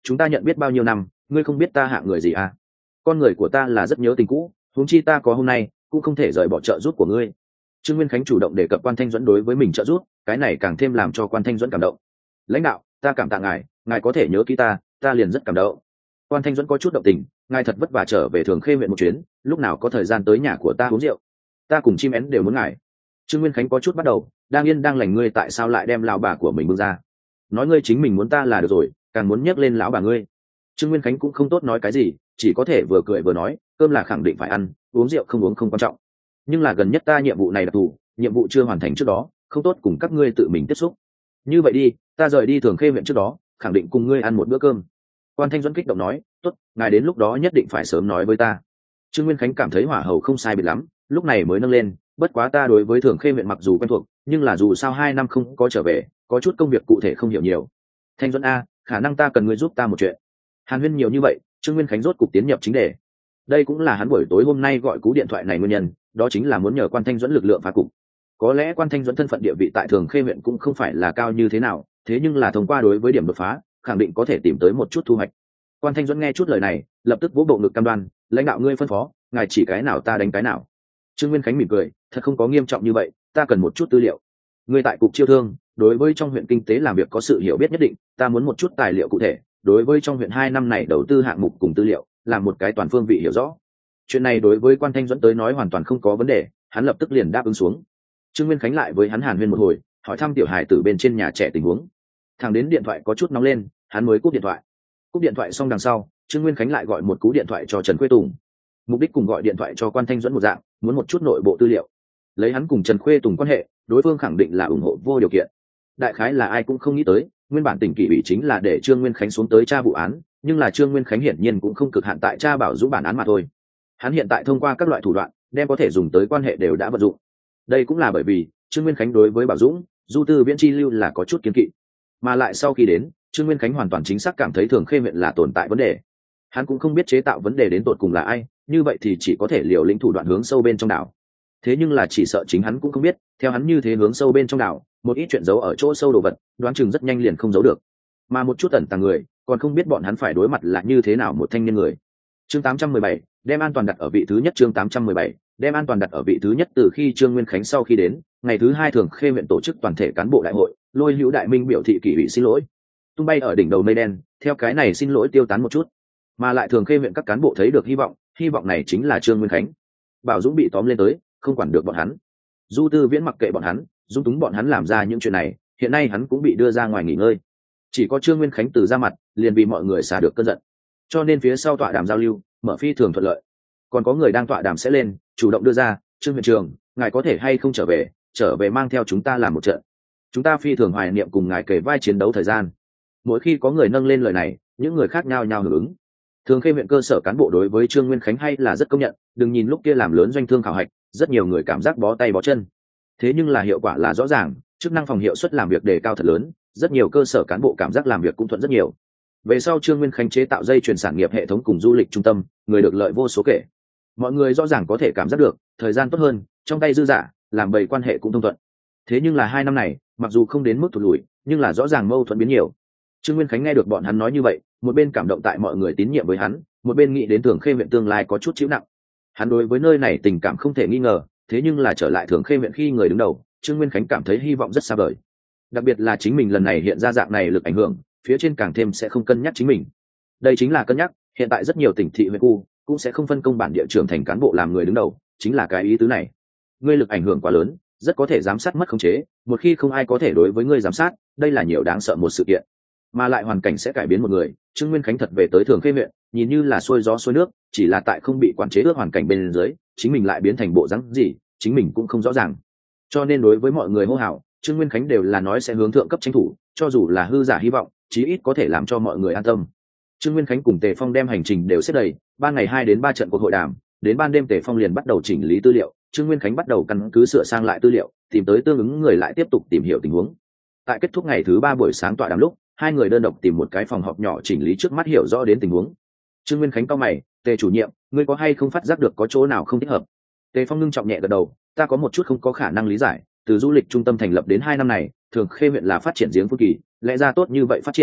Speaker 1: chúng ta nhận biết bao nhiêu năm, ngươi không biết ta hạng người gì à? Con người của ta là rất nhớ tình cũ, huống chi ta có hôm nay cũng không thể rời bỏ trợ giúp của ngươi. Trương Nguyên Khánh chủ động đề cập Quan Thanh Duẫn đối với mình trợ giúp, cái này càng thêm làm cho Quan Thanh Duẫn cảm động. Lãnh đạo, ta cảm tạ ngài, ngài có thể nhớ kỹ ta, ta liền rất cảm động. Quan Thanh Duẫn có chút động tình, ngài thật vất vả trở về Thường Khê huyện một chuyến, lúc nào có thời gian tới nhà của ta uống rượu, ta cùng chim én đều muốn ngài. Trương Nguyên Khánh có chút bắt đầu, đang yên đang lành ngươi tại sao lại đem lão bà của mình bưng ra? Nói ngươi chính mình muốn ta là được rồi, càng muốn nhắc lên lão bà ngươi. Trương Nguyên Khánh cũng không tốt nói cái gì, chỉ có thể vừa cười vừa nói, cơm là khẳng định phải ăn, uống rượu không uống không quan trọng. Nhưng là gần nhất ta nhiệm vụ này đặc thù, nhiệm vụ chưa hoàn thành trước đó, không tốt cùng các ngươi tự mình tiếp xúc. Như vậy đi, ta rời đi Thường Khê huyện trước đó, khẳng định cùng ngươi ăn một bữa cơm. Quan Thanh Duẫn kích động nói, tốt, ngài đến lúc đó nhất định phải sớm nói với ta. Trương Nguyên Khánh cảm thấy hỏa hầu không sai biệt lắm, lúc này mới nâng lên, bất quá ta đối với Thường Khê huyện mặc dù quen thuộc, nhưng là dù sao hai năm không có trở về, có chút công việc cụ thể không hiểu nhiều. Thanh Duẫn a, khả năng ta cần ngươi giúp ta một chuyện. Hàn huyên nhiều như vậy, Trương Nguyên Khánh rốt cục tiến nhập chính đề. Đây cũng là hắn buổi tối hôm nay gọi cú điện thoại này nguyên nhân, đó chính là muốn nhờ Quan Thanh Duẫn lực lượng phá cục. Có lẽ Quan Thanh Duẫn thân phận địa vị tại Thường Khê huyện cũng không phải là cao như thế nào, thế nhưng là thông qua đối với điểm đột phá, khẳng định có thể tìm tới một chút thu hoạch. Quan Thanh Duẫn nghe chút lời này, lập tức vỗ bộ ngực cam đoan, lãnh đạo ngươi phân phó, ngài chỉ cái nào ta đánh cái nào. Trương Nguyên Khánh mỉm cười, thật không có nghiêm trọng như vậy, ta cần một chút tư liệu. Ngươi tại cục chiêu thương, đối với trong huyện kinh tế làm việc có sự hiểu biết nhất định, ta muốn một chút tài liệu cụ thể, đối với trong huyện hai năm này đầu tư hạng mục cùng tư liệu, làm một cái toàn phương vị hiểu rõ. Chuyện này đối với Quan Thanh Duẫn tới nói hoàn toàn không có vấn đề, hắn lập tức liền đáp ứng xuống. Trương Nguyên Khánh lại với hắn hàn huyên một hồi, hỏi thăm tiểu hài tử bên trên nhà trẻ tình huống. Thằng đến điện thoại có chút nóng lên, hắn mới cúp điện thoại. Cúp điện thoại xong đằng sau, Trương Nguyên Khánh lại gọi một cú điện thoại cho Trần Khuê Tùng. Mục đích cùng gọi điện thoại cho Quan Thanh Duẫn một dạng, muốn một chút nội bộ tư liệu. Lấy hắn cùng Trần Khuê Tùng quan hệ, đối phương khẳng định là ủng hộ vô điều kiện. Đại khái là ai cũng không nghĩ tới, nguyên bản tỉnh kỷ ủy chính là để Trương Nguyên Khánh xuống tới tra vụ án, nhưng là Trương Nguyên Khánh hiển nhiên cũng không cực hạn tại tra Bảo Dũng bản án mà thôi. Hắn hiện tại thông qua các loại thủ đoạn, đem có thể dùng tới quan hệ đều đã vận dụng. Đây cũng là bởi vì Trương Nguyên Khánh đối với Bảo Dũng, Du Tư Viễn chi lưu là có chút kiên kỵ, mà lại sau khi đến, Trương Nguyên Khánh hoàn toàn chính xác cảm thấy Thường Khê huyện là tồn tại vấn đề. Hắn cũng không biết chế tạo vấn đề đến tột cùng là ai, như vậy thì chỉ có thể liều lĩnh thủ đoạn hướng sâu bên trong đảo. Thế nhưng là chỉ sợ chính hắn cũng không biết, theo hắn như thế hướng sâu bên trong đảo, một ít chuyện giấu ở chỗ sâu đồ vật, đoán chừng rất nhanh liền không giấu được. Mà một chút ẩn tàng người, còn không biết bọn hắn phải đối mặt là như thế nào một thanh niên người. Chương tám trăm mười bảy, đem an toàn đặt ở vị thứ nhất. Chương tám trăm mười bảy, đem an toàn đặt ở vị thứ nhất. Từ khi Trương Nguyên Khánh sau khi đến, ngày thứ hai Thường Khê huyện tổ chức toàn thể cán bộ đại hội, Lôi Hữu Đại Minh biểu thị kỷ ủy xin lỗi, tung bay ở đỉnh đầu mây đen, theo cái này xin lỗi tiêu tán một chút, mà lại Thường Khê huyện các cán bộ thấy được hy vọng, hy vọng này chính là Trương Nguyên Khánh. Bảo Dũng bị tóm lên tới, không quản được bọn hắn. Du Tư Viễn mặc kệ bọn hắn, dung túng bọn hắn làm ra những chuyện này, hiện nay hắn cũng bị đưa ra ngoài nghỉ ngơi. Chỉ có Trương Nguyên Khánh từ ra mặt, liền bị mọi người xả được cơn giận. Cho nên phía sau tọa đàm giao lưu, mở phi thường thuận lợi. Còn có người đang tọa đàm sẽ lên, chủ động đưa ra, Trương huyện trưởng, ngài có thể hay không trở về, trở về mang theo chúng ta làm một trận. Chúng ta phi thường hoài niệm cùng ngài kề vai chiến đấu thời gian. Mỗi khi có người nâng lên lời này, những người khác nhao nhao hưởng ứng. Thường Khê huyện cơ sở cán bộ đối với Trương Nguyên Khánh hay là rất công nhận, đừng nhìn lúc kia làm lớn doanh thương khảo hạch, rất nhiều người cảm giác bó tay bó chân. Thế nhưng là hiệu quả là rõ ràng, chức năng phòng hiệu suất làm việc đề cao thật lớn, rất nhiều cơ sở cán bộ cảm giác làm việc cũng thuận rất nhiều. Về sau Trương Nguyên Khánh chế tạo dây chuyển sản nghiệp hệ thống cùng du lịch trung tâm, người được lợi vô số kể. Mọi người rõ ràng có thể cảm giác được, thời gian tốt hơn, trong tay dư giả, làm bầy quan hệ cũng thông thuận. Thế nhưng là hai năm này, mặc dù không đến mức thụt lùi, nhưng là rõ ràng mâu thuẫn biến nhiều. Trương Nguyên Khánh nghe được bọn hắn nói như vậy, một bên cảm động tại mọi người tín nhiệm với hắn, một bên nghĩ đến Thường Khê huyện tương lai có chút chịu nặng. Hắn đối với nơi này tình cảm không thể nghi ngờ, thế nhưng là trở lại Thường Khê huyện khi người đứng đầu, Trương Nguyên Khánh cảm thấy hy vọng rất xa vời. Đặc biệt là chính mình lần này hiện ra dạng này lực ảnh hưởng, phía trên càng thêm sẽ không cân nhắc chính mình. Đây chính là cân nhắc, hiện tại rất nhiều tỉnh thị huyện khu cũng sẽ không phân công bản địa trưởng thành cán bộ làm người đứng đầu, chính là cái ý tứ này. Ngươi lực ảnh hưởng quá lớn, rất có thể giám sát mất khống chế, một khi không ai có thể đối với ngươi giám sát, đây là nhiều đáng sợ một sự kiện. Mà lại hoàn cảnh sẽ cải biến một người, Trương Nguyên Khánh thật về tới Thường Khê huyện, nhìn như là xuôi gió xuôi nước, chỉ là tại không bị quản chế ước hoàn cảnh bên dưới, chính mình lại biến thành bộ dáng gì, chính mình cũng không rõ ràng. Cho nên đối với mọi người hô hào, Trương Nguyên Khánh đều là nói sẽ hướng thượng cấp tranh thủ, cho dù là hư giả hy vọng, chí ít có thể làm cho mọi người an tâm. Trương Nguyên Khánh cùng Tề Phong đem hành trình đều xếp đầy, ban ngày hai đến ba trận cuộc hội đàm, đến ban đêm Tề Phong liền bắt đầu chỉnh lý tư liệu, Trương Nguyên Khánh bắt đầu căn cứ sửa sang lại tư liệu, tìm tới tương ứng người lại tiếp tục tìm hiểu tình huống. Tại kết thúc ngày thứ ba buổi sáng tọa đàm lúc, hai người đơn độc tìm một cái phòng họp nhỏ chỉnh lý trước mắt hiểu rõ đến tình huống. Trương Nguyên Khánh cau mày, Tề chủ nhiệm, ngươi có hay không phát giác được có chỗ nào không thích hợp? Tề Phong ngưng trọng nhẹ gật đầu, ta có một chút không có khả năng lý giải, từ du lịch trung tâm thành lập đến hai năm này, Thường Khê huyện là phát triển giếng phun kỳ, lẽ ra tốt như vậy phát triển,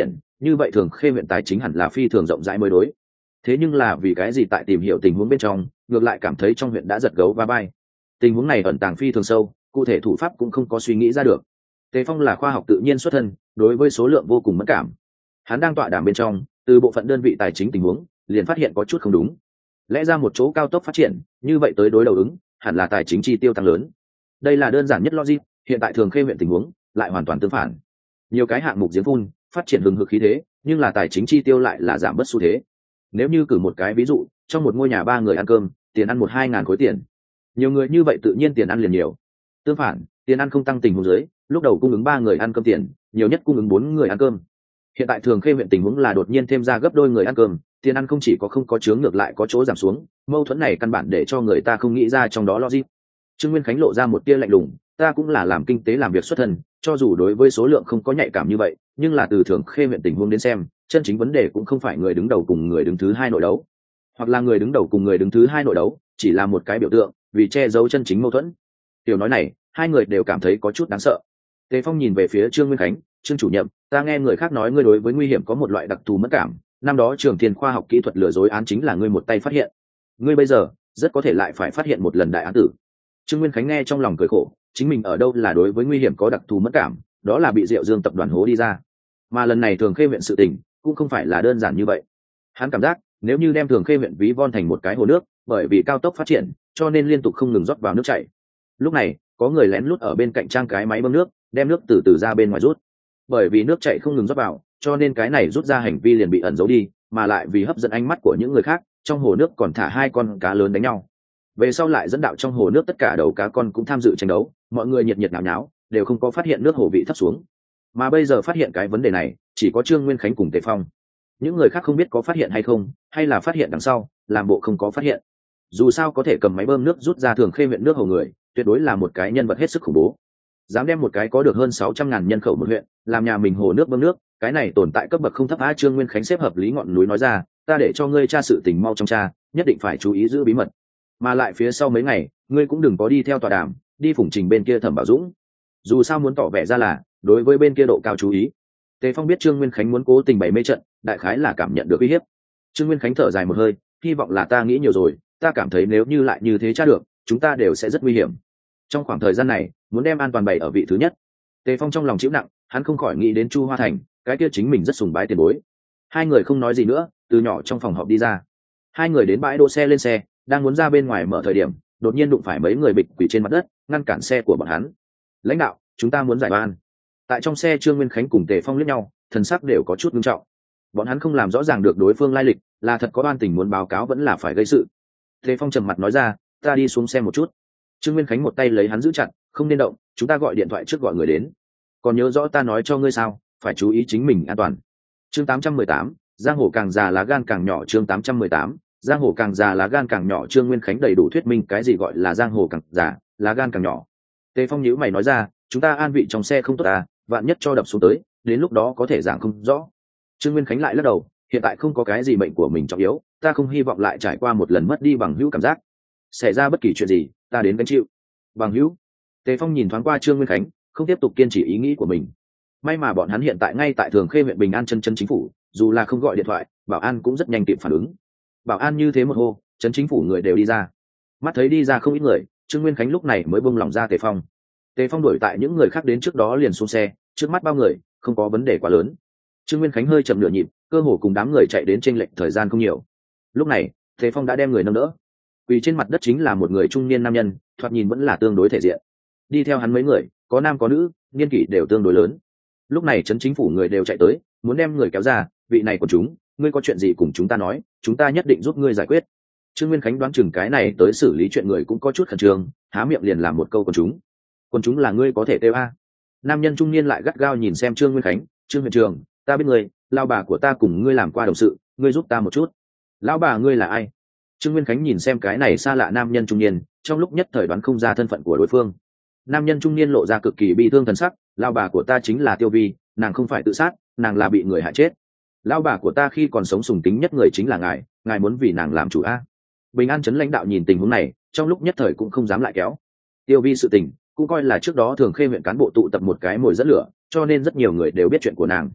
Speaker 1: như vậy thường khê huyện tài chính hẳn là phi thường rộng rãi mới đối. Thế nhưng là vì cái gì tại tìm hiểu tình huống bên trong ngược lại cảm thấy trong huyện đã giật gấu va bay. Tình huống này ẩn tàng phi thường sâu, cụ thể thủ pháp cũng không có suy nghĩ ra được. Tề Phong là khoa học tự nhiên xuất thân, đối với số lượng vô cùng mất cảm. Hắn đang tọa đàm bên trong, từ bộ phận đơn vị tài chính tình huống liền phát hiện có chút không đúng. Lẽ ra một chỗ cao tốc phát triển như vậy tới đối đầu ứng hẳn là tài chính chi tiêu tăng lớn, đây là đơn giản nhất logic. Hiện tại thường khê huyện tình huống lại hoàn toàn tương phản, nhiều cái hạng mục giếng phun phát triển hừng hực khí thế, nhưng là tài chính chi tiêu lại là giảm bớt xu thế. Nếu như cử một cái ví dụ, trong một ngôi nhà ba người ăn cơm, tiền ăn một hai ngàn khối tiền, nhiều người như vậy tự nhiên tiền ăn liền nhiều. Tương phản, tiền ăn không tăng tình huống dưới, lúc đầu cung ứng ba người ăn cơm tiền, nhiều nhất cung ứng bốn người ăn cơm. Hiện tại thường khê huyện tình huống là đột nhiên thêm ra gấp đôi người ăn cơm, tiền ăn không chỉ có không có chướng ngược lại có chỗ giảm xuống, mâu thuẫn này căn bản để cho người ta không nghĩ ra trong đó logic. Trương Nguyên Khánh lộ ra một tia lạnh lùng, ta cũng là làm kinh tế làm việc xuất thân, cho dù đối với số lượng không có nhạy cảm như vậy, nhưng là từ thường khê huyện tình huống đến xem, chân chính vấn đề cũng không phải người đứng đầu cùng người đứng thứ hai nội đấu, hoặc là người đứng đầu cùng người đứng thứ hai nội đấu chỉ là một cái biểu tượng, vì che giấu chân chính mâu thuẫn. Tiểu nói này, hai người đều cảm thấy có chút đáng sợ. Tề Phong nhìn về phía Trương Nguyên Khánh, Trương chủ nhiệm, ta nghe người khác nói ngươi đối với nguy hiểm có một loại đặc thù mất cảm, năm đó trường Thiên khoa học kỹ thuật lừa dối án chính là ngươi một tay phát hiện, ngươi bây giờ rất có thể lại phải phát hiện một lần đại án tử. Trương Nguyên Khánh nghe trong lòng cười khổ, chính mình ở đâu là đối với nguy hiểm có đặc thù mất cảm, đó là bị Diệu Dương tập đoàn hố đi ra, mà lần này thường khê huyện sự tình cũng không phải là đơn giản như vậy. Hắn cảm giác nếu như đem thường khê huyện ví von thành một cái hồ nước, bởi vì cao tốc phát triển cho nên liên tục không ngừng rót vào nước chảy. Lúc này có người lén lút ở bên cạnh trang cái máy bơm nước, đem nước từ từ ra bên ngoài rút. Bởi vì nước chảy không ngừng rót vào, cho nên cái này rút ra hành vi liền bị ẩn giấu đi, mà lại vì hấp dẫn ánh mắt của những người khác, trong hồ nước còn thả hai con cá lớn đánh nhau. Về sau lại dẫn đạo trong hồ nước tất cả đầu cá con cũng tham dự tranh đấu, mọi người nhiệt nhiệt nháo nháo, đều không có phát hiện nước hồ vị thấp xuống. Mà bây giờ phát hiện cái vấn đề này, chỉ có Trương Nguyên Khánh cùng Tề Phong. Những người khác không biết có phát hiện hay không, hay là phát hiện đằng sau, làm bộ không có phát hiện. Dù sao có thể cầm máy bơm nước rút ra thường khê huyện nước hồ người, tuyệt đối là một cái nhân vật hết sức khủng bố. Dám đem một cái có được hơn sáu trăm ngàn nhân khẩu một huyện, làm nhà mình hồ nước bơm nước, cái này tồn tại cấp bậc không thấp. A Trương Nguyên Khánh xếp hợp lý ngọn núi nói ra, ta để cho ngươi tra sự tình mau trong tra, nhất định phải chú ý giữ bí mật. Mà lại phía sau mấy ngày, ngươi cũng đừng có đi theo tòa đàm, đi phủng trình bên kia Thẩm Bảo Dũng. Dù sao muốn tỏ vẻ ra là đối với bên kia độ cao chú ý. Tề Phong biết Trương Nguyên Khánh muốn cố tình bày mê trận, đại khái là cảm nhận được uy hiếp. Trương Nguyên Khánh thở dài một hơi, hy vọng là ta nghĩ nhiều rồi, ta cảm thấy nếu như lại như thế tra được, chúng ta đều sẽ rất nguy hiểm. Trong khoảng thời gian này, muốn đem an toàn bày ở vị thứ nhất. Tề Phong trong lòng chịu nặng, hắn không khỏi nghĩ đến Chu Hoa Thành, cái kia chính mình rất sùng bái tiền bối. Hai người không nói gì nữa, từ nhỏ trong phòng họp đi ra. Hai người đến bãi đỗ xe lên xe, đang muốn ra bên ngoài mở thời điểm, đột nhiên đụng phải mấy người bịch quỷ trên mặt đất, ngăn cản xe của bọn hắn. Lãnh đạo, chúng ta muốn giải oan. Tại trong xe Trương Nguyên Khánh cùng Tề Phong liếc nhau, thần sắc đều có chút nghiêm trọng. Bọn hắn không làm rõ ràng được đối phương lai lịch, là thật có oan tình muốn báo cáo vẫn là phải gây sự. Tề Phong trầm mặt nói ra, ta đi xuống xe một chút. Trương Nguyên Khánh một tay lấy hắn giữ chặt, không nên động, chúng ta gọi điện thoại trước gọi người đến. Còn nhớ rõ ta nói cho ngươi sao, phải chú ý chính mình an toàn. Chương tám trăm mười tám, giang hồ càng già lá gan càng nhỏ. Chương tám trăm mười tám, giang hồ càng già lá gan càng nhỏ. Trương Nguyên Khánh đầy đủ thuyết minh cái gì gọi là giang hồ càng già, lá gan càng nhỏ. Tề Phong nhíu mày nói ra, chúng ta an vị trong xe không tốt à, vạn nhất cho đập xuống tới, đến lúc đó có thể giảng không rõ. Trương Nguyên Khánh lại lắc đầu, hiện tại không có cái gì bệnh của mình trọng yếu, ta không hy vọng lại trải qua một lần mất đi bằng hữu cảm giác. Xảy ra bất kỳ chuyện gì, ta đến gánh chịu. Bằng hữu? Tề Phong nhìn thoáng qua Trương Nguyên Khánh, không tiếp tục kiên trì ý nghĩ của mình. May mà bọn hắn hiện tại ngay tại Thường Khê huyện Bình An chân chân chính phủ, dù là không gọi điện thoại, bảo an cũng rất nhanh kịp phản ứng. Bảo an như thế một hô, chân chính phủ người đều đi ra. Mắt thấy đi ra không ít người, Trương Nguyên Khánh lúc này mới buông lỏng ra Tề Phong. Tề Phong đuổi tại những người khác đến trước đó liền xuống xe, trước mắt bao người, không có vấn đề quá lớn. Trương Nguyên Khánh hơi chậm nửa nhịp, cơ hồ cùng đám người chạy đến chênh lệch thời gian không nhiều. Lúc này, Tề Phong đã đem người nâng đỡ. Quỳ trên mặt đất chính là một người trung niên nam nhân, thoạt nhìn vẫn là tương đối thể diện. Đi theo hắn mấy người, có nam có nữ, niên kỷ đều tương đối lớn. Lúc này trấn chính phủ người đều chạy tới, muốn đem người kéo ra, vị này của chúng, ngươi có chuyện gì cùng chúng ta nói, chúng ta nhất định giúp ngươi giải quyết. Trương Nguyên Khánh đoán chừng cái này tới xử lý chuyện người cũng có chút khẩn trương, há miệng liền làm một câu quần chúng. Quần chúng là ngươi có thể kêu a? Nam nhân trung niên lại gắt gao nhìn xem Trương Nguyên Khánh, Trương huyện trường, ta biết ngươi, lao bà của ta cùng ngươi làm qua đồng sự, ngươi giúp ta một chút. Lão bà ngươi là ai? Trương Nguyên Khánh nhìn xem cái này xa lạ nam nhân trung niên, trong lúc nhất thời đoán không ra thân phận của đối phương. Nam nhân trung niên lộ ra cực kỳ bi thương thần sắc, lao bà của ta chính là Tiêu Vi, nàng không phải tự sát, nàng là bị người hại chết. Lao bà của ta khi còn sống sùng kính nhất người chính là ngài, ngài muốn vì nàng làm chủ a? Bình An trấn lãnh đạo nhìn tình huống này, trong lúc nhất thời cũng không dám lại kéo. Tiêu Vi sự tình, cũng coi là trước đó Thường Khê huyện cán bộ tụ tập một cái mồi dẫn lửa, cho nên rất nhiều người đều biết chuyện của nàng.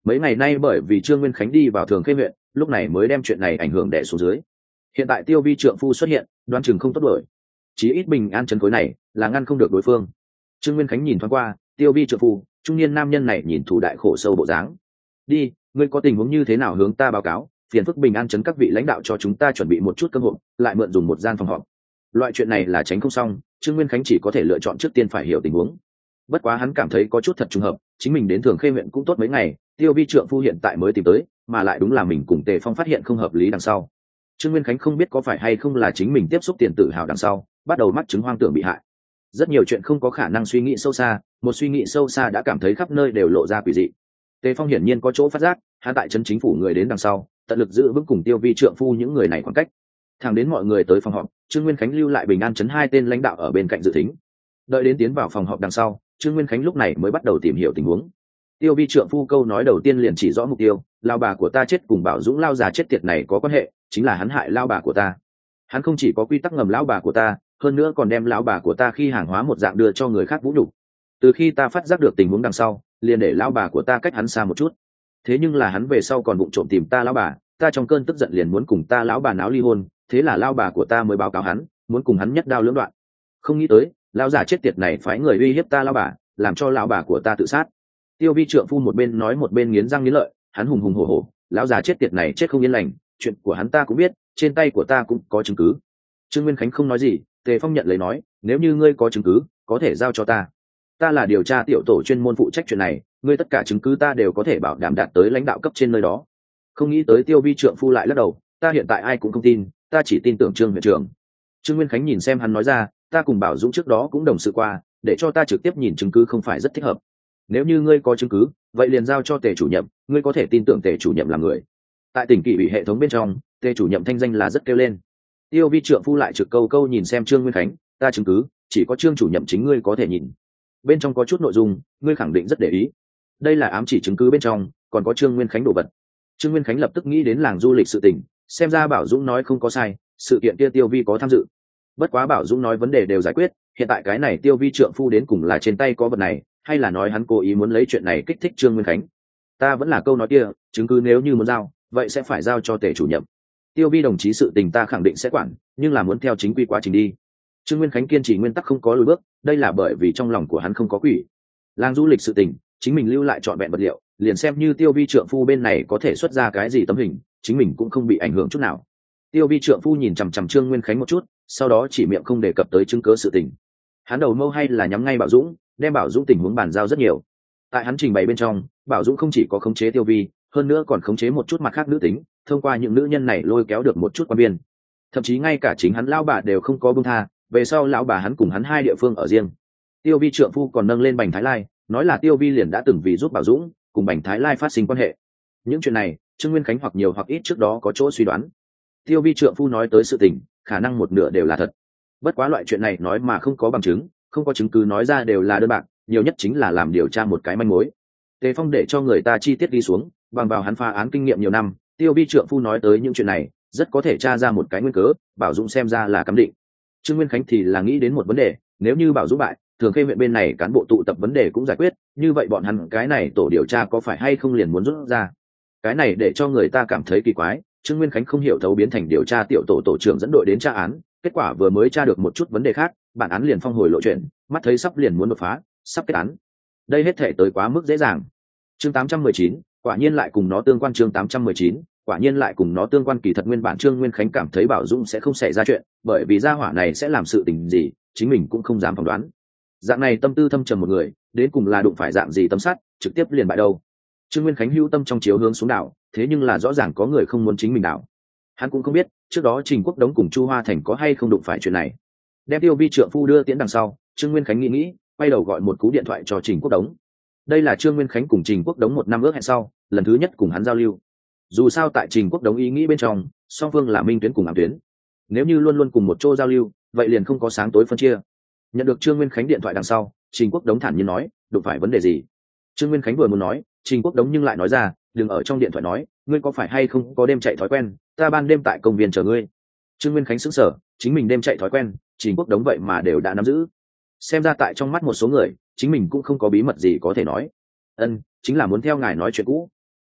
Speaker 1: mấy ngày nay bởi vì trương nguyên khánh đi vào thường khê huyện, lúc này mới đem chuyện này ảnh hưởng đẻ xuống dưới. Hiện tại tiêu vi trượng phu xuất hiện, đoan chừng không tốt đổi, chí ít bình an trấn khối này là ngăn không được đối phương. Trương Nguyên Khánh nhìn thoáng qua tiêu vi trượng phu, trung niên nam nhân này nhìn thủ đại khổ sâu bộ dáng. Đi, ngươi có tình huống như thế nào hướng ta báo cáo, phiền phức bình an trấn các vị lãnh đạo cho chúng ta chuẩn bị một chút cơ hội, lại mượn dùng một gian phòng họp. Loại chuyện này là tránh không xong, Trương Nguyên Khánh chỉ có thể lựa chọn trước tiên phải hiểu tình huống. Bất quá hắn cảm thấy có chút thật trùng hợp, chính mình đến Thường Khê huyện cũng tốt mấy ngày, tiêu vi trượng phu hiện tại mới tìm tới, mà lại đúng là mình cùng Tề Phong phát hiện không hợp lý đằng sau. Trương Nguyên Khánh không biết có phải hay không là chính mình tiếp xúc tiền tự hào đằng sau, bắt đầu mắc chứng hoang tưởng bị hại. Rất nhiều chuyện không có khả năng suy nghĩ sâu xa, một suy nghĩ sâu xa đã cảm thấy khắp nơi đều lộ ra quỷ dị. Tề Phong hiển nhiên có chỗ phát giác, hắn tại trấn chính phủ người đến đằng sau, tận lực giữ vững cùng tiêu vi trượng phu những người này khoảng cách. Thẳng đến mọi người tới phòng họp, Trương Nguyên Khánh lưu lại bình an trấn hai tên lãnh đạo ở bên cạnh dự thính. Đợi đến tiến vào phòng họp đằng sau, Trương Nguyên Khánh lúc này mới bắt đầu tìm hiểu tình huống. Tiêu vi trượng phu câu nói đầu tiên liền chỉ rõ mục tiêu, lao bà của ta chết cùng Bảo Dũng lao già chết tiệt này có quan hệ, chính là hắn hại lao bà của ta. Hắn không chỉ có quy tắc ngầm lao bà của ta, hơn nữa còn đem lão bà của ta khi hàng hóa một dạng đưa cho người khác vũ nhục. Từ khi ta phát giác được tình huống đằng sau, liền để lão bà của ta cách hắn xa một chút. Thế nhưng là hắn về sau còn vụng trộm tìm ta lão bà, ta trong cơn tức giận liền muốn cùng ta lão bà náo ly hôn, thế là lão bà của ta mới báo cáo hắn, muốn cùng hắn nhất đao lưỡng đoạn. Không nghĩ tới, lão già chết tiệt này phái người uy hiếp ta lão bà, làm cho lão bà của ta tự sát. Tiêu vi trượng phu một bên nói một bên nghiến răng nghiến lợi, hắn hùng hùng hổ hổ, lão già chết tiệt này chết không yên lành, chuyện của hắn ta cũng biết, trên tay của ta cũng có chứng cứ. Trương Nguyên Khánh không nói gì, Tề Phong nhận lấy nói, nếu như ngươi có chứng cứ, có thể giao cho ta. Ta là điều tra tiểu tổ chuyên môn phụ trách chuyện này, ngươi tất cả chứng cứ ta đều có thể bảo đảm đạt tới lãnh đạo cấp trên nơi đó. Không nghĩ tới tiêu vi trượng phu lại lắc đầu, ta hiện tại ai cũng không tin, ta chỉ tin tưởng Trương huyện trưởng. Trương Nguyên Khánh nhìn xem hắn nói ra, ta cùng Bảo Dũng trước đó cũng đồng sự qua, để cho ta trực tiếp nhìn chứng cứ không phải rất thích hợp. Nếu như ngươi có chứng cứ, vậy liền giao cho Tề chủ nhiệm, ngươi có thể tin tưởng Tề chủ nhiệm là người. Tại tỉnh kỷ ủy hệ thống bên trong, Tề chủ nhiệm thanh danh là rất kêu lên. Tiêu vi trượng phu lại trực câu câu nhìn xem Trương Nguyên Khánh, ta chứng cứ chỉ có Trương chủ nhiệm chính ngươi có thể nhìn, bên trong có chút nội dung ngươi khẳng định rất để ý. Đây là ám chỉ chứng cứ bên trong còn có Trương Nguyên Khánh đồ vật. Trương Nguyên Khánh lập tức nghĩ đến làng du lịch sự tình, xem ra Bảo Dũng nói không có sai, sự kiện kia tiêu vi có tham dự. Bất quá Bảo Dũng nói vấn đề đều giải quyết, hiện tại cái này tiêu vi trượng phu đến cùng là trên tay có vật này, hay là nói hắn cố ý muốn lấy chuyện này kích thích Trương Nguyên Khánh. Ta vẫn là câu nói kia, chứng cứ nếu như muốn giao, vậy sẽ phải giao cho Tề chủ nhiệm. Tiêu vi đồng chí sự tình ta khẳng định sẽ quản, nhưng là muốn theo chính quy quá trình đi. Trương Nguyên Khánh kiên trì nguyên tắc không có lùi bước, đây là bởi vì trong lòng của hắn không có quỷ. Làng du lịch sự tình, chính mình lưu lại trọn vẹn vật liệu, liền xem như tiêu vi trượng phu bên này có thể xuất ra cái gì tấm hình, chính mình cũng không bị ảnh hưởng chút nào. Tiêu vi trượng phu nhìn chằm chằm Trương Nguyên Khánh một chút, sau đó chỉ miệng không đề cập tới chứng cớ sự tình. Hắn đầu mâu hay là nhắm ngay Bảo Dũng, đem Bảo Dũng tình huống bàn giao rất nhiều. Tại hắn trình bày bên trong, Bảo Dũng không chỉ có khống chế tiêu vi, hơn nữa còn khống chế một chút mặt khác nữ tính, thông qua những nữ nhân này lôi kéo được một chút quan biên, thậm chí ngay cả chính hắn lão bà đều không có buông tha, về sau lão bà hắn cùng hắn hai địa phương ở riêng. Tiêu vi trượng phu còn nâng lên Bành Thái Lai, nói là tiêu vi liền đã từng vì giúp Bảo Dũng cùng Bành Thái Lai phát sinh quan hệ. Những chuyện này Trương Nguyên Khánh hoặc nhiều hoặc ít trước đó có chỗ suy đoán. Tiêu vi trượng phu nói tới sự tình, khả năng một nửa đều là thật. Bất quá loại chuyện này nói mà không có bằng chứng, không có chứng cứ nói ra đều là đơn bạc, nhiều nhất chính là làm điều tra một cái manh mối. Tề Phong để cho người ta chi tiết đi xuống, bằng vào hắn phá án kinh nghiệm nhiều năm, tiêu vi trượng phu nói tới những chuyện này rất có thể tra ra một cái nguyên cớ, Bảo Dũng xem ra là cấm định. Trương Nguyên Khánh thì là nghĩ đến một vấn đề, nếu như Bảo Dũng bại, Thường Khê huyện bên này cán bộ tụ tập vấn đề cũng giải quyết, như vậy bọn hắn cái này tổ điều tra có phải hay không liền muốn rút ra. Cái này để cho người ta cảm thấy kỳ quái, Trương Nguyên Khánh không hiểu thấu biến thành điều tra tiểu tổ tổ trưởng dẫn đội đến tra án, kết quả vừa mới tra được một chút vấn đề khác, bản án liền phong hồi lộ chuyện, mắt thấy sắp liền muốn đột phá, sắp kết án. Đây hết thể tới quá mức dễ dàng. Chương tám trăm mười chín, quả nhiên lại cùng nó tương quan. Chương tám trăm mười chín, quả nhiên lại cùng nó tương quan. Kỳ thật nguyên bản Trương Nguyên Khánh cảm thấy Bảo Dũng sẽ không xảy ra chuyện, bởi vì gia hỏa này sẽ làm sự tình gì, chính mình cũng không dám phỏng đoán. Dạng này tâm tư thâm trầm một người, đến cùng là đụng phải dạng gì tấm sắt, trực tiếp liền bại đâu. Trương Nguyên Khánh hưu tâm trong chiếu hướng xuống đảo, thế nhưng là rõ ràng có người không muốn chính mình đảo. Hắn cũng không biết, trước đó Trình Quốc Đống cùng Chu Hoa Thành có hay không đụng phải chuyện này. Đem tiêu vi trượng phu đưa tiễn đằng sau, Trương Nguyên Khánh nghĩ nghĩ, quay đầu gọi một cú điện thoại cho Trình Quốc Đống. Đây là Trương Nguyên Khánh cùng Trình Quốc Đống một năm ước hẹn sau, lần thứ nhất cùng hắn giao lưu. Dù sao tại Trình Quốc Đống ý nghĩ bên trong, song phương là minh tuyến cùng ám tuyến. Nếu như luôn luôn cùng một chỗ giao lưu, vậy liền không có sáng tối phân chia. Nhận được Trương Nguyên Khánh điện thoại đằng sau, Trình Quốc Đống thản nhiên nói, đụng phải vấn đề gì? Trương Nguyên Khánh vừa muốn nói, Trình Quốc Đống nhưng lại nói ra, đừng ở trong điện thoại nói, ngươi có phải hay không có đêm chạy thói quen, ta ban đêm tại công viên chờ ngươi. Trương Nguyên Khánh sững sờ, chính mình đêm chạy thói quen, Trình Quốc Đống vậy mà đều đã nắm giữ. Xem ra tại trong mắt một số người, chính mình cũng không có bí mật gì có thể nói. Ân, chính là muốn theo ngài nói chuyện cũ.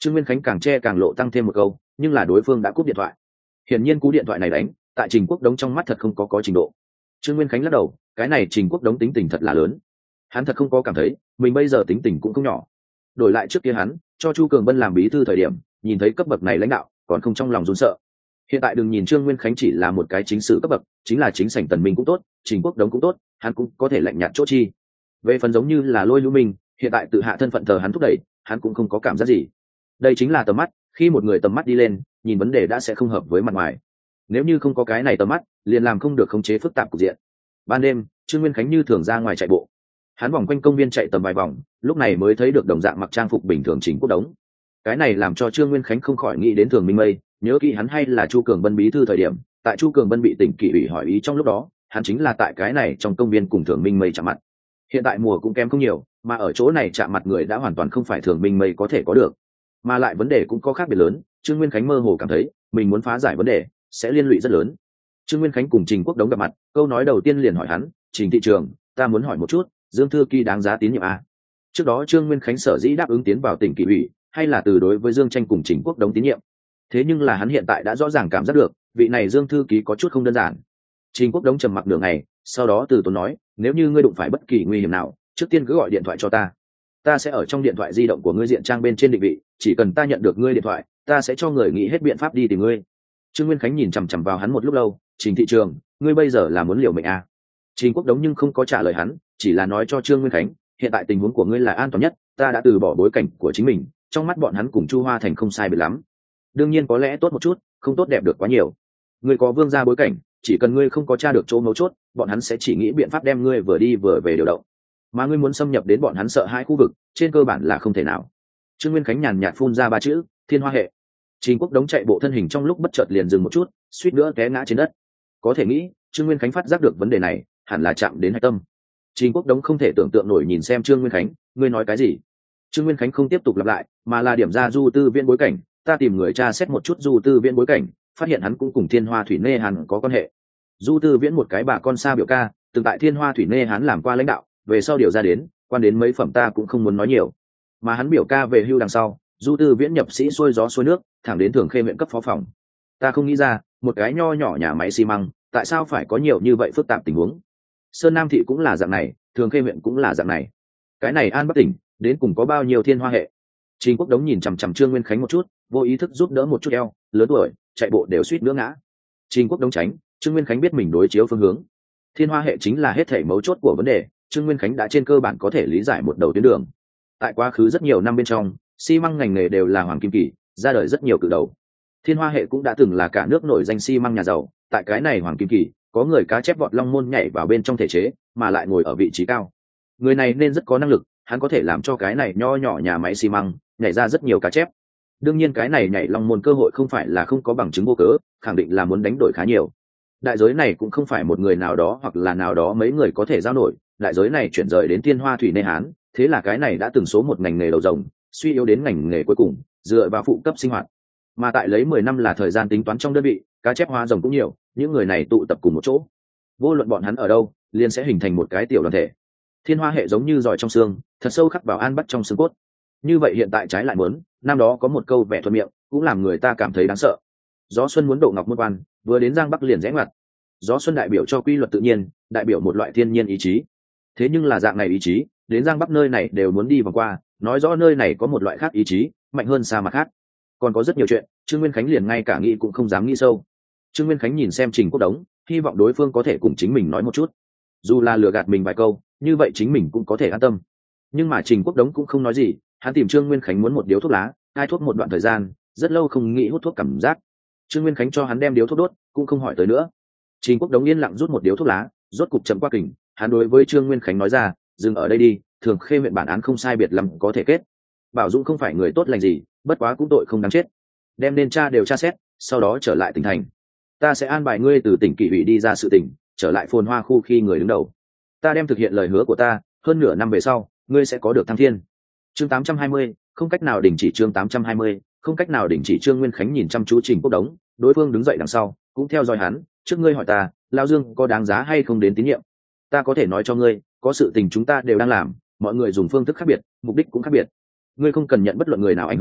Speaker 1: Trương Nguyên Khánh càng che càng lộ tăng thêm một câu, nhưng là đối phương đã cúp điện thoại. Hiển nhiên cú điện thoại này đánh tại Trình Quốc Đống trong mắt thật không có có trình độ. Trương Nguyên Khánh lắc đầu, cái này Trình Quốc Đống tính tình thật là lớn. Hắn thật không có cảm thấy mình bây giờ tính tình cũng không nhỏ. Đổi lại trước kia hắn cho Chu Cường Bân làm bí thư thời điểm, nhìn thấy cấp bậc này lãnh đạo còn không trong lòng run sợ. Hiện tại đừng nhìn Trương Nguyên Khánh chỉ là một cái chính sự cấp bậc, chính là chính sảnh Tần Minh cũng tốt, Trình Quốc Đống cũng tốt, hắn cũng có thể lạnh nhạt chỗ chi. Về phần giống như là Lôi Lưu Minh, hiện tại tự hạ thân phận thờ hắn thúc đẩy, hắn cũng không có cảm giác gì. Đây chính là tầm mắt, khi một người tầm mắt đi lên, nhìn vấn đề đã sẽ không hợp với mặt ngoài. Nếu như không có cái này tầm mắt, liền làm không được khống chế phức tạp cục diện. Ban đêm, Trương Nguyên Khánh như thường ra ngoài chạy bộ. Hắn vòng quanh công viên chạy tầm vài vòng, lúc này mới thấy được đồng dạng mặc trang phục bình thường Trình Quốc Đống. Cái này làm cho Trương Nguyên Khánh không khỏi nghĩ đến Thường Minh Mây, nhớ kỹ hắn hay là Chu Cường Bân bí thư thời điểm, tại Chu Cường Bân bị tỉnh kỷ ủy hỏi ý trong lúc đó, hắn chính là tại cái này trong công viên cùng Thường Minh Mây chạm mặt. Hiện tại mùa cũng kém không nhiều, mà ở chỗ này chạm mặt người đã hoàn toàn không phải Thường Minh Mây có thể có được, mà lại vấn đề cũng có khác biệt lớn. Trương Nguyên Khánh mơ hồ cảm thấy mình muốn phá giải vấn đề sẽ liên lụy rất lớn. Trương Nguyên Khánh cùng Trình Quốc Đống gặp mặt, câu nói đầu tiên liền hỏi hắn, Trình thị trường, ta muốn hỏi một chút, Dương Thư Kỳ đáng giá tín nhiệm à? Trước đó Trương Nguyên Khánh sở dĩ đáp ứng tiến vào tỉnh kỷ ủy, hay là từ đối với Dương Tranh cùng Trình Quốc Đống tín nhiệm. Thế nhưng là hắn hiện tại đã rõ ràng cảm giác được, vị này Dương Thư Ký có chút không đơn giản. Trình Quốc Đống trầm mặc nửa ngày, sau đó từ tốn nói, nếu như ngươi đụng phải bất kỳ nguy hiểm nào, trước tiên cứ gọi điện thoại cho ta. Ta sẽ ở trong điện thoại di động của ngươi diện trang bên trên định vị, chỉ cần ta nhận được ngươi điện thoại, ta sẽ cho người nghĩ hết biện pháp đi tìm ngươi. Trương Nguyên Khánh nhìn chằm chằm vào hắn một lúc lâu, Trình thị trường, ngươi bây giờ là muốn liều mệnh à? Trình Quốc Đống nhưng không có trả lời hắn, chỉ là nói cho Trương Nguyên Khánh, hiện tại tình huống của ngươi là an toàn nhất, ta đã từ bỏ bối cảnh của chính mình, trong mắt bọn hắn cùng Chu Hoa Thành không sai biệt lắm. Đương nhiên có lẽ tốt một chút, không tốt đẹp được quá nhiều. Ngươi có Vương gia bối cảnh, chỉ cần ngươi không có tra được chỗ mấu chốt, bọn hắn sẽ chỉ nghĩ biện pháp đem ngươi vừa đi vừa về điều động. Mà ngươi muốn xâm nhập đến bọn hắn sợ hai khu vực, trên cơ bản là không thể nào. Trương Nguyên Khánh nhàn nhạt phun ra ba chữ, Thiên Hoa hệ. Trình Quốc Đống chạy bộ thân hình trong lúc bất chợt liền dừng một chút, suýt nữa té ngã trên đất. Có thể nghĩ, Trương Nguyên Khánh phát giác được vấn đề này, hẳn là chạm đến hạch tâm. Trình Quốc Đống không thể tưởng tượng nổi nhìn xem Trương Nguyên Khánh, ngươi nói cái gì? Trương Nguyên Khánh không tiếp tục lặp lại, mà là điểm ra Du Tư Viễn bối cảnh, ta tìm người tra xét một chút Du Tư Viễn bối cảnh, phát hiện hắn cũng cùng Thiên Hoa Thủy Nê Hàn có quan hệ. Du Tư Viễn một cái bà con xa biểu ca, từng tại Thiên Hoa Thủy Nê Hán làm qua lãnh đạo, về sau điều ra đến, quan đến mấy phẩm ta cũng không muốn nói nhiều. Mà hắn biểu ca về hưu đằng sau, Du Tư Viễn nhập sĩ xuôi gió xuôi nước, thẳng đến Thường Khê huyện cấp phó phòng. Ta không nghĩ ra, một cái nho nhỏ nhà máy xi măng, tại sao phải có nhiều như vậy phức tạp tình huống. Sơn Nam thị cũng là dạng này, Thường Khê huyện cũng là dạng này. Cái này An Bắc tỉnh, đến cùng có bao nhiêu Thiên Hoa hệ? Trình Quốc Đống nhìn chằm chằm Trương Nguyên Khánh một chút, vô ý thức giúp đỡ một chút eo, lớn tuổi, chạy bộ đều suýt nữa ngã. Trình Quốc Đống tránh, Trương Nguyên Khánh biết mình đối chiếu phương hướng. Thiên Hoa hệ chính là hết thảy mấu chốt của vấn đề, Trương Nguyên Khánh đã trên cơ bản có thể lý giải một đầu tuyến đường. Tại quá khứ rất nhiều năm bên trong, xi măng ngành nghề đều là hoàng kim kỳ, ra đời rất nhiều cự đầu. Thiên Hoa hệ cũng đã từng là cả nước nổi danh xi măng nhà giàu, tại cái này hoàng kim kỳ, có người cá chép vọt long môn nhảy vào bên trong thể chế, mà lại ngồi ở vị trí cao. Người này nên rất có năng lực, hắn có thể làm cho cái này nho nhỏ nhà máy xi măng nhảy ra rất nhiều cá chép. Đương nhiên cái này nhảy long môn cơ hội không phải là không có bằng chứng vô cớ, khẳng định là muốn đánh đổi khá nhiều. Đại giới này cũng không phải một người nào đó hoặc là nào đó mấy người có thể giao nổi, đại giới này chuyển rời đến Thiên Hoa Thủy Nê Hán, thế là cái này đã từng số một ngành nghề đầu rồng, suy yếu đến ngành nghề cuối cùng, dựa vào phụ cấp sinh hoạt. Mà tại lấy mười năm là thời gian tính toán trong đơn vị, cá chép hoa rồng cũng nhiều, những người này tụ tập cùng một chỗ. Vô luận bọn hắn ở đâu, liền sẽ hình thành một cái tiểu đoàn thể. Thiên Hoa hệ giống như giỏi trong xương, thật sâu khắc vào An Bắc trong xương cốt. Như vậy hiện tại trái lại muốn, năm đó có một câu vẻ thuận miệng, cũng làm người ta cảm thấy đáng sợ. Gió xuân muốn độ ngọc môn quan, vừa đến Giang Bắc liền rẽ ngoặt. Gió xuân đại biểu cho quy luật tự nhiên, đại biểu một loại thiên nhiên ý chí. Thế nhưng là dạng này ý chí, đến Giang Bắc nơi này đều muốn đi vòng qua, nói rõ nơi này có một loại khác ý chí, mạnh hơn xa mặt khác. Còn có rất nhiều chuyện, Trương Nguyên Khánh liền ngay cả nghĩ cũng không dám nghĩ sâu. Trương Nguyên Khánh nhìn xem Trình Quốc Đống, hy vọng đối phương có thể cùng chính mình nói một chút, dù là lừa gạt mình vài câu, như vậy chính mình cũng có thể an tâm. Nhưng mà Trình Quốc Đống cũng không nói gì, hắn tìm Trương Nguyên Khánh muốn một điếu thuốc lá, hai thuốc một đoạn thời gian, rất lâu không nghĩ hút thuốc cảm giác. Trương Nguyên Khánh cho hắn đem điếu thuốc đốt, cũng không hỏi tới nữa. Trình Quốc Đống yên lặng rút một điếu thuốc lá, rốt cục chậm qua kình, hắn đối với Trương Nguyên Khánh nói ra, dừng ở đây đi, Thường Khê huyện bản án không sai biệt lắm có thể kết. Bảo Dũng không phải người tốt lành gì, bất quá cũng tội không đáng chết. Đem nên tra đều tra xét, sau đó trở lại tỉnh thành. Ta sẽ an bài ngươi từ tỉnh kỷ ủy đi ra sự tỉnh, trở lại Phồn Hoa khu khi người đứng đầu. Ta đem thực hiện lời hứa của ta, hơn nửa năm về sau, ngươi sẽ có được thăng thiên. Chương tám trăm hai mươi, không cách nào đình chỉ chương tám trăm hai mươi, không cách nào đình chỉ Trương Nguyên Khánh nhìn chăm chú Trình Quốc Đống, đối phương đứng dậy đằng sau, cũng theo dõi hắn, trước ngươi hỏi ta, Lão Dương có đáng giá hay không đến tín nhiệm? Ta có thể nói cho ngươi, có sự tình chúng ta đều đang làm, mọi người dùng phương thức khác biệt, mục đích cũng khác biệt. Ngươi không cần nhận bất luận người nào ảnh hưởng,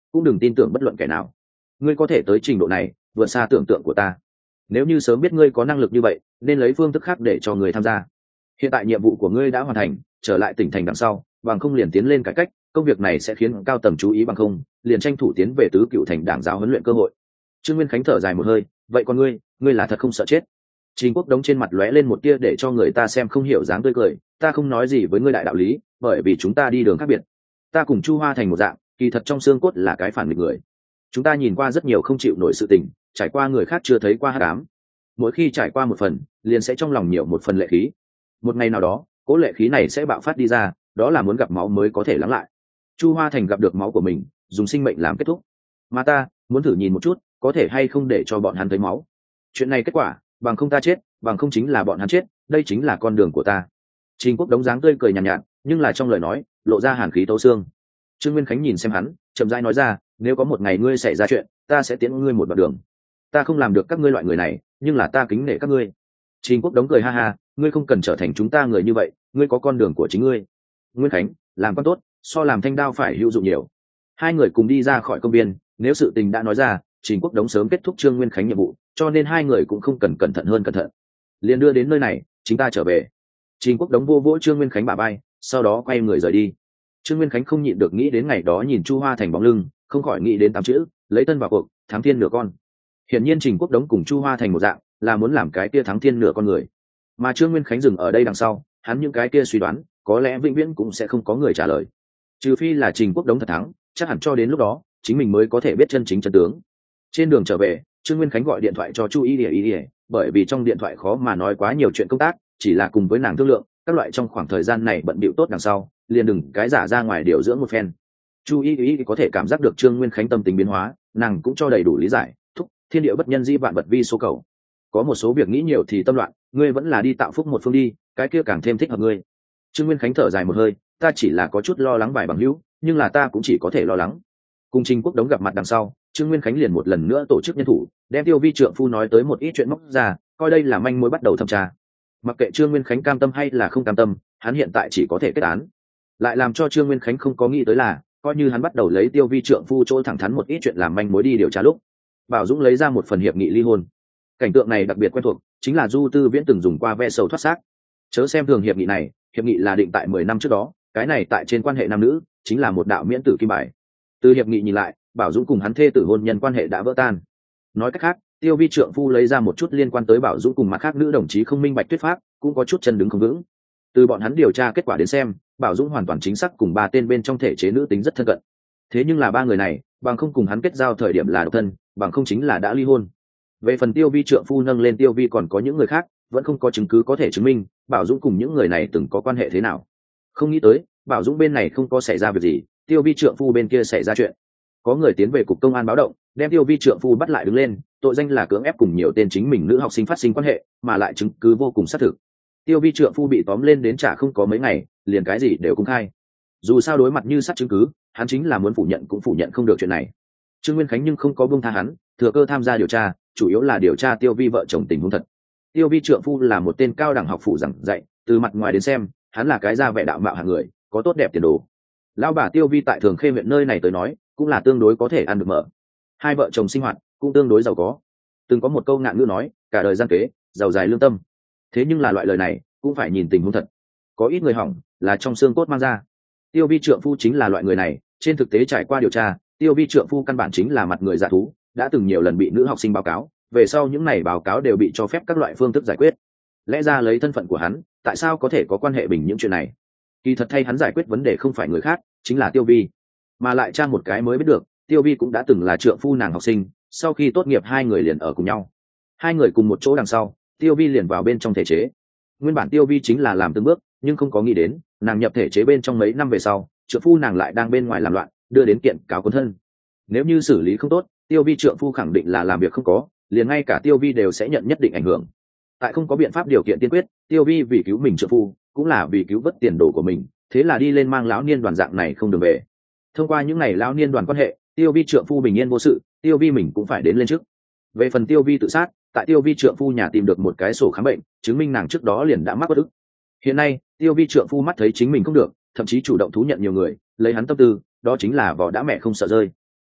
Speaker 1: cũng đừng tin tưởng bất luận kẻ nào. Ngươi có thể tới trình độ này vượt xa tưởng tượng của ta. Nếu như sớm biết ngươi có năng lực như vậy nên lấy phương thức khác để cho người tham gia. Hiện tại nhiệm vụ của ngươi đã hoàn thành, trở lại tỉnh thành đằng sau bằng không liền tiến lên cải cách, công việc này sẽ khiến cao tầng chú ý, bằng không liền tranh thủ tiến về tứ cựu thành đảng giáo huấn luyện cơ hội. Trương Nguyên Khánh thở dài một hơi, vậy còn ngươi ngươi là thật không sợ chết? Trình Quốc Đống trên mặt lóe lên một tia để cho người ta xem không hiểu dáng tươi cười, ta không nói gì với ngươi đại đạo lý, bởi vì chúng ta đi đường khác biệt. Ta cùng Chu Hoa Thành một dạng, kỳ thật trong xương cốt là cái phản nghịch người. Chúng ta nhìn qua rất nhiều không chịu nổi sự tình, trải qua người khác chưa thấy qua hắc ám. Mỗi khi trải qua một phần, liền sẽ trong lòng nhiều một phần lệ khí. Một ngày nào đó, cỗ lệ khí này sẽ bạo phát đi ra, đó là muốn gặp máu mới có thể lắng lại. Chu Hoa Thành gặp được máu của mình, dùng sinh mệnh làm kết thúc. Mà ta muốn thử nhìn một chút, có thể hay không để cho bọn hắn thấy máu. Chuyện này kết quả, bằng không ta chết, bằng không chính là bọn hắn chết, đây chính là con đường của ta. Trình Quốc Đống dáng tươi cười nhàn nhạt, nhạt, nhưng là trong lời nói lộ ra hàn khí tấu xương. Trương Nguyên Khánh nhìn xem hắn, chậm rãi nói ra, nếu có một ngày ngươi xảy ra chuyện, ta sẽ tiễn ngươi một đoạn đường. Ta không làm được các ngươi loại người này, nhưng là ta kính nể các ngươi. Trình Quốc Đống cười ha ha, ngươi không cần trở thành chúng ta người như vậy, ngươi có con đường của chính ngươi. Nguyên Khánh, làm con tốt, so làm thanh đao phải hữu dụng nhiều. Hai người cùng đi ra khỏi công viên, nếu sự tình đã nói ra, Trình Quốc Đống sớm kết thúc Trương Nguyên Khánh nhiệm vụ, cho nên hai người cũng không cần cẩn thận hơn cẩn thận. Liền đưa đến nơi này, chúng ta trở về. Trình Quốc Đống vô vỗ Trương Nguyên Khánh bả vai, sau đó quay người rời đi. Trương Nguyên Khánh không nhịn được nghĩ đến ngày đó nhìn Chu Hoa Thành bóng lưng, không khỏi nghĩ đến tám chữ, lấy thân vào cuộc, thắng thiên nửa con. Hiển nhiên Trình Quốc Đống cùng Chu Hoa Thành một dạng, là muốn làm cái kia thắng thiên nửa con người. Mà Trương Nguyên Khánh dừng ở đây đằng sau, hắn những cái kia suy đoán, có lẽ vĩnh viễn cũng sẽ không có người trả lời. Trừ phi là Trình Quốc Đống thật thắng, chắc hẳn cho đến lúc đó, chính mình mới có thể biết chân chính chân tướng. Trên đường trở về, Trương Nguyên Khánh gọi điện thoại cho Chu Y Lìa Y Lìa, bởi vì trong điện thoại khó mà nói quá nhiều chuyện công tác, chỉ là cùng với nàng thương lượng, các loại trong khoảng thời gian này bận bịu tốt đằng sau, liền đừng cái giả ra ngoài điều dưỡng một phen. Chu Y Y có thể cảm giác được Trương Nguyên Khánh tâm tình biến hóa, nàng cũng cho đầy đủ lý giải, thúc, thiên địa bất nhân dĩ vạn vật vi số cầu. Có một số việc nghĩ nhiều thì tâm loạn, ngươi vẫn là đi tạo phúc một phương đi, cái kia càng thêm thích hợp ngươi. Trương Nguyên Khánh thở dài một hơi, ta chỉ là có chút lo lắng vài bằng hữu, nhưng là ta cũng chỉ có thể lo lắng. Cùng Trình Quốc Đống gặp mặt đằng sau, Trương Nguyên Khánh liền một lần nữa tổ chức nhân thủ, đem Tiêu Vi trượng phu nói tới một ít chuyện móc ra, coi đây là manh mối bắt đầu thẩm tra. Mặc kệ Trương Nguyên Khánh cam tâm hay là không cam tâm, hắn hiện tại chỉ có thể kết án. Lại làm cho Trương Nguyên Khánh không có nghĩ tới là, coi như hắn bắt đầu lấy Tiêu Vi trượng phu chỗ thẳng thắn một ít chuyện làm manh mối đi điều tra lúc, Bảo Dũng lấy ra một phần hiệp nghị ly hôn. Cảnh tượng này đặc biệt quen thuộc, chính là Du Tư Viễn từng dùng qua ve sầu thoát xác. Chớ xem thường hiệp nghị này, hiệp nghị là định tại mười năm trước đó, cái này tại trên quan hệ nam nữ chính là một đạo miễn tử kim bài. Từ hiệp nghị nhìn lại, Bảo Dũng cùng hắn thê tử hôn nhân quan hệ đã vỡ tan. Nói cách khác, Tiêu Vi trượng phu lấy ra một chút liên quan tới Bảo Dũng cùng mặt khác nữ đồng chí không minh bạch thuyết pháp, cũng có chút chân đứng không vững. Từ bọn hắn điều tra kết quả đến xem, Bảo Dũng hoàn toàn chính xác cùng ba tên bên trong thể chế nữ tính rất thân cận. Thế nhưng là ba người này, bằng không cùng hắn kết giao thời điểm là độc thân, bằng không chính là đã ly hôn. Về phần Tiêu Vi trượng phu nâng lên Tiêu Vi còn có những người khác, vẫn không có chứng cứ có thể chứng minh Bảo Dũng cùng những người này từng có quan hệ thế nào. Không nghĩ tới, Bảo Dũng bên này không có xảy ra việc gì, Tiêu Vi trượng phu bên kia xảy ra chuyện. Có người tiến về cục công an báo động, đem Tiêu Vi trượng phu bắt lại đứng lên, tội danh là cưỡng ép cùng nhiều tên chính mình nữ học sinh phát sinh quan hệ, mà lại chứng cứ vô cùng xác thực. Tiêu Vi trượng phu bị tóm lên đến chả không có mấy ngày, liền cái gì đều công khai. Dù sao đối mặt như sắt chứng cứ, hắn chính là muốn phủ nhận cũng phủ nhận không được chuyện này. Trương Nguyên Khánh nhưng không có buông tha hắn, thừa cơ tham gia điều tra, chủ yếu là điều tra Tiêu Vi vợ chồng tình huống thật. Tiêu Vi trượng phu là một tên cao đẳng học phủ giảng dạy, từ mặt ngoài đến xem, hắn là cái da vẻ đạo mạo hạng người, có tốt đẹp tiền đồ. Lão bà Tiêu Vi tại Thường Khê huyện nơi này tới nói, cũng là tương đối có thể ăn được mở. Hai vợ chồng sinh hoạt cũng tương đối giàu có. Từng có một câu ngạn ngữ nói, cả đời gian kế, giàu dài lương tâm. Thế nhưng là loại lời này, cũng phải nhìn tình huống thật. Có ít người hỏng, là trong xương cốt mang ra. Tiêu Vi trượng phu chính là loại người này, trên thực tế trải qua điều tra, Tiêu Vi trượng phu căn bản chính là mặt người dạ thú, đã từng nhiều lần bị nữ học sinh báo cáo, về sau những này báo cáo đều bị cho phép các loại phương thức giải quyết. Lẽ ra lấy thân phận của hắn, tại sao có thể có quan hệ bình những chuyện này? Kỳ thật thay hắn giải quyết vấn đề không phải người khác, chính là Tiêu Vi. Mà lại tra một cái mới biết được, Tiêu Vi cũng đã từng là trượng phu nàng học sinh, sau khi tốt nghiệp hai người liền ở cùng nhau. Hai người cùng một chỗ đằng sau, Tiêu Vi liền vào bên trong thể chế. Nguyên bản Tiêu Vi chính là làm từng bước, nhưng không có nghĩ đến, nàng nhập thể chế bên trong mấy năm về sau, trượng phu nàng lại đang bên ngoài làm loạn, đưa đến kiện cáo cuốn thân. Nếu như xử lý không tốt, Tiêu Vi trượng phu khẳng định là làm việc không có, liền ngay cả Tiêu Vi đều sẽ nhận nhất định ảnh hưởng. Tại không có biện pháp điều kiện tiên quyết, Tiêu Vi vì cứu mình trượng phu, cũng là vì cứu vớt tiền đồ của mình, thế là đi lên mang lão niên đoàn dạng này không đường về. Thông qua những ngày lão niên đoàn quan hệ, Tiêu Vi trượng phu bình yên vô sự, Tiêu Vi mình cũng phải đến lên trước. Về phần Tiêu Vi tự sát, tại Tiêu Vi trượng phu nhà tìm được một cái sổ khám bệnh, chứng minh nàng trước đó liền đã mắc bất ức. Hiện nay, Tiêu Vi trượng phu mắt thấy chính mình không được, thậm chí chủ động thú nhận nhiều người, lấy hắn tâm tư, đó chính là vỏ đã mẹ không sợ rơi.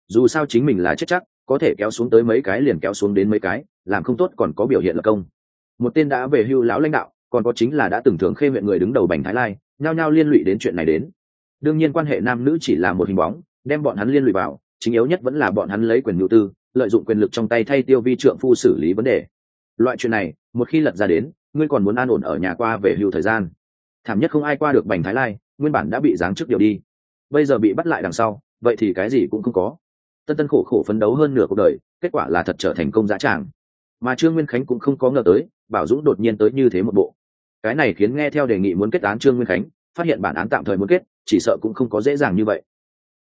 Speaker 1: dù sao chính mình là chết chắc, có thể kéo xuống tới mấy cái liền kéo xuống đến mấy cái, làm không tốt còn có biểu hiện lập công. Một tên đã về hưu lão lãnh đạo, còn có chính là đã từng thường khê huyện người đứng đầu Bành Thái Lai, nhao nhao liên lụy đến chuyện này đến. Đương nhiên quan hệ nam nữ chỉ là một hình bóng, đem bọn hắn liên lụy vào, chính yếu nhất vẫn là bọn hắn lấy quyền nhu tư, lợi dụng quyền lực trong tay thay Tiêu Vi trượng phu xử lý vấn đề. Loại chuyện này, một khi lật ra đến, ngươi còn muốn an ổn ở nhà qua về hưu thời gian. Thảm nhất không ai qua được Bành Thái Lai, nguyên bản đã bị giáng chức điều đi, bây giờ bị bắt lại đằng sau, vậy thì cái gì cũng không có. Tân Tân khổ khổ phấn đấu hơn nửa cuộc đời, kết quả là thật trở thành công dã tràng. Mà Trương Nguyên Khánh cũng không có ngờ tới, Bảo Dũng đột nhiên tới như thế một bộ. Cái này khiến nghe theo đề nghị muốn kết án Trương Nguyên Khánh, phát hiện bản án tạm thời muốn kết, chỉ sợ cũng không có dễ dàng như vậy.